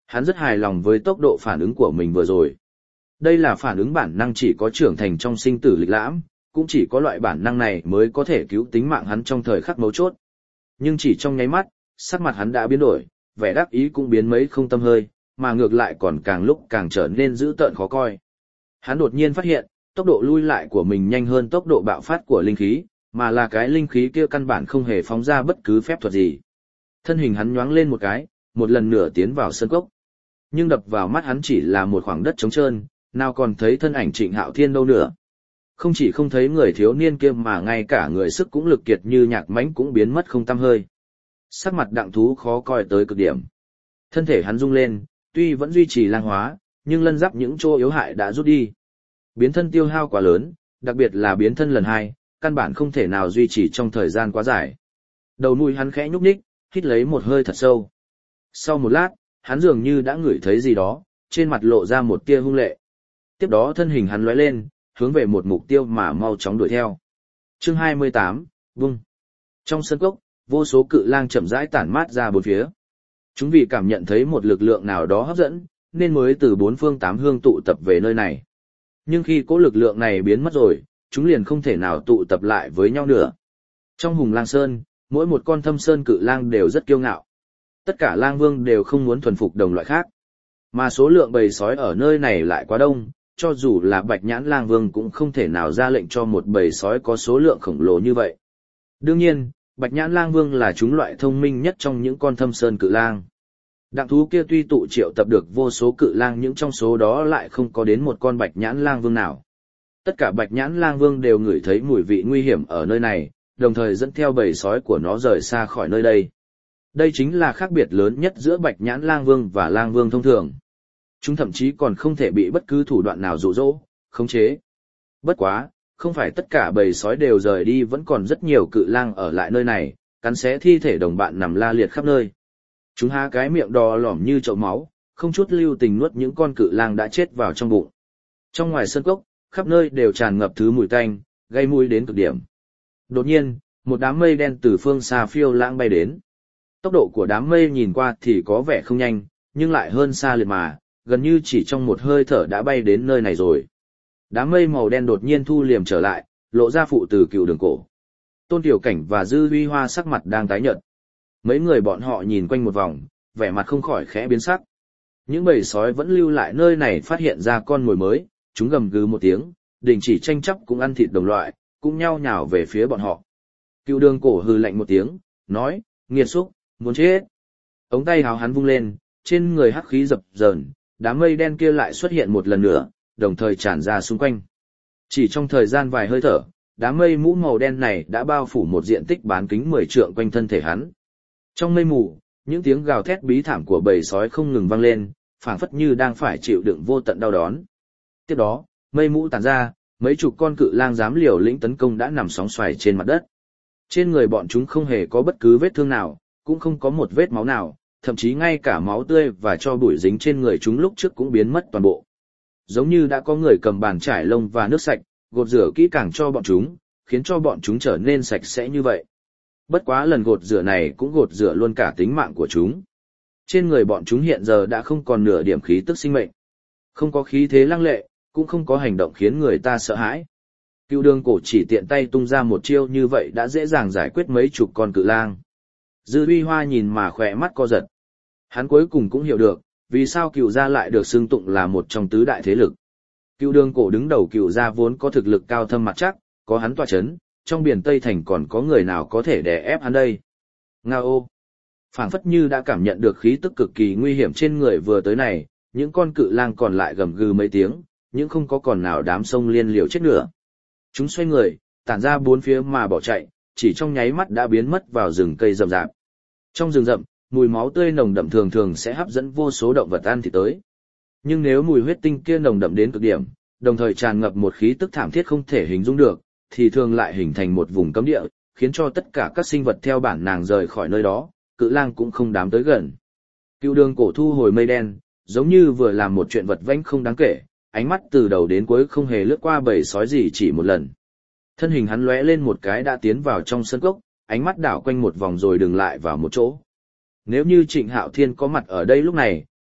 Hắn rất hài lòng với tốc độ phản ứng của mình vừa rồi. Đây là phản ứng bản năng chỉ có trưởng thành trong sinh tử lịch lãm, cũng chỉ có loại bản năng này mới có thể cứu tính mạng hắn trong thời khắc mấu chốt. Nhưng chỉ trong nháy mắt, sắc mặt hắn đã biến đổi, vẻ đắc ý cũng biến mấy không tâm hơi, mà ngược lại còn càng lúc càng trở nên dữ tợn khó coi. Hắn đột nhiên phát hiện, tốc độ lui lại của mình nhanh hơn tốc độ bạo phát của linh khí, mà là cái linh khí kia căn bản không hề phóng ra bất cứ phép thuật gì. Thân hình hắn nhoáng lên một cái, một lần nữa tiến vào sân cốc. Nhưng đập vào mắt hắn chỉ là một khoảng đất trống trơn, nào còn thấy thân ảnh Trịnh Hạo Thiên đâu nữa. Không chỉ không thấy người thiếu niên kia mà ngay cả người sức cũng lực kiệt như nhạc mãnh cũng biến mất không tăm hơi. Sắc mặt Đặng Thú khó coi tới cực điểm. Thân thể hắn rung lên, tuy vẫn duy trì lang hóa, nhưng lân giáp những chỗ yếu hại đã rút đi. Biến thân tiêu hao quá lớn, đặc biệt là biến thân lần 2, căn bản không thể nào duy trì trong thời gian quá dài. Đầu mũi hắn khẽ nhúc nhích, hít lấy một hơi thật sâu. Sau một lát, hắn dường như đã ngửi thấy gì đó, trên mặt lộ ra một tia hung lệ. Tiếp đó thân hình hắn lóe lên, hướng về một mục tiêu mà mau chóng đuổi theo. Chương 28, vung. Trong sân cốc, vô số cự lang chậm rãi tản mát ra bốn phía. Chúng vì cảm nhận thấy một lực lượng nào đó hấp dẫn, nên mới từ bốn phương tám hướng tụ tập về nơi này. Nhưng khi cỗ lực lượng này biến mất rồi, chúng liền không thể nào tụ tập lại với nhau nữa. Trong Hùng Lang Sơn, mỗi một con Thâm Sơn cự lang đều rất kiêu ngạo. Tất cả lang vương đều không muốn thuần phục đồng loại khác. Mà số lượng bầy sói ở nơi này lại quá đông, cho dù là Bạch Nhãn Lang Vương cũng không thể nào ra lệnh cho một bầy sói có số lượng khổng lồ như vậy. Đương nhiên, Bạch Nhãn Lang Vương là chủng loại thông minh nhất trong những con Thâm Sơn cự lang. Đặng Thú kia tuy tụ triệu tập được vô số cự lang nhưng trong số đó lại không có đến một con Bạch Nhãn Lang Vương nào. Tất cả Bạch Nhãn Lang Vương đều ngửi thấy mùi vị nguy hiểm ở nơi này, đồng thời dẫn theo bầy sói của nó rời xa khỏi nơi đây. Đây chính là khác biệt lớn nhất giữa Bạch Nhãn Lang Vương và Lang Vương thông thường. Chúng thậm chí còn không thể bị bất cứ thủ đoạn nào dụ dỗ, khống chế. Bất quá, không phải tất cả bầy sói đều rời đi, vẫn còn rất nhiều cự lang ở lại nơi này, cắn xé thi thể đồng bạn nằm la liệt khắp nơi. Chúng há cái miệng đỏ lỏm như chậu máu, không chút lưu tình nuốt những con cự lang đã chết vào trong bụng. Trong ngoài sân cốc, khắp nơi đều tràn ngập thứ mùi tanh, gây mùi đến cực điểm. Đột nhiên, một đám mây đen từ phương xa phiêu lãng bay đến. Tốc độ của đám mây nhìn qua thì có vẻ không nhanh, nhưng lại hơn xa liệt mà, gần như chỉ trong một hơi thở đã bay đến nơi này rồi. Đám mây màu đen đột nhiên thu liềm trở lại, lộ ra phụ từ Cựu Đường Cổ. Tôn Tiểu Cảnh và Dư Huy Hoa sắc mặt đang tái nhợt. Mấy người bọn họ nhìn quanh một vòng, vẻ mặt không khỏi khẽ biến sắc. Những bầy sói vẫn lưu lại nơi này phát hiện ra con mồi mới, chúng gầm gừ một tiếng, đình chỉ tranh chấp cũng ăn thịt đồng loại, cũng nhao nhào về phía bọn họ. Cựu Đường Cổ hừ lạnh một tiếng, nói, nghiệt xúc, muốn chết. Ống tay hào hắn vung lên, trên người hắc khí dập dờn, đám mây đen kia lại xuất hiện một lần nữa, đồng thời tràn ra xung quanh. Chỉ trong thời gian vài hơi thở, đám mây mũ màu đen này đã bao phủ một diện tích bán kính 10 trượng quanh thân thể hắn. Trong mây mù, những tiếng gào thét bí thảm của bầy sói không ngừng vang lên, phảng phất như đang phải chịu đựng vô tận đau đớn. Tiếp đó, mây mũ tản ra, mấy chục con cự lang dám liều lĩnh tấn công đã nằm sóng xoài trên mặt đất. Trên người bọn chúng không hề có bất cứ vết thương nào, cũng không có một vết máu nào, thậm chí ngay cả máu tươi và tro bụi dính trên người chúng lúc trước cũng biến mất toàn bộ. Giống như đã có người cầm bàn trải lông và nước sạch, gột rửa kỹ càng cho bọn chúng, khiến cho bọn chúng trở nên sạch sẽ như vậy. Bất quá lần gột rửa này cũng gột rửa luôn cả tính mạng của chúng. Trên người bọn chúng hiện giờ đã không còn nửa điểm khí tức sinh mệnh. Không có khí thế lăng lệ, cũng không có hành động khiến người ta sợ hãi. Cựu Đường Cổ chỉ tiện tay tung ra một chiêu như vậy đã dễ dàng giải quyết mấy chục con cự lang. Dư Huy Hoa nhìn mà khỏe mắt co giật. Hắn cuối cùng cũng hiểu được, vì sao Cựu gia lại được xưng tụng là một trong tứ đại thế lực. Cựu Đường Cổ đứng đầu Cựu gia vốn có thực lực cao thâm mặt chắc, có hắn tọa chấn, trong biển Tây Thành còn có người nào có thể đè ép hắn đây. Ngao! Phảng phất như đã cảm nhận được khí tức cực kỳ nguy hiểm trên người vừa tới này, những con cự lang còn lại gầm gừ mấy tiếng, nhưng không có còn nào đám sông liên liều chết nữa. Chúng xoay người, tản ra bốn phía mà bỏ chạy, chỉ trong nháy mắt đã biến mất vào rừng cây rậm rạp. Trong rừng rậm, mùi máu tươi nồng đậm thường thường sẽ hấp dẫn vô số động vật ăn thịt tới. Nhưng nếu mùi huyết tinh kia nồng đậm đến cực điểm, đồng thời tràn ngập một khí tức thảm thiết không thể hình dung được, thì thường lại hình thành một vùng cấm địa, khiến cho tất cả các sinh vật theo bản năng rời khỏi nơi đó, cự lang cũng không dám tới gần. Cựu Đường Cổ thu hồi mây đen, giống như vừa làm một chuyện vật vãnh không đáng kể, ánh mắt từ đầu đến cuối không hề lướt qua bầy sói gì chỉ một lần. Thân hình hắn lóe lên một cái đã tiến vào trong sân cốc, ánh mắt đảo quanh một vòng rồi dừng lại vào một chỗ. Nếu như Trịnh Hạo Thiên có mặt ở đây lúc này,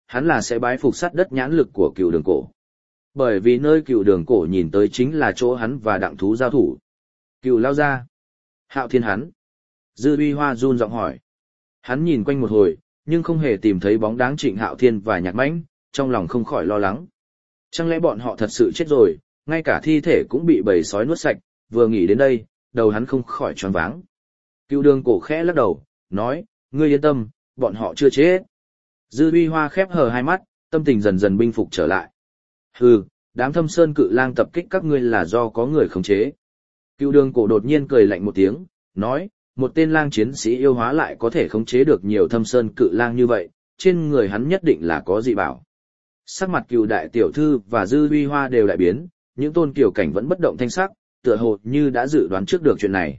hắn là sẽ bái phục sát đất nhãn lực của Cựu Đường Cổ. Bởi vì nơi Cựu Đường Cổ nhìn tới chính là chỗ hắn và Đặng Thú giao thủ. Cựu lao ra. Hạo Thiên hắn. Dư Uy Hoa run giọng hỏi. Hắn nhìn quanh một hồi, nhưng không hề tìm thấy bóng dáng Trịnh Hạo Thiên và Nhạc Mãnh, trong lòng không khỏi lo lắng. Chẳng lẽ bọn họ thật sự chết rồi, ngay cả thi thể cũng bị bầy sói nuốt sạch, vừa nghĩ đến đây, đầu hắn không khỏi choáng váng. Cựu Đường Cổ khẽ lắc đầu, nói, ngươi yên tâm, bọn họ chưa chết. Dư Uy Hoa khép hờ hai mắt, tâm tình dần dần bình phục trở lại. Hừ, đám Thâm Sơn Cự Lang tập kích các ngươi là do có người khống chế. Cựu Đường Cổ đột nhiên cười lạnh một tiếng, nói, một tên lang chiến sĩ yêu hóa lại có thể khống chế được nhiều Thâm Sơn Cự Lang như vậy, trên người hắn nhất định là có dị bảo. Sắc mặt Cựu đại tiểu thư và Dư Uy Hoa đều đại biến, những Tôn Kiều Cảnh vẫn bất động thanh sắc, tựa hồ như đã dự đoán trước được chuyện này.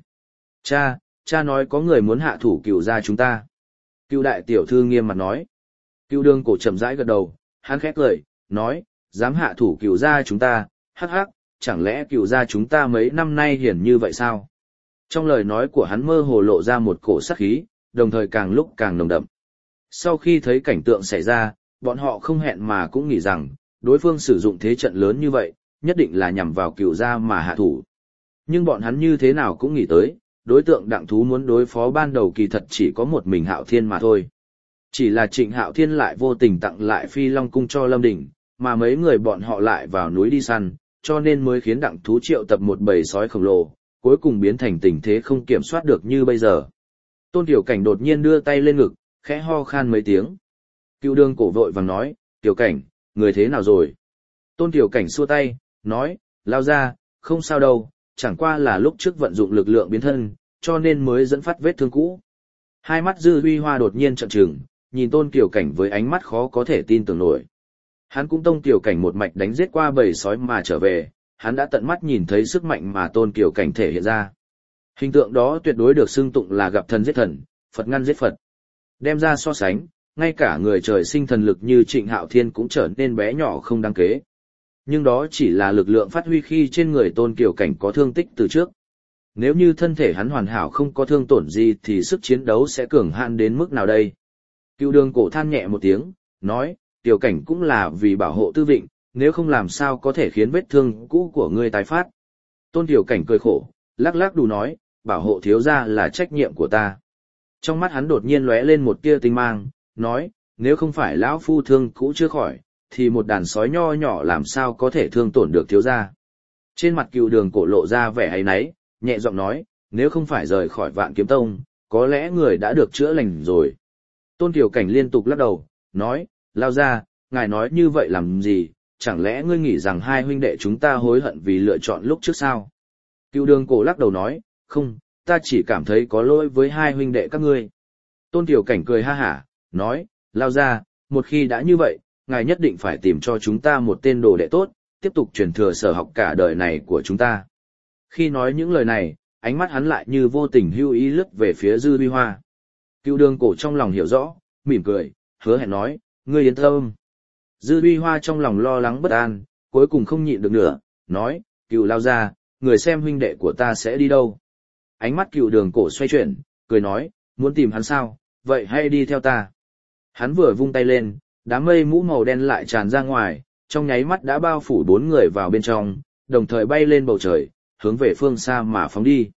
Cha nói có người muốn hạ thủ Cựu gia chúng ta. Cựu đại tiểu thư nghiêm mặt nói. Cựu Đường Cổ chậm rãi gật đầu, hắn khẽ cười, nói, dám hạ thủ Cựu gia chúng ta, hắc hắc, chẳng lẽ Cựu gia chúng ta mấy năm nay hiển như vậy sao? Trong lời nói của hắn mơ hồ lộ ra một cổ sát khí, đồng thời càng lúc càng nồng đậm. Sau khi thấy cảnh tượng xảy ra, bọn họ không hẹn mà cũng nghĩ rằng, đối phương sử dụng thế trận lớn như vậy, nhất định là nhằm vào Cựu gia mà hạ thủ. Nhưng bọn hắn như thế nào cũng nghĩ tới, đối tượng Đặng Thú muốn đối phó ban đầu kỳ thật chỉ có một mình Hạo Thiên mà thôi. Chỉ là Trịnh Hạo Thiên lại vô tình tặng lại Phi Long Cung cho Lâm Đỉnh, mà mấy người bọn họ lại vào núi đi săn, cho nên mới khiến Đặng Thú triệu tập một bầy sói khổng lồ, cuối cùng biến thành tình thế không kiểm soát được như bây giờ. Tôn Tiểu Cảnh đột nhiên đưa tay lên ngực, khẽ ho khan mấy tiếng. Cựu Đường Cổ vội vàng nói, Tiểu Cảnh, người thế nào rồi? Tôn Tiểu Cảnh xua tay, nói, lao ra, không sao đâu, chẳng qua là lúc trước vận dụng lực lượng biến thân, cho nên mới dẫn phát vết thương cũ. Hai mắt Dư Uy Hoa đột nhiên trợn trừng, nhìn Tôn Tiểu Cảnh với ánh mắt khó có thể tin tưởng nổi. Hắn cũng Tôn Tiểu Cảnh một mạch đánh giết qua bầy sói mà trở về, hắn đã tận mắt nhìn thấy sức mạnh mà Tôn Tiểu Cảnh thể hiện ra. Hình tượng đó tuyệt đối được xưng tụng là gặp thần giết thần, Phật ngăn giết Phật. Đem ra so sánh, ngay cả người trời sinh thần lực như Trịnh Hạo Thiên cũng trở nên bé nhỏ không đáng kể. Nhưng đó chỉ là lực lượng phát huy khi trên người Tôn Kiều Cảnh có thương tích từ trước. Nếu như thân thể hắn hoàn hảo không có thương tổn gì thì sức chiến đấu sẽ cường hạn đến mức nào đây? Cựu Đường Cổ than nhẹ một tiếng, nói, Kiều Cảnh cũng là vì bảo hộ Tư Vịnh, nếu không làm sao có thể khiến vết thương cũ của ngươi tái phát. Tôn Kiều Cảnh cười khổ, lắc lắc đù nói, bảo hộ thiếu gia là trách nhiệm của ta. Trong mắt hắn đột nhiên lóe lên một tia tinh mang, nói, nếu không phải lão phu thương cũ chưa khỏi, thì một đàn sói nho nhỏ làm sao có thể thương tổn được thiếu gia. Trên mặt Cựu Đường Cổ lộ ra vẻ áy náy, nhẹ giọng nói, nếu không phải rời khỏi Vạn Kiếm Tông, có lẽ người đã được chữa lành rồi. Tôn Kiều Cảnh liên tục lắc đầu, nói, lao ra, ngài nói như vậy làm gì, chẳng lẽ ngươi nghĩ rằng hai huynh đệ chúng ta hối hận vì lựa chọn lúc trước sao? Cựu Đường Cổ lắc đầu nói, không, ta chỉ cảm thấy có lỗi với hai huynh đệ các ngươi. Tôn Kiều Cảnh cười ha hả, nói, lao ra, một khi đã như vậy, ngài nhất định phải tìm cho chúng ta một tên đồ đệ tốt, tiếp tục truyền thừa sở học cả đời này của chúng ta. Khi nói những lời này, ánh mắt hắn lại như vô tình hưu ý lướt về phía Dư Uy Hoa. Cựu Đường Cổ trong lòng hiểu rõ, mỉm cười, hứa hẹn nói, ngươi yên tâm. Dư Uy Hoa trong lòng lo lắng bất an, cuối cùng không nhịn được nữa, nói, Cựu lao ra, người xem huynh đệ của ta sẽ đi đâu. Ánh mắt Cựu Đường Cổ xoay chuyển, cười nói, muốn tìm hắn sao, vậy hãy đi theo ta. Hắn vừa vung tay lên, đám mây mũ màu đen lại tràn ra ngoài, trong nháy mắt đã bao phủ 4 người vào bên trong, đồng thời bay lên bầu trời, hướng về phương xa mà phóng đi.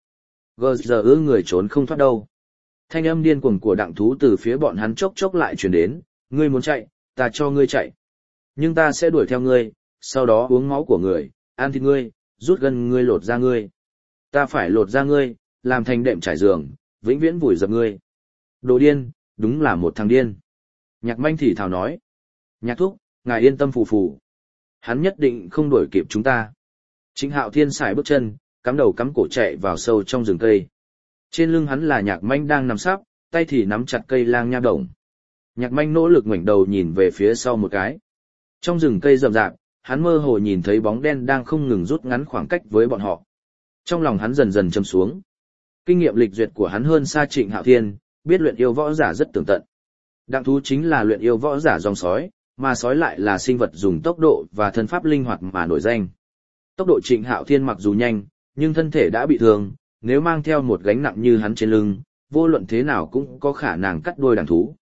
Giờ người trốn không thoát đâu. Thanh âm điên cuồng của Đặng Thú từ phía bọn hắn chốc chốc lại truyền đến, ngươi muốn chạy, ta cho ngươi chạy. Nhưng ta sẽ đuổi theo ngươi, sau đó uống máu của người, ăn thịt ngươi, rút gân ngươi lột da ngươi. Ta phải lột da ngươi, làm thành đệm trải giường, vĩnh viễn vùi dập ngươi. Đồ điên, đúng là một thằng điên. Nhạc Manh thì thào nói. Nhạc thúc, ngài yên tâm phù phù. Hắn nhất định không đuổi kịp chúng ta. Trịnh Hạo Thiên xài bước chân, cắm đầu cắm cổ chạy vào sâu trong rừng cây. Trên lưng hắn là Nhạc Manh đang nằm sấp, tay thì nắm chặt cây lang nha đồng. Nhạc Manh nỗ lực ngoảnh đầu nhìn về phía sau một cái. Trong rừng cây rậm rạp, hắn mơ hồ nhìn thấy bóng đen đang không ngừng rút ngắn khoảng cách với bọn họ. Trong lòng hắn dần dần châm xuống. Kinh nghiệm lịch duyệt của hắn hơn xa Trịnh Hạo Thiên, biết luyện yêu võ giả rất tường tận. Đặng Thú chính là luyện yêu võ giả dòng sói, mà sói lại là sinh vật dùng tốc độ và thân pháp linh hoạt mà nổi danh. Tốc độ Trịnh Hạo Thiên mặc dù nhanh, nhưng thân thể đã bị thương, nếu mang theo một gánh nặng như hắn trên lưng, vô luận thế nào cũng có khả năng cắt đôi Đặng Thú.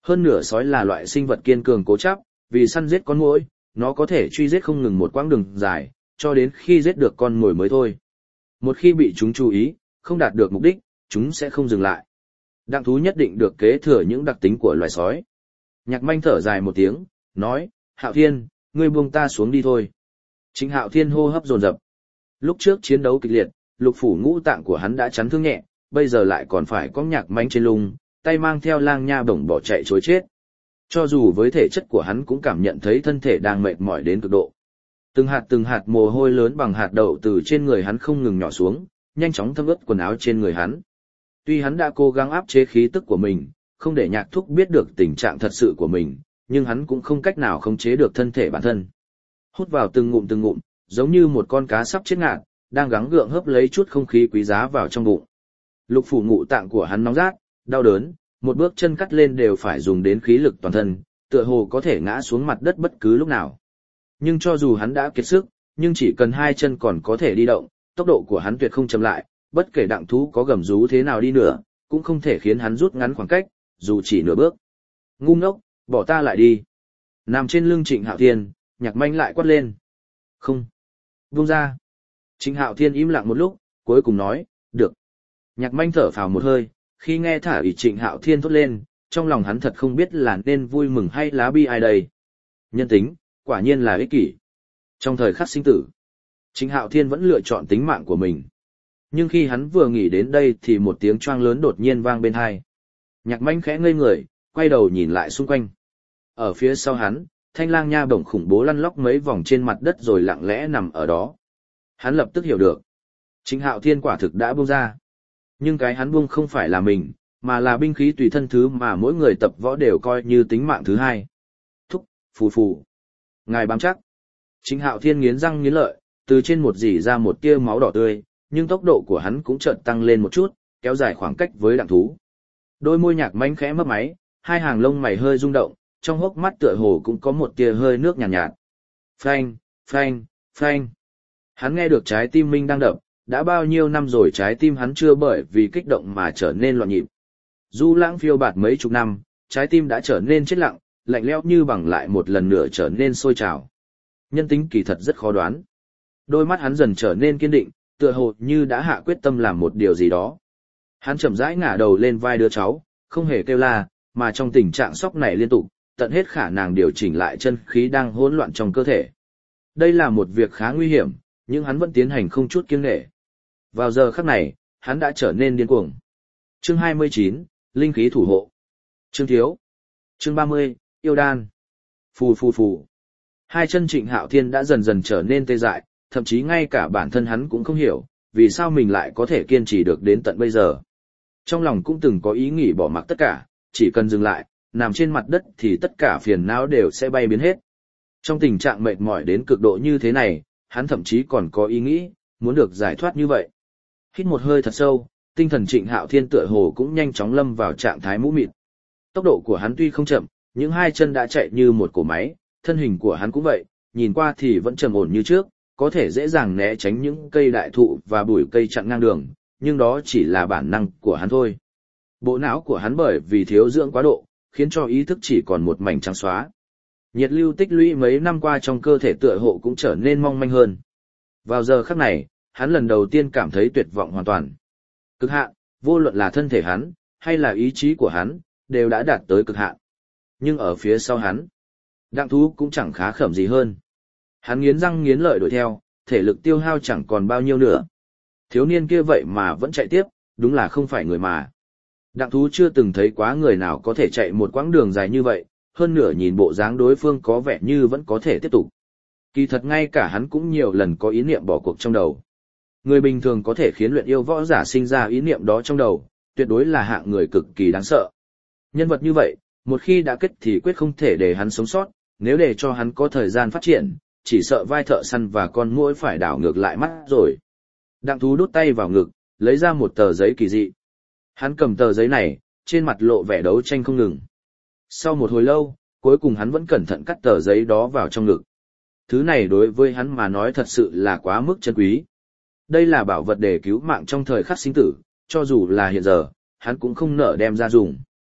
Hơn nửa sói là loại sinh vật kiên cường cố chấp, vì săn giết con muỗi, nó có thể truy giết không ngừng một quãng đường dài, cho đến khi giết được con mồi mới thôi. Một khi bị chúng chú ý, không đạt được mục đích, chúng sẽ không dừng lại. Đặng thú nhất định được kế thừa những đặc tính của loài sói. Nhạc Manh thở dài một tiếng, nói, Hạo Thiên, ngươi buông ta xuống đi thôi. Trịnh Hạo Thiên hô hấp dồn dập. Lúc trước chiến đấu kịch liệt, lục phủ ngũ tạng của hắn đã chấn thương nhẹ, bây giờ lại còn phải có Nhạc Manh trên lưng, tay mang theo lang nha bổng bỏ chạy chối chết. Cho dù với thể chất của hắn cũng cảm nhận thấy thân thể đang mệt mỏi đến cực độ. Từng hạt mồ hôi lớn bằng hạt đậu từ trên người hắn không ngừng nhỏ xuống, nhanh chóng thấm ướt quần áo trên người hắn. Tuy hắn đã cố gắng áp chế khí tức của mình, không để Nhạc Thúc biết được tình trạng thật sự của mình, nhưng hắn cũng không cách nào khống chế được thân thể bản thân. Hút vào từng ngụm, giống như một con cá sắp chết ngạt, đang gắng gượng hớp lấy chút không khí quý giá vào trong bụng. Lục phủ ngũ tạng của hắn nóng rát, đau đớn, một bước chân cắt lên đều phải dùng đến khí lực toàn thân, tựa hồ có thể ngã xuống mặt đất bất cứ lúc nào. Nhưng cho dù hắn đã kiệt sức, nhưng chỉ cần hai chân còn có thể đi động, tốc độ của hắn tuyệt không chậm lại, bất kể Đặng thú có gầm rú thế nào đi nữa, cũng không thể khiến hắn rút ngắn khoảng cách, dù chỉ nửa bước. Ngu ngốc, bỏ ta lại đi. Nằm trên lưng Trịnh Hạo Thiên, Nhạc Manh lại quát lên. Không. Buông ra. Trịnh Hạo Thiên im lặng một lúc, cuối cùng nói, được. Nhạc Manh thở phào một hơi, khi nghe thả ủy Trịnh Hạo Thiên thốt lên, trong lòng hắn thật không biết là nên vui mừng hay lá bi ai đây. Nhân tính, quả nhiên là ích kỷ. Trong thời khắc sinh tử, Trịnh Hạo Thiên vẫn lựa chọn tính mạng của mình. Nhưng khi hắn vừa nghĩ đến đây thì một tiếng choang lớn đột nhiên vang bên tai. Nhạc Manh khẽ ngây người, quay đầu nhìn lại xung quanh. Ở phía sau hắn, thanh lang nha bổng khủng bố lăn lóc mấy vòng trên mặt đất rồi lặng lẽ nằm ở đó. Hắn lập tức hiểu được. Trịnh Hạo Thiên quả thực đã buông ra. Nhưng cái hắn buông không phải là mình, mà là binh khí tùy thân thứ mà mỗi người tập võ đều coi như tính mạng thứ hai. Thúc, phù. Ngài bám chắc. Trịnh Hạo Thiên nghiến răng nghiến lợi, từ trên một dỉ ra một tia máu đỏ tươi, nhưng tốc độ của hắn cũng chợt tăng lên một chút, kéo dài khoảng cách với Đặng thú. Đôi môi Nhạc Manh khẽ mấp máy, hai hàng lông mày hơi rung động, trong hốc mắt tựa hồ cũng có một tia hơi nước nhàn nhạt. Phanh. Hắn nghe được trái tim mình đang đập, đã bao nhiêu năm rồi trái tim hắn chưa bởi vì kích động mà trở nên loạn nhịp. Du lãng phiêu bạt mấy chục năm, trái tim đã trở nên chết lặng, lạnh lẽo như bằng lại một lần nữa trở nên sôi trào. Nhân tính kỳ thật rất khó đoán. Đôi mắt hắn dần trở nên kiên định, tựa hồ như đã hạ quyết tâm làm một điều gì đó. Hắn chậm rãi ngả đầu lên vai đứa cháu, không hề kêu la, mà trong tình trạng sốc này liên tục, tận hết khả năng điều chỉnh lại chân khí đang hỗn loạn trong cơ thể. Đây là một việc khá nguy hiểm, nhưng hắn vẫn tiến hành không chút kiêng nể. Vào giờ khắc này, hắn đã trở nên điên cuồng. Chương 29, Linh khí thủ hộ. Chương Thiếu. Chương 30, Yêu đan. Phù. Hai chân Trịnh Hạo Thiên đã dần dần trở nên tê dại, thậm chí ngay cả bản thân hắn cũng không hiểu, vì sao mình lại có thể kiên trì được đến tận bây giờ. Trong lòng cũng từng có ý nghĩ bỏ mặc tất cả, chỉ cần dừng lại, nằm trên mặt đất thì tất cả phiền não đều sẽ bay biến hết. Trong tình trạng mệt mỏi đến cực độ như thế này, hắn thậm chí còn có ý nghĩ, muốn được giải thoát như vậy. Hít một hơi thật sâu, tinh thần Trịnh Hạo Thiên tựa hồ cũng nhanh chóng lâm vào trạng thái mũ mịt. Tốc độ của hắn tuy không chậm, những hai chân đã chạy như một cỗ máy, thân hình của hắn cũng vậy, nhìn qua thì vẫn trầm ổn như trước, có thể dễ dàng né tránh những cây đại thụ và bụi cây chặn ngang đường, nhưng đó chỉ là bản năng của hắn thôi. Bộ não của hắn bởi vì thiếu dưỡng quá độ, khiến cho ý thức chỉ còn một mảnh trắng xóa. Nhiệt lưu tích lũy mấy năm qua trong cơ thể tựa hồ cũng trở nên mong manh hơn. Vào giờ khắc này, hắn lần đầu tiên cảm thấy tuyệt vọng hoàn toàn. Cực hạn, vô luận là thân thể hắn, hay là ý chí của hắn, đều đã đạt tới cực hạn. Nhưng ở phía sau hắn, Đặng thú cũng chẳng khá khẩm gì hơn. Hắn nghiến răng nghiến lợi đuổi theo, thể lực tiêu hao chẳng còn bao nhiêu nữa. Thiếu niên kia vậy mà vẫn chạy tiếp, đúng là không phải người mà. Đặng thú chưa từng thấy quá người nào có thể chạy một quãng đường dài như vậy, hơn nửa nhìn bộ dáng đối phương có vẻ như vẫn có thể tiếp tục. Kỳ thật ngay cả hắn cũng nhiều lần có ý niệm bỏ cuộc trong đầu. Người bình thường có thể khiến luyện yêu võ giả sinh ra ý niệm đó trong đầu, tuyệt đối là hạng người cực kỳ đáng sợ. Nhân vật như vậy, một khi đã kết thì quyết không thể để hắn sống sót, nếu để cho hắn có thời gian phát triển, chỉ sợ vai thợ săn và con muỗi phải đảo ngược lại mắt rồi. Đặng thú đút tay vào ngực, lấy ra một tờ giấy kỳ dị. Hắn cầm tờ giấy này, trên mặt lộ vẻ đấu tranh không ngừng. Sau một hồi lâu, cuối cùng hắn vẫn cẩn thận cắt tờ giấy đó vào trong ngực. Thứ này đối với hắn mà nói thật sự là quá mức chân quý. Đây là bảo vật để cứu mạng trong thời khắc sinh tử, cho dù là hiện giờ, hắn cũng không nỡ đem ra dùng.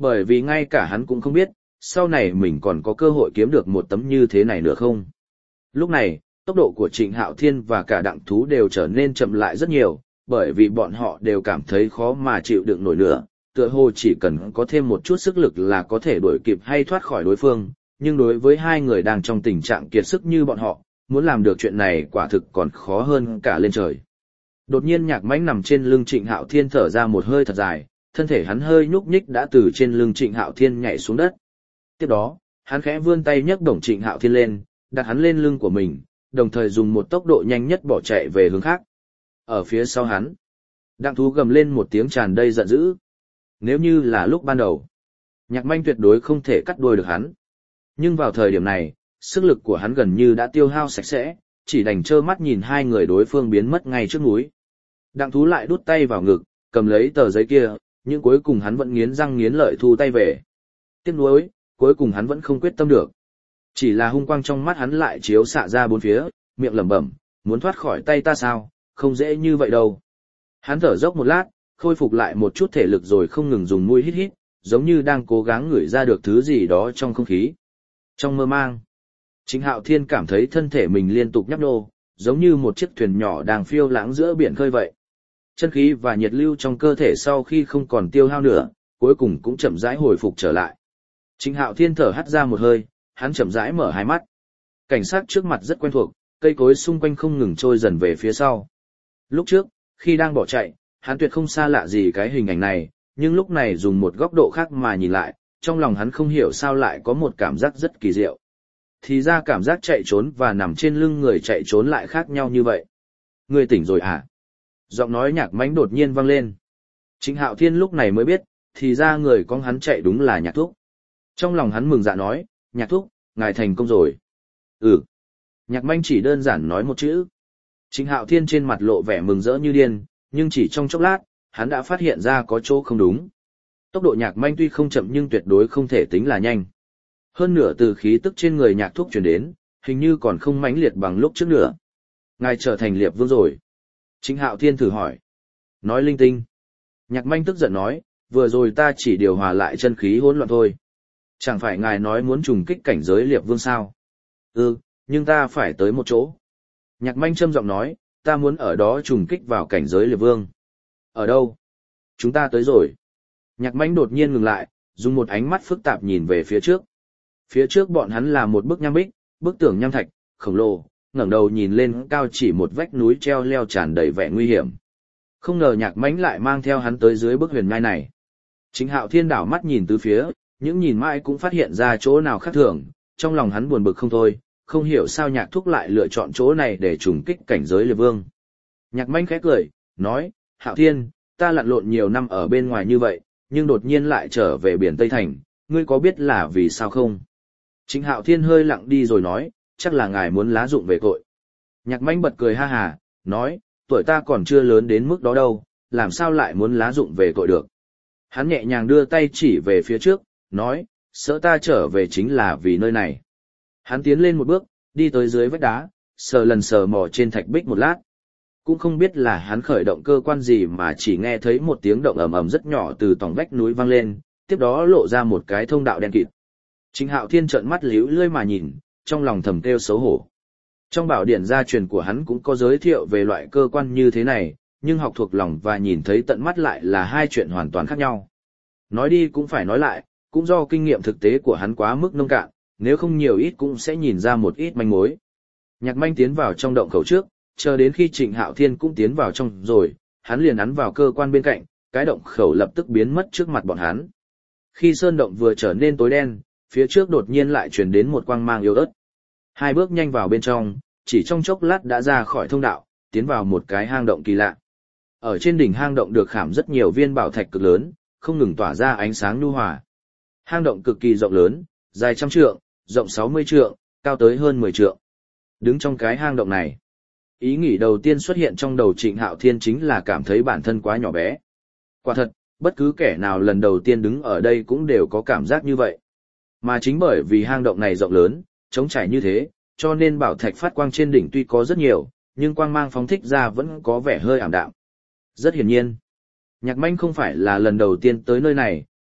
Bởi vì ngay cả hắn cũng không biết, sau này mình còn có cơ hội kiếm được một tấm như thế này nữa không. Lúc này, tốc độ của Trịnh Hạo Thiên và cả Đặng Thú đều trở nên chậm lại rất nhiều, bởi vì bọn họ đều cảm thấy khó mà chịu đựng nổi nữa, tựa hồ chỉ cần có thêm một chút sức lực là có thể đuổi kịp hay thoát khỏi đối phương, nhưng đối với hai người đang trong tình trạng kiệt sức như bọn họ, muốn làm được chuyện này quả thực còn khó hơn cả lên trời. Đột nhiên Nhạc Mãnh nằm trên lưng Trịnh Hạo Thiên thở ra một hơi thật dài, thân thể hắn hơi nhúc nhích đã từ trên lưng Trịnh Hạo Thiên nhảy xuống đất. Tiếp đó, hắn khẽ vươn tay nhấc bổng Trịnh Hạo Thiên lên, đặt hắn lên lưng của mình, đồng thời dùng một tốc độ nhanh nhất bỏ chạy về hướng khác. Ở phía sau hắn, Đặng Thú gầm lên một tiếng tràn đầy giận dữ. Nếu như là lúc ban đầu, Nhạc Manh tuyệt đối không thể cắt đuôi được hắn. Nhưng vào thời điểm này, sức lực của hắn gần như đã tiêu hao sạch sẽ, chỉ đành trơ mắt nhìn hai người đối phương biến mất ngay trước núi. Đặng Thú lại đút tay vào ngực, cầm lấy tờ giấy kia, nhưng cuối cùng hắn vẫn nghiến răng nghiến lợi thu tay về. Tiếc nuối, cuối cùng hắn vẫn không quyết tâm được. Chỉ là hung quang trong mắt hắn lại chiếu xạ ra bốn phía, miệng lẩm bẩm, muốn thoát khỏi tay ta sao, không dễ như vậy đâu. Hắn thở dốc một lát, khôi phục lại một chút thể lực rồi không ngừng dùng mũi hít hít, giống như đang cố gắng ngửi ra được thứ gì đó trong không khí. Trong mơ mang, Trịnh Hạo Thiên cảm thấy thân thể mình liên tục nhấp nhô, giống như một chiếc thuyền nhỏ đang phiêu lãng giữa biển khơi vậy. Chân khí và nhiệt lưu trong cơ thể sau khi không còn tiêu hao nữa, cuối cùng cũng chậm rãi hồi phục trở lại. Trịnh Hạo Thiên thở hắt ra một hơi, hắn chậm rãi mở hai mắt. Cảnh sát trước mặt rất quen thuộc, cây cối xung quanh không ngừng trôi dần về phía sau. Lúc trước, khi đang bỏ chạy, hắn tuyệt không xa lạ gì cái hình ảnh này, nhưng lúc này dùng một góc độ khác mà nhìn lại, trong lòng hắn không hiểu sao lại có một cảm giác rất kỳ diệu. Thì ra cảm giác chạy trốn và nằm trên lưng người chạy trốn lại khác nhau như vậy. Ngươi tỉnh rồi à? Giọng nói Nhạc Mãnh đột nhiên vang lên. Trịnh Hạo Thiên lúc này mới biết, thì ra người con hắn chạy đúng là Nhạc Thúc. Trong lòng hắn mừng dạ nói, Nhạc Thúc, ngài thành công rồi. Ừ. Nhạc Mãnh chỉ đơn giản nói một chữ. Trịnh Hạo Thiên trên mặt lộ vẻ mừng rỡ như điên, nhưng chỉ trong chốc lát, hắn đã phát hiện ra có chỗ không đúng. Tốc độ Nhạc Mãnh tuy không chậm nhưng tuyệt đối không thể tính là nhanh. Hơn nửa từ khí tức trên người Nhạc Thúc truyền đến, hình như còn không mãnh liệt bằng lúc trước nữa. Ngài trở thành Liệp Vương rồi. Trịnh Hạo Thiên thử hỏi. Nói linh tinh. Nhạc Mãnh tức giận nói, vừa rồi ta chỉ điều hòa lại chân khí hỗn loạn thôi. Chẳng phải ngài nói muốn trùng kích cảnh giới Liệp Vương sao? Ừ, nhưng ta phải tới một chỗ. Nhạc Mãnh trầm giọng nói, ta muốn ở đó trùng kích vào cảnh giới Liệp Vương. Ở đâu? Chúng ta tới rồi. Nhạc Mãnh đột nhiên ngừng lại, dùng một ánh mắt phức tạp nhìn về phía trước. Phía trước bọn hắn là một bức nham bích, bức tường nham thạch, khổng lồ, ngẩng đầu nhìn lên cao chỉ một vách núi treo leo tràn đầy vẻ nguy hiểm. Không ngờ Nhạc Mãnh lại mang theo hắn tới dưới bức huyền nhai này. Trịnh Hạo Thiên đảo mắt nhìn tứ phía, những nhìn mãi cũng phát hiện ra chỗ nào khác thường, trong lòng hắn buồn bực không thôi, không hiểu sao Nhạc Thúc lại lựa chọn chỗ này để trùng kích cảnh giới Liệp Vương. Nhạc Mãnh khẽ cười, nói, Hạo Thiên, ta lặn lộn nhiều năm ở bên ngoài như vậy, nhưng đột nhiên lại trở về biển Tây Thành, ngươi có biết là vì sao không? Trịnh Hạo Thiên hơi lặng đi rồi nói, chắc là ngài muốn lá dụng về tội. Nhạc Mãnh bật cười ha hà, nói, tuổi ta còn chưa lớn đến mức đó đâu, làm sao lại muốn lá dụng về tội được. Hắn nhẹ nhàng đưa tay chỉ về phía trước, nói, sợ ta trở về chính là vì nơi này. Hắn tiến lên một bước, đi tới dưới vách đá, sờ lần sờ mò trên thạch bích một lát. Cũng không biết là hắn khởi động cơ quan gì mà chỉ nghe thấy một tiếng động ầm ầm rất nhỏ từ tỏng vách núi vang lên, tiếp đó lộ ra một cái thông đạo đen kịt. Trịnh Hạo Thiên trợn mắt líu lưỡi mà nhìn, trong lòng thầm kêu xấu hổ. Trong bảo điển gia truyền của hắn cũng có giới thiệu về loại cơ quan như thế này, nhưng học thuộc lòng và nhìn thấy tận mắt lại là hai chuyện hoàn toàn khác nhau. Nói đi cũng phải nói lại, cũng do kinh nghiệm thực tế của hắn quá mức nông cạn, nếu không nhiều ít cũng sẽ nhìn ra một ít manh mối. Nhạc Manh tiến vào trong động khẩu trước, chờ đến khi Trịnh Hạo Thiên cũng tiến vào trong rồi, hắn liền ấn vào cơ quan bên cạnh, cái động khẩu lập tức biến mất trước mặt bọn hắn. Khi sơn động vừa trở nên tối đen, phía trước đột nhiên lại truyền đến một quang mang yếu ớt. Hai bước nhanh vào bên trong, chỉ trong chốc lát đã ra khỏi thông đạo, tiến vào một cái hang động kỳ lạ. Ở trên đỉnh hang động được khảm rất nhiều viên bảo thạch cực lớn, không ngừng tỏa ra ánh sáng nhu hòa. Hang động cực kỳ rộng lớn, dài 100 trượng, rộng 60 trượng, cao tới hơn 10 trượng. Đứng trong cái hang động này, ý nghĩ đầu tiên xuất hiện trong đầu Trịnh Hạo Thiên chính là cảm thấy bản thân quá nhỏ bé. Quả thật, bất cứ kẻ nào lần đầu tiên đứng ở đây cũng đều có cảm giác như vậy. Mà chính bởi vì hang động này rộng lớn, trống trải như thế, cho nên bảo thạch phát quang trên đỉnh tuy có rất nhiều, nhưng quang mang phóng thích ra vẫn có vẻ hơi ảm đạm. Rất hiển nhiên, Nhạc Manh không phải là lần đầu tiên tới nơi này,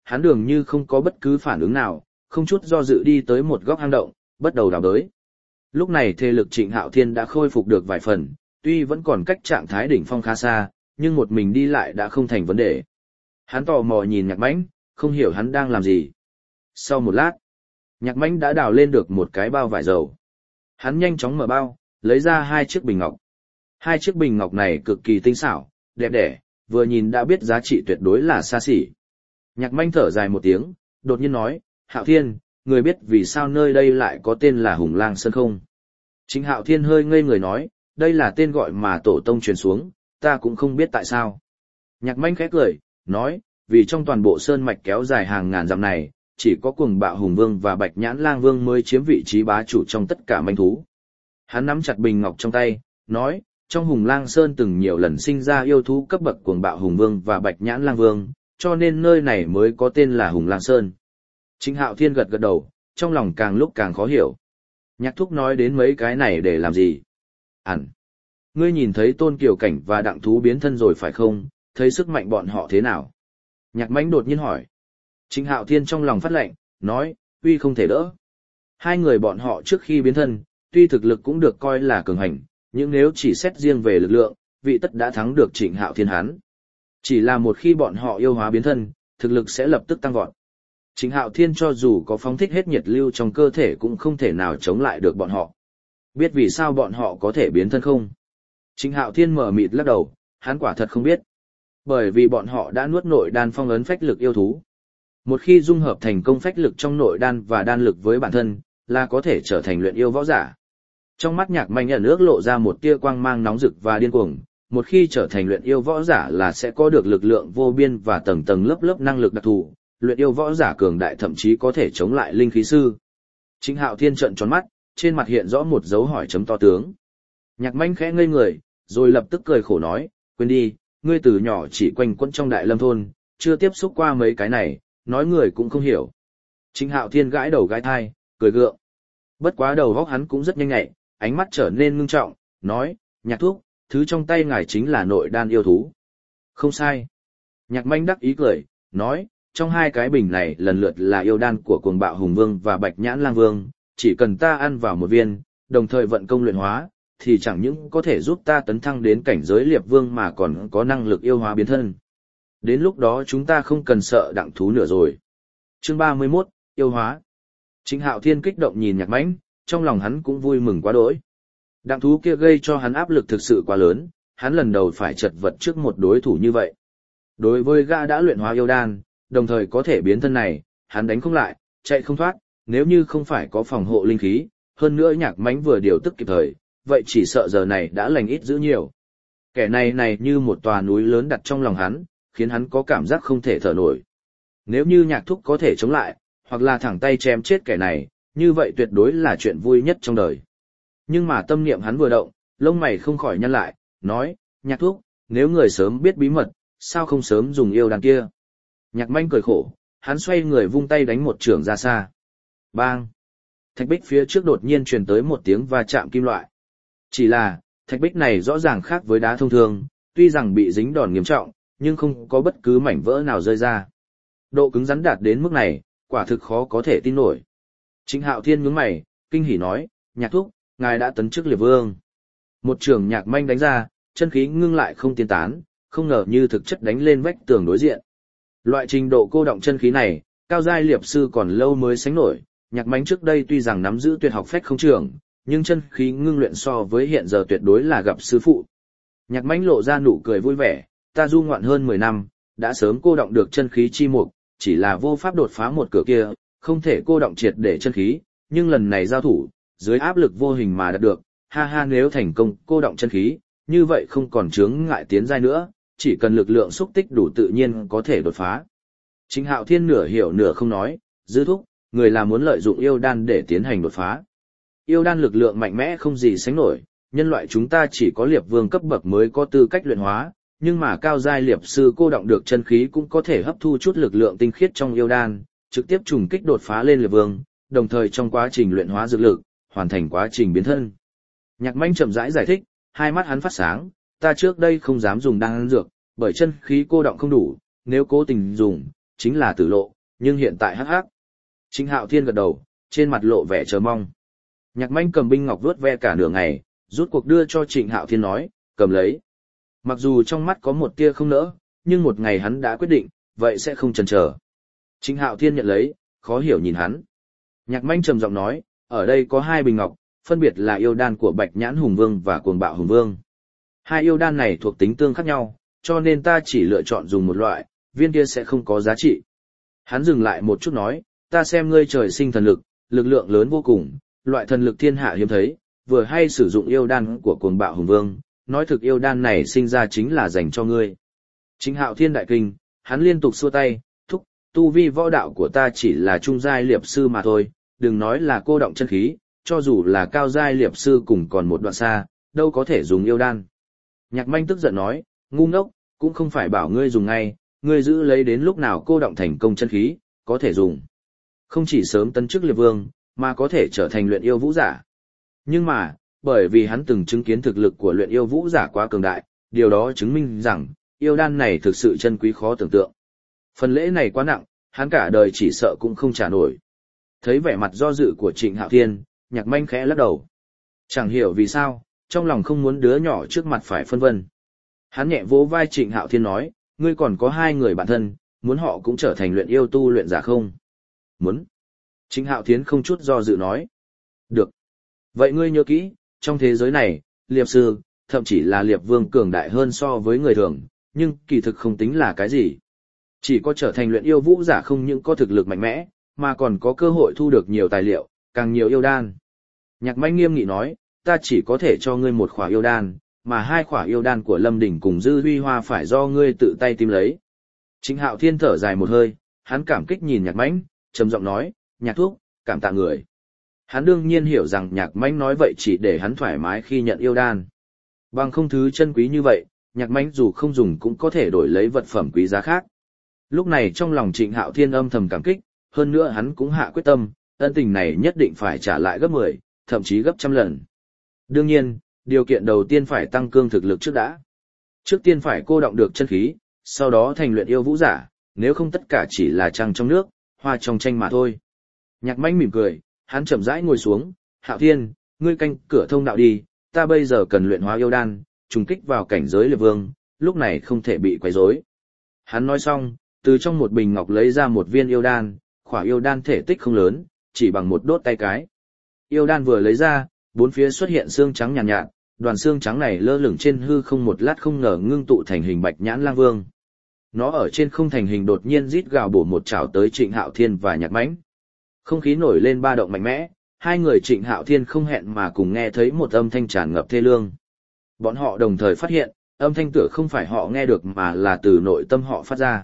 hắn dường như không có bất cứ phản ứng nào, không chút do dự đi tới một góc hang động, bắt đầu đào đới. Lúc này thể lực Trịnh Hạo Thiên đã khôi phục được vài phần, tuy vẫn còn cách trạng thái đỉnh phong khá xa, nhưng một mình đi lại đã không thành vấn đề. Hắn tò mò nhìn Nhạc Mãnh, không hiểu hắn đang làm gì. Sau một lát, Nhạc Mãnh đã đào lên được một cái bao vải dầu. Hắn nhanh chóng mở bao, lấy ra 2 chiếc bình ngọc. 2 chiếc bình ngọc này cực kỳ tinh xảo, đẹp đẽ, vừa nhìn đã biết giá trị tuyệt đối là xa xỉ. Nhạc Mãnh thở dài một tiếng, đột nhiên nói, Hạo Thiên, người biết vì sao nơi đây lại có tên là Hùng Lang Sơn không? Trịnh Hạo Thiên hơi ngây người nói, đây là tên gọi mà tổ tông truyền xuống, ta cũng không biết tại sao. Nhạc Mãnh khẽ cười, nói, vì trong toàn bộ sơn mạch kéo dài hàng ngàn dặm này, chỉ có Cuồng Bạo Hùng Vương và Bạch Nhãn Lang Vương mới chiếm vị trí bá chủ trong tất cả manh thú. Hắn nắm chặt bình ngọc trong tay, nói, trong Hùng Lang Sơn từng nhiều lần sinh ra yêu thú cấp bậc Cuồng Bạo Hùng Vương và Bạch Nhãn Lang Vương, cho nên nơi này mới có tên là Hùng Lang Sơn. Trịnh Hạo Thiên gật gật đầu, trong lòng càng lúc càng khó hiểu. Nhạc Thúc nói đến mấy cái này để làm gì? Ngươi nhìn thấy Tôn Kiều Cảnh và Đặng Thú biến thân rồi phải không? Thấy sức mạnh bọn họ thế nào? Nhạc Mãnh đột nhiên hỏi. Trịnh Hạo Thiên trong lòng phát lệnh, nói, uy không thể đỡ. 2 người bọn họ trước khi biến thân, tuy thực lực cũng được coi là cường hành, nhưng nếu chỉ xét riêng về lực lượng, vị tất đã thắng được Trịnh Hạo Thiên hắn. Chỉ là một khi bọn họ yêu hóa biến thân, thực lực sẽ lập tức tăng vọt. Trịnh Hạo Thiên cho dù có phóng thích hết nhiệt lưu trong cơ thể cũng không thể nào chống lại được bọn họ. Biết vì sao bọn họ có thể biến thân không? Trịnh Hạo Thiên mở mịt lắc đầu, hắn quả thật không biết. Bởi vì bọn họ đã nuốt nội đan phong ấn phách lực yêu thú. Một khi dung hợp thành công phách lực trong nội đan và đan lực với bản thân, là có thể trở thành luyện yêu võ giả. Trong mắt Nhạc Mãnh ẩn ước lộ ra một tia quang mang nóng rực và điên cuồng, một khi trở thành luyện yêu võ giả là sẽ có được lực lượng vô biên và tầng tầng lớp lớp năng lực đặc thù, luyện yêu võ giả cường đại thậm chí có thể chống lại linh khí sư. Trịnh Hạo Thiên trợn tròn mắt, trên mặt hiện rõ một dấu hỏi chấm to tướng. Nhạc Mãnh khẽ ngây người, rồi lập tức cười khổ nói, quên đi, ngươi từ nhỏ chỉ quanh quẩn trong Đại Lâm thôn, chưa tiếp xúc qua mấy cái này, nói người cũng không hiểu. Trịnh Hạo Thiên gãi đầu gãi thai, cười gượng. Bất quá đầu óc hắn cũng rất nhanh nhạy, ánh mắt trở nên ngưng trọng, nói, Nhạc Thúc, thứ trong tay ngài chính là nội đan yêu thú. Không sai. Nhạc Mãnh đắc ý cười, nói, trong 2 cái bình này lần lượt là yêu đan của Cuồng Bạo Hùng Vương và Bạch Nhãn Lang Vương, chỉ cần ta ăn vào một viên, đồng thời vận công luyện hóa, thì chẳng những có thể giúp ta tấn thăng đến cảnh giới Liệp Vương mà còn có năng lực yêu hóa biến thân. Đến lúc đó chúng ta không cần sợ Đặng Thú nữa rồi. Chương 31, yêu hóa. Trịnh Hạo Thiên kích động nhìn Nhạc Mãnh, trong lòng hắn cũng vui mừng quá đỗi. Đặng Thú kia gây cho hắn áp lực thực sự quá lớn, hắn lần đầu phải chật vật trước một đối thủ như vậy. Đối với gã đã luyện hóa yêu đan, đồng thời có thể biến thân này, hắn đánh không lại, chạy không thoát, nếu như không phải có phòng hộ linh khí, hơn nữa Nhạc Mãnh vừa điều tức kịp thời, vậy chỉ sợ giờ này đã lành ít dữ nhiều. Kẻ này như một tòa núi lớn đặt trong lòng hắn, khiến hắn có cảm giác không thể thở nổi. Nếu như Nhạc Thúc có thể chống lại, hoặc là thẳng tay chém chết kẻ này, như vậy tuyệt đối là chuyện vui nhất trong đời. Nhưng mà tâm niệm hắn vừa động, lông mày không khỏi nhăn lại, nói, Nhạc Thúc, nếu người sớm biết bí mật, sao không sớm dùng yêu đan kia? Nhạc Mãnh cười khổ, hắn xoay người vung tay đánh một chưởng ra xa. Bang! Thạch bích phía trước đột nhiên truyền tới một tiếng va chạm kim loại. Chỉ là, thạch bích này rõ ràng khác với đá thông thường, tuy rằng bị dính đòn nghiêm trọng, nhưng không có bất cứ mảnh vỡ nào rơi ra. Độ cứng rắn đạt đến mức này, quả thực khó có thể tin nổi. Trịnh Hạo Thiên nhướng mày, kinh hỉ nói, Nhạc Thúc, ngài đã tấn chức Liệp Vương. Một trường Nhạc Mãnh đánh ra, chân khí ngưng lại không tiên tán, không ngờ như thực chất đánh lên vách tường đối diện. Loại trình độ cô động chân khí này, cao giai liệp sư còn lâu mới sánh nổi. Nhạc Mãnh trước đây tuy rằng nắm giữ tuyệt học phách không trường, nhưng chân khí ngưng luyện so với hiện giờ tuyệt đối là gặp sư phụ. Nhạc Mãnh lộ ra nụ cười vui vẻ, ta du ngoạn hơn 10 năm, đã sớm cô động được chân khí chi mục, chỉ là vô pháp đột phá một cửa kia, không thể cô động triệt để chân khí, nhưng lần này giao thủ, dưới áp lực vô hình mà đạt được, ha ha, nếu thành công cô động chân khí, như vậy không còn chướng ngại tiến giai nữa, chỉ cần lực lượng xúc tích đủ tự nhiên có thể đột phá. Trịnh Hạo Thiên nửa hiểu nửa không nói, Dư Thúc, người là muốn lợi dụng yêu đan để tiến hành đột phá. Yêu đan lực lượng mạnh mẽ không gì sánh nổi, nhân loại chúng ta chỉ có Liệp Vương cấp bậc mới có tư cách luyện hóa, nhưng mà cao giai liệp sư cô động được chân khí cũng có thể hấp thu chút lực lượng tinh khiết trong yêu đan, trực tiếp trùng kích đột phá lên Liệp Vương, đồng thời trong quá trình luyện hóa dược lực, hoàn thành quá trình biến thân. Nhạc Mãnh chậm rãi giải thích, hai mắt hắn phát sáng, ta trước đây không dám dùng đan dược, bởi chân khí cô động không đủ, nếu cố tình dùng, chính là tử lộ, nhưng hiện tại hắc hắc. Trịnh Hạo Thiên gật đầu, trên mặt lộ vẻ chờ mong. Nhạc Manh cầm binh ngọc vuốt ve cả nửa ngày, rút cuộc đưa cho Trịnh Hạo Thiên nói, cầm lấy. Mặc dù trong mắt có một tia không nỡ, nhưng một ngày hắn đã quyết định, vậy sẽ không chần chờ. Trịnh Hạo Thiên nhận lấy, khó hiểu nhìn hắn. Nhạc Manh trầm giọng nói, ở đây có 2 bình ngọc, phân biệt là yêu đan của Bạch Nhãn Hùng Vương và Cuồng Bạo Hùng Vương. 2 yêu đan này thuộc tính tương khác nhau, cho nên ta chỉ lựa chọn dùng một loại, viên kia sẽ không có giá trị. Hắn dừng lại một chút nói, ta xem ngươi trời sinh thần lực, lực lượng lớn vô cùng, loại thần lực thiên hạ hiếm thấy, vừa hay sử dụng yêu đan của Cuồng Bạo Hùng Vương, nói thực yêu đan này sinh ra chính là dành cho ngươi. Trịnh Hạo Thiên đại kinh, hắn liên tục xua tay, thúc, tu vi võ đạo của ta chỉ là trung giai liệp sư mà thôi, đừng nói là cô động chân khí, cho dù là cao giai liệp sư cùng còn một đoạn xa, đâu có thể dùng yêu đan. Nhạc Manh tức giận nói, ngu ngốc, cũng không phải bảo ngươi dùng ngay, ngươi giữ lấy đến lúc nào cô động thành công chân khí, có thể dùng. Không chỉ sớm tấn chức liệp vương, mà có thể trở thành luyện yêu vũ giả. Nhưng mà, bởi vì hắn từng chứng kiến thực lực của luyện yêu vũ giả quá cường đại, điều đó chứng minh rằng, yêu đan này thực sự chân quý khó tưởng tượng. Phần lễ này quá nặng, hắn cả đời chỉ sợ cũng không trả nổi. Thấy vẻ mặt do dự của Trịnh Hạo Thiên, Nhạc Manh khẽ lắc đầu. Chẳng hiểu vì sao, trong lòng không muốn đứa nhỏ trước mặt phải phân vân. Hắn nhẹ vỗ vai Trịnh Hạo Thiên nói, ngươi còn có 2 người bạn thân, muốn họ cũng trở thành luyện yêu tu luyện giả không? Muốn. Trịnh Hạo Thiên không chút do dự nói. Được. Vậy ngươi nhớ kỹ, trong thế giới này, liệp sư, thậm chí là liệp vương cường đại hơn so với người thường, nhưng kỳ thực không tính là cái gì. Chỉ có trở thành luyện yêu vũ giả không những có thực lực mạnh mẽ, mà còn có cơ hội thu được nhiều tài liệu, càng nhiều yêu đan. Nhạc Manh nghiêm nghị nói, ta chỉ có thể cho ngươi 1 khỏa yêu đan, mà 2 khỏa yêu đan của Lâm Đỉnh cùng Dư Huy Hoa phải do ngươi tự tay tìm lấy. Trịnh Hạo Thiên thở dài một hơi, hắn cảm kích nhìn Nhạc Manh, trầm giọng nói, Nhạc thúc, cảm tạ người. Hắn đương nhiên hiểu rằng Nhạc Manh nói vậy chỉ để hắn thoải mái khi nhận yêu đan. Bằng không thứ chân quý như vậy, Nhạc Manh dù không dùng cũng có thể đổi lấy vật phẩm quý giá khác. Lúc này trong lòng Trịnh Hạo Thiên âm thầm cảm kích, hơn nữa hắn cũng hạ quyết tâm, ân tình này nhất định phải trả lại gấp 10, thậm chí gấp trăm lần. Đương nhiên, điều kiện đầu tiên phải tăng cương thực lực trước đã. Trước tiên phải cô động được chân khí, sau đó thành luyện yêu vũ giả, nếu không tất cả chỉ là trăng trong nước, hoa trong tranh mà thôi. Nhạc Manh mỉm cười, hắn chậm rãi ngồi xuống, Hạo Thiên, ngươi canh cửa thông đạo đi, ta bây giờ cần luyện hóa yêu đan, trùng kích vào cảnh giới liệp vương, lúc này không thể bị quấy rối. Hắn nói xong, từ trong một bình ngọc lấy ra một viên yêu đan, khỏa yêu đan thể tích không lớn, chỉ bằng một đốt tay cái. Yêu đan vừa lấy ra, 4 phía xuất hiện xương trắng nhàn nhạt, đoàn xương trắng này lơ lửng trên hư không một lát không ngờ ngưng tụ thành hình Bạch Nhãn Lang Vương. Nó ở trên không thành hình đột nhiên rít gào bổ một chảo tới Trịnh Hạo Thiên và Nhạc Mãnh. Không khí nổi lên ba động mạnh mẽ, 2 người Trịnh Hạo Thiên không hẹn mà cùng nghe thấy một âm thanh tràn ngập thê lương. Bọn họ đồng thời phát hiện, âm thanh tựa không phải họ nghe được mà là từ nội tâm họ phát ra.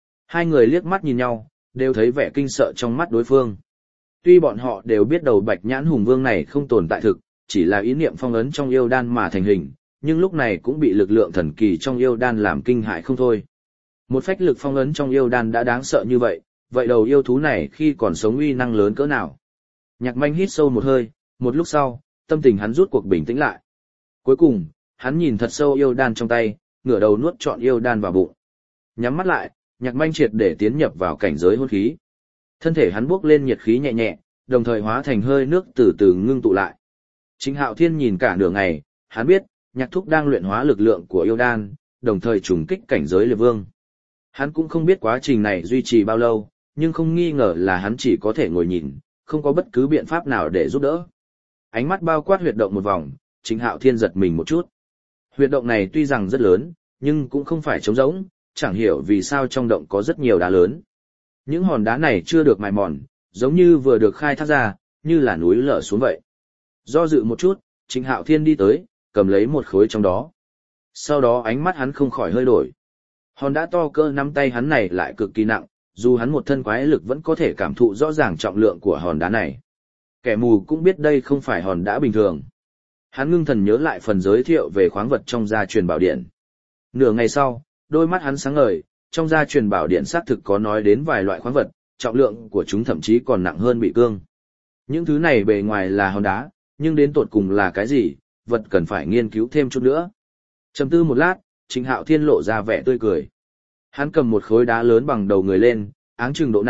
2 người liếc mắt nhìn nhau, đều thấy vẻ kinh sợ trong mắt đối phương. Tuy bọn họ đều biết đầu Bạch Nhãn Hùng Vương này không tồn tại thực, chỉ là ý niệm phong ấn trong yêu đan mà thành hình, nhưng lúc này cũng bị lực lượng thần kỳ trong yêu đan làm kinh hại không thôi. Một phách lực phong ấn trong yêu đan đã đáng sợ như vậy, vậy đầu yêu thú này khi còn sống uy năng lớn cỡ nào? Nhạc Manh hít sâu một hơi, một lúc sau, tâm tình hắn rút cuộc bình tĩnh lại. Cuối cùng, hắn nhìn thật sâu yêu đan trong tay, ngửa đầu nuốt trọn yêu đan vào bụng. Nhắm mắt lại, Nhạc Manh triệt để tiến nhập vào cảnh giới hôn khí. Thân thể hắn bốc lên nhiệt khí nhẹ nhẹ, đồng thời hóa thành hơi nước từ từ ngưng tụ lại. Trịnh Hạo Thiên nhìn cả nửa ngày, hắn biết, Nhạc thúc đang luyện hóa lực lượng của yêu đan, đồng thời trùng kích cảnh giới liệp vương. Hắn cũng không biết quá trình này duy trì bao lâu, nhưng không nghi ngờ là hắn chỉ có thể ngồi nhìn, không có bất cứ biện pháp nào để giúp đỡ. Ánh mắt bao quát huyệt động một vòng, Trịnh Hạo Thiên giật mình một chút. Huyệt động này tuy rằng rất lớn, nhưng cũng không phải trống rỗng, chẳng hiểu vì sao trong động có rất nhiều đá lớn. Những hòn đá này chưa được mài mòn, giống như vừa được khai thác ra, như là núi lở xuống vậy. Do dự một chút, Trịnh Hạo Thiên đi tới, cầm lấy một khối trong đó. Sau đó ánh mắt hắn không khỏi hơi đổi. Hòn đá to cỡ nắm tay hắn này lại cực kỳ nặng, dù hắn một thân quái lực vẫn có thể cảm thụ rõ ràng trọng lượng của hòn đá này. Kẻ mù cũng biết đây không phải hòn đá bình thường. Hắn ngưng thần nhớ lại phần giới thiệu về khoáng vật trong gia truyền bảo điện. Nửa ngày sau, đôi mắt hắn sáng ngời, trong gia truyền bảo điện xác thực có nói đến vài loại khoáng vật, trọng lượng của chúng thậm chí còn nặng hơn bị cương. Những thứ này bề ngoài là hòn đá, nhưng đến tột cùng là cái gì, vật cần phải nghiên cứu thêm chút nữa. Trầm tư một lát, Trịnh Hạo Thiên lộ ra vẻ tươi cười. Hắn cầm một khối đá lớn bằng đầu người lên, áng chừng độ nặng,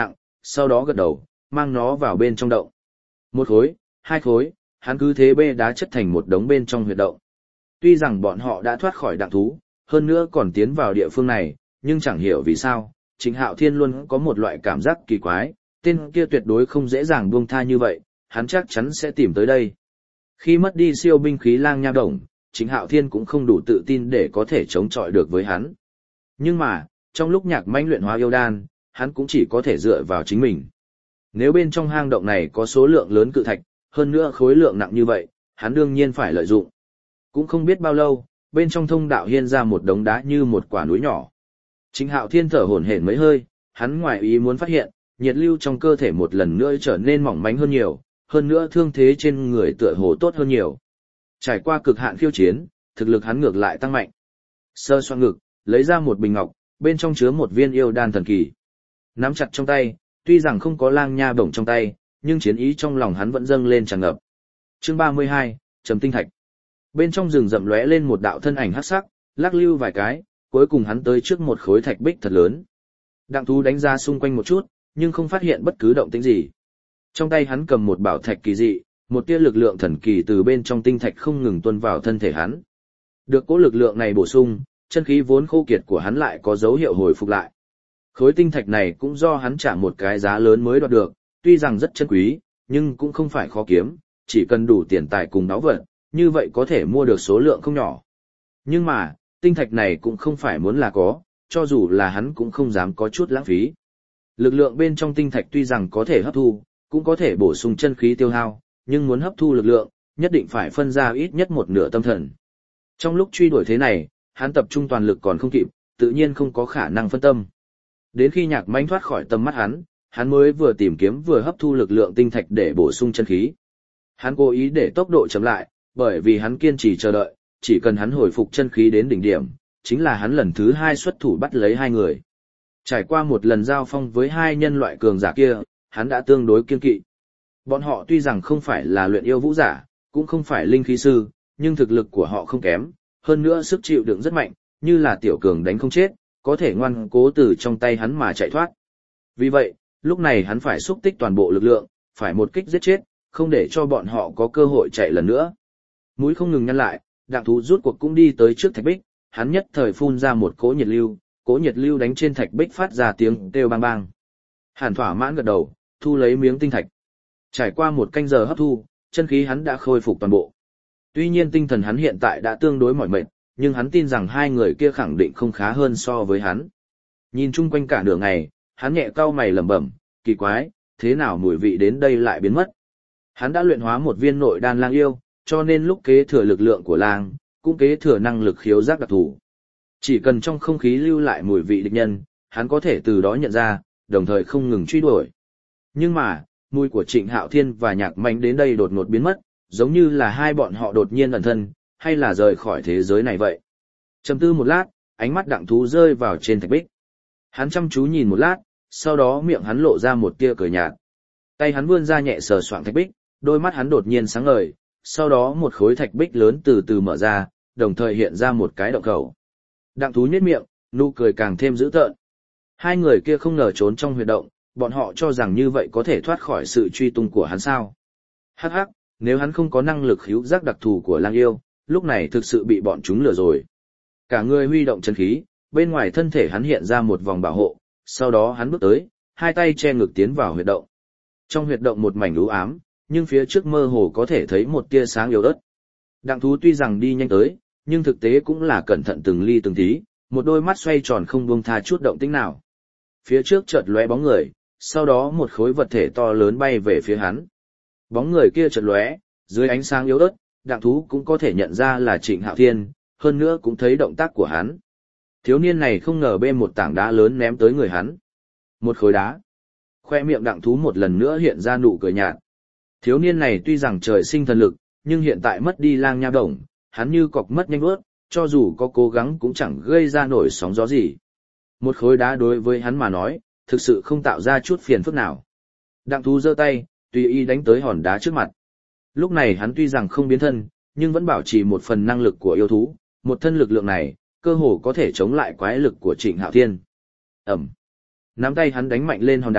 sau đó gật đầu, mang nó vào bên trong động. Một khối, hai khối, hắn cứ thế bê đá chất thành một đống bên trong huyệt động. Tuy rằng bọn họ đã thoát khỏi đặng thú, hơn nữa còn tiến vào địa phương này, nhưng chẳng hiểu vì sao, Trịnh Hạo Thiên luôn có một loại cảm giác kỳ quái, tên kia tuyệt đối không dễ dàng buông tha như vậy, hắn chắc chắn sẽ tìm tới đây. Khi mất đi siêu binh khí lang nha đồng, Trịnh Hạo Thiên cũng không đủ tự tin để có thể chống chọi được với hắn. Nhưng mà, trong lúc Nhạc Manh luyện hóa yêu đan, hắn cũng chỉ có thể dựa vào chính mình. Nếu bên trong hang động này có số lượng lớn cự thạch, hơn nữa khối lượng nặng như vậy, hắn đương nhiên phải lợi dụng. Cũng không biết bao lâu, bên trong thông đạo hiên ra một đống đá như một quả núi nhỏ. Trịnh Hạo Thiên thở hổn hển mấy hơi, hắn ngoài ý muốn phát hiện, nhiệt lưu trong cơ thể một lần nữa trở nên mỏng manh hơn nhiều, hơn nữa thương thế trên người tựa hồ tốt hơn nhiều. Trải qua cực hạn khiêu chiến, thực lực hắn ngược lại tăng mạnh. Sơ xoa ngực, lấy ra một bình ngọc, bên trong chứa một viên yêu đan thần kỳ. Nắm chặt trong tay, tuy rằng không có lang nha bổng trong tay, nhưng chiến ý trong lòng hắn vẫn dâng lên tràn ngập. Chương 32, Trầm Tinh Thạch. Bên trong rừng rậm lóe lên một đạo thân ảnh hắc sắc, lắc lưu vài cái, cuối cùng hắn tới trước một khối thạch bích thật lớn. Đặng thú đánh ra xung quanh một chút, nhưng không phát hiện bất cứ động tĩnh gì. Trong tay hắn cầm một bảo thạch kỳ dị, một tia lực lượng thần kỳ từ bên trong tinh thạch không ngừng tuôn vào thân thể hắn. Được cỗ lực lượng này bổ sung, chân khí vốn khô kiệt của hắn lại có dấu hiệu hồi phục lại. Khối tinh thạch này cũng do hắn trả một cái giá lớn mới đoạt được, tuy rằng rất chân quý, nhưng cũng không phải khó kiếm, chỉ cần đủ tiền tài cùng đáo vật, như vậy có thể mua được số lượng không nhỏ. Nhưng mà, tinh thạch này cũng không phải muốn là có, cho dù là hắn cũng không dám có chút lãng phí. Lực lượng bên trong tinh thạch tuy rằng có thể hấp thu, cũng có thể bổ sung chân khí tiêu hao, nhưng muốn hấp thu lực lượng, nhất định phải phân ra ít nhất một nửa tâm thần. Trong lúc truy đuổi thế này, hắn tập trung toàn lực còn không kịp, tự nhiên không có khả năng phân tâm. Đến khi Nhạc Manh thoát khỏi tầm mắt hắn mới vừa tìm kiếm vừa hấp thu lực lượng tinh thạch để bổ sung chân khí. Hắn cố ý để tốc độ chậm lại, bởi vì hắn kiên trì chờ đợi, chỉ cần hắn hồi phục chân khí đến đỉnh điểm, chính là hắn lần thứ 2 xuất thủ bắt lấy hai người. Trải qua một lần giao phong với hai nhân loại cường giả kia, hắn đã tương đối kiên kỵ. Bọn họ tuy rằng không phải là luyện yêu vũ giả, cũng không phải linh khí sư, nhưng thực lực của họ không kém, hơn nữa sức chịu đựng rất mạnh, như là tiểu cường đánh không chết, có thể ngoan cố từ trong tay hắn mà chạy thoát. Vì vậy, lúc này hắn phải xúc tích toàn bộ lực lượng, phải một kích giết chết, không để cho bọn họ có cơ hội chạy lần nữa. Mũi không ngừng nhăn lại, Đặng thú rút cuộc cũng đi tới trước thạch bích, hắn nhất thời phun ra một cỗ nhiệt lưu đánh trên thạch bích phát ra tiếng kêu bang bang. Hàn thỏa mãn gật đầu, thu lấy miếng tinh thạch. Trải qua một canh giờ hấp thu, chân khí hắn đã khôi phục toàn bộ. Tuy nhiên tinh thần hắn hiện tại đã tương đối mỏi mệt, nhưng hắn tin rằng hai người kia khẳng định không khá hơn so với hắn. Nhìn chung quanh cả nửa ngày, hắn nhẹ cau mày lẩm bẩm, kỳ quái, thế nào mùi vị đến đây lại biến mất. Hắn đã luyện hóa một viên nội đan lang yêu, cho nên lúc kế thừa lực lượng của lang, cũng kế thừa năng lực khiếu giác đặc thù. Chỉ cần trong không khí lưu lại mùi vị địch nhân, hắn có thể từ đó nhận ra, đồng thời không ngừng truy đuổi. Nhưng mà, mùi của Trịnh Hạo Thiên và Nhạc Manh đến đây đột ngột biến mất, giống như là hai bọn họ đột nhiên ẩn thân, hay là rời khỏi thế giới này vậy. Trầm tư một lát, ánh mắt Đặng thú rơi vào trên thạch bích. Hắn chăm chú nhìn một lát, sau đó miệng hắn lộ ra một tia cười nhạt. Tay hắn vươn ra nhẹ sờ soạng thạch bích, đôi mắt hắn đột nhiên sáng ngời, sau đó một khối thạch bích lớn từ từ mở ra, đồng thời hiện ra một cái động khẩu. Đặng thú nhếch miệng, nụ cười càng thêm dữ tợn. Hai người kia không ngờ trốn trong huyệt động, bọn họ cho rằng như vậy có thể thoát khỏi sự truy tung của hắn sao. Hắc hắc, nếu hắn không có năng lực khứu giác đặc thù của lang yêu, lúc này thực sự bị bọn chúng lừa rồi. Cả người huy động chân khí, bên ngoài thân thể hắn hiện ra một vòng bảo hộ, sau đó hắn bước tới, hai tay che ngực tiến vào huyệt động. Trong huyệt động một mảnh u ám, nhưng phía trước mơ hồ có thể thấy một tia sáng yếu ớt. Đặng thú tuy rằng đi nhanh tới, nhưng thực tế cũng là cẩn thận từng ly từng tí, một đôi mắt xoay tròn không buông tha chút động tĩnh nào. Phía trước chợt lóe bóng người, sau đó một khối vật thể to lớn bay về phía hắn. Bóng người kia chợt lóe, dưới ánh sáng yếu ớt, Đặng thú cũng có thể nhận ra là Trịnh Hạo Thiên, hơn nữa cũng thấy động tác của hắn. Thiếu niên này không ngờ bê một tảng đá lớn ném tới người hắn. Một khối đá. Khoe miệng Đặng thú một lần nữa hiện ra nụ cười nhạt. Thiếu niên này tuy rằng trời sinh thần lực, nhưng hiện tại mất đi lang nha đồng, hắn như cọc mất nhanh bước, cho dù có cố gắng cũng chẳng gây ra nổi sóng gió gì. Một khối đá đối với hắn mà nói, thực sự không tạo ra chút phiền phức nào. Đặng thú giơ tay, tùy ý đánh tới hòn đá trước mặt. Lúc này hắn tuy rằng không biến thân, nhưng vẫn bảo trì một phần năng lực của yêu thú, một thân lực lượng này, cơ hồ có thể chống lại quái lực của Trịnh Hạo Thiên. Ẩm. Nắm tay hắn đánh mạnh lên hòn đá,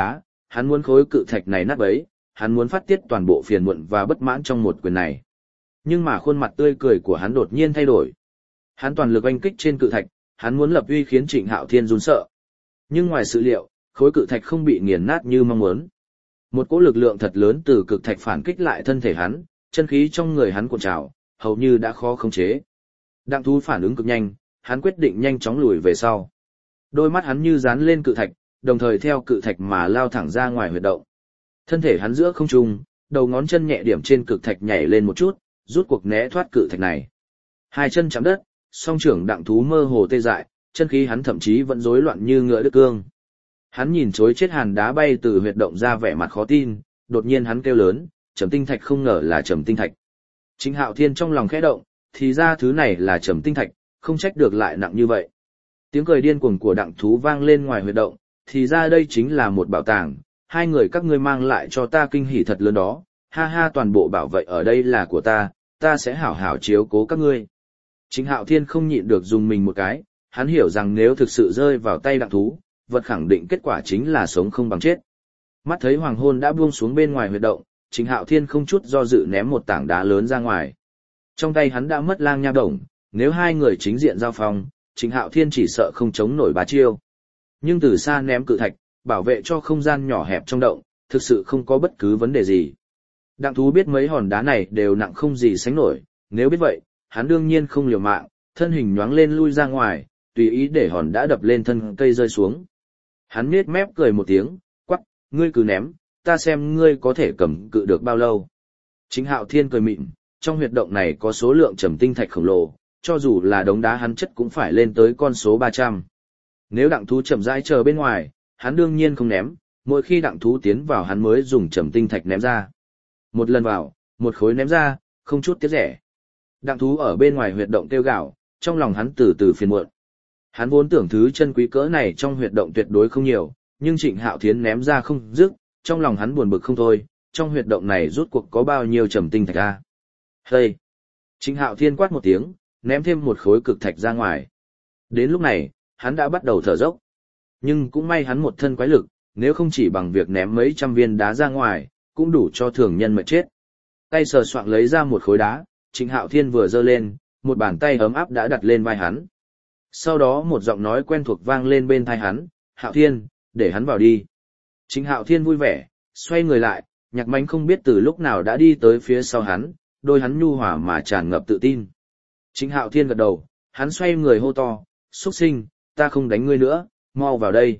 hắn muốn khối cự thạch này nát bấy, hắn muốn phát tiết toàn bộ phiền muộn và bất mãn trong một quyền này. Nhưng mà khuôn mặt tươi cười của hắn đột nhiên thay đổi. Hắn toàn lực oanh kích trên cự thạch, hắn muốn lập uy khiến Trịnh Hạo Thiên run sợ. Nhưng ngoài sự liệu, khối cự thạch không bị nghiền nát như mong muốn. Một cỗ lực lượng thật lớn từ cực thạch phản kích lại thân thể hắn, chân khí trong người hắn cuộn trào, hầu như đã khó khống chế. Đặng thú phản ứng cực nhanh, hắn quyết định nhanh chóng lùi về sau. Đôi mắt hắn như dán lên cự thạch, đồng thời theo cự thạch mà lao thẳng ra ngoài huyệt động. Thân thể hắn giữa không trung, đầu ngón chân nhẹ điểm trên cực thạch nhảy lên một chút, rút cuộc né thoát cự thạch này. Hai chân chạm đất, song trưởng đặng thú mơ hồ tê dại, chân khí hắn thậm chí vẫn rối loạn như ngựa đứt cương. Hắn nhìn chối chết hàn đá bay từ huyệt động ra vẻ mặt khó tin, đột nhiên hắn kêu lớn, Trầm Tinh Thạch, không ngờ là Trầm Tinh Thạch. Trịnh Hạo Thiên trong lòng khẽ động, thì ra thứ này là Trầm Tinh Thạch, không trách được lại nặng như vậy. Tiếng cười điên cuồng của đặng thú vang lên ngoài huyệt động, thì ra đây chính là một bảo tàng, hai người các ngươi mang lại cho ta kinh hỉ thật lớn đó, ha ha, toàn bộ bảo vệ ở đây là của ta sẽ hảo hảo chiếu cố các ngươi. Trịnh Hạo Thiên không nhịn được dùng mình một cái, hắn hiểu rằng nếu thực sự rơi vào tay đặng thú, vật khẳng định kết quả chính là sống không bằng chết. Mắt thấy hoàng hôn đã buông xuống bên ngoài huyệt động, Trịnh Hạo Thiên không chút do dự ném một tảng đá lớn ra ngoài. Trong tay hắn đã mất lang nha đồng, nếu hai người chính diện giao phong, Trịnh Hạo Thiên chỉ sợ không chống nổi 3 chiêu. Nhưng từ xa ném cự thạch, bảo vệ cho không gian nhỏ hẹp trong động, thực sự không có bất cứ vấn đề gì. Đặng thú biết mấy hòn đá này đều nặng không gì sánh nổi, nếu biết vậy, hắn đương nhiên không liều mạng, thân hình nhoáng lên lui ra ngoài, tùy ý để hòn đá đập lên thân cây rơi xuống. Hắn nhếch mép cười một tiếng, quắc, ngươi cứ ném, ta xem ngươi có thể cầm cự được bao lâu. Trịnh Hạo Thiên cười mịn, trong huyệt động này có số lượng trầm tinh thạch khổng lồ, cho dù là đống đá hắn chất cũng phải lên tới con số 300. Nếu đặng thú chậm rãi chờ bên ngoài, hắn đương nhiên không ném, mỗi khi đặng thú tiến vào hắn mới dùng trầm tinh thạch ném ra. Một lần vào, một khối ném ra, không chút tiếc rẻ. Đặng thú ở bên ngoài huyệt động kêu gào, trong lòng hắn từ từ phiền muộn. Hắn vốn tưởng thứ chân quý cỡ này trong huyệt động tuyệt đối không nhiều, nhưng Trịnh Hạo Thiên ném ra không dứt, trong lòng hắn buồn bực không thôi, trong huyệt động này rút cuộc có bao nhiêu trầm tinh thạch a? Hây! Trịnh Hạo Thiên quát một tiếng, ném thêm một khối cực thạch ra ngoài. Đến lúc này, hắn đã bắt đầu thở dốc. Nhưng cũng may hắn một thân quái lực, nếu không chỉ bằng việc ném mấy trăm viên đá ra ngoài, cũng đủ cho thường nhân mệt chết. Tay sờ soạng lấy ra một khối đá, Trịnh Hạo Thiên vừa giơ lên, một bàn tay ấm áp đã đặt lên vai hắn. Sau đó một giọng nói quen thuộc vang lên bên tai hắn, Hạo Thiên, để hắn vào đi. Trịnh Hạo Thiên vui vẻ, xoay người lại, Nhạc Mánh không biết từ lúc nào đã đi tới phía sau hắn, đôi hắn nhu hòa mà tràn ngập tự tin. Trịnh Hạo Thiên gật đầu, hắn xoay người hô to, xuất sinh, ta không đánh ngươi nữa, mau vào đây.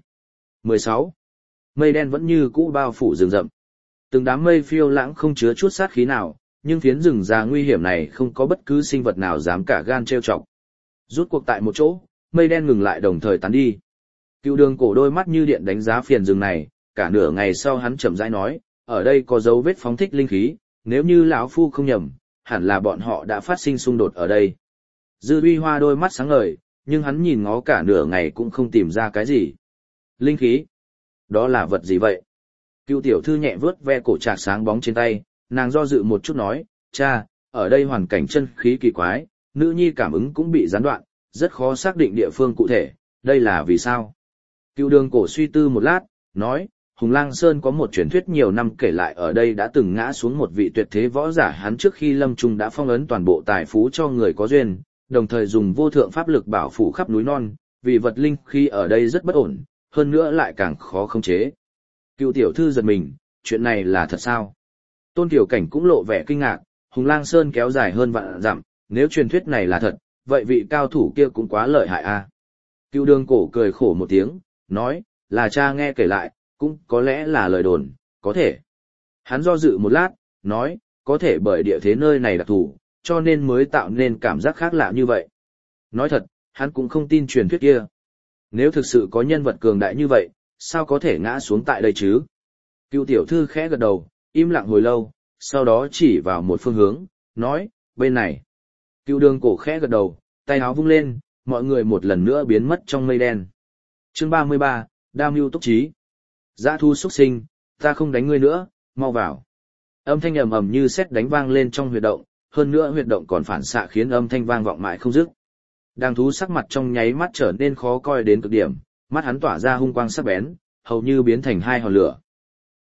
16. Mây đen vẫn như cũ bao phủ rừng rậm. Từng đám mây phiêu lãng không chứa chút sát khí nào, nhưng phiến rừng già nguy hiểm này không có bất cứ sinh vật nào dám cả gan trêu chọc. Rút cuộc tại một chỗ, mây đen ngừng lại đồng thời tán đi. Cựu Đường Cổ đôi mắt như điện đánh giá phiền rừng này, cả nửa ngày sau hắn chậm rãi nói, ở đây có dấu vết phóng thích linh khí, nếu như lão phu không nhầm, hẳn là bọn họ đã phát sinh xung đột ở đây. Dư Uy Hoa đôi mắt sáng ngời, nhưng hắn nhìn ngó cả nửa ngày cũng không tìm ra cái gì. Linh khí? Đó là vật gì vậy? Cựu tiểu thư nhẹ vớt ve cổ trạc sáng bóng trên tay, nàng do dự một chút nói, cha, ở đây hoàn cảnh chân khí kỳ quái, nữ nhi cảm ứng cũng bị gián đoạn, rất khó xác định địa phương cụ thể, đây là vì sao? Cựu Đường Cổ suy tư một lát, nói, Hùng Lang Sơn có một truyền thuyết nhiều năm kể lại ở đây đã từng ngã xuống một vị tuyệt thế võ giả, hắn trước khi lâm chung đã phong ấn toàn bộ tài phú cho người có duyên, đồng thời dùng vô thượng pháp lực bảo phủ khắp núi non, vì vật linh khi ở đây rất bất ổn, hơn nữa lại càng khó khống chế. Cựu tiểu thư giật mình, chuyện này là thật sao? Tôn Tiểu Cảnh cũng lộ vẻ kinh ngạc, Hùng Lang Sơn kéo dài hơn vạn dặm, nếu truyền thuyết này là thật, vậy vị cao thủ kia cũng quá lợi hại a. Cựu Đường Cổ cười khổ một tiếng, nói, là cha nghe kể lại, cũng có lẽ là lời đồn, có thể. Hắn do dự một lát, nói, có thể bởi địa thế nơi này đặc thù, cho nên mới tạo nên cảm giác khác lạ như vậy. Nói thật, hắn cũng không tin truyền thuyết kia. Nếu thực sự có nhân vật cường đại như vậy, sao có thể ngã xuống tại đây chứ? Cựu tiểu thư khẽ gật đầu, im lặng hồi lâu, sau đó chỉ vào một phương hướng, nói, bên này. Cựu Đường Cổ khẽ gật đầu, tay áo vung lên, mọi người một lần nữa biến mất trong mây đen. Chương 33, Đam Mưu Túc Trí. Dã thu xuất sinh, ta không đánh ngươi nữa, mau vào. Âm thanh ầm ầm như sét đánh vang lên trong huyệt động, hơn nữa huyệt động còn phản xạ khiến âm thanh vang vọng mãi không dứt. Đàng thú sắc mặt trong nháy mắt trở nên khó coi đến cực điểm, mắt hắn tỏa ra hung quang sắc bén, hầu như biến thành hai hòn lửa.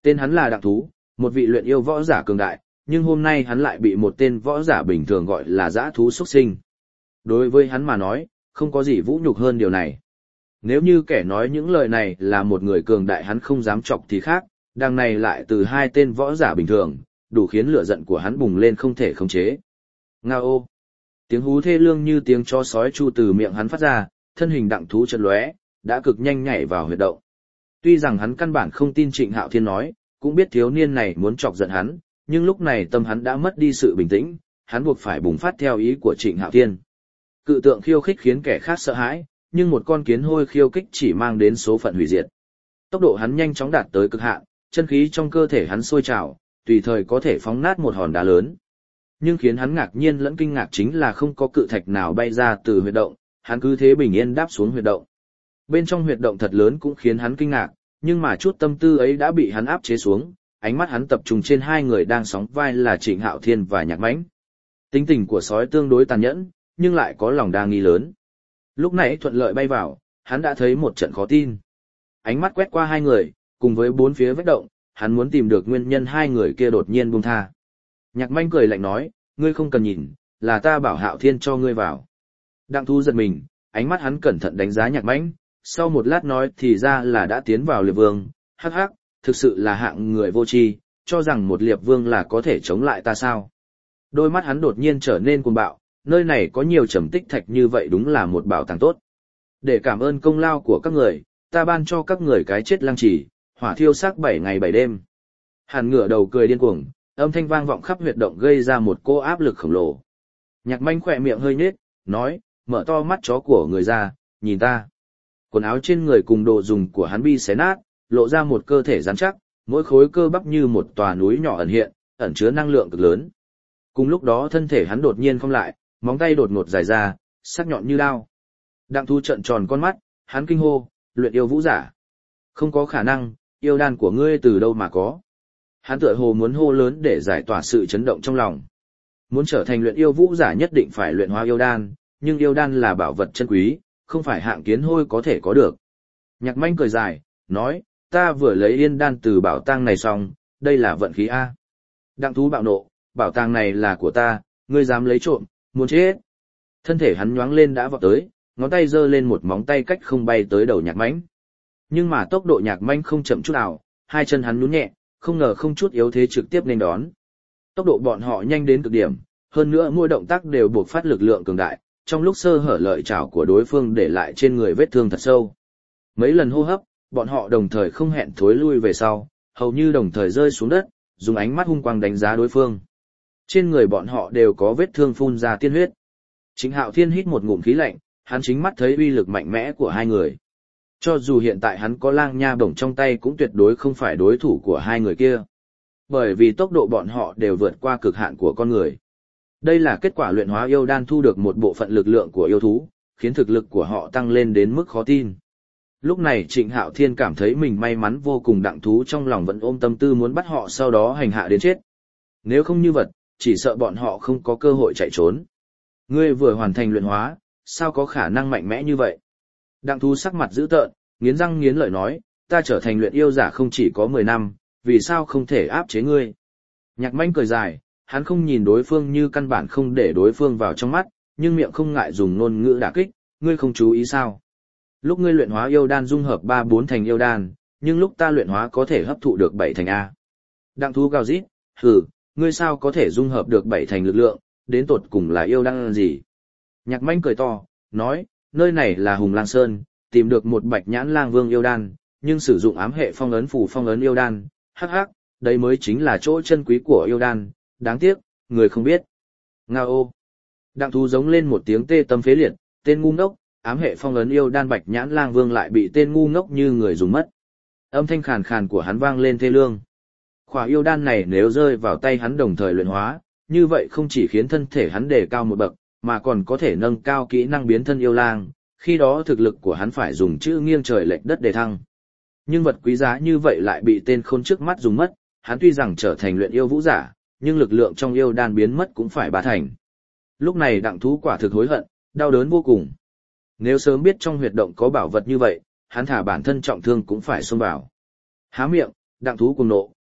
Tên hắn là Đặng Thú, một vị luyện yêu võ giả cường đại, nhưng hôm nay hắn lại bị một tên võ giả bình thường gọi là dã thú xuất sinh. Đối với hắn mà nói, không có gì vũ nhục hơn điều này. Nếu như kẻ nói những lời này là một người cường đại hắn không dám chọc thì khác, đằng này lại từ hai tên võ giả bình thường, đủ khiến lửa giận của hắn bùng lên không thể khống chế. Ngao ô! Tiếng hú thê lương như tiếng chó sói chu từ miệng hắn phát ra, thân hình Đặng Thú chợt lóe, đã cực nhanh nhảy vào huyệt động. Tuy rằng hắn căn bản không tin Trịnh Hạo Thiên nói, cũng biết thiếu niên này muốn chọc giận hắn, nhưng lúc này tâm hắn đã mất đi sự bình tĩnh, hắn buộc phải bùng phát theo ý của Trịnh Hạo Thiên. Cự tượng khiêu khích khiến kẻ khác sợ hãi, nhưng một con kiến hôi khiêu khích chỉ mang đến số phận hủy diệt. Tốc độ hắn nhanh chóng đạt tới cực hạn, chân khí trong cơ thể hắn sôi trào, tùy thời có thể phóng nát một hòn đá lớn. Nhưng khiến hắn ngạc nhiên lẫn kinh ngạc chính là không có cự thạch nào bay ra từ huyệt động, hắn cứ thế bình yên đáp xuống huyệt động. Bên trong huyệt động thật lớn cũng khiến hắn kinh ngạc, nhưng mà chút tâm tư ấy đã bị hắn áp chế xuống, ánh mắt hắn tập trung trên hai người đang sóng vai là Trịnh Hạo Thiên và Nhạc Mãnh. Tính tình của sói tương đối tàn nhẫn, nhưng lại có lòng đa nghi lớn. Lúc nãy thuận lợi bay vào, hắn đã thấy một trận khó tin. Ánh mắt quét qua hai người, cùng với bốn phía vách động, hắn muốn tìm được nguyên nhân hai người kia đột nhiên buông tha. Nhạc Manh cười lạnh nói, ngươi không cần nhìn, là ta bảo Hạo Thiên cho ngươi vào. Đặng Thú giật mình, ánh mắt hắn cẩn thận đánh giá Nhạc Manh, sau một lát nói thì ra là đã tiến vào Liệp Vương, hắc hắc, thực sự là hạng người vô tri, cho rằng một Liệp Vương là có thể chống lại ta sao. Đôi mắt hắn đột nhiên trở nên cuồng bạo, nơi này có nhiều trầm tích thạch như vậy đúng là một bảo tàng tốt. Để cảm ơn công lao của các người, ta ban cho các người cái chết lăng trì, hỏa thiêu xác 7 ngày 7 đêm. Hàn ngửa đầu cười điên cuồng, âm thanh vang vọng khắp huyệt động gây ra một cô áp lực khổng lồ. Nhạc Manh khỏe miệng hơi nhếch, nói, mở to mắt chó của người ra, nhìn ta. Quần áo trên người cùng đồ dùng của hắn bị xé nát, lộ ra một cơ thể rắn chắc, mỗi khối cơ bắp như một tòa núi nhỏ ẩn hiện, ẩn chứa năng lượng cực lớn. Cùng lúc đó thân thể hắn đột nhiên cong lại, móng tay đột ngột dài ra, sắc nhọn như đao. Đặng Thú trợn tròn con mắt, hắn kinh hô, luyện yêu vũ giả. Không có khả năng, yêu đan của ngươi từ đâu mà có. Hắn tựa hồ muốn hô lớn để giải tỏa sự chấn động trong lòng. Muốn trở thành luyện yêu vũ giả nhất định phải luyện hóa yêu đan, nhưng yêu đan là bảo vật chân quý, không phải hạng kiến hôi có thể có được. Nhạc Manh cười dài, nói, ta vừa lấy yên đan từ bảo tàng này xong, đây là vận khí A. Đặng Thú bạo nộ, bảo tàng này là của ta, ngươi dám lấy trộm, muốn chết. Thân thể hắn nhoáng lên đã vọt tới, ngón tay giơ lên một móng tay cách không bay tới đầu Nhạc Manh. Nhưng mà tốc độ Nhạc Manh không chậm chút nào, hai chân hắn nhún nhẹ, không ngờ không chút yếu thế trực tiếp nên đón. Tốc độ bọn họ nhanh đến cực điểm, hơn nữa mỗi động tác đều buộc phát lực lượng cường đại, trong lúc sơ hở lợi chảo của đối phương để lại trên người vết thương thật sâu. Mấy lần hô hấp, bọn họ đồng thời không hẹn thối lui về sau, hầu như đồng thời rơi xuống đất, dùng ánh mắt hung quang đánh giá đối phương. Trên người bọn họ đều có vết thương phun ra tiên huyết. Trịnh Hạo Thiên hít một ngụm khí lạnh, hắn chính mắt thấy uy lực mạnh mẽ của hai người. Cho dù hiện tại hắn có lang nha bổng trong tay cũng tuyệt đối không phải đối thủ của hai người kia. Bởi vì tốc độ bọn họ đều vượt qua cực hạn của con người. Đây là kết quả luyện hóa yêu đan thu được một bộ phận lực lượng của yêu thú, khiến thực lực của họ tăng lên đến mức khó tin. Lúc này Trịnh Hạo Thiên cảm thấy mình may mắn vô cùng, Đặng Thú trong lòng vẫn ôm tâm tư muốn bắt họ sau đó hành hạ đến chết. Nếu không như vật, chỉ sợ bọn họ không có cơ hội chạy trốn. Ngươi vừa hoàn thành luyện hóa, sao có khả năng mạnh mẽ như vậy? Đặng Thú sắc mặt dữ tợn, nghiến răng nghiến lợi nói, ta trở thành luyện yêu giả không chỉ có 10 năm, vì sao không thể áp chế ngươi? Nhạc Manh cười dài, hắn không nhìn đối phương như căn bản không để đối phương vào trong mắt, nhưng miệng không ngại dùng ngôn ngữ đả kích, ngươi không chú ý sao? Lúc ngươi luyện hóa yêu đan dung hợp 3-4 thành yêu đan, nhưng lúc ta luyện hóa có thể hấp thụ được 7 thành A. Đặng Thú gào rít, hừ, ngươi sao có thể dung hợp được 7 thành lực lượng, đến tột cùng là yêu đan gì? Nhạc Manh cười to, nói, nơi này là Hùng Lang Sơn, tìm được một Bạch Nhãn Lang Vương yêu đan, nhưng sử dụng ám hệ phong ấn phù phong ấn yêu đan, hắc hắc, đây mới chính là chỗ chân quý của yêu đan, đáng tiếc, người không biết. Ngao. Đặng Thú giống lên một tiếng tê tâm phế liệt, tên ngu ngốc, ám hệ phong ấn yêu đan Bạch Nhãn Lang Vương lại bị tên ngu ngốc như người dùng mất. Âm thanh khàn khàn của hắn vang lên thê lương. Khỏa yêu đan này nếu rơi vào tay hắn đồng thời luyện hóa, như vậy không chỉ khiến thân thể hắn đề cao một bậc, mà còn có thể nâng cao kỹ năng biến thân yêu lang, khi đó thực lực của hắn phải dùng chữ nghiêng trời lệch đất để thăng. Nhưng vật quý giá như vậy lại bị tên khốn trước mắt dùng mất, hắn tuy rằng trở thành luyện yêu vũ giả, nhưng lực lượng trong yêu đan biến mất cũng phải 3 thành. Lúc này Đặng Thú quả thực hối hận, đau đớn vô cùng. Nếu sớm biết trong huyệt động có bảo vật như vậy, hắn thả bản thân trọng thương cũng phải xông vào. Há miệng, Đặng Thú cuồng nộ,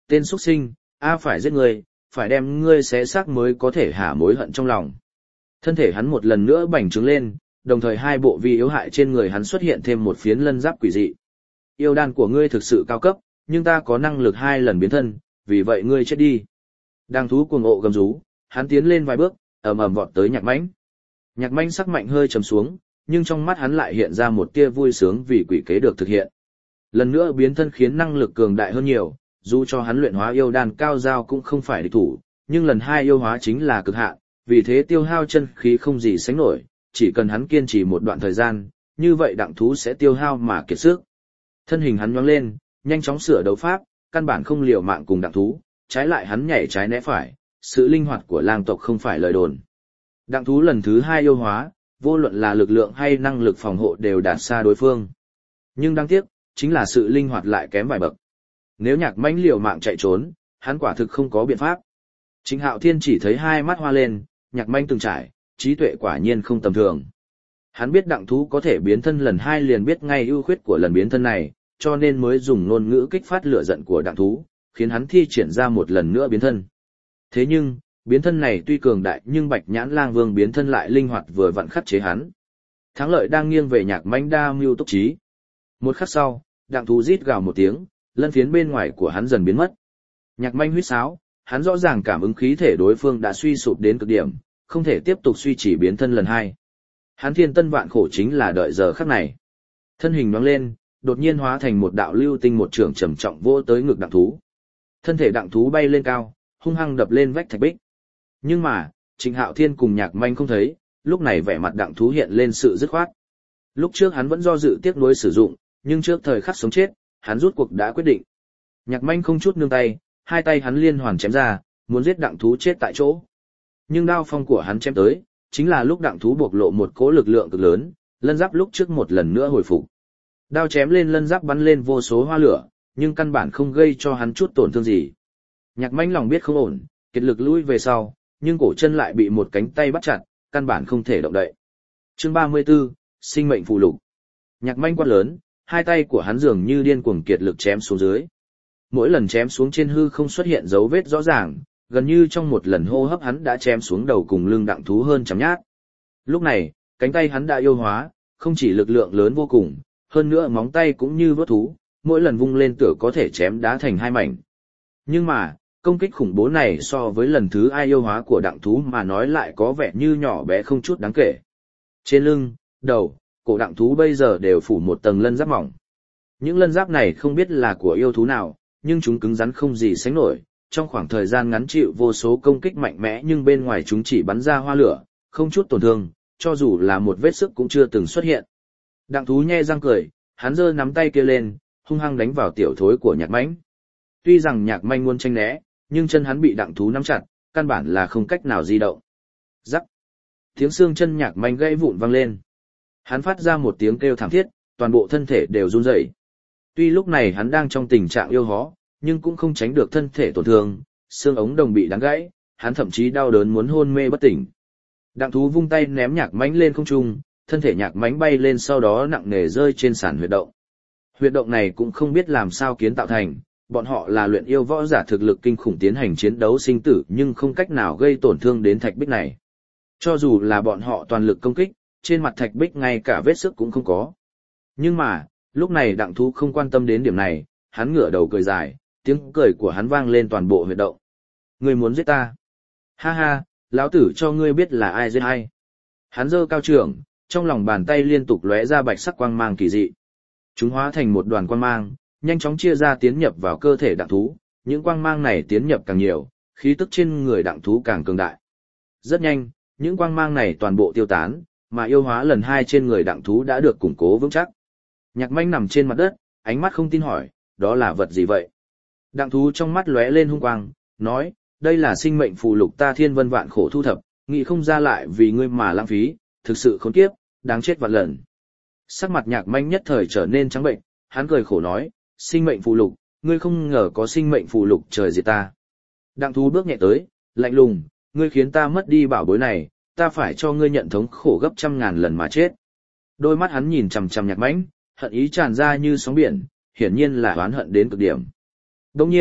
tên xuất sinh, phải giết ngươi, phải đem ngươi xé xác mới có thể hả mối hận trong lòng. Thân thể hắn một lần nữa bành trướng lên, đồng thời hai bộ vi yếu hại trên người hắn xuất hiện thêm một phiến lân giáp quỷ dị. Yêu đan của ngươi thực sự cao cấp, nhưng ta có năng lực 2 lần biến thân, vì vậy ngươi chết đi. Đàng thú cuồng ộ gầm rú, hắn tiến lên vài bước, ầm ầm vọt tới Nhạc Mãnh. Nhạc Mãnh sắc mạnh hơi trầm xuống, nhưng trong mắt hắn lại hiện ra một tia vui sướng vì quỷ kế được thực hiện. Lần nữa biến thân khiến năng lực cường đại hơn nhiều, dù cho hắn luyện hóa yêu đan cao giao cũng không phải địch thủ, nhưng lần 2 yêu hóa chính là cực hạn, vì thế tiêu hao chân khí không gì sánh nổi, chỉ cần hắn kiên trì một đoạn thời gian, như vậy đặng thú sẽ tiêu hao mà kiệt sức. Thân hình hắn nhoáng lên, nhanh chóng sửa đấu pháp, căn bản không liều mạng cùng đặng thú, trái lại hắn nhảy trái né phải, sự linh hoạt của lang tộc không phải lời đồn. Đặng thú lần thứ 2 yêu hóa, vô luận là lực lượng hay năng lực phòng hộ đều đạt xa đối phương. Nhưng đáng tiếc, chính là sự linh hoạt lại kém vài bậc. Nếu Nhạc Mãnh liều mạng chạy trốn, hắn quả thực không có biện pháp. Trịnh Hạo Thiên chỉ thấy hai mắt hoa lên, Nhạc Mãnh từng trải, trí tuệ quả nhiên không tầm thường. Hắn biết đặng thú có thể biến thân lần 2 liền biết ngay ưu khuyết của lần biến thân này, cho nên mới dùng ngôn ngữ kích phát lửa giận của đặng thú, khiến hắn thi triển ra một lần nữa biến thân. Thế nhưng, biến thân này tuy cường đại nhưng Bạch Nhãn Lang Vương biến thân lại linh hoạt vừa vặn khắc chế hắn. Thắng lợi đang nghiêng về Nhạc Mãnh đa mưu túc trí. Một khắc sau, đặng thú rít gào một tiếng, lân phiến bên ngoài của hắn dần biến mất. Nhạc Mãnh huýt sáo, hắn rõ ràng cảm ứng khí thể đối phương đã suy sụp đến cực điểm, không thể tiếp tục duy trì biến thân lần 2. Hắn thiên tân vạn khổ chính là đợi giờ khắc này. Thân hình nhoáng lên, đột nhiên hóa thành một đạo lưu tinh một trường trầm trọng vỗ tới ngực đặng thú. Thân thể đặng thú bay lên cao, hung hăng đập lên vách thạch bích. Nhưng mà, Trịnh Hạo Thiên cùng Nhạc Mãnh không thấy, lúc này vẻ mặt đặng thú hiện lên sự dứt khoát. Lúc trước hắn vẫn do dự tiếc nuối sử dụng, nhưng trước thời khắc sống chết, hắn rút cuộc đã quyết định. Nhạc Mãnh không chút nương tay, hai tay hắn liên hoàn chém ra, muốn giết đặng thú chết tại chỗ. Nhưng đao phong của hắn chém tới, chính là lúc đặng thú bộc lộ một cỗ lực lượng cực lớn, lân giáp lúc trước một lần nữa hồi phục. Đao chém lên lân giáp bắn lên vô số hoa lửa, nhưng căn bản không gây cho hắn chút tổn thương gì. Nhạc Mãnh lòng biết không ổn, kiệt lực lui về sau, nhưng cổ chân lại bị một cánh tay bắt chặt, căn bản không thể động đậy. Chương 34, sinh mệnh phù lục. Nhạc Mãnh quát lớn, hai tay của hắn dường như điên cuồng kiệt lực chém xuống dưới. Mỗi lần chém xuống trên hư không xuất hiện dấu vết rõ ràng, gần như trong một lần hô hấp hắn đã chém xuống đầu cùng lưng đặng thú hơn trăm nhát. Lúc này, cánh tay hắn đã yêu hóa, không chỉ lực lượng lớn vô cùng, hơn nữa móng tay cũng như vớt thú, mỗi lần vung lên tựa có thể chém đá thành 2 mảnh. Nhưng mà, công kích khủng bố này so với lần thứ ai yêu hóa của đặng thú mà nói lại có vẻ như nhỏ bé không chút đáng kể. Trên lưng, đầu, cổ đặng thú bây giờ đều phủ một tầng lân giáp mỏng. Những lân giáp này không biết là của yêu thú nào, nhưng chúng cứng rắn không gì sánh nổi, trong khoảng thời gian ngắn chịu vô số công kích mạnh mẽ nhưng bên ngoài chúng chỉ bắn ra hoa lửa, không chút tổn thương, cho dù là một vết sức cũng chưa từng xuất hiện. Đặng thú nhe răng cười, hắn giơ nắm tay kia lên, hung hăng đánh vào tiểu thối của Nhạc Mãnh. Tuy rằng Nhạc Mãnh muốn tránh né, nhưng chân hắn bị đặng thú nắm chặt, căn bản là không cách nào di động. Rắc. Tiếng xương chân Nhạc Mãnh gãy vụn vang lên. Hắn phát ra một tiếng kêu thảm thiết, toàn bộ thân thể đều run rẩy. Tuy lúc này hắn đang trong tình trạng yêu hó, nhưng cũng không tránh được thân thể tổn thương, xương ống đồng bị đánh gãy, hắn thậm chí đau đớn muốn hôn mê bất tỉnh. Đặng thú vung tay ném Nhạc Mãnh lên không trung, thân thể Nhạc Mãnh bay lên sau đó nặng nề rơi trên sàn huyệt động. Huyệt động này cũng không biết làm sao kiến tạo thành, bọn họ là luyện yêu võ giả thực lực kinh khủng tiến hành chiến đấu sinh tử nhưng không cách nào gây tổn thương đến thạch bích này. Cho dù là bọn họ toàn lực công kích, trên mặt thạch bích ngay cả vết sức cũng không có. Nhưng mà, lúc này đặng thú không quan tâm đến điểm này, hắn ngửa đầu cười dài, tiếng cười của hắn vang lên toàn bộ huyệt động. Ngươi muốn giết ta? Ha ha, lão tử cho ngươi biết là ai giết ai. Hắn giơ cao trường, trong lòng bàn tay liên tục lóe ra bạch sắc quang mang kỳ dị. Chúng hóa thành một đoàn quang mang, nhanh chóng chia ra tiến nhập vào cơ thể đặng thú, những quang mang này tiến nhập càng nhiều, khí tức trên người đặng thú càng cường đại. Rất nhanh, những quang mang này toàn bộ tiêu tán, mà yêu hóa lần 2 trên người đặng thú đã được củng cố vững chắc. Nhạc Mãnh nằm trên mặt đất, ánh mắt không tin hỏi, đó là vật gì vậy? Đặng thú trong mắt lóe lên hung quang, nói, đây là sinh mệnh phù lục ta thiên vân vạn khổ thu thập, nghĩ không ra lại vì ngươi mà lãng phí, thực sự khốn kiếp, đáng chết vạn lần. Sắc mặt Nhạc Mãnh nhất thời trở nên trắng bệnh, hắn cười khổ nói, sinh mệnh phù lục, ngươi không ngờ có sinh mệnh phù lục trời diệt ta. Đặng thú bước nhẹ tới, lạnh lùng, ngươi khiến ta mất đi bảo bối này, ta phải cho ngươi nhận thống khổ gấp 100.000 lần mà chết. Đôi mắt hắn nhìn chằm chằm Nhạc Mãnh, hận ý tràn ra như sóng biển, hiển nhiên là oán hận đến cực điểm. Đồng nhiên,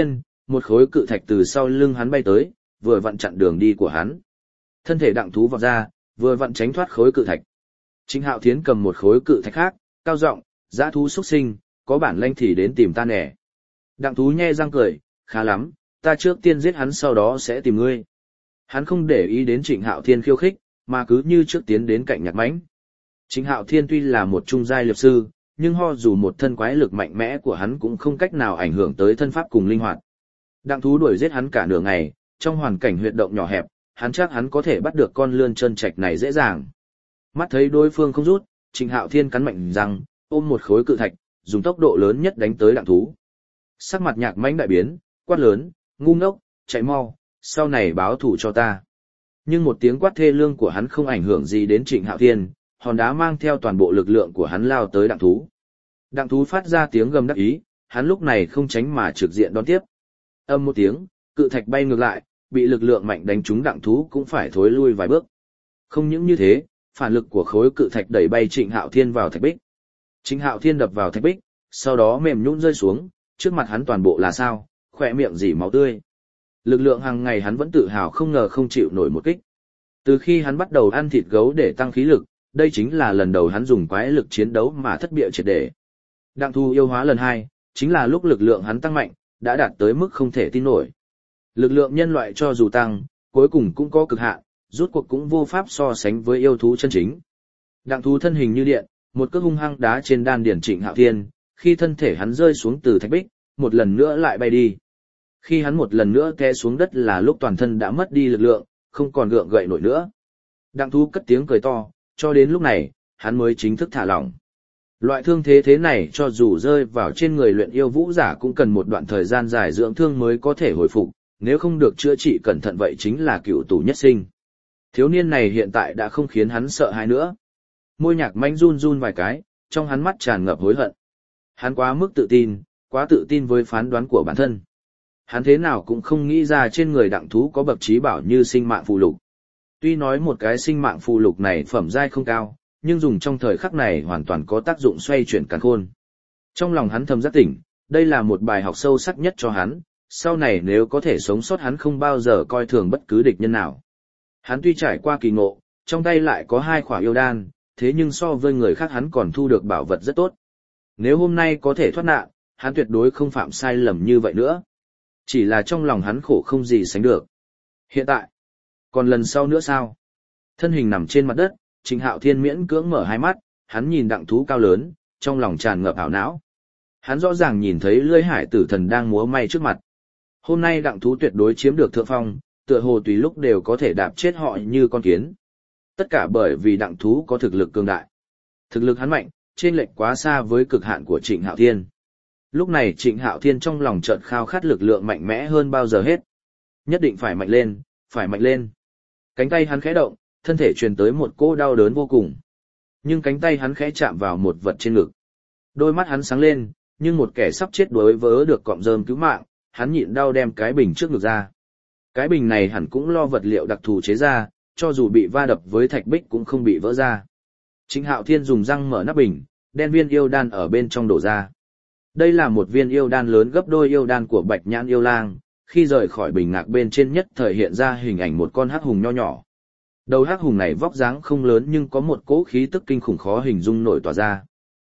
một khối cự thạch từ sau lưng hắn bay tới, vừa vặn chặn đường đi của hắn. Thân thể Đặng Thú vọt ra, vừa vặn tránh thoát khối cự thạch. Trịnh Hạo Thiến cầm một khối cự thạch khác, cao giọng, dã thú xuất sinh, có bản lanh thì đến tìm ta nè. Đặng Thú nhe răng cười, khá lắm, ta trước tiên giết hắn sau đó sẽ tìm ngươi. Hắn không để ý đến Trịnh Hạo Thiên khiêu khích, mà cứ như trước tiến đến cạnh Nhạc Mãnh. Trịnh Hạo Thiên tuy là một trung giai liệp sư, nhưng dù một thân quái lực mạnh mẽ của hắn cũng không cách nào ảnh hưởng tới thân pháp cùng linh hoạt. Đặng Thú đuổi giết hắn cả nửa ngày, trong hoàn cảnh huyệt động nhỏ hẹp, hắn chắc hắn có thể bắt được con lươn chân trạch này dễ dàng. Mắt thấy đối phương không rút, Trịnh Hạo Thiên cắn mạnh răng, ôm một khối cự thạch, dùng tốc độ lớn nhất đánh tới Đặng Thú. Sắc mặt Nhạc Mãnh đại biến, quát lớn, ngu ngốc, chạy mau, sau này báo thù cho ta. Nhưng một tiếng quát thê lương của hắn không ảnh hưởng gì đến Trịnh Hạo Thiên, hòn đá mang theo toàn bộ lực lượng của hắn lao tới Đặng Thú. Đặng Thú phát ra tiếng gầm đắc ý, hắn lúc này không tránh mà trực diện đón tiếp. Âm một tiếng, cự thạch bay ngược lại, bị lực lượng mạnh đánh trúng Đặng Thú cũng phải thối lui vài bước. Không những như thế, phản lực của khối cự thạch đẩy bay Trịnh Hạo Thiên vào thạch bích. Trịnh Hạo Thiên đập vào thạch bích, sau đó mềm nhũn rơi xuống, trước mặt hắn toàn bộ là sao, khỏe miệng rỉ máu tươi. Lực lượng hàng ngày hắn vẫn tự hào không ngờ không chịu nổi một kích. Từ khi hắn bắt đầu ăn thịt gấu để tăng khí lực, đây chính là lần đầu hắn dùng quái lực chiến đấu mà thất bại triệt để. Đặng Thú yêu hóa lần 2, chính là lúc lực lượng hắn tăng mạnh, đã đạt tới mức không thể tin nổi. Lực lượng nhân loại cho dù tăng, cuối cùng cũng có cực hạn, rút cuộc cũng vô pháp so sánh với yêu thú chân chính. Đặng Thú thân hình như điện, một cước hung hăng đá trên đan điển Trịnh Hạo Thiên, khi thân thể hắn rơi xuống từ thạch bích, một lần nữa lại bay đi. Khi hắn một lần nữa té xuống đất là lúc toàn thân đã mất đi lực lượng, không còn gượng gậy nổi nữa. Đặng Thú cất tiếng cười to, cho đến lúc này, hắn mới chính thức thả lỏng. Loại thương thế này cho dù rơi vào trên người luyện yêu vũ giả cũng cần một đoạn thời gian dài dưỡng thương mới có thể hồi phục, nếu không được chữa trị cẩn thận vậy chính là cựu tù nhất sinh. Thiếu niên này hiện tại đã không khiến hắn sợ hãi nữa. Môi Nhạc Mãnh run run vài cái, trong hắn mắt tràn ngập hối hận. Hắn quá mức tự tin, quá tự tin với phán đoán của bản thân. Hắn thế nào cũng không nghĩ ra trên người Đặng Thú có bậc trí bảo như sinh mạng phù lục. Tuy nói một cái sinh mạng phù lục này phẩm giai không cao, nhưng dùng trong thời khắc này hoàn toàn có tác dụng xoay chuyển càn khôn. Trong lòng hắn thầm giác tỉnh, đây là một bài học sâu sắc nhất cho hắn, sau này nếu có thể sống sót hắn không bao giờ coi thường bất cứ địch nhân nào. Hắn tuy trải qua kỳ ngộ, trong tay lại có 2 khỏa yêu đan, thế nhưng so với người khác hắn còn thu được bảo vật rất tốt. Nếu hôm nay có thể thoát nạn, hắn tuyệt đối không phạm sai lầm như vậy nữa. Chỉ là trong lòng hắn khổ không gì sánh được. Hiện tại, còn lần sau nữa sao? Thân hình nằm trên mặt đất, Trịnh Hạo Thiên miễn cưỡng mở hai mắt, hắn nhìn Đặng Thú cao lớn, trong lòng tràn ngập ảo não. Hắn rõ ràng nhìn thấy lưỡi hải tử thần đang múa may trước mặt. Hôm nay Đặng Thú tuyệt đối chiếm được thượng phong, tựa hồ tùy lúc đều có thể đạp chết họ như con kiến. Tất cả bởi vì Đặng Thú có thực lực cường đại. Thực lực hắn mạnh, chênh lệch quá xa với cực hạn của Trịnh Hạo Thiên. Lúc này Trịnh Hạo Thiên trong lòng chợt khao khát lực lượng mạnh mẽ hơn bao giờ hết. Nhất định phải mạnh lên, phải mạnh lên. Cánh tay hắn khẽ động, thân thể truyền tới một cỗ đau đớn vô cùng. Nhưng cánh tay hắn khẽ chạm vào một vật trên ngực. Đôi mắt hắn sáng lên, nhưng một kẻ sắp chết đối vớ được cọng rơm cứu mạng, hắn nhịn đau đem cái bình trước ngực ra. Cái bình này hẳn cũng lo vật liệu đặc thù chế ra, cho dù bị va đập với thạch bích cũng không bị vỡ ra. Trịnh Hạo Thiên dùng răng mở nắp bình, đen viên yêu đan ở bên trong đổ ra. Đây là một viên yêu đan lớn gấp đôi yêu đan của Bạch Nhãn yêu lang, khi rời khỏi bình ngạc bên trên nhất thời hiện ra hình ảnh một con hắc hùng nho nhỏ. Đầu hắc hùng này vóc dáng không lớn nhưng có một cỗ khí tức kinh khủng khó hình dung nổi tỏa ra.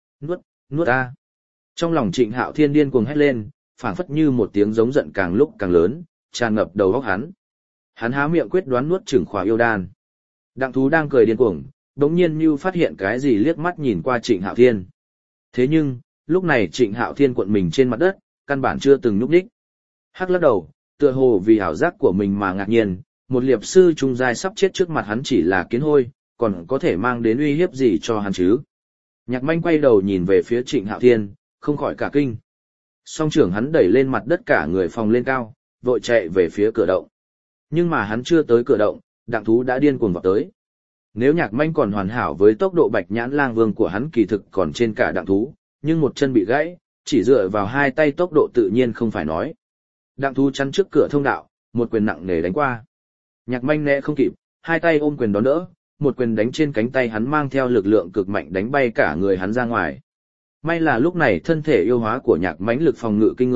Nuốt ta. Trong lòng Trịnh Hạo Thiên điên cuồng hét lên, phảng phất như một tiếng giống giận càng lúc càng lớn, tràn ngập đầu óc hắn. Hắn há miệng quyết đoán nuốt chửng khỏa yêu đan. Đặng Thú đang cười điên cuồng, đống nhiên như phát hiện cái gì liếc mắt nhìn qua Trịnh Hạo Thiên. Thế nhưng, lúc này Trịnh Hạo Thiên cuộn mình trên mặt đất, căn bản chưa từng nhúc nhích. Hắc lắc đầu, tựa hồ vì ảo giác của mình mà ngạc nhiên, một liệp sư trung giai sắp chết trước mặt hắn chỉ là kiến hôi, còn có thể mang đến uy hiếp gì cho hắn chứ? Nhạc Manh quay đầu nhìn về phía Trịnh Hạo Thiên, không khỏi cả kinh. Song trưởng hắn đẩy lên mặt đất cả người phòng lên cao, vội chạy về phía cửa động. Nhưng mà hắn chưa tới cửa động, Đặng Thú đã điên cuồng vọt tới. Nếu Nhạc Manh còn hoàn hảo với tốc độ Bạch Nhãn lang vương của hắn kỳ thực còn trên cả Đặng Thú, nhưng một chân bị gãy, chỉ dựa vào 2 tay tốc độ tự nhiên không phải nói. Đặng Thú chắn trước cửa thông đạo, một quyền nặng nề đánh qua. Nhạc Manh né không kịp, 2 tay ôm quyền đón đỡ, một quyền đánh trên cánh tay hắn mang theo lực lượng cực mạnh đánh bay cả người hắn ra ngoài. May là lúc này thân thể yêu hóa của Nhạc Mãnh lực phòng ngự kinh người,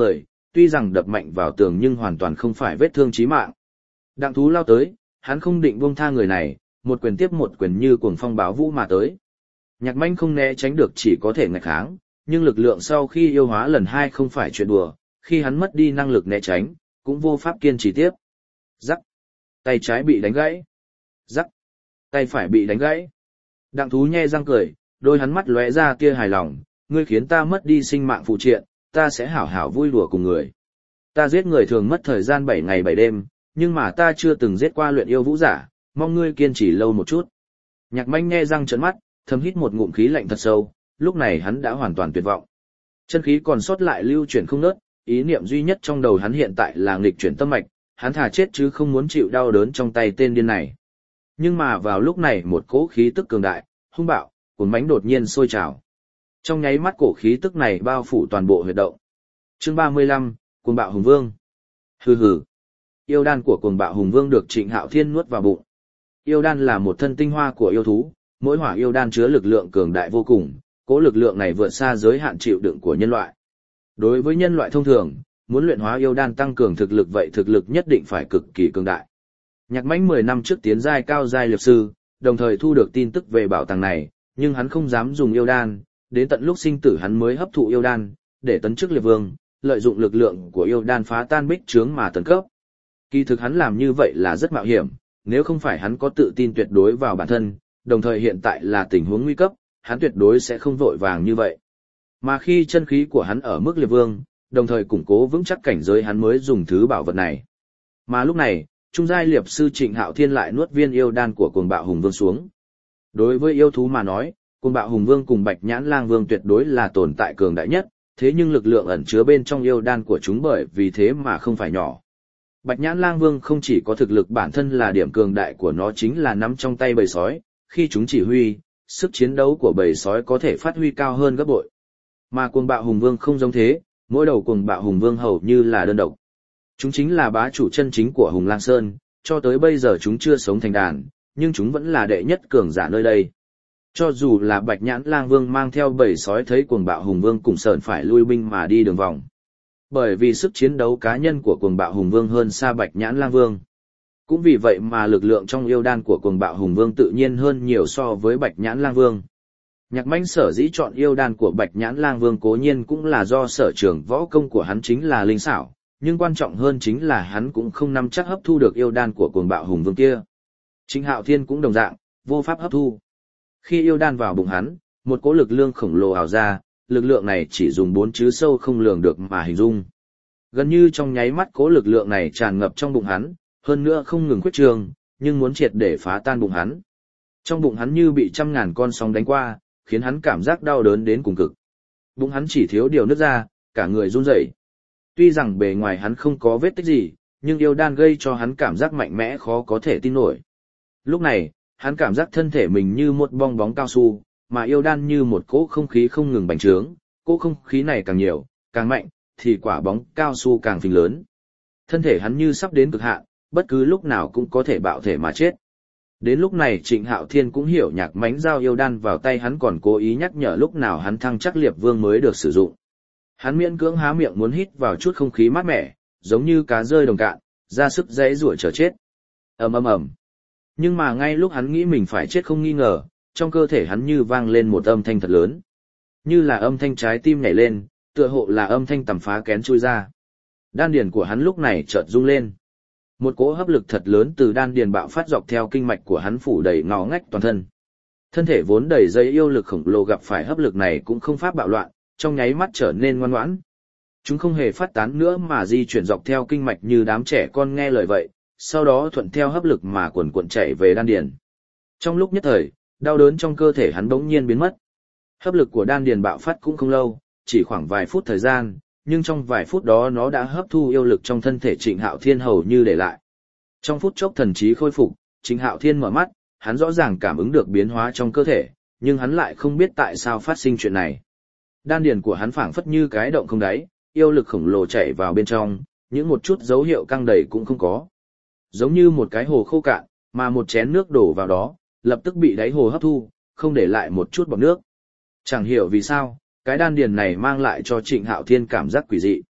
tuy rằng đập mạnh vào tường nhưng hoàn toàn không phải vết thương chí mạng. Đặng Thú lao tới, hắn không định buông tha người này, một quyền tiếp một quyền như cuồng phong bão vũ mà tới. Nhạc Manh không né tránh được, chỉ có thể ngạch kháng, nhưng lực lượng sau khi yêu hóa lần 2 không phải chuyện đùa, khi hắn mất đi năng lực né tránh, cũng vô pháp kiên trì tiếp. Rắc. Tay trái bị đánh gãy. Rắc. Tay phải bị đánh gãy. Đặng Thú nhe răng cười, đôi hắn mắt lóe ra tia hài lòng, ngươi khiến ta mất đi sinh mạng phụ triện, ta sẽ hảo hảo vui đùa cùng người. Ta giết người thường mất thời gian 7 ngày 7 đêm, nhưng mà ta chưa từng giết qua luyện yêu vũ giả, mong ngươi kiên trì lâu một chút. Nhạc Manh nhe răng trợn mắt, thầm hít một ngụm khí lạnh thật sâu, lúc này hắn đã hoàn toàn tuyệt vọng. Chân khí còn sót lại lưu chuyển không ngớt, ý niệm duy nhất trong đầu hắn hiện tại là nghịch chuyển tâm mạch, hắn thà chết chứ không muốn chịu đau đớn trong tay tên điên này. Nhưng mà vào lúc này một cỗ khí tức cường đại, hung bạo, cuốn mãnh đột nhiên sôi trào. Trong nháy mắt cổ khí tức này bao phủ toàn bộ huyệt động. Chương 35, Cuồng Bạo Hùng Vương. Hừ hừ. Yêu đan của Cuồng Bạo Hùng Vương được Trịnh Hạo Thiên nuốt vào bụng. Yêu đan là một thân tinh hoa của yêu thú, mỗi hỏa yêu đan chứa lực lượng cường đại vô cùng, cỗ lực lượng này vượt xa giới hạn chịu đựng của nhân loại. Đối với nhân loại thông thường, muốn luyện hóa yêu đan tăng cường thực lực vậy thực lực nhất định phải cực kỳ cường đại. Nhạc Mãnh 10 năm trước tiến giai cao giai liệp sư, đồng thời thu được tin tức về bảo tàng này, nhưng hắn không dám dùng yêu đan, đến tận lúc sinh tử hắn mới hấp thụ yêu đan, để tấn chức liệp vương, lợi dụng lực lượng của yêu đan phá tan bích trướng mà tấn cấp. Kỳ thực hắn làm như vậy là rất mạo hiểm, nếu không phải hắn có tự tin tuyệt đối vào bản thân, đồng thời hiện tại là tình huống nguy cấp, hắn tuyệt đối sẽ không vội vàng như vậy. Mà khi chân khí của hắn ở mức liệp vương, đồng thời củng cố vững chắc cảnh giới hắn mới dùng thứ bảo vật này. Mà lúc này, trung giai liệp sư Trịnh Hạo Thiên lại nuốt viên yêu đan của Cuồng Bạo Hùng Vương xuống. Đối với yêu thú mà nói, Cuồng Bạo Hùng Vương cùng Bạch Nhãn Lang Vương tuyệt đối là tồn tại cường đại nhất, thế nhưng lực lượng ẩn chứa bên trong yêu đan của chúng bởi vì thế mà không phải nhỏ. Bạch Nhãn Lang Vương không chỉ có thực lực bản thân là điểm cường đại của nó chính là nắm trong tay bầy sói, khi chúng chỉ huy, sức chiến đấu của bầy sói có thể phát huy cao hơn gấp bội. Mà Cuồng Bạo Hùng Vương không giống thế, mỗi đầu Cuồng Bạo Hùng Vương hầu như là đơn độc. Chúng chính là bá chủ chân chính của Hùng Lang Sơn, cho tới bây giờ chúng chưa sống thành đàn, nhưng chúng vẫn là đệ nhất cường giả nơi đây. Cho dù là Bạch Nhãn Lang Vương mang theo bầy sói thấy Cuồng Bạo Hùng Vương cùng sờn phải lui binh mà đi đường vòng. Bởi vì sức chiến đấu cá nhân của Cuồng Bạo Hùng Vương hơn xa Bạch Nhãn Lang Vương. Cũng vì vậy mà lực lượng trong yêu đan của Cuồng Bạo Hùng Vương tự nhiên hơn nhiều so với Bạch Nhãn Lang Vương. Nhạc Mãnh sở dĩ chọn yêu đan của Bạch Nhãn Lang Vương cố nhiên cũng là do sở trường võ công của hắn chính là linh xảo, nhưng quan trọng hơn chính là hắn cũng không nắm chắc hấp thu được yêu đan của Cuồng Bạo Hùng Vương kia. Trịnh Hạo Thiên cũng đồng dạng, vô pháp hấp thu. Khi yêu đan vào bụng hắn, một cỗ lực lượng khổng lồ ảo ra, lực lượng này chỉ dùng 4 chữ sâu không lường được mà hình dung. Gần như trong nháy mắt cỗ lực lượng này tràn ngập trong bụng hắn, hơn nữa không ngừng khuếch trường, nhưng muốn triệt để phá tan bụng hắn. Trong bụng hắn như bị trăm ngàn con sóng đánh qua, khiến hắn cảm giác đau đớn đến cùng cực. Bụng hắn chỉ thiếu điều nứt ra, cả người run rẩy. Tuy rằng bề ngoài hắn không có vết tích gì, nhưng yêu đan gây cho hắn cảm giác mạnh mẽ khó có thể tin nổi. Lúc này, hắn cảm giác thân thể mình như một bong bóng cao su, mà yêu đan như một cỗ không khí không ngừng bành trướng, cỗ không khí này càng nhiều, càng mạnh, thì quả bóng cao su càng phình lớn. Thân thể hắn như sắp đến cực hạn, bất cứ lúc nào cũng có thể bạo thể mà chết. Đến lúc này Trịnh Hạo Thiên cũng hiểu Nhạc Mãnh giao yêu đan vào tay hắn còn cố ý nhắc nhở lúc nào hắn thăng chắc liệp vương mới được sử dụng. Hắn miễn cưỡng há miệng muốn hít vào chút không khí mát mẻ, giống như cá rơi đồng cạn, ra sức giãy giụa chờ chết. Ầm ầm ầm. Nhưng mà ngay lúc hắn nghĩ mình phải chết không nghi ngờ, trong cơ thể hắn như vang lên một âm thanh thật lớn. Như là âm thanh trái tim nhảy lên, tựa hộ là âm thanh tầm phá kén chui ra. Đan điền của hắn lúc này chợt rung lên. Một cỗ hấp lực thật lớn từ đan điền bạo phát dọc theo kinh mạch của hắn phủ đầy ngõ ngách toàn thân. Thân thể vốn đầy dây yêu lực khổng lồ gặp phải hấp lực này cũng không pháp bạo loạn, trong nháy mắt trở nên ngoan ngoãn. Chúng không hề phát tán nữa mà di chuyển dọc theo kinh mạch như đám trẻ con nghe lời vậy, sau đó thuận theo hấp lực mà quần cuộn chạy về đan điền. Trong lúc nhất thời, đau đớn trong cơ thể hắn bỗng nhiên biến mất. Hấp lực của đan điền bạo phát cũng không lâu, chỉ khoảng vài phút thời gian, nhưng trong vài phút đó nó đã hấp thu yêu lực trong thân thể Trịnh Hạo Thiên hầu như để lại. Trong phút chốc thần trí khôi phục, Trịnh Hạo Thiên mở mắt, hắn rõ ràng cảm ứng được biến hóa trong cơ thể, nhưng hắn lại không biết tại sao phát sinh chuyện này. Đan điền của hắn phảng phất như cái động không đáy, yêu lực khổng lồ chảy vào bên trong, những một chút dấu hiệu căng đầy cũng không có. Giống như một cái hồ khô cạn, mà một chén nước đổ vào đó, lập tức bị đáy hồ hấp thu, không để lại một chút bọt nước. Chẳng hiểu vì sao, cái đan điền này mang lại cho Trịnh Hạo Thiên cảm giác quỷ dị.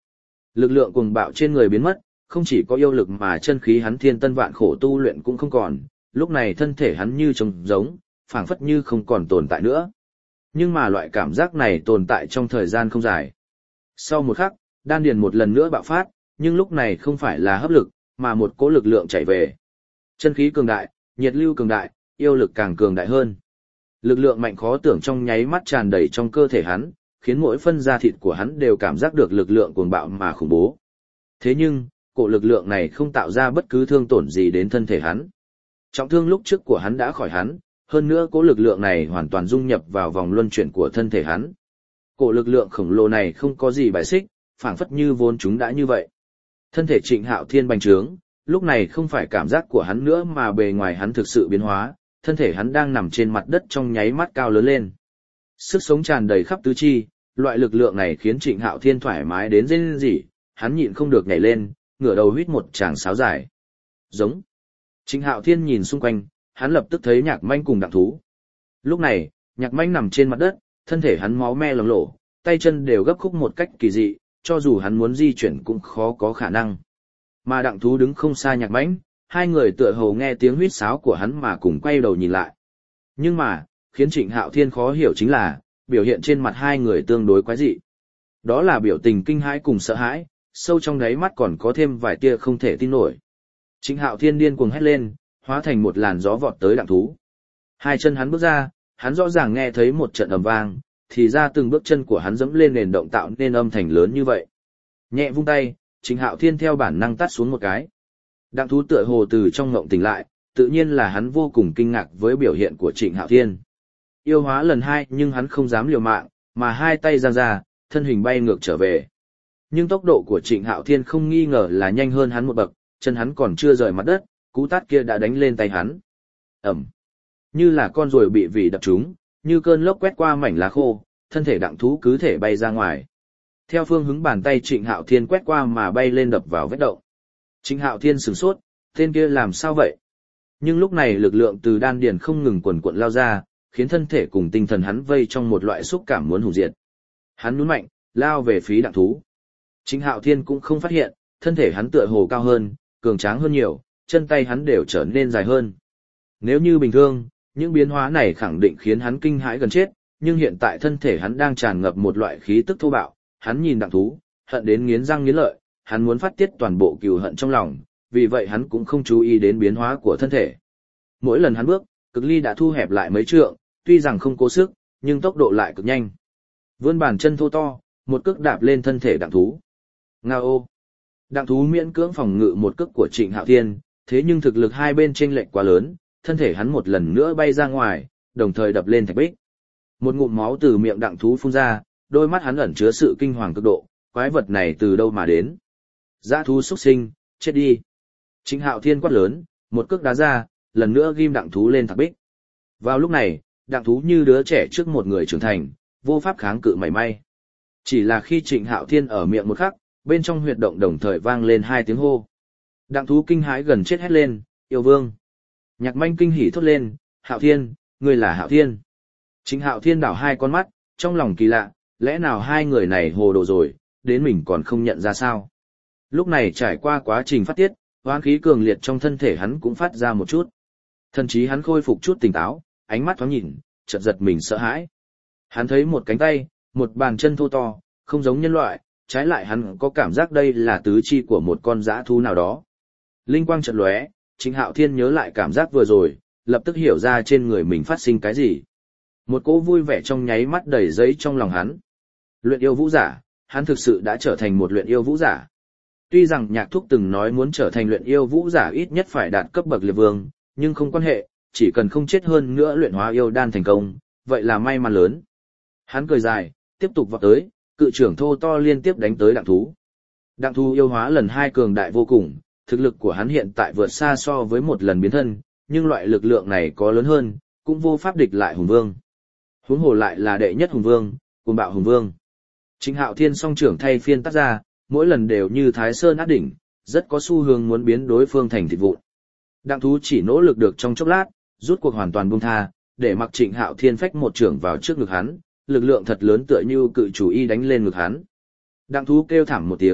Lực lượng cuồng bạo trên người biến mất, không chỉ có yêu lực mà chân khí hắn thiên tân vạn khổ tu luyện cũng không còn, lúc này thân thể hắn như trống giống, phảng phất như không còn tồn tại nữa. Nhưng mà loại cảm giác này tồn tại trong thời gian không dài. Sau một khắc, đan điền một lần nữa bạo phát, nhưng lúc này không phải là hấp lực, mà một cỗ lực lượng chảy về. Chân khí cường đại, nhiệt lưu cường đại, yêu lực càng cường đại hơn. Lực lượng mạnh khó tưởng trong nháy mắt tràn đầy trong cơ thể hắn, khiến mỗi phân da thịt của hắn đều cảm giác được lực lượng cuồng bạo mà khủng bố. Thế nhưng, cỗ lực lượng này không tạo ra bất cứ thương tổn gì đến thân thể hắn. Trọng thương lúc trước của hắn đã khỏi hắn, hơn nữa cỗ lực lượng này hoàn toàn dung nhập vào vòng luân chuyển của thân thể hắn. Cỗ lực lượng khổng lồ này không có gì bài xích, phảng phất như vốn chúng đã như vậy. Thân thể Trịnh Hạo Thiên bành trướng, lúc này không phải cảm giác của hắn nữa mà bề ngoài hắn thực sự biến hóa, thân thể hắn đang nằm trên mặt đất trong nháy mắt cao lớn lên. Sức sống tràn đầy khắp tứ chi, loại lực lượng này khiến Trịnh Hạo Thiên thoải mái đến rên rỉ, hắn nhịn không được nhảy lên, ngửa đầu huýt một tràng sáo dài. Giống. Trịnh Hạo Thiên nhìn xung quanh, hắn lập tức thấy Nhạc Manh cùng Đặng Thú. Lúc này, Nhạc Manh nằm trên mặt đất, thân thể hắn máu me loang lổ, tay chân đều gấp khúc một cách kỳ dị, cho dù hắn muốn di chuyển cũng khó có khả năng. Mà Đặng Thú đứng không xa Nhạc Manh, hai người tựa hồ nghe tiếng huýt sáo của hắn mà cùng quay đầu nhìn lại. Nhưng mà, khiến Trịnh Hạo Thiên khó hiểu chính là, biểu hiện trên mặt hai người tương đối quái dị. Đó là biểu tình kinh hãi cùng sợ hãi, sâu trong đáy mắt còn có thêm vài tia không thể tin nổi. Trịnh Hạo Thiên điên cuồng hét lên, hóa thành một làn gió vọt tới Đặng Thú. Hai chân hắn bước ra, hắn rõ ràng nghe thấy một trận ầm vang, thì ra từng bước chân của hắn dẫm lên nền động tạo nên âm thanh lớn như vậy. Nhẹ vung tay, Trịnh Hạo Thiên theo bản năng tát xuống một cái. Đặng Thú tựa hồ từ trong ngộng tỉnh lại, tự nhiên là hắn vô cùng kinh ngạc với biểu hiện của Trịnh Hạo Thiên. Yêu hóa lần hai nhưng hắn không dám liều mạng, mà hai tay giang ra, thân hình bay ngược trở về. Nhưng tốc độ của Trịnh Hạo Thiên không nghi ngờ là nhanh hơn hắn một bậc, chân hắn còn chưa rời mặt đất, cú tát kia đã đánh lên tay hắn. Ẩm. Như là con ruồi bị vỉ đập trúng, như cơn lốc quét qua mảnh lá khô, thân thể Đặng Thú cứ thể bay ra ngoài. Theo phương hướng bàn tay Trịnh Hạo Thiên quét qua mà bay lên đập vào vết động. Trịnh Hạo Thiên sửng sốt, tên kia làm sao vậy? Nhưng lúc này lực lượng từ đan điền không ngừng quần quận lao ra, khiến thân thể cùng tinh thần hắn vây trong một loại xúc cảm muốn hủy diệt. Hắn nhún mạnh, lao về phía Đặng Thú. Trịnh Hạo Thiên cũng không phát hiện, thân thể hắn tựa hồ cao hơn, cường tráng hơn nhiều, chân tay hắn đều trở nên dài hơn. Nếu như bình thường, những biến hóa này khẳng định khiến hắn kinh hãi gần chết, nhưng hiện tại thân thể hắn đang tràn ngập một loại khí tức thô bạo, hắn nhìn Đặng Thú, hận đến nghiến răng nghiến lợi, hắn muốn phát tiết toàn bộ cừu hận trong lòng, vì vậy hắn cũng không chú ý đến biến hóa của thân thể. Mỗi lần hắn bước, cực ly đã thu hẹp lại mấy trượng, tuy rằng không cố sức, nhưng tốc độ lại cực nhanh. Vươn bàn chân thô to, một cước đạp lên thân thể Đặng Thú. Ngao. Đặng Thú miễn cưỡng phòng ngự một cước của Trịnh Hạo Thiên, thế nhưng thực lực hai bên chênh lệch quá lớn, thân thể hắn một lần nữa bay ra ngoài, đồng thời đập lên thạch bích. Một ngụm máu từ miệng Đặng Thú phun ra, đôi mắt hắn ẩn chứa sự kinh hoàng cực độ, quái vật này từ đâu mà đến? Dã thú xuất sinh, chết đi. Trịnh Hạo Thiên quát lớn, một cước đá ra, lần nữa ghim Đặng Thú lên thạch bích. Vào lúc này, Đặng Thú như đứa trẻ trước một người trưởng thành, vô pháp kháng cự mảy may. Chỉ là khi Trịnh Hạo Thiên ở miệng một khắc, bên trong huyệt động đồng thời vang lên hai tiếng hô. Đặng Thú kinh hãi gần chết hét lên, yêu vương. Nhạc Manh kinh hỉ thốt lên, Hạo Thiên, ngươi là Hạo Thiên. Trịnh Hạo Thiên đảo hai con mắt, trong lòng kỳ lạ, lẽ nào hai người này hồ đồ rồi, đến mình còn không nhận ra sao. Lúc này trải qua quá trình phát tiết, hoán khí cường liệt trong thân thể hắn cũng phát ra một chút. Thần chí hắn khôi phục chút tỉnh táo, ánh mắt thoáng nhìn, chợt giật mình sợ hãi. Hắn thấy một cánh tay, một bàn chân thô to, không giống nhân loại, trái lại hắn có cảm giác đây là tứ chi của một con dã thú nào đó. Linh quang chợt lóe, Trịnh Hạo Thiên nhớ lại cảm giác vừa rồi, lập tức hiểu ra trên người mình phát sinh cái gì. Một cỗ vui vẻ trong nháy mắt đầy giấy trong lòng hắn. Luyện yêu vũ giả, hắn thực sự đã trở thành một luyện yêu vũ giả. Tuy rằng Nhạc Thúc từng nói muốn trở thành luyện yêu vũ giả ít nhất phải đạt cấp bậc liệt vương, nhưng không quan hệ, chỉ cần không chết hơn nữa luyện hóa yêu đan thành công, vậy là may mắn lớn. Hắn cười dài, tiếp tục vọt tới, cự trưởng thô to liên tiếp đánh tới Đặng Thú. Đặng Thú yêu hóa lần hai cường đại vô cùng, thực lực của hắn hiện tại vượt xa so với một lần biến thân, nhưng loại lực lượng này có lớn hơn, cũng vô pháp địch lại hùng vương. Huống hồ lại là đệ nhất hùng vương, cuồng bạo hùng vương. Trịnh Hạo Thiên song trưởng thay phiên tắt ra, mỗi lần đều như Thái Sơn áp đỉnh, rất có xu hướng muốn biến đối phương thành thịt vụn. Đặng Thú chỉ nỗ lực được trong chốc lát, rút cuộc hoàn toàn buông tha, để mặc Trịnh Hạo Thiên phách một trưởng vào trước ngực hắn, lực lượng thật lớn tựa như cự chủ y đánh lên ngực hắn. Đặng Thú kêu thảm một tiếng,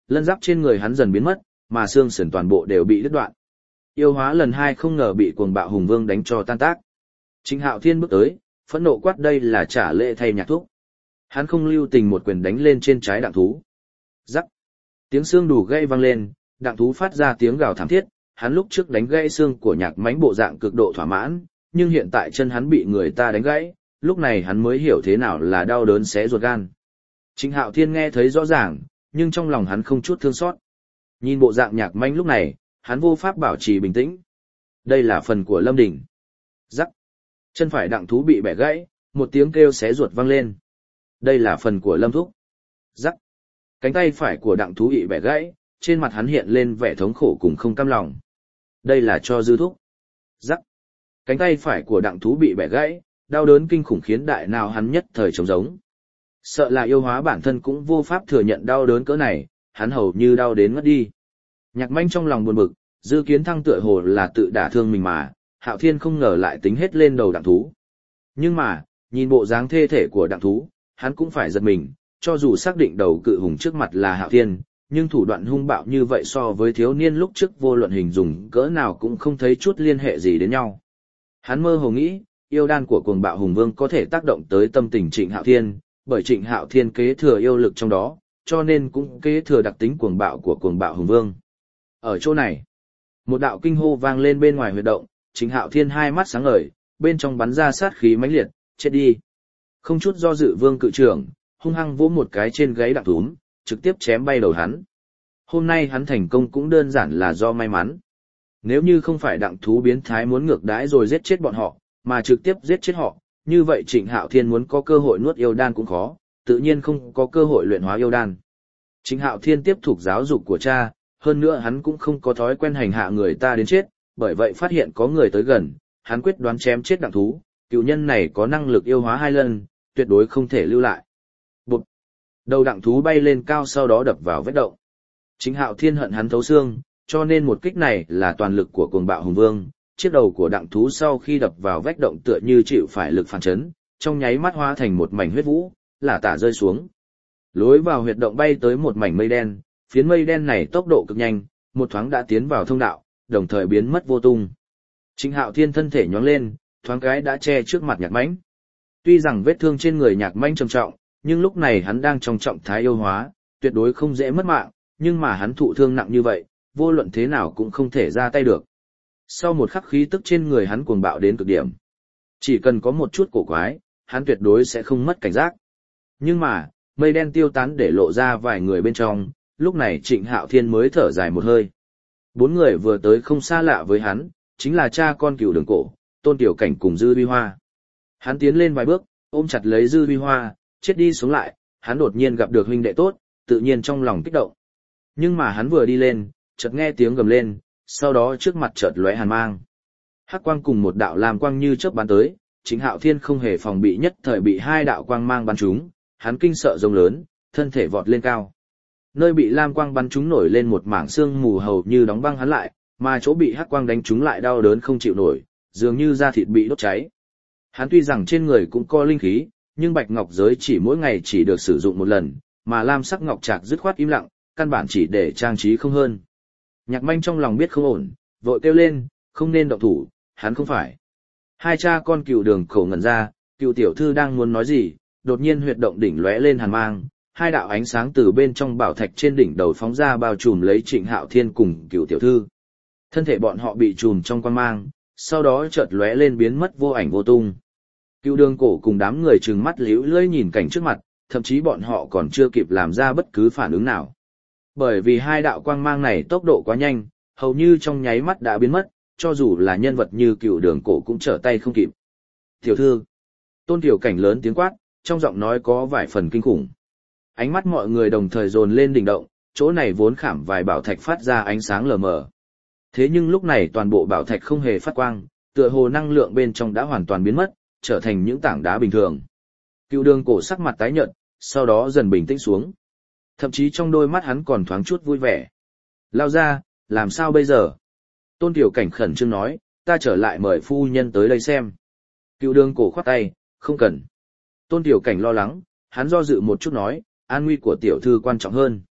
lân giáp trên người hắn dần biến mất, mà xương sườn toàn bộ đều bị đứt đoạn. Yêu hóa lần 2 không ngờ bị cuồng bạo hùng vương đánh cho tan tác. Trịnh Hạo Thiên bước tới, phẫn nộ quát đây là trả lễ thay nhạc thúc. Hắn không lưu tình một quyền đánh lên trên trái đặng thú. Rắc. Tiếng xương đù gãy vang lên, đặng thú phát ra tiếng gào thảm thiết, hắn lúc trước đánh gãy xương của nhạc mãnh bộ dạng cực độ thỏa mãn, nhưng hiện tại chân hắn bị người ta đánh gãy, lúc này hắn mới hiểu thế nào là đau đớn xé ruột gan. Trịnh Hạo Thiên nghe thấy rõ ràng, nhưng trong lòng hắn không chút thương xót. Nhìn bộ dạng nhạc mãnh lúc này, hắn vô pháp bảo trì bình tĩnh. Đây là phần của Lâm Đình. Rắc. Chân phải đặng thú bị bẻ gãy, một tiếng kêu xé ruột vang lên. Đây là phần của Lâm Thúc. Rắc. Cánh tay phải của đặng thú bị bẻ gãy, trên mặt hắn hiện lên vẻ thống khổ cùng không cam lòng. Đây là cho Dư Thúc. Rắc. Cánh tay phải của đặng thú bị bẻ gãy, đau đớn kinh khủng khiến đại nào hắn nhất thời trống giống. Sợ là yêu hóa bản thân cũng vô pháp thừa nhận đau đớn cỡ này, hắn hầu như đau đến ngất đi. Nhạc Manh trong lòng buồn bực, Dư Kiến Thăng tựa hồ là tự đả thương mình mà, Hạo Thiên không ngờ lại tính hết lên đầu đặng thú. Nhưng mà, nhìn bộ dáng thê thể của đặng thú, hắn cũng phải giật mình, cho dù xác định đầu cự hùng trước mặt là Hạo Thiên, nhưng thủ đoạn hung bạo như vậy so với thiếu niên lúc trước vô luận hình dung cỡ nào cũng không thấy chút liên hệ gì đến nhau. Hắn mơ hồ nghĩ, yêu đan của cuồng bạo hùng vương có thể tác động tới tâm tình Trịnh Hạo Thiên, bởi Trịnh Hạo Thiên kế thừa yêu lực trong đó, cho nên cũng kế thừa đặc tính cuồng bạo của cuồng bạo hùng vương. Ở chỗ này, một đạo kinh hô vang lên bên ngoài huyệt động, Trịnh Hạo Thiên hai mắt sáng ngời, bên trong bắn ra sát khí mãnh liệt, chết đi. Không chút do dự vương cự trưởng, hung hăng vỗ một cái trên gáy đặng thúm, trực tiếp chém bay đầu hắn. Hôm nay hắn thành công cũng đơn giản là do may mắn. Nếu như không phải đặng thú biến thái muốn ngược đãi rồi giết chết bọn họ, mà trực tiếp giết chết họ, như vậy Trịnh Hạo Thiên muốn có cơ hội nuốt yêu đan cũng khó, tự nhiên không có cơ hội luyện hóa yêu đan. Trịnh Hạo Thiên tiếp tục giáo dục của cha, hơn nữa hắn cũng không có thói quen hành hạ người ta đến chết, bởi vậy phát hiện có người tới gần, hắn quyết đoán chém chết đặng thú, cựu nhân này có năng lực yêu hóa 2 lần, tuyệt đối không thể lưu lại. Bụp! Đầu đặng thú bay lên cao sau đó đập vào vết động. Trịnh Hạo Thiên hận hắn thấu xương, cho nên một kích này là toàn lực của cuồng bạo hùng vương. Chiếc đầu của đặng thú sau khi đập vào vách động tựa như chịu phải lực phản chấn, trong nháy mắt hóa thành một mảnh huyết vũ, lả tả rơi xuống. Lối vào huyệt động bay tới một mảnh mây đen, phiến mây đen này tốc độ cực nhanh, một thoáng đã tiến vào thông đạo, đồng thời biến mất vô tung. Trịnh Hạo Thiên thân thể nhoáng lên, thoáng cái đã che trước mặt Nhạc Mãnh. Tuy rằng vết thương trên người Nhạc Mãnh trầm trọng, nhưng lúc này hắn đang trong trạng thái yêu hóa, tuyệt đối không dễ mất mạng, nhưng mà hắn thụ thương nặng như vậy, vô luận thế nào cũng không thể ra tay được. Sau một khắc khí tức trên người hắn cuồng bạo đến cực điểm. Chỉ cần có một chút cổ quái, hắn tuyệt đối sẽ không mất cảnh giác. Nhưng mà, mây đen tiêu tán để lộ ra vài người bên trong, lúc này Trịnh Hạo Thiên mới thở dài một hơi. 4 người vừa tới không xa lạ với hắn, chính là cha con Cửu Đường Cổ, Tôn Tiểu Cảnh cùng Dư Huy Hoa. Hắn tiến lên vài bước, ôm chặt lấy Dư Huy Hoa, chết đi sống lại, hắn đột nhiên gặp được huynh đệ tốt, tự nhiên trong lòng kích động. Nhưng mà hắn vừa đi lên, chợt nghe tiếng gầm lên, sau đó trước mặt chợt lóe hàn mang. Hắc quang cùng một đạo lam quang như chớp bắn tới, Trịnh Hạo Thiên không hề phòng bị nhất thời bị 2 đạo quang mang bắn trúng, hắn kinh sợ rống lớn, thân thể vọt lên cao. Nơi bị lam quang bắn trúng nổi lên một mảng sương mù hầu như đóng băng hắn lại, mà chỗ bị hắc quang đánh trúng lại đau đớn không chịu nổi, dường như da thịt bị đốt cháy. Hắn tuy rằng trên người cũng có linh khí, nhưng bạch ngọc giới chỉ mỗi ngày chỉ được sử dụng một lần, mà lam sắc ngọc trạc dứt khoát im lặng, căn bản chỉ để trang trí không hơn. Nhạc Manh trong lòng biết không ổn, vội kêu lên, không nên động thủ, hắn không phải. 2 cha con Cửu Đường Cổ ngẩn ra, Cửu tiểu thư đang muốn nói gì, đột nhiên huyệt động đỉnh lóe lên hàn mang, 2 đạo ánh sáng từ bên trong bảo thạch trên đỉnh đầu phóng ra bao trùm lấy Trịnh Hạo Thiên cùng Cửu tiểu thư. Thân thể bọn họ bị trùm trong quang mang, sau đó chợt lóe lên biến mất vô ảnh vô tung. Cửu Đường Cổ cùng đám người trừng mắt liễu lưỡi nhìn cảnh trước mặt, thậm chí bọn họ còn chưa kịp làm ra bất cứ phản ứng nào. Bởi vì 2 đạo quang mang này tốc độ quá nhanh, hầu như trong nháy mắt đã biến mất, cho dù là nhân vật như Cửu Đường Cổ cũng trở tay không kịp. Tiểu thư, Tôn Tiểu Cảnh lớn tiếng quát, trong giọng nói có vài phần kinh khủng. Ánh mắt mọi người đồng thời dồn lên đỉnh động, chỗ này vốn khảm vài bảo thạch phát ra ánh sáng lờ mờ. Thế nhưng lúc này toàn bộ bảo thạch không hề phát quang, tựa hồ năng lượng bên trong đã hoàn toàn biến mất, trở thành những tảng đá bình thường. Cửu Đường Cổ sắc mặt tái nhợt, sau đó dần bình tĩnh xuống. Thậm chí trong đôi mắt hắn còn thoáng chút vui vẻ. Lao ra, làm sao bây giờ? Tôn Tiểu Cảnh khẩn trương nói, ta trở lại mời phu nhân tới đây xem. Cửu Đường Cổ khoát tay, không cần. Tôn Tiểu Cảnh lo lắng, hắn do dự một chút nói, an nguy của tiểu thư quan trọng hơn.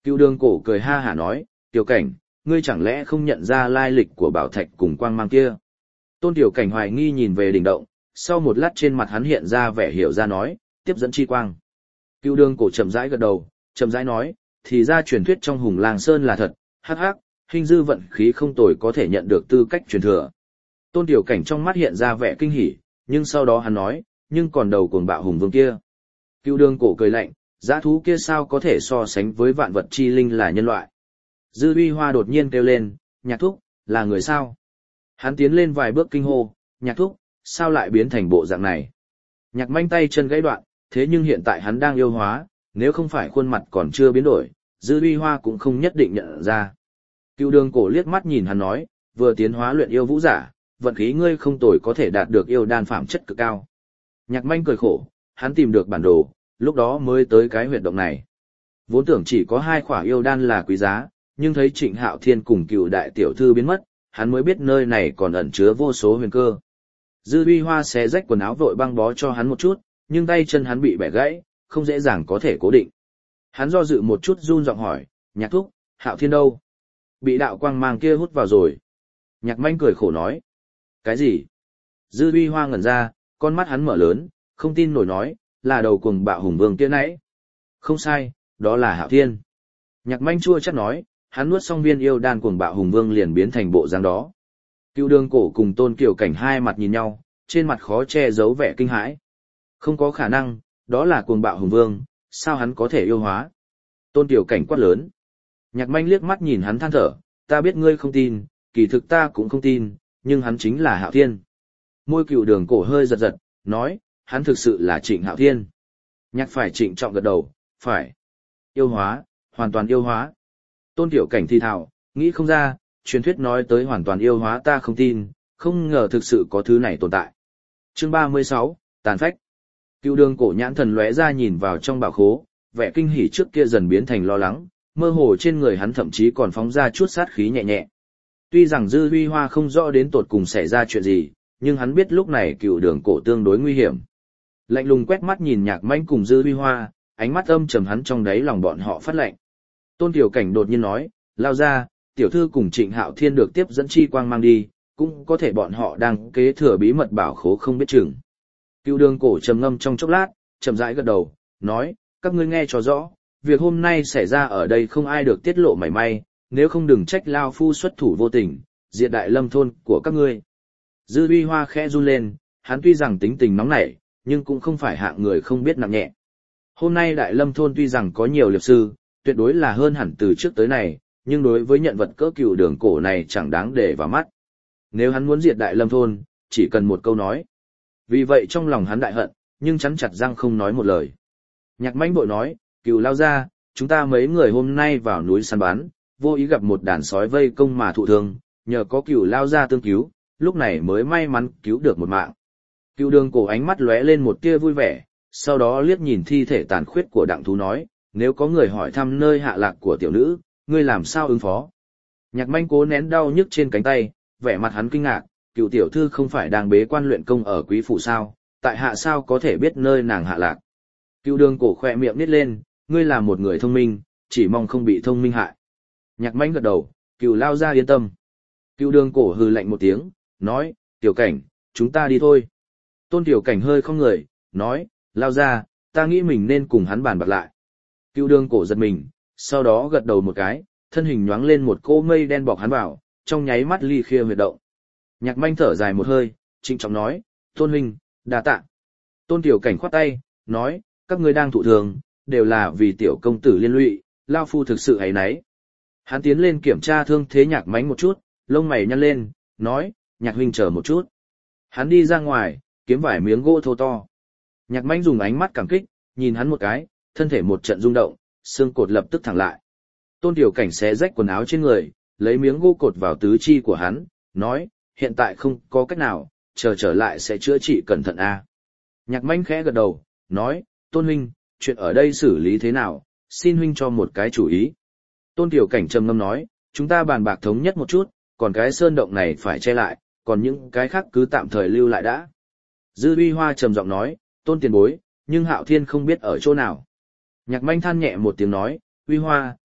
Cựu đường cổ cười ha hả nói, Tiểu Cảnh, ngươi chẳng lẽ không nhận ra lai lịch của bảo thạch cùng quang mang kia? Tôn Tiểu Cảnh hoài nghi nhìn về đỉnh động, sau một lát trên mặt hắn hiện ra vẻ hiểu ra nói, tiếp dẫn chi quang. Cựu đường cổ chậm rãi gật đầu, chậm rãi nói, thì ra truyền thuyết trong Hùng Làng Sơn là thật, hắc hắc, hình dư vận khí không tồi có thể nhận được tư cách truyền thừa. Tôn Tiểu Cảnh trong mắt hiện ra vẻ kinh hỉ, nhưng sau đó hắn nói, nhưng còn đầu cuồng bạo hùng vương kia. Cựu đường cổ cười lạnh, dã thú kia sao có thể so sánh với vạn vật chi linh là nhân loại. Dư Uy Hoa đột nhiên kêu lên, Nhạc thúc, là người sao? Hắn tiến lên vài bước kinh hô, Nhạc thúc, sao lại biến thành bộ dạng này? Nhạc Manh tay chân gãy đoạn, thế nhưng hiện tại hắn đang yêu hóa, nếu không phải khuôn mặt còn chưa biến đổi, Dư Uy Hoa cũng không nhất định nhận ra. Cựu đường cổ liếc mắt nhìn hắn nói, vừa tiến hóa luyện yêu vũ giả, vận khí ngươi không tồi có thể đạt được yêu đan phẩm chất cực cao. Nhạc Manh cười khổ, hắn tìm được bản đồ, lúc đó mới tới cái huyệt động này. Vốn tưởng chỉ có 2 khỏa yêu đan là quý giá, nhưng thấy Trịnh Hạo Thiên cùng Cựu đại tiểu thư biến mất, hắn mới biết nơi này còn ẩn chứa vô số huyền cơ. Dư Uy Hoa xé rách quần áo vội băng bó cho hắn một chút, nhưng tay chân hắn bị bẻ gãy, không dễ dàng có thể cố định. Hắn do dự một chút run giọng hỏi, Nhạc thúc, Hạo Thiên đâu? Bị đạo quang mang kia hút vào rồi. Nhạc Manh cười khổ nói. Cái gì? Dư Uy Hoa ngẩn ra, con mắt hắn mở lớn, không tin nổi nói, là đầu cuồng bạo hùng vương kia nãy. Không sai, đó là Hạo Thiên. Nhạc Manh chua chắc nói, hắn nuốt xong viên yêu đan cuồng bạo hùng vương liền biến thành bộ dáng đó. Cựu đường cổ cùng Tôn Kiều Cảnh hai mặt nhìn nhau, trên mặt khó che giấu vẻ kinh hãi. Không có khả năng, đó là cuồng bạo hùng vương, sao hắn có thể yêu hóa? Tôn Kiều Cảnh quát lớn. Nhạc Manh liếc mắt nhìn hắn than thở, ta biết ngươi không tin, kỳ thực ta cũng không tin, nhưng hắn chính là Hạo Thiên. Môi cựu đường cổ hơi giật giật, nói, hắn thực sự là Trịnh Hạo Thiên. Nhạc phải trịnh trọng gật đầu, phải. Yêu hóa, hoàn toàn yêu hóa. Tôn Tiểu Cảnh thì thào, nghĩ không ra, truyền thuyết nói tới hoàn toàn yêu hóa ta không tin, không ngờ thực sự có thứ này tồn tại. Chương 36, tàn phách. Cựu đường cổ nhãn thần lóe ra nhìn vào trong bảo khố, vẻ kinh hỉ trước kia dần biến thành lo lắng, mơ hồ trên người hắn thậm chí còn phóng ra chút sát khí nhẹ nhẹ. Tuy rằng Dư Uy Hoa không rõ đến tột cùng xảy ra chuyện gì, nhưng hắn biết lúc này cựu đường cổ tương đối nguy hiểm. Lạnh lùng quét mắt nhìn Nhạc Manh cùng Dư Uy Hoa, ánh mắt âm trầm hắn trong đáy lòng bọn họ phát lạnh. Tôn Tiểu Cảnh đột nhiên nói, lao ra, tiểu thư cùng Trịnh Hạo Thiên được tiếp dẫn chi quang mang đi, cũng có thể bọn họ đang kế thừa bí mật bảo khố không biết chừng. Cựu đường cổ trầm ngâm trong chốc lát, chậm rãi gật đầu, nói, các ngươi nghe cho rõ, việc hôm nay xảy ra ở đây không ai được tiết lộ mảy may, nếu không đừng trách lao phu xuất thủ vô tình, diệt Đại Lâm thôn của các ngươi. Dư Uy Hoa khẽ run lên, hắn tuy rằng tính tình nóng nảy, nhưng cũng không phải hạng người không biết nặng nhẹ. Hôm nay Đại Lâm thôn tuy rằng có nhiều liệp sư, tuyệt đối là hơn hẳn từ trước tới này, nhưng đối với nhận vật cỡ cựu đường cổ này chẳng đáng để vào mắt. Nếu hắn muốn diệt Đại Lâm thôn, chỉ cần một câu nói. Vì vậy trong lòng hắn đại hận, nhưng chắn chặt răng không nói một lời. Nhạc Manh bội nói, Cựu lao ra, chúng ta mấy người hôm nay vào núi săn bắn, vô ý gặp một đàn sói vây công mà thụ thương, nhờ có Cựu lao ra tương cứu, lúc này mới may mắn cứu được một mạng. Cựu đường cổ ánh mắt lóe lên một tia vui vẻ, sau đó liếc nhìn thi thể tàn khuyết của Đặng Thú nói, nếu có người hỏi thăm nơi hạ lạc của tiểu nữ, ngươi làm sao ứng phó? Nhạc Manh cố nén đau nhức trên cánh tay, vẻ mặt hắn kinh ngạc, Cựu tiểu thư không phải đang bế quan luyện công ở quý phủ sao, tại hạ sao có thể biết nơi nàng hạ lạc? Cựu đường cổ khỏe miệng nít lên, ngươi là một người thông minh, chỉ mong không bị thông minh hại. Nhạc Manh gật đầu, Cựu lao ra yên tâm. Cựu đường cổ hừ lạnh một tiếng, nói, Tiểu Cảnh, chúng ta đi thôi. Tôn Tiểu Cảnh hơi không người, nói, lao ra, ta nghĩ mình nên cùng hắn bàn bạc lại. Cựu đường cổ giật mình, sau đó gật đầu một cái, thân hình nhoáng lên một cỗ mây đen bọc hắn vào, trong nháy mắt ly khia huyệt động. Nhạc Manh thở dài một hơi, trịnh trọng nói, Tôn huynh, đa tạ. Tôn Tiểu Cảnh khoát tay, nói, các ngươi đang thụ thường, đều là vì tiểu công tử liên lụy, lao phu thực sự áy náy. Hắn tiến lên kiểm tra thương thế Nhạc Manh một chút, lông mày nhăn lên, nói, Nhạc huynh chờ một chút. Hắn đi ra ngoài, kiếm vài miếng gỗ thô to. Nhạc Manh dùng ánh mắt cảm kích, nhìn hắn một cái, thân thể một trận rung động, xương cột lập tức thẳng lại. Tôn Tiểu Cảnh xé rách quần áo trên người, lấy miếng gỗ cột vào tứ chi của hắn, nói, hiện tại không có cách nào, chờ trở lại sẽ chữa trị cẩn thận a. Nhạc Manh khẽ gật đầu, nói, Tôn huynh, chuyện ở đây xử lý thế nào, xin huynh cho một cái chủ ý. Tôn Tiểu Cảnh trầm ngâm nói, chúng ta bàn bạc thống nhất một chút, còn cái sơn động này phải che lại, còn những cái khác cứ tạm thời lưu lại đã. Dư Uy Hoa trầm giọng nói, Tôn tiền bối, nhưng Hạo Thiên không biết ở chỗ nào. Nhạc Manh than nhẹ một tiếng nói, Uy Hoa,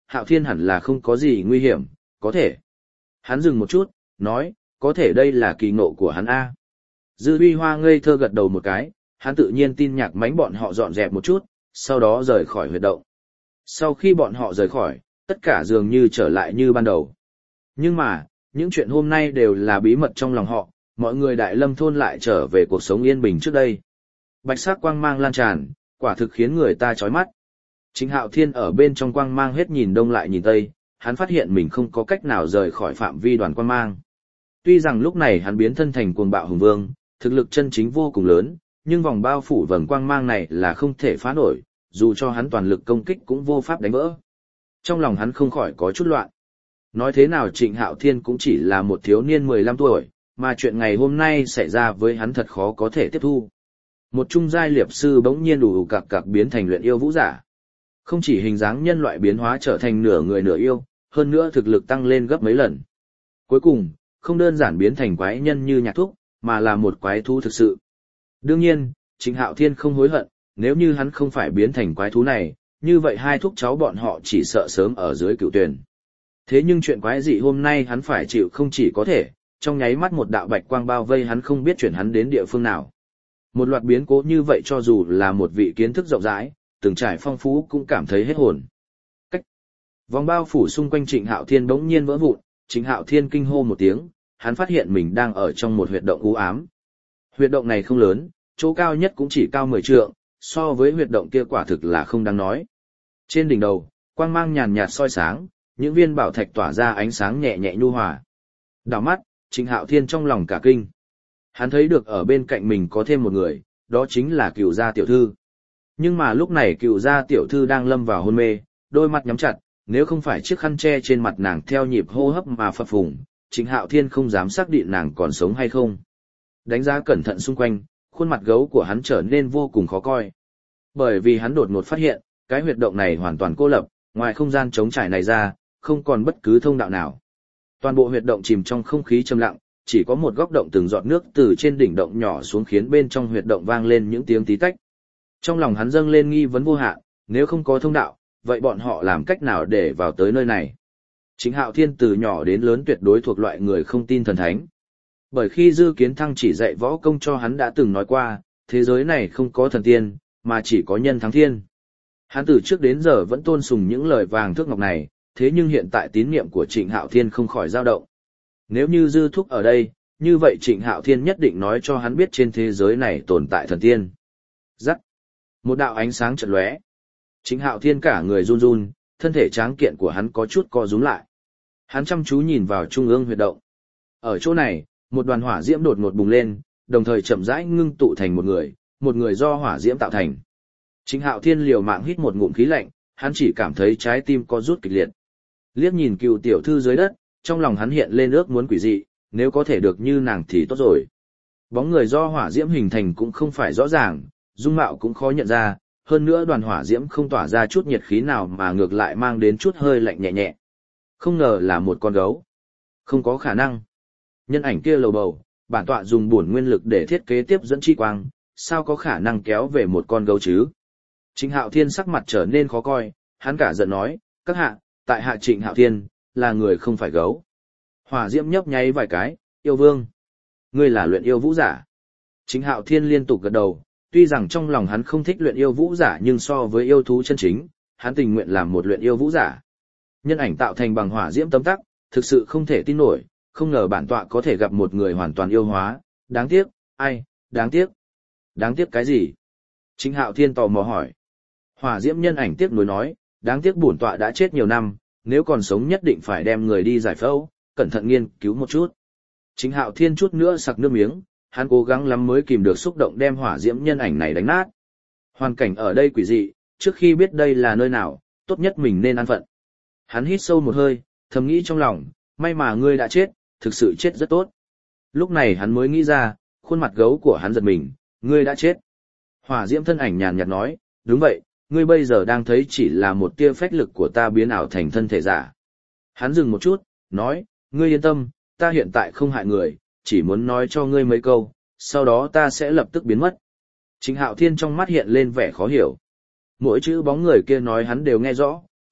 Hạo Thiên hẳn là không có gì nguy hiểm, có thể. Hắn dừng một chút, nói, có thể đây là kỳ ngộ của hắn A. Dư Uy Hoa ngây thơ gật đầu một cái, hắn tự nhiên tin Nhạc Mánh bọn họ dọn dẹp một chút, sau đó rời khỏi huyệt động. Sau khi bọn họ rời khỏi, tất cả dường như trở lại như ban đầu. Nhưng mà, những chuyện hôm nay đều là bí mật trong lòng họ, mọi người Đại Lâm thôn lại trở về cuộc sống yên bình trước đây. Bạch sắc quang mang lan tràn, quả thực khiến người ta chói mắt. Trịnh Hạo Thiên ở bên trong quang mang hết nhìn đông lại nhìn tây, hắn phát hiện mình không có cách nào rời khỏi phạm vi đoàn quang mang. Tuy rằng lúc này hắn biến thân thành cuồng bạo hùng vương, thực lực chân chính vô cùng lớn, nhưng vòng bao phủ vầng quang mang này là không thể phá nổi, dù cho hắn toàn lực công kích cũng vô pháp đánh vỡ. Trong lòng hắn không khỏi có chút loạn. Nói thế nào Trịnh Hạo Thiên cũng chỉ là một thiếu niên 15 tuổi, mà chuyện ngày hôm nay xảy ra với hắn thật khó có thể tiếp thu. Một trung giai liệp sư bỗng nhiên đủ cặc cặc biến thành luyện yêu vũ giả. Không chỉ hình dáng nhân loại biến hóa trở thành nửa người nửa yêu, hơn nữa thực lực tăng lên gấp mấy lần. Cuối cùng, không đơn giản biến thành quái nhân như Nhạc Thúc, mà là một quái thú thực sự. Đương nhiên, Trịnh Hạo Thiên không hối hận, nếu như hắn không phải biến thành quái thú này, như vậy hai thúc cháu bọn họ chỉ sợ sớm ở dưới cựu tuyển. Thế nhưng chuyện quái dị hôm nay hắn phải chịu không chỉ có thể, trong nháy mắt một đạo bạch quang bao vây hắn không biết chuyển hắn đến địa phương nào. Một loạt biến cố như vậy cho dù là một vị kiến thức rộng rãi, từng trải phong phú cũng cảm thấy hết hồn. Cách. Vòng bao phủ xung quanh Trịnh Hạo Thiên bỗng nhiên vỡ vụn, Trịnh Hạo Thiên kinh hô một tiếng, hắn phát hiện mình đang ở trong một huyệt động u ám. Huyệt động này không lớn, chỗ cao nhất cũng chỉ cao 10 trượng, so với huyệt động kia quả thực là không đáng nói. Trên đỉnh đầu, quang mang nhàn nhạt soi sáng, những viên bảo thạch tỏa ra ánh sáng nhẹ nhẹ nhu hòa. Đảo mắt, Trịnh Hạo Thiên trong lòng cả kinh. Hắn thấy được ở bên cạnh mình có thêm một người, đó chính là Cửu gia tiểu thư. Nhưng mà lúc này Cửu gia tiểu thư đang lâm vào hôn mê, đôi mắt nhắm chặt, nếu không phải chiếc khăn che trên mặt nàng theo nhịp hô hấp mà phập phồng, Trịnh Hạo Thiên không dám xác định nàng còn sống hay không. Đánh giá cẩn thận xung quanh, khuôn mặt gấu của hắn trở nên vô cùng khó coi. Bởi vì hắn đột ngột phát hiện, cái huyệt động này hoàn toàn cô lập, ngoài không gian trống trải này ra, không còn bất cứ thông đạo nào. Toàn bộ huyệt động chìm trong không khí trầm lặng, chỉ có một góc động từng giọt nước từ trên đỉnh động nhỏ xuống khiến bên trong huyệt động vang lên những tiếng tí tách. Trong lòng hắn dâng lên nghi vấn vô hạn, nếu không có thông đạo, vậy bọn họ làm cách nào để vào tới nơi này? Trịnh Hạo Thiên từ nhỏ đến lớn tuyệt đối thuộc loại người không tin thần thánh. Bởi khi Dư Kiến Thăng chỉ dạy võ công cho hắn đã từng nói qua, thế giới này không có thần tiên, mà chỉ có nhân thắng thiên. Hắn từ trước đến giờ vẫn tôn sùng những lời vàng thước ngọc này, thế nhưng hiện tại tín niệm của Trịnh Hạo Thiên không khỏi dao động. Nếu như Dư Thúc ở đây, như vậy Trịnh Hạo Thiên nhất định nói cho hắn biết trên thế giới này tồn tại thần tiên. Rắc. Một đạo ánh sáng chợt lóe. Trịnh Hạo Thiên cả người run run, thân thể tráng kiện của hắn có chút co rúm lại. Hắn chăm chú nhìn vào trung ương huyệt động. Ở chỗ này, một đoàn hỏa diễm đột ngột bùng lên, đồng thời chậm rãi ngưng tụ thành một người do hỏa diễm tạo thành. Trịnh Hạo Thiên liều mạng hít một ngụm khí lạnh, hắn chỉ cảm thấy trái tim co rút kịch liệt. Liếc nhìn Cựu tiểu thư dưới đất, trong lòng hắn hiện lên ước muốn quỷ dị, nếu có thể được như nàng thì tốt rồi. Bóng người do hỏa diễm hình thành cũng không phải rõ ràng, dung mạo cũng khó nhận ra, hơn nữa đoàn hỏa diễm không tỏa ra chút nhiệt khí nào mà ngược lại mang đến chút hơi lạnh nhẹ nhẹ. Không ngờ là một con gấu. Không có khả năng. Nhân ảnh kia lầu bầu, bản tọa dùng bổn nguyên lực để thiết kế tiếp dẫn chi quang, sao có khả năng kéo về một con gấu chứ? Trịnh Hạo Thiên sắc mặt trở nên khó coi, hắn cả giận nói, các hạ, tại hạ Trịnh Hạo Thiên, là người không phải gấu. Hỏa diễm nhấp nháy vài cái, yêu vương. Ngươi là luyện yêu vũ giả. Trịnh Hạo Thiên liên tục gật đầu, tuy rằng trong lòng hắn không thích luyện yêu vũ giả nhưng so với yêu thú chân chính, hắn tình nguyện làm một luyện yêu vũ giả. Nhân ảnh tạo thành bằng hỏa diễm tấm tắc, thực sự không thể tin nổi, không ngờ bản tọa có thể gặp một người hoàn toàn yêu hóa, đáng tiếc, ai, đáng tiếc. Đáng tiếc cái gì? Trịnh Hạo Thiên tò mò hỏi. Hỏa diễm nhân ảnh tiếc nuối nói, đáng tiếc bổn tọa đã chết nhiều năm, nếu còn sống nhất định phải đem người đi giải phẫu, cẩn thận nghiên cứu một chút. Trịnh Hạo Thiên chút nữa sặc nước miếng, hắn cố gắng lắm mới kìm được xúc động đem hỏa diễm nhân ảnh này đánh nát. Hoàn cảnh ở đây quỷ dị, trước khi biết đây là nơi nào, tốt nhất mình nên an phận. Hắn hít sâu một hơi, thầm nghĩ trong lòng, may mà ngươi đã chết, thực sự chết rất tốt. Lúc này hắn mới nghĩ ra, khuôn mặt gấu của hắn giật mình, ngươi đã chết. Hỏa diễm thân ảnh nhàn nhạt nói, đúng vậy, ngươi bây giờ đang thấy chỉ là một tia phách lực của ta biến ảo thành thân thể giả. Hắn dừng một chút, nói, ngươi yên tâm, ta hiện tại không hại người, chỉ muốn nói cho ngươi mấy câu, sau đó ta sẽ lập tức biến mất. Trịnh Hạo Thiên trong mắt hiện lên vẻ khó hiểu. Mỗi chữ bóng người kia nói hắn đều nghe rõ,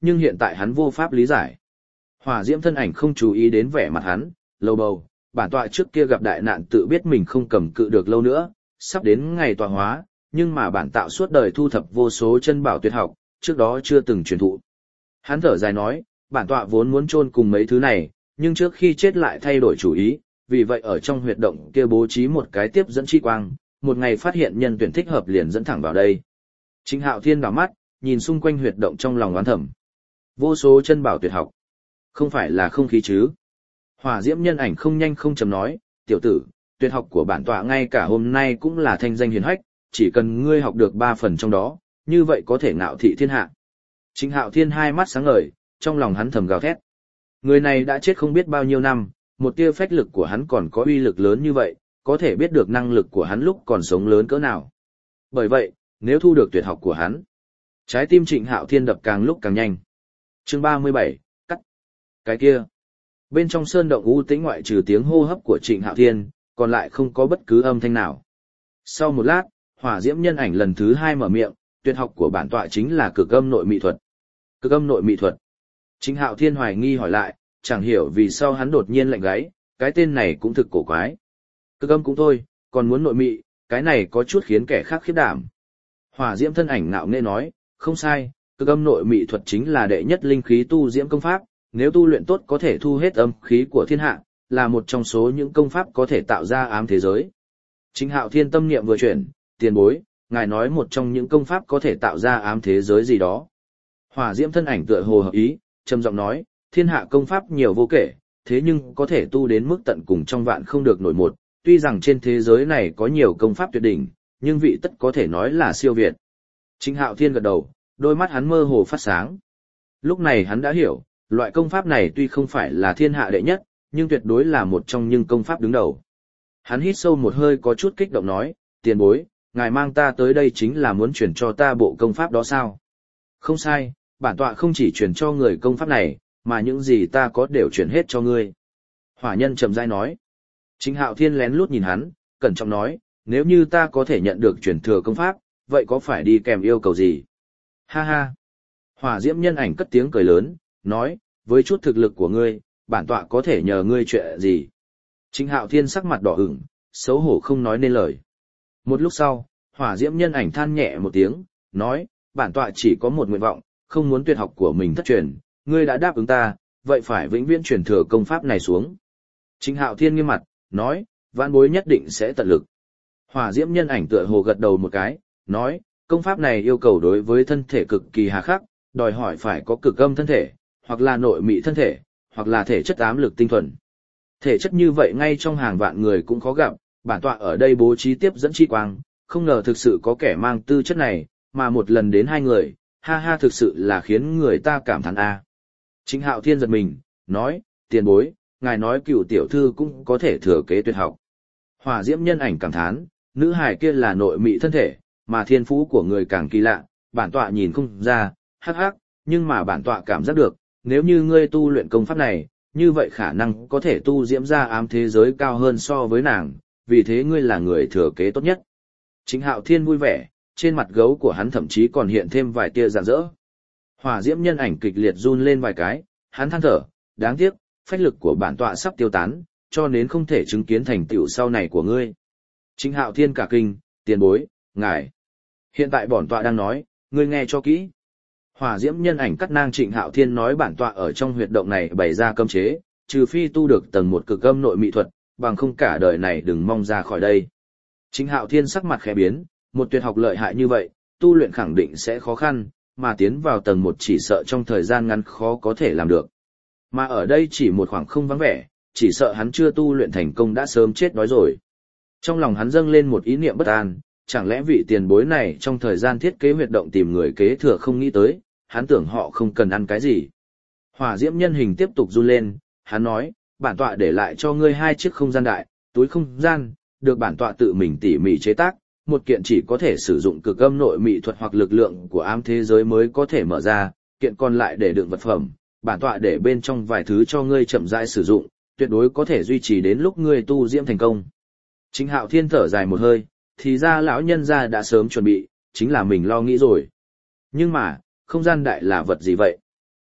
nhưng hiện tại hắn vô pháp lý giải. Hỏa diễm thân ảnh không chú ý đến vẻ mặt hắn, lầu bầu, bản tọa trước kia gặp đại nạn tự biết mình không cầm cự được lâu nữa, sắp đến ngày tọa hóa, nhưng mà bản tạo suốt đời thu thập vô số chân bảo tuyệt học, trước đó chưa từng truyền thụ. Hắn thở dài nói, bản tọa vốn muốn chôn cùng mấy thứ này, nhưng trước khi chết lại thay đổi chủ ý, vì vậy ở trong huyệt động kia bố trí một cái tiếp dẫn chi quang, một ngày phát hiện nhân tuyển thích hợp liền dẫn thẳng vào đây. Trịnh Hạo Thiên đảo mắt, nhìn xung quanh huyệt động trong lòng oán thầm. Vô số chân bảo tuyệt học, không phải là không khí chứ? Hỏa diễm nhân ảnh không nhanh không chậm nói, tiểu tử, tuyệt học của bản tọa ngay cả hôm nay cũng là thanh danh hiển hách, chỉ cần ngươi học được 3 phần trong đó, như vậy có thể ngạo thị thiên hạ. Trịnh Hạo Thiên hai mắt sáng ngời, trong lòng hắn thầm gào thét. Người này đã chết không biết bao nhiêu năm, một tia phách lực của hắn còn có uy lực lớn như vậy, có thể biết được năng lực của hắn lúc còn sống lớn cỡ nào. Bởi vậy, nếu thu được tuyệt học của hắn, trái tim Trịnh Hạo Thiên đập càng lúc càng nhanh. Chương 37, cắt. Cái kia. Bên trong sơn động u tĩnh ngoại trừ tiếng hô hấp của Trịnh Hạo Thiên, còn lại không có bất cứ âm thanh nào. Sau một lát, hỏa diễm nhân ảnh lần thứ 2 mở miệng, tuyệt học của bản tọa chính là cực âm nội mị thuật. Cực âm nội mị thuật. Trịnh Hạo Thiên hoài nghi hỏi lại, chẳng hiểu vì sao hắn đột nhiên lạnh gáy, cái tên này cũng thực cổ quái. Cực âm cũng thôi, còn muốn nội mị, cái này có chút khiến kẻ khác khiếp đảm. Hỏa diễm thân ảnh ngạo nghễ nói, không sai, cực âm nội mị thuật chính là đệ nhất linh khí tu diễm công pháp, nếu tu luyện tốt có thể thu hết âm khí của thiên hạ, là một trong số những công pháp có thể tạo ra ám thế giới. Trịnh Hạo Thiên tâm niệm vừa chuyển, tiền bối, ngài nói một trong những công pháp có thể tạo ra ám thế giới gì đó. Hỏa diễm thân ảnh tựa hồ hợp ý, trầm giọng nói, thiên hạ công pháp nhiều vô kể, thế nhưng có thể tu đến mức tận cùng trong vạn không được nổi một, tuy rằng trên thế giới này có nhiều công pháp tuyệt đỉnh, nhưng vị tất có thể nói là siêu việt. Trịnh Hạo Thiên gật đầu, đôi mắt hắn mơ hồ phát sáng. Lúc này hắn đã hiểu, loại công pháp này tuy không phải là thiên hạ đệ nhất, nhưng tuyệt đối là một trong những công pháp đứng đầu. Hắn hít sâu một hơi có chút kích động nói, tiền bối, ngài mang ta tới đây chính là muốn chuyển cho ta bộ công pháp đó sao? Không sai, bản tọa không chỉ chuyển cho người công pháp này, mà những gì ta có đều chuyển hết cho ngươi. Hỏa nhân trầm rãi nói. Trịnh Hạo Thiên lén lút nhìn hắn, cẩn trọng nói, nếu như ta có thể nhận được chuyển thừa công pháp, vậy có phải đi kèm yêu cầu gì? Ha ha. Hỏa diễm nhân ảnh cất tiếng cười lớn, nói, với chút thực lực của ngươi, bản tọa có thể nhờ ngươi chuyện gì? Trịnh Hạo Thiên sắc mặt đỏ ửng, xấu hổ không nói nên lời. Một lúc sau, hỏa diễm nhân ảnh than nhẹ một tiếng, nói, bản tọa chỉ có một nguyện vọng, không muốn tuyệt học của mình thất truyền, ngươi đã đáp ứng ta, vậy phải vĩnh viễn truyền thừa công pháp này xuống. Trịnh Hạo Thiên nghiêm mặt, nói, vãn bối nhất định sẽ tận lực. Hỏa diễm nhân ảnh tựa hồ gật đầu một cái, nói, công pháp này yêu cầu đối với thân thể cực kỳ hà khắc, đòi hỏi phải có cực âm thân thể, hoặc là nội mị thân thể, hoặc là thể chất ám lực tinh thuần. Thể chất như vậy ngay trong hàng vạn người cũng khó gặp, bản tọa ở đây bố trí tiếp dẫn chi quang, không ngờ thực sự có kẻ mang tư chất này, mà một lần đến 2 người, ha ha thực sự là khiến người ta cảm thán a. Trịnh Hạo Thiên giật mình, nói, tiền bối, ngài nói cựu tiểu thư cũng có thể thừa kế tuyệt học. Hỏa diễm nhân ảnh cảm thán, nữ hài kia là nội mị thân thể, mà thiên phú của người càng kỳ lạ, bản tọa nhìn không ra, hắc hắc, nhưng mà bản tọa cảm giác được, nếu như ngươi tu luyện công pháp này, như vậy khả năng có thể tu diễm ra ám thế giới cao hơn so với nàng, vì thế ngươi là người thừa kế tốt nhất. Trịnh Hạo Thiên vui vẻ, trên mặt gấu của hắn thậm chí còn hiện thêm vài tia rạng rỡ. Hỏa diễm nhân ảnh kịch liệt run lên vài cái, hắn than thở, đáng tiếc, phách lực của bản tọa sắp tiêu tán, cho nên không thể chứng kiến thành tựu sau này của ngươi. Trịnh Hạo Thiên cả kinh, tiền bối, ngài. Hiện tại bổn tọa đang nói, ngươi nghe cho kỹ. Hỏa diễm nhân ảnh cắt ngang Trịnh Hạo Thiên nói bản tọa ở trong huyệt động này bày ra cấm chế, trừ phi tu được tầng 1 cực âm nội mị thuật, bằng không cả đời này đừng mong ra khỏi đây. Trịnh Hạo Thiên sắc mặt khẽ biến, một tuyệt học lợi hại như vậy, tu luyện khẳng định sẽ khó khăn, mà tiến vào tầng 1 chỉ sợ trong thời gian ngắn khó có thể làm được. Mà ở đây chỉ một khoảng không vắng vẻ, chỉ sợ hắn chưa tu luyện thành công đã sớm chết đói rồi. Trong lòng hắn dâng lên một ý niệm bất an, chẳng lẽ vị tiền bối này trong thời gian thiết kế huyệt động tìm người kế thừa không nghĩ tới, hắn tưởng họ không cần ăn cái gì. Hỏa diễm nhân hình tiếp tục run lên, hắn nói, bản tọa để lại cho ngươi 2 chiếc không gian đại, túi không gian, được bản tọa tự mình tỉ mỉ chế tác, một kiện chỉ có thể sử dụng cực âm nội mị thuật hoặc lực lượng của ám thế giới mới có thể mở ra, kiện còn lại để đựng vật phẩm, bản tọa để bên trong vài thứ cho ngươi chậm rãi sử dụng, tuyệt đối có thể duy trì đến lúc ngươi tu diễm thành công. Trịnh Hạo Thiên thở dài một hơi, thì ra lão nhân gia đã sớm chuẩn bị, chính là mình lo nghĩ rồi. Nhưng mà, không gian đại là vật gì vậy?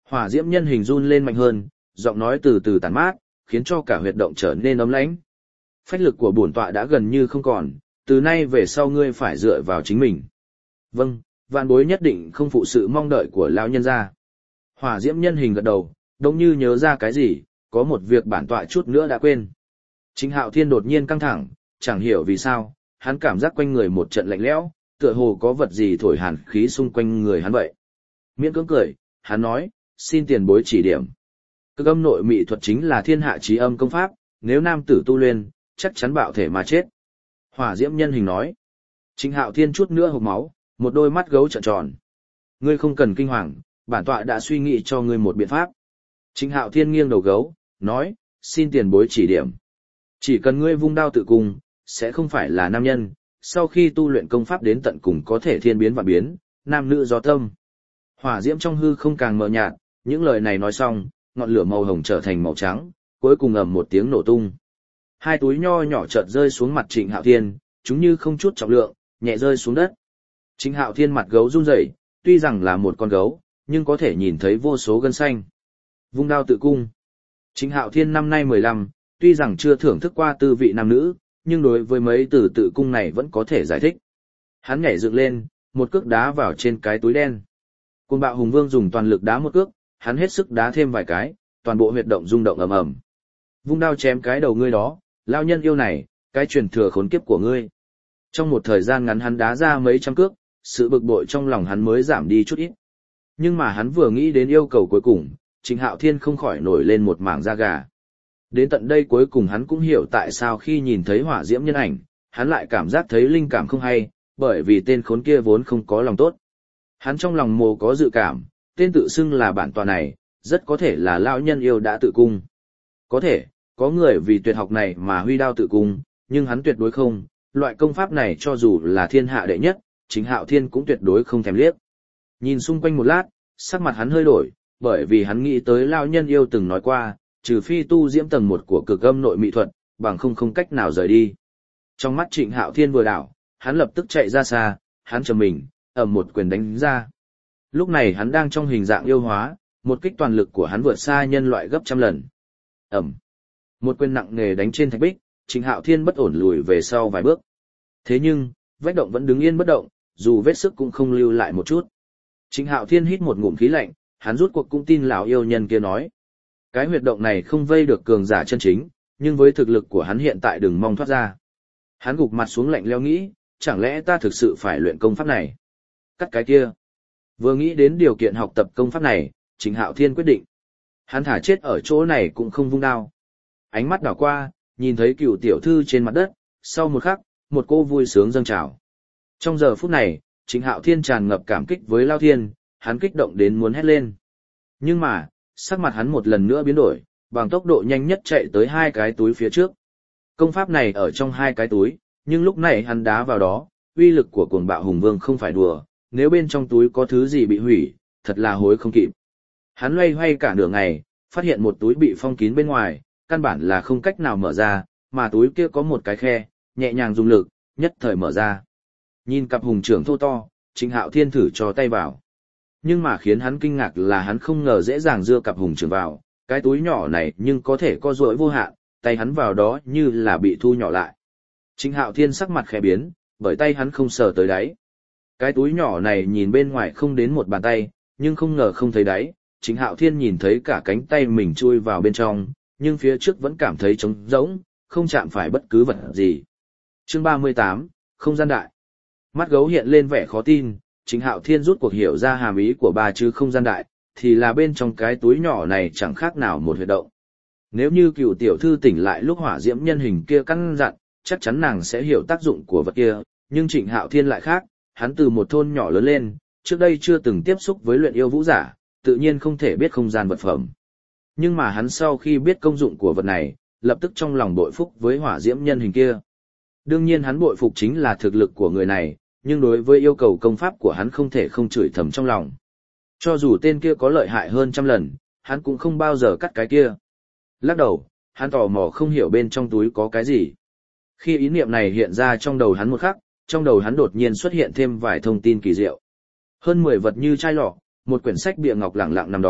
Hỏa diễm nhân hình run lên mạnh hơn, giọng nói từ từ tàn mát, khiến cho cả huyệt động trở nên ấm lãnh. Phách lực của bổn tọa đã gần như không còn, từ nay về sau ngươi phải dựa vào chính mình. Vâng, vạn bối nhất định không phụ sự mong đợi của lão nhân gia. Hỏa diễm nhân hình gật đầu, đống như nhớ ra cái gì, có một việc bản tọa chút nữa đã quên. Trịnh Hạo Thiên đột nhiên căng thẳng, chẳng hiểu vì sao, hắn cảm giác quanh người một trận lạnh lẽo, tựa hồ có vật gì thổi hàn khí xung quanh người hắn vậy. Miễn cưỡng cười, hắn nói, xin tiền bối chỉ điểm. Cực âm nội mị thuật chính là thiên hạ chí âm công pháp, nếu nam tử tu luyện, chắc chắn bạo thể mà chết. Hỏa diễm nhân hình nói. Trịnh Hạo Thiên chút nữa hộc máu, một đôi mắt gấu trợn tròn. Ngươi không cần kinh hoàng, bản tọa đã suy nghĩ cho ngươi một biện pháp. Trịnh Hạo Thiên nghiêng đầu gấu, nói, xin tiền bối chỉ điểm. Chỉ cần ngươi vung đao tự cung, sẽ không phải là nam nhân, sau khi tu luyện công pháp đến tận cùng có thể thiên biến vạn biến, nam nữ gió tâm. Hỏa diễm trong hư không càng mờ nhạt, những lời này nói xong, ngọn lửa màu hồng trở thành màu trắng, cuối cùng ầm một tiếng nổ tung. Hai túi nho nhỏ chợt rơi xuống mặt Trịnh Hạo Thiên, chúng như không chút trọng lượng, nhẹ rơi xuống đất. Trịnh Hạo Thiên mặt gấu run rẩy, tuy rằng là một con gấu, nhưng có thể nhìn thấy vô số gân xanh. Vung đao tự cung. Trịnh Hạo Thiên năm nay 15, tuy rằng chưa thưởng thức qua tư vị nam nữ, nhưng đối với mấy từ tự cung này vẫn có thể giải thích. Hắn nhảy dựng lên, một cước đá vào trên cái túi đen. Cuồng bạo hùng vương dùng toàn lực đá một cước, hắn hết sức đá thêm vài cái, toàn bộ huyệt động rung động ầm ầm. Vung đao chém cái đầu ngươi đó, lao nhân yêu này, cái truyền thừa khốn kiếp của ngươi. Trong một thời gian ngắn hắn đá ra mấy trăm cước, sự bực bội trong lòng hắn mới giảm đi chút ít. Nhưng mà hắn vừa nghĩ đến yêu cầu cuối cùng, Trịnh Hạo Thiên không khỏi nổi lên một mảng da gà. Đến tận đây cuối cùng hắn cũng hiểu tại sao khi nhìn thấy hỏa diễm nhân ảnh, hắn lại cảm giác thấy linh cảm không hay, bởi vì tên khốn kia vốn không có lòng tốt. Hắn trong lòng mồ có dự cảm, tên tự xưng là bản tọa này, rất có thể là lão nhân yêu đã tự cung. Có thể, có người vì tuyệt học này mà huy đao tự cung, nhưng hắn tuyệt đối không, loại công pháp này cho dù là thiên hạ đệ nhất, Trịnh Hạo Thiên cũng tuyệt đối không thèm liếc. Nhìn xung quanh một lát, sắc mặt hắn hơi đổi, bởi vì hắn nghĩ tới lão nhân yêu từng nói qua, trừ phi tu diễm tầng 1 của cực âm nội mỹ thuật, bằng không cách nào rời đi. Trong mắt Trịnh Hạo Thiên vừa đảo, hắn lập tức chạy ra xa, hắn trầm mình, ầm một quyền đánh ra. Lúc này hắn đang trong hình dạng yêu hóa, một kích toàn lực của hắn vượt xa nhân loại gấp trăm lần. Ầm. Một quyền nặng nề đánh trên thạch bích, Trịnh Hạo Thiên bất ổn lùi về sau vài bước. Thế nhưng, vách động vẫn đứng yên bất động, dù vết sức cũng không lưu lại một chút. Trịnh Hạo Thiên hít một ngụm khí lạnh, hắn rút cuộc cũng tin lão yêu nhân kia nói. Cái huyệt động này không vây được cường giả chân chính, nhưng với thực lực của hắn hiện tại đừng mong thoát ra. Hắn gục mặt xuống lạnh lẽo nghĩ, chẳng lẽ ta thực sự phải luyện công pháp này? Cắt cái kia. Vừa nghĩ đến điều kiện học tập công pháp này, Trịnh Hạo Thiên quyết định. Hắn thả chết ở chỗ này cũng không vung đao. Ánh mắt đảo qua, nhìn thấy cựu tiểu thư trên mặt đất, sau một khắc, một cô vui sướng dâng trào. Trong giờ phút này, Trịnh Hạo Thiên tràn ngập cảm kích với Lao Thiên, hắn kích động đến muốn hét lên. Nhưng mà, sắc mặt hắn một lần nữa biến đổi, bằng tốc độ nhanh nhất chạy tới hai cái túi phía trước. Công pháp này ở trong hai cái túi, nhưng lúc này hắn đá vào đó, uy lực của cuồng bạo hùng vương không phải đùa, nếu bên trong túi có thứ gì bị hủy, thật là hối không kịp. Hắn loay hoay cả nửa ngày, phát hiện một túi bị phong kín bên ngoài, căn bản là không cách nào mở ra, mà túi kia có một cái khe, nhẹ nhàng dùng lực, nhất thời mở ra. Nhìn cặp hùng trưởng thô to, Trịnh Hạo Thiên thử cho tay vào. Nhưng mà khiến hắn kinh ngạc là hắn không ngờ dễ dàng đưa cặp hùng trưởng vào, cái túi nhỏ này nhưng có thể co duỗi vô hạn, tay hắn vào đó như là bị thu nhỏ lại. Trịnh Hạo Thiên sắc mặt khẽ biến, bởi tay hắn không sờ tới đáy. Cái túi nhỏ này nhìn bên ngoài không đến một bàn tay, nhưng không ngờ không thấy đáy, Trịnh Hạo Thiên nhìn thấy cả cánh tay mình chui vào bên trong, nhưng phía trước vẫn cảm thấy trống rỗng, không chạm phải bất cứ vật gì. Chương 38, không gian đại. Mắt gấu hiện lên vẻ khó tin, Trịnh Hạo Thiên rút cuộc hiểu ra hàm ý của ba chữ không gian đại, thì là bên trong cái túi nhỏ này chẳng khác nào một huyệt động. Nếu như cựu tiểu thư tỉnh lại lúc hỏa diễm nhân hình kia căn dặn, chắc chắn nàng sẽ hiểu tác dụng của vật kia, nhưng Trịnh Hạo Thiên lại khác, hắn từ một thôn nhỏ lớn lên, trước đây chưa từng tiếp xúc với luyện yêu vũ giả, tự nhiên không thể biết không gian vật phẩm. Nhưng mà hắn sau khi biết công dụng của vật này, lập tức trong lòng bội phục với hỏa diễm nhân hình kia. Đương nhiên hắn bội phục chính là thực lực của người này, nhưng đối với yêu cầu công pháp của hắn không thể không chửi thầm trong lòng. Cho dù tên kia có lợi hại hơn trăm lần, hắn cũng không bao giờ cắt cái kia. Lắc đầu, hắn tò mò không hiểu bên trong túi có cái gì. Khi ý niệm này hiện ra trong đầu hắn một khắc, trong đầu hắn đột nhiên xuất hiện thêm vài thông tin kỳ diệu. Hơn 10 vật như chai lọ, một quyển sách bìa ngọc lẳng lặng nằm đó,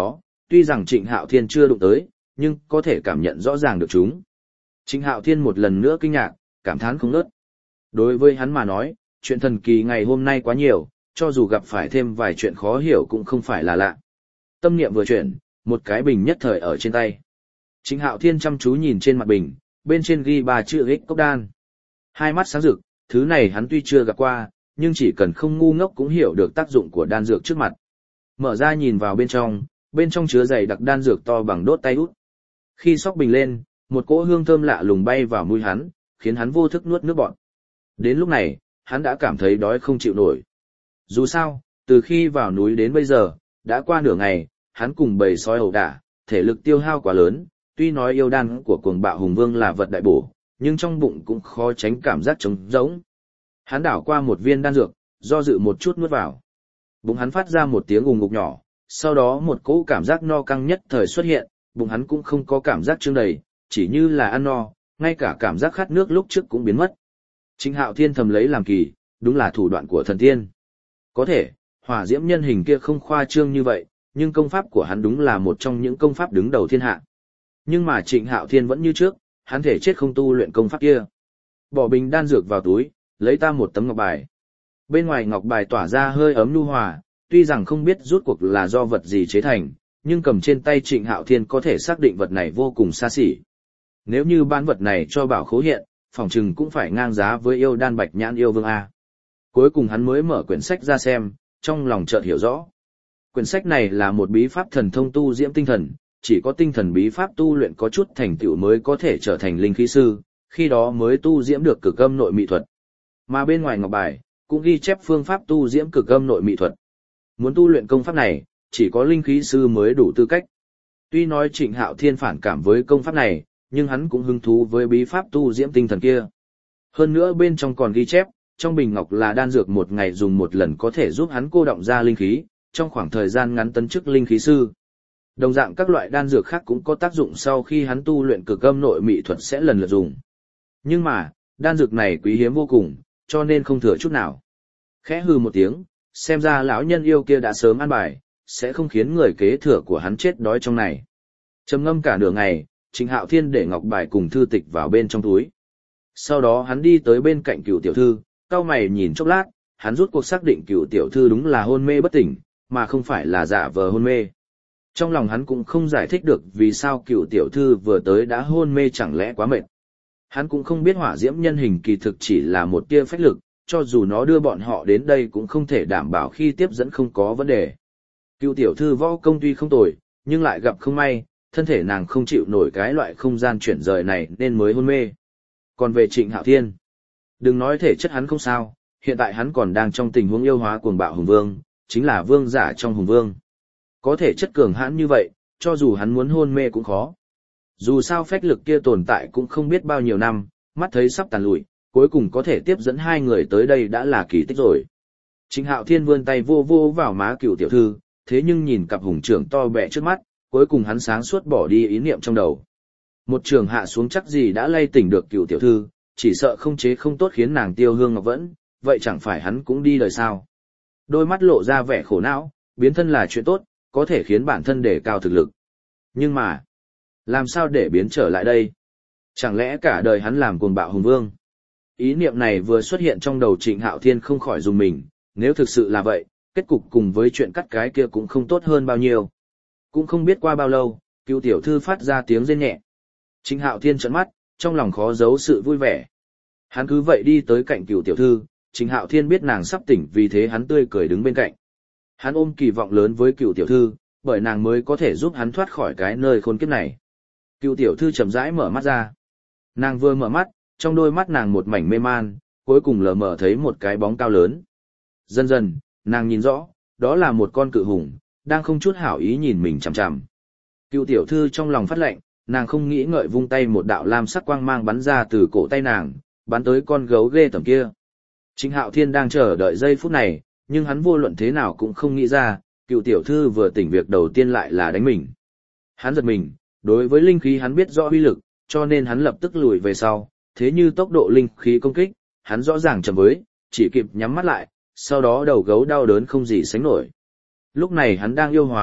tuy rằng Trịnh Hạo Thiên chưa đụng tới, nhưng có thể cảm nhận rõ ràng được chúng. Trịnh Hạo Thiên một lần nữa kinh ngạc, cảm thán không ngớt. Đối với hắn mà nói, chuyện thần kỳ ngày hôm nay quá nhiều, cho dù gặp phải thêm vài chuyện khó hiểu cũng không phải là lạ. Tâm niệm vừa chuyển, một cái bình nhất thời ở trên tay. Trịnh Hạo Thiên chăm chú nhìn trên mặt bình, bên trên ghi 3 chữ ích cốc đan. Hai mắt sáng rực, thứ này hắn tuy chưa gặp qua, nhưng chỉ cần không ngu ngốc cũng hiểu được tác dụng của đan dược trước mặt. Mở ra nhìn vào bên trong chứa dày đặc đan dược to bằng đốt tay út. Khi xóc bình lên, một cỗ hương thơm lạ lùng bay vào mũi hắn, khiến hắn vô thức nuốt nước bọt. Đến lúc này, hắn đã cảm thấy đói không chịu nổi. Dù sao, từ khi vào núi đến bây giờ, đã qua nửa ngày, hắn cùng bầy sói ẩu đả, thể lực tiêu hao quá lớn, tuy nói yêu đan của cuồng bạo hùng vương là vật đại bổ, nhưng trong bụng cũng khó tránh cảm giác trống rỗng. Hắn đảo qua một viên đan dược, do dự một chút nuốt vào. Bụng hắn phát ra một tiếng ùng ngục nhỏ, sau đó một cỗ cảm giác no căng nhất thời xuất hiện, bụng hắn cũng không có cảm giác trương đầy, chỉ như là ăn no, ngay cả cảm giác khát nước lúc trước cũng biến mất. Trịnh Hạo Thiên thầm lấy làm kỳ, đúng là thủ đoạn của thần tiên. Có thể, hỏa diễm nhân hình kia không khoa trương như vậy, nhưng công pháp của hắn đúng là một trong những công pháp đứng đầu thiên hạ. Nhưng mà Trịnh Hạo Thiên vẫn như trước, hắn thể chết không tu luyện công pháp kia. Bỏ bình đan dược vào túi, lấy ta một tấm ngọc bài. Bên ngoài ngọc bài tỏa ra hơi ấm nhu hòa, tuy rằng không biết rút cuộc là do vật gì chế thành, nhưng cầm trên tay Trịnh Hạo Thiên có thể xác định vật này vô cùng xa xỉ. Nếu như bán vật này cho Bảo Khố hiện, phòng trừng cũng phải ngang giá với yêu đan bạch nhãn yêu vương A. Cuối cùng hắn mới mở quyển sách ra xem, trong lòng chợt hiểu rõ. Quyển sách này là một bí pháp thần thông tu diễm tinh thần, chỉ có tinh thần bí pháp tu luyện có chút thành tựu mới có thể trở thành linh khí sư, khi đó mới tu diễm được cực âm nội mị thuật. Mà bên ngoài ngọc bài, cũng ghi chép phương pháp tu diễm cực âm nội mị thuật. Muốn tu luyện công pháp này, chỉ có linh khí sư mới đủ tư cách. Tuy nói Trịnh Hạo Thiên phản cảm với công pháp này, nhưng hắn cũng hứng thú với bí pháp tu diễm tinh thần kia. Hơn nữa bên trong còn ghi chép, trong bình ngọc là đan dược một ngày dùng một lần có thể giúp hắn cô đọng ra linh khí, trong khoảng thời gian ngắn tấn chức linh khí sư. Đồng dạng các loại đan dược khác cũng có tác dụng sau khi hắn tu luyện cực âm nội mị thuật sẽ lần lượt dùng. Nhưng mà, đan dược này quý hiếm vô cùng, cho nên không thừa chút nào. Khẽ hừ một tiếng, xem ra lão nhân yêu kia đã sớm ăn bài, sẽ không khiến người kế thừa của hắn chết đói trong này. Trầm ngâm cả nửa ngày, Trịnh Hạo Thiên để ngọc bài cùng thư tịch vào bên trong túi. Sau đó hắn đi tới bên cạnh Cửu tiểu thư, cau mày nhìn chốc lát, hắn rút cuộc xác định Cửu tiểu thư đúng là hôn mê bất tỉnh, mà không phải là giả vờ hôn mê. Trong lòng hắn cũng không giải thích được vì sao Cửu tiểu thư vừa tới đã hôn mê, chẳng lẽ quá mệt. Hắn cũng không biết hỏa diễm nhân hình kỳ thực chỉ là một tia phách lực, cho dù nó đưa bọn họ đến đây cũng không thể đảm bảo khi tiếp dẫn không có vấn đề. Cửu tiểu thư võ công tuy không tồi, nhưng lại gặp không may, thân thể nàng không chịu nổi cái loại không gian chuyển rời này nên mới hôn mê. Còn về Trịnh Hạo Thiên, đừng nói thể chất hắn không sao, hiện tại hắn còn đang trong tình huống yêu hóa cuồng bạo hùng vương, chính là vương giả trong hùng vương. Có thể chất cường hãn như vậy, cho dù hắn muốn hôn mê cũng khó. Dù sao phách lực kia tồn tại cũng không biết bao nhiêu năm, mắt thấy sắp tàn lụi, cuối cùng có thể tiếp dẫn hai người tới đây đã là kỳ tích rồi. Trịnh Hạo Thiên vươn tay vô vô vào má Cửu tiểu thư, thế nhưng nhìn cặp hùng trưởng to bẹ trước mắt, cuối cùng hắn sáng suốt bỏ đi ý niệm trong đầu. Một trường hạ xuống chắc gì đã lay tỉnh được Cửu tiểu thư, chỉ sợ không chế không tốt khiến nàng tiêu hương ngọc vẫn, vậy chẳng phải hắn cũng đi đời sao. Đôi mắt lộ ra vẻ khổ não, biến thân là chuyện tốt, có thể khiến bản thân đề cao thực lực. Nhưng mà, làm sao để biến trở lại đây? Chẳng lẽ cả đời hắn làm cuồng bạo hùng vương? Ý niệm này vừa xuất hiện trong đầu Trịnh Hạo Thiên không khỏi dùng mình, nếu thực sự là vậy, kết cục cùng với chuyện cắt cái kia cũng không tốt hơn bao nhiêu. Cũng không biết qua bao lâu, Cửu tiểu thư phát ra tiếng rên nhẹ. Trịnh Hạo Thiên trợn mắt, trong lòng khó giấu sự vui vẻ. Hắn cứ vậy đi tới cạnh Cửu tiểu thư, Trịnh Hạo Thiên biết nàng sắp tỉnh vì thế hắn tươi cười đứng bên cạnh. Hắn ôm kỳ vọng lớn với Cửu tiểu thư, bởi nàng mới có thể giúp hắn thoát khỏi cái nơi khốn kiếp này. Cửu tiểu thư chậm rãi mở mắt ra. Nàng vừa mở mắt, trong đôi mắt nàng một mảnh mê man, cuối cùng lờ mờ thấy một cái bóng cao lớn. Dần dần, nàng nhìn rõ, đó là một con cự hùng, đang không chút hảo ý nhìn mình chằm chằm. Cửu tiểu thư trong lòng phát lệnh, nàng không nghĩ ngợi vung tay một đạo lam sắc quang mang bắn ra từ cổ tay nàng, bắn tới con gấu ghê tởm kia. Trịnh Hạo Thiên đang chờ đợi giây phút này, nhưng hắn vô luận thế nào cũng không nghĩ ra, Cửu tiểu thư vừa tỉnh việc đầu tiên lại là đánh mình. Hắn giật mình, đối với linh khí hắn biết rõ uy lực, cho nên hắn lập tức lùi về sau, thế như tốc độ linh khí công kích, hắn rõ ràng chậm với, chỉ kịp nhắm mắt lại, sau đó đầu gấu đau đớn không gì sánh nổi. Lúc này hắn đang yêu hóa,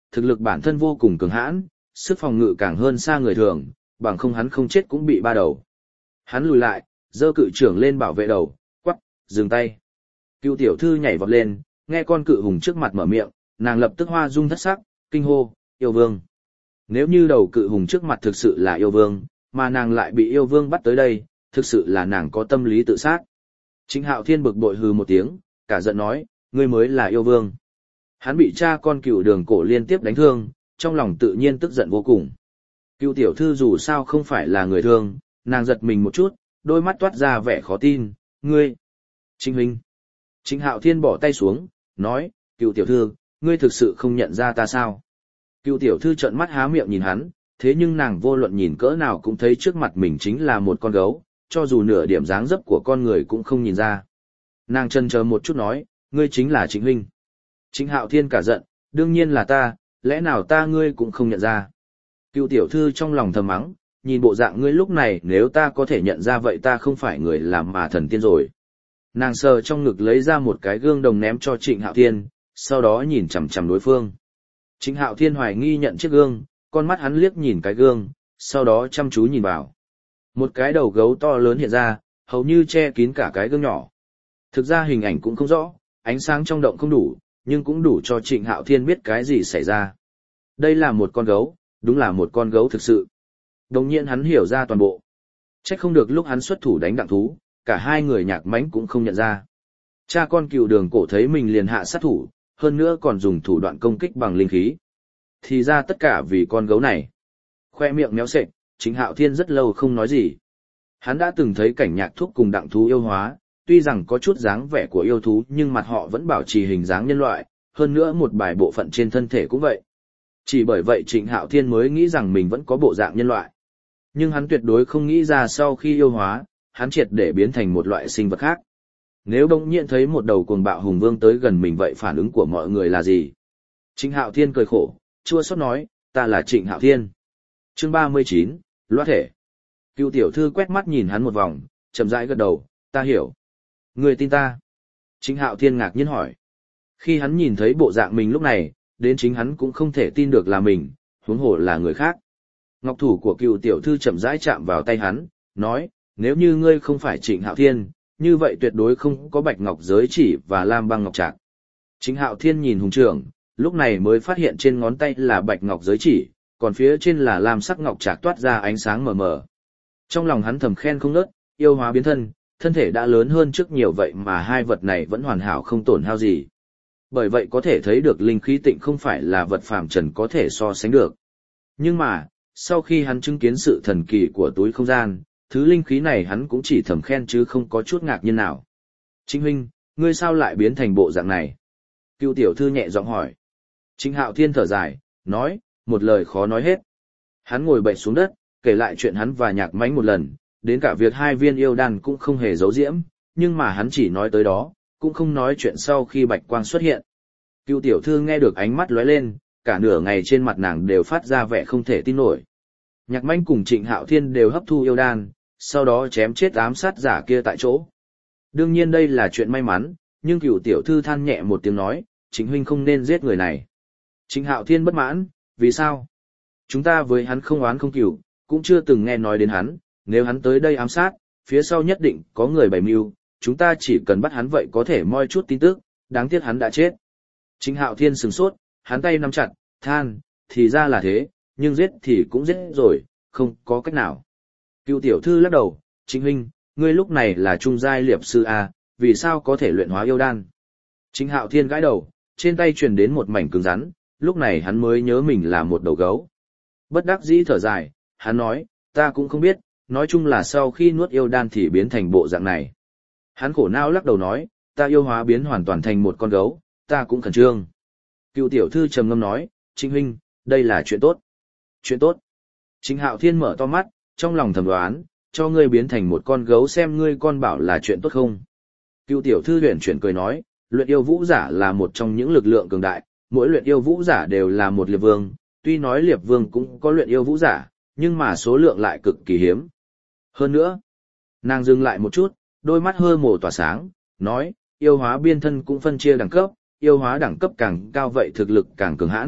thực lực bản thân vô cùng cường hãn, sức phòng ngự càng hơn xa người thường, bằng không hắn không chết cũng bị ba đầu. Hắn lùi lại, giơ cự trưởng lên bảo vệ đầu, quắc, dừng tay. Cựu tiểu thư nhảy vọt lên, nghe con cự hùng trước mặt mở miệng, nàng lập tức hoa dung thất sắc, kinh hô, yêu vương. Nếu như đầu cự hùng trước mặt thực sự là yêu vương, mà nàng lại bị yêu vương bắt tới đây, thực sự là nàng có tâm lý tự sát. Trịnh Hạo Thiên bực bội hừ một tiếng, cả giận nói, ngươi mới là yêu vương. Hắn bị cha con Cựu Đường Cổ liên tiếp đánh thương, trong lòng tự nhiên tức giận vô cùng. Cựu tiểu thư dù sao không phải là người thường, nàng giật mình một chút, đôi mắt toát ra vẻ khó tin, ngươi. Trịnh huynh. Trịnh Hạo Thiên bỏ tay xuống, nói, Cựu tiểu thư, ngươi thực sự không nhận ra ta sao? Cựu tiểu thư trợn mắt há miệng nhìn hắn, thế nhưng nàng vô luận nhìn cỡ nào cũng thấy trước mặt mình chính là một con gấu, cho dù nửa điểm dáng dấp của con người cũng không nhìn ra. Nàng chần chờ một chút nói, ngươi chính là Trịnh huynh. Trịnh Hạo Thiên cả giận, đương nhiên là ta, lẽ nào ta ngươi cũng không nhận ra. Cựu tiểu thư trong lòng thầm mắng, nhìn bộ dạng ngươi lúc này nếu ta có thể nhận ra vậy ta không phải người làm mà thần tiên rồi. Nàng sờ trong ngực lấy ra một cái gương đồng ném cho Trịnh Hạo Thiên, sau đó nhìn chằm chằm đối phương. Trịnh Hạo Thiên hoài nghi nhận chiếc gương, con mắt hắn liếc nhìn cái gương, sau đó chăm chú nhìn vào. Một cái đầu gấu to lớn hiện ra, hầu như che kín cả cái gương nhỏ. Thực ra hình ảnh cũng không rõ, ánh sáng trong động không đủ, nhưng cũng đủ cho Trịnh Hạo Thiên biết cái gì xảy ra. Đây là một con gấu, đúng là một con gấu thực sự. Đồng nhiên hắn hiểu ra toàn bộ. Chắc không được lúc hắn xuất thủ đánh Đặng Thú, cả hai người Nhạc Mánh cũng không nhận ra. Cha con Cựu Đường Cổ thấy mình liền hạ sát thủ, hơn nữa còn dùng thủ đoạn công kích bằng linh khí. Thì ra tất cả vì con gấu này. Khoe miệng méo sệch, Trịnh Hạo Thiên rất lâu không nói gì. Hắn đã từng thấy cảnh Nhạc Thúc cùng Đặng Thú yêu hóa, tuy rằng có chút dáng vẻ của yêu thú nhưng mặt họ vẫn bảo trì hình dáng nhân loại, hơn nữa một vài bộ phận trên thân thể cũng vậy. Chỉ bởi vậy Trịnh Hạo Thiên mới nghĩ rằng mình vẫn có bộ dạng nhân loại. Nhưng hắn tuyệt đối không nghĩ ra sau khi yêu hóa, hắn triệt để biến thành một loại sinh vật khác. Nếu đông nhiên thấy một đầu cuồng bạo hùng vương tới gần mình vậy phản ứng của mọi người là gì? Trịnh Hạo Thiên cười khổ, chua xót nói, ta là Trịnh Hạo Thiên. Chương 39, Loát thể. Cựu tiểu thư quét mắt nhìn hắn một vòng, chậm rãi gật đầu, ta hiểu. Người tin ta? Trịnh Hạo Thiên ngạc nhiên hỏi. Khi hắn nhìn thấy bộ dạng mình lúc này, đến chính hắn cũng không thể tin được là mình, huống hồ là người khác. Ngọc thủ của Cựu tiểu thư chậm rãi chạm vào tay hắn, nói, nếu như ngươi không phải Trịnh Hạo Thiên, như vậy tuyệt đối không có bạch ngọc giới chỉ và lam băng ngọc trạc. Trịnh Hạo Thiên nhìn hùng trưởng, lúc này mới phát hiện trên ngón tay là bạch ngọc giới chỉ, còn phía trên là lam sắc ngọc trạc toát ra ánh sáng mờ mờ. Trong lòng hắn thầm khen không ngớt, yêu hóa biến thân, thân thể đã lớn hơn trước nhiều vậy mà hai vật này vẫn hoàn hảo không tổn hao gì. Bởi vậy có thể thấy được linh khí tịnh không phải là vật phàm trần có thể so sánh được. Nhưng mà, sau khi hắn chứng kiến sự thần kỳ của túi không gian, thứ linh khí này hắn cũng chỉ thầm khen chứ không có chút ngạc nhiên nào. Trịnh huynh, ngươi sao lại biến thành bộ dạng này? Cựu tiểu thư nhẹ giọng hỏi. Trịnh Hạo Thiên thở dài, nói, một lời khó nói hết. Hắn ngồi bệt xuống đất, kể lại chuyện hắn và Nhạc Mánh một lần, đến cả việc hai viên yêu đan cũng không hề giấu giễm, nhưng mà hắn chỉ nói tới đó, cũng không nói chuyện sau khi bạch quang xuất hiện. Cựu tiểu thư nghe được ánh mắt lóe lên, cả nửa ngày trên mặt nàng đều phát ra vẻ không thể tin nổi. Nhạc Mánh cùng Trịnh Hạo Thiên đều hấp thu yêu đan, sau đó chém chết ám sát giả kia tại chỗ. Đương nhiên đây là chuyện may mắn, nhưng Cựu tiểu thư than nhẹ một tiếng nói, Trịnh huynh không nên giết người này. Trịnh Hạo Thiên bất mãn, vì sao? Chúng ta với hắn không oán không cừu, cũng chưa từng nghe nói đến hắn, nếu hắn tới đây ám sát, phía sau nhất định có người bày mưu, chúng ta chỉ cần bắt hắn vậy có thể moi chút tin tức, đáng tiếc hắn đã chết. Trịnh Hạo Thiên sửng sốt, hắn tay nắm chặt, than, thì ra là thế, nhưng giết thì cũng giết rồi, không có cách nào. Cựu tiểu thư lắc đầu, Trịnh huynh, ngươi lúc này là trung giai liệp sư A, vì sao có thể luyện hóa yêu đan? Trịnh Hạo Thiên gãi đầu, trên tay truyền đến một mảnh cứng rắn, lúc này hắn mới nhớ mình là một đầu gấu. Bất đắc dĩ thở dài, hắn nói, ta cũng không biết, nói chung là sau khi nuốt yêu đan thì biến thành bộ dạng này. Hắn khổ não lắc đầu nói, ta yêu hóa biến hoàn toàn thành một con gấu, ta cũng khẩn trương. Cựu tiểu thư trầm ngâm nói, Trịnh huynh, đây là chuyện tốt. Chuyện tốt. Trịnh Hạo Thiên mở to mắt, trong lòng thầm đoán, cho ngươi biến thành một con gấu xem ngươi con bảo là chuyện tốt không. Cựu tiểu thư huyền chuyển cười nói, luyện yêu vũ giả là một trong những lực lượng cường đại, mỗi luyện yêu vũ giả đều là một liệp vương, tuy nói liệp vương cũng có luyện yêu vũ giả, nhưng mà số lượng lại cực kỳ hiếm. Hơn nữa, nàng dừng lại một chút, đôi mắt hơi mồ tỏa sáng, nói, yêu hóa biên thân cũng phân chia đẳng cấp, yêu hóa đẳng cấp càng cao vậy thực lực càng cường hãn,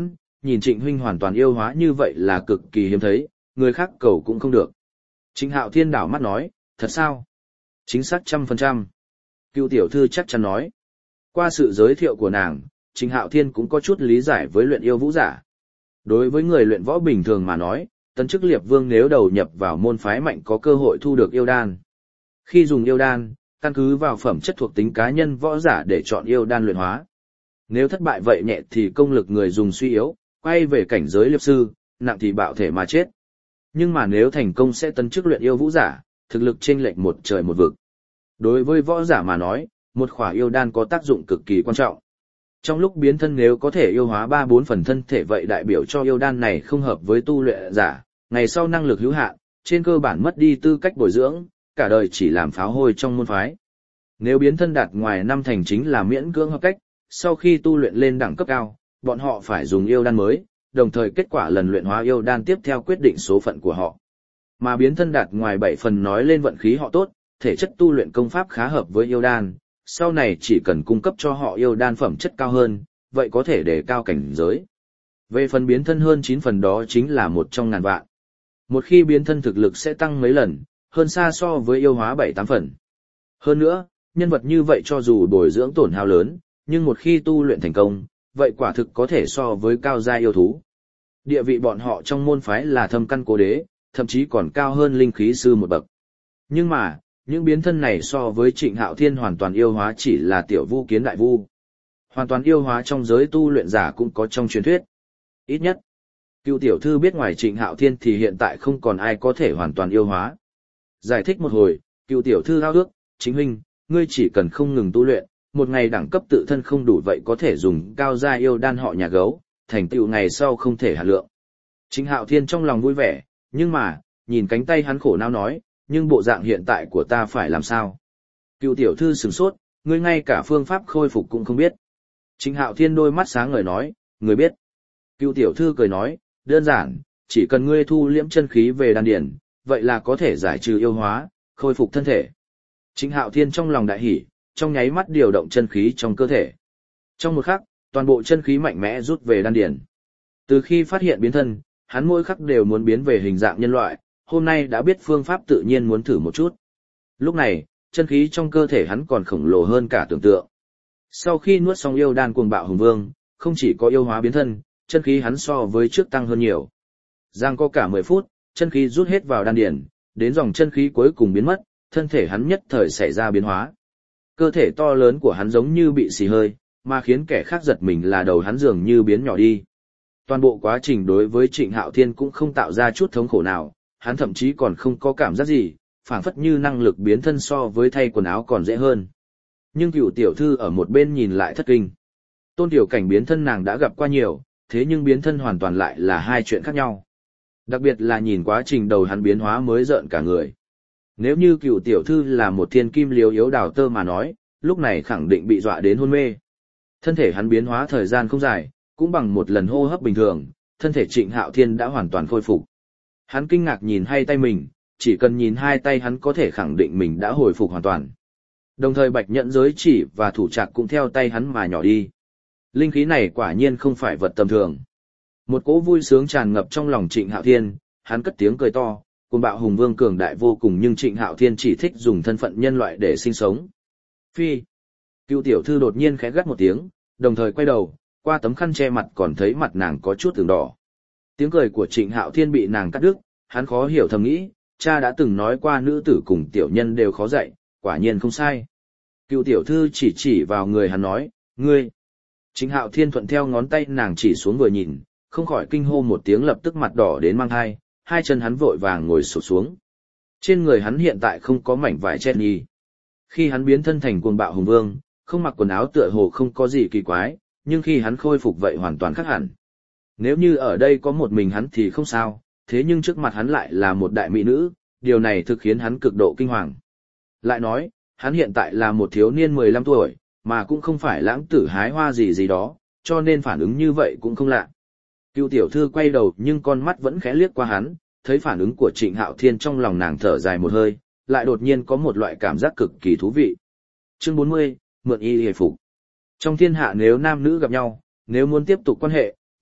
nhìn Trịnh huynh hoàn toàn yêu hóa như vậy là cực kỳ hiếm thấy, người khác cầu cũng không được. Trịnh Hạo Thiên đảo mắt nói, thật sao? Chính xác 100%. Cựu tiểu thư chắc chắn nói. Qua sự giới thiệu của nàng, Trịnh Hạo Thiên cũng có chút lý giải với luyện yêu vũ giả. Đối với người luyện võ bình thường mà nói, tấn chức liệp vương nếu đầu nhập vào môn phái mạnh có cơ hội thu được yêu đan. Khi dùng yêu đan, căn cứ vào phẩm chất thuộc tính cá nhân võ giả để chọn yêu đan luyện hóa. Nếu thất bại vậy nhẹ thì công lực người dùng suy yếu, quay về cảnh giới liệp sư, nặng thì bạo thể mà chết. Nhưng mà nếu thành công sẽ tấn chức luyện yêu vũ giả, thực lực chênh lệch một trời một vực. Đối với võ giả mà nói, một khỏa yêu đan có tác dụng cực kỳ quan trọng. Trong lúc biến thân nếu có thể yêu hóa 3-4 phần thân thể vậy đại biểu cho yêu đan này không hợp với tu luyện giả, ngày sau năng lực hữu hạn, trên cơ bản mất đi tư cách bồi dưỡng, cả đời chỉ làm pháo hôi trong môn phái. Nếu biến thân đạt ngoài 5 thành chính là miễn cưỡng hợp cách, sau khi tu luyện lên đẳng cấp cao, bọn họ phải dùng yêu đan mới, đồng thời kết quả lần luyện hóa yêu đan tiếp theo quyết định số phận của họ. Mà biến thân đạt ngoài 7 phần nói lên vận khí họ tốt, thể chất tu luyện công pháp khá hợp với yêu đan, sau này chỉ cần cung cấp cho họ yêu đan phẩm chất cao hơn, vậy có thể đề cao cảnh giới. Về phần biến thân hơn 9 phần đó chính là một trong ngàn vạn. Một khi biến thân thực lực sẽ tăng mấy lần, hơn xa so với yêu hóa 7-8 phần. Hơn nữa, nhân vật như vậy cho dù bồi dưỡng tổn hao lớn, nhưng một khi tu luyện thành công, vậy quả thực có thể so với cao gia yêu thú. Địa vị bọn họ trong môn phái là thâm căn cố đế, thậm chí còn cao hơn linh khí sư một bậc. Nhưng mà, những biến thân này so với Trịnh Hạo Thiên hoàn toàn yêu hóa chỉ là tiểu vu kiến đại vu. Hoàn toàn yêu hóa trong giới tu luyện giả cũng có trong truyền thuyết. Ít nhất, Cựu tiểu thư biết ngoài Trịnh Hạo Thiên thì hiện tại không còn ai có thể hoàn toàn yêu hóa. Giải thích một hồi, Cựu tiểu thư ao ước, chính huynh, ngươi chỉ cần không ngừng tu luyện, một ngày đẳng cấp tự thân không đủ vậy có thể dùng cao gia yêu đan họ nhà gấu, thành tựu ngày sau không thể hạt lượng. Trịnh Hạo Thiên trong lòng vui vẻ, nhưng mà, nhìn cánh tay hắn khổ não nói, nhưng bộ dạng hiện tại của ta phải làm sao? Cựu tiểu thư sửng sốt, ngươi ngay cả phương pháp khôi phục cũng không biết. Trịnh Hạo Thiên đôi mắt sáng ngời nói, ngươi biết. Cựu tiểu thư cười nói, đơn giản, chỉ cần ngươi thu liễm chân khí về đan điển, vậy là có thể giải trừ yêu hóa, khôi phục thân thể. Trịnh Hạo Thiên trong lòng đại hỉ, trong nháy mắt điều động chân khí trong cơ thể. Trong một khắc, toàn bộ chân khí mạnh mẽ rút về đan điển. Từ khi phát hiện biến thân, hắn mỗi khắc đều muốn biến về hình dạng nhân loại, hôm nay đã biết phương pháp tự nhiên muốn thử một chút. Lúc này, chân khí trong cơ thể hắn còn khổng lồ hơn cả tưởng tượng. Sau khi nuốt xong yêu đan cuồng bạo hùng vương, không chỉ có yêu hóa biến thân, chân khí hắn so với trước tăng hơn nhiều. Giang có cả 10 phút, chân khí rút hết vào đan điển, đến dòng chân khí cuối cùng biến mất, thân thể hắn nhất thời xảy ra biến hóa. Cơ thể to lớn của hắn giống như bị xì hơi, mà khiến kẻ khác giật mình là đầu hắn dường như biến nhỏ đi. Toàn bộ quá trình đối với Trịnh Hạo Thiên cũng không tạo ra chút thống khổ nào, hắn thậm chí còn không có cảm giác gì, phảng phất như năng lực biến thân so với thay quần áo còn dễ hơn. Nhưng Cựu tiểu thư ở một bên nhìn lại thất kinh. Tôn tiểu cảnh biến thân nàng đã gặp qua nhiều, thế nhưng biến thân hoàn toàn lại là hai chuyện khác nhau. Đặc biệt là nhìn quá trình đầu hắn biến hóa mới rợn cả người. Nếu như Cựu tiểu thư là một thiên kim liếu yếu đào tơ mà nói, lúc này khẳng định bị dọa đến hôn mê. Thân thể hắn biến hóa thời gian không dài, cũng bằng một lần hô hấp bình thường, thân thể Trịnh Hạo Thiên đã hoàn toàn khôi phục. Hắn kinh ngạc nhìn hai tay mình, chỉ cần nhìn hai tay hắn có thể khẳng định mình đã hồi phục hoàn toàn. Đồng thời bạch nhẫn giới chỉ và thủ trạc cũng theo tay hắn mà nhỏ đi. Linh khí này quả nhiên không phải vật tầm thường. Một cỗ vui sướng tràn ngập trong lòng Trịnh Hạo Thiên, hắn cất tiếng cười to, cuồng bạo hùng vương cường đại vô cùng nhưng Trịnh Hạo Thiên chỉ thích dùng thân phận nhân loại để sinh sống. Phi. Cựu tiểu thư đột nhiên khẽ gắt một tiếng, đồng thời quay đầu, qua tấm khăn che mặt còn thấy mặt nàng có chút ửng đỏ. Tiếng cười của Trịnh Hạo Thiên bị nàng cắt đứt, hắn khó hiểu thầm nghĩ, cha đã từng nói qua nữ tử cùng tiểu nhân đều khó dạy, quả nhiên không sai. Cựu tiểu thư chỉ vào người hắn nói, ngươi. Trịnh Hạo Thiên thuận theo ngón tay nàng chỉ xuống vừa nhìn, không khỏi kinh hô một tiếng lập tức mặt đỏ đến mang hai, hai chân hắn vội vàng ngồi sụp xuống. Trên người hắn hiện tại không có mảnh vải che nhì. Khi hắn biến thân thành cuồng bạo hùng vương, không mặc quần áo tựa hồ không có gì kỳ quái, nhưng khi hắn khôi phục vậy hoàn toàn khác hẳn. Nếu như ở đây có một mình hắn thì không sao, thế nhưng trước mặt hắn lại là một đại mỹ nữ, điều này thực khiến hắn cực độ kinh hoàng. Lại nói, hắn hiện tại là một thiếu niên 15 tuổi, mà cũng không phải lãng tử hái hoa gì đó, cho nên phản ứng như vậy cũng không lạ. Cựu tiểu thư quay đầu nhưng con mắt vẫn khẽ liếc qua hắn, thấy phản ứng của Trịnh Hạo Thiên trong lòng nàng thở dài một hơi, lại đột nhiên có một loại cảm giác cực kỳ thú vị. Chương 40, mượn y hề phục. Trong thiên hạ nếu nam nữ gặp nhau, nếu muốn tiếp tục quan hệ,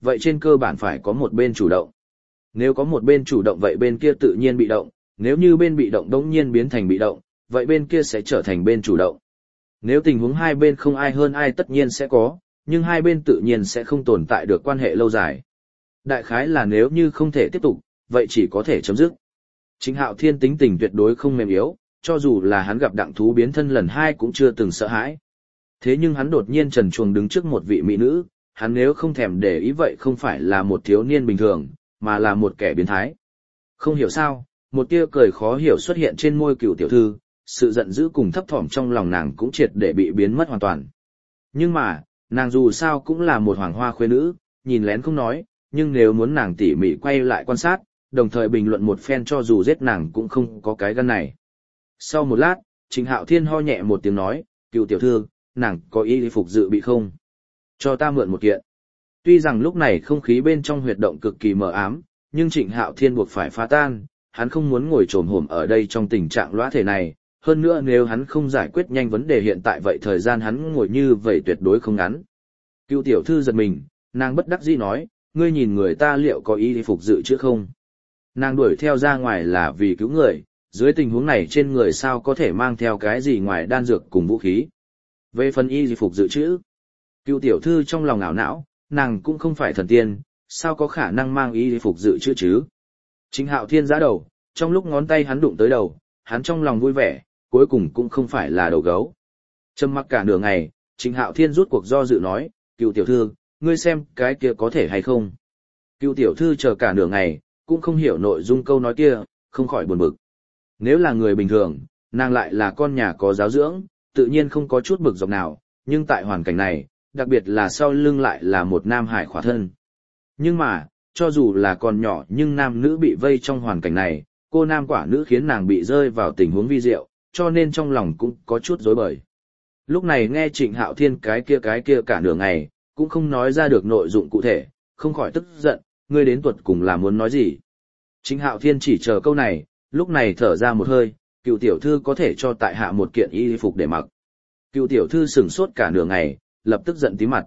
vậy trên cơ bản phải có một bên chủ động. Nếu có một bên chủ động vậy bên kia tự nhiên bị động, nếu như bên bị động đống nhiên biến thành bị động, vậy bên kia sẽ trở thành bên chủ động. Nếu tình huống hai bên không ai hơn ai tất nhiên sẽ có, nhưng hai bên tự nhiên sẽ không tồn tại được quan hệ lâu dài. Đại khái là nếu như không thể tiếp tục, vậy chỉ có thể chấm dứt. Trịnh Hạo Thiên tính tình tuyệt đối không mềm yếu, cho dù là hắn gặp đặng thú biến thân lần 2 cũng chưa từng sợ hãi. Thế nhưng hắn đột nhiên trần truồng đứng trước một vị mỹ nữ, hắn nếu không thèm để ý vậy không phải là một thiếu niên bình thường, mà là một kẻ biến thái. Không hiểu sao, một tia cười khó hiểu xuất hiện trên môi Cửu tiểu thư, sự giận dữ cùng thấp thỏm trong lòng nàng cũng triệt để bị biến mất hoàn toàn. Nhưng mà, nàng dù sao cũng là một hoàng hoa khuê nữ, nhìn lén không nói, nhưng nếu muốn nàng tỉ mỉ quay lại quan sát, đồng thời bình luận một phen cho dù giết nàng cũng không có cái gan này. Sau một lát, Trịnh Hạo Thiên ho nhẹ một tiếng nói, Cửu tiểu thư, nàng có y phục dự bị không? Cho ta mượn một kiện. Tuy rằng lúc này không khí bên trong huyệt động cực kỳ mờ ám, nhưng Trịnh Hạo Thiên buộc phải phá tan, hắn không muốn ngồi trồm hổm ở đây trong tình trạng lóa thể này, hơn nữa nếu hắn không giải quyết nhanh vấn đề hiện tại vậy thời gian hắn ngồi như vậy tuyệt đối không ngắn. Cựu tiểu thư giật mình, nàng bất đắc dĩ nói, ngươi nhìn người ta liệu có y phục dự chứ không? Nàng đuổi theo ra ngoài là vì cứu người, dưới tình huống này trên người sao có thể mang theo cái gì ngoài đan dược cùng vũ khí. Về phần y phục dự trữ, cựu tiểu thư trong lòng ảo não, nàng cũng không phải thần tiên, sao có khả năng mang y phục dự trữ chứ? Trịnh Hạo Thiên giã đầu, trong lúc ngón tay hắn đụng tới đầu, hắn trong lòng vui vẻ, cuối cùng cũng không phải là đầu gấu. Trầm mặc cả nửa ngày, Trịnh Hạo Thiên rút cuộc do dự nói, Cựu tiểu thư, ngươi xem cái kia có thể hay không? Cựu tiểu thư chờ cả nửa ngày, cũng không hiểu nội dung câu nói kia, không khỏi buồn bực. Nếu là người bình thường, nàng lại là con nhà có giáo dưỡng, tự nhiên không có chút bực dọc nào, nhưng tại hoàn cảnh này, đặc biệt là sau lưng lại là một nam hải khỏa thân. Nhưng mà, cho dù là còn nhỏ nhưng nam nữ bị vây trong hoàn cảnh này, cô nam quả nữ khiến nàng bị rơi vào tình huống vi diệu, cho nên trong lòng cũng có chút rối bời. Lúc này nghe Trịnh Hạo Thiên cái kia cả nửa ngày, cũng không nói ra được nội dụng cụ thể, không khỏi tức giận, ngươi đến tuột cùng là muốn nói gì. Trịnh Hạo Thiên chỉ chờ câu này, lúc này thở ra một hơi, Cựu tiểu thư có thể cho tại hạ một kiện y phục để mặc. Cựu tiểu thư sửng sốt cả nửa ngày, lập tức giận tím mặt.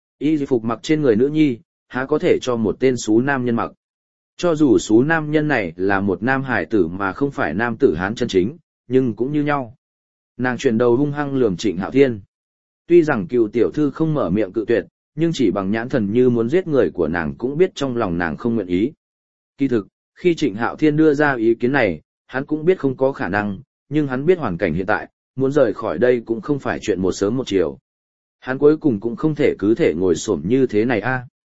Y phục mặc trên người nữ nhi, há có thể cho một tên xú nam nhân mặc. Cho dù xú nam nhân này là một nam hải tử mà không phải nam tử Hán chân chính, nhưng cũng như nhau. Nàng chuyển đầu hung hăng lườm Trịnh Hạo Thiên. Tuy rằng Cựu tiểu thư không mở miệng cự tuyệt, nhưng chỉ bằng nhãn thần như muốn giết người của nàng cũng biết trong lòng nàng không nguyện ý. Kỳ thực, khi Trịnh Hạo Thiên đưa ra ý kiến này, hắn cũng biết không có khả năng, nhưng hắn biết hoàn cảnh hiện tại, muốn rời khỏi đây cũng không phải chuyện một sớm một chiều. Hắn cuối cùng cũng không thể cứ thể ngồi xổm như thế này a.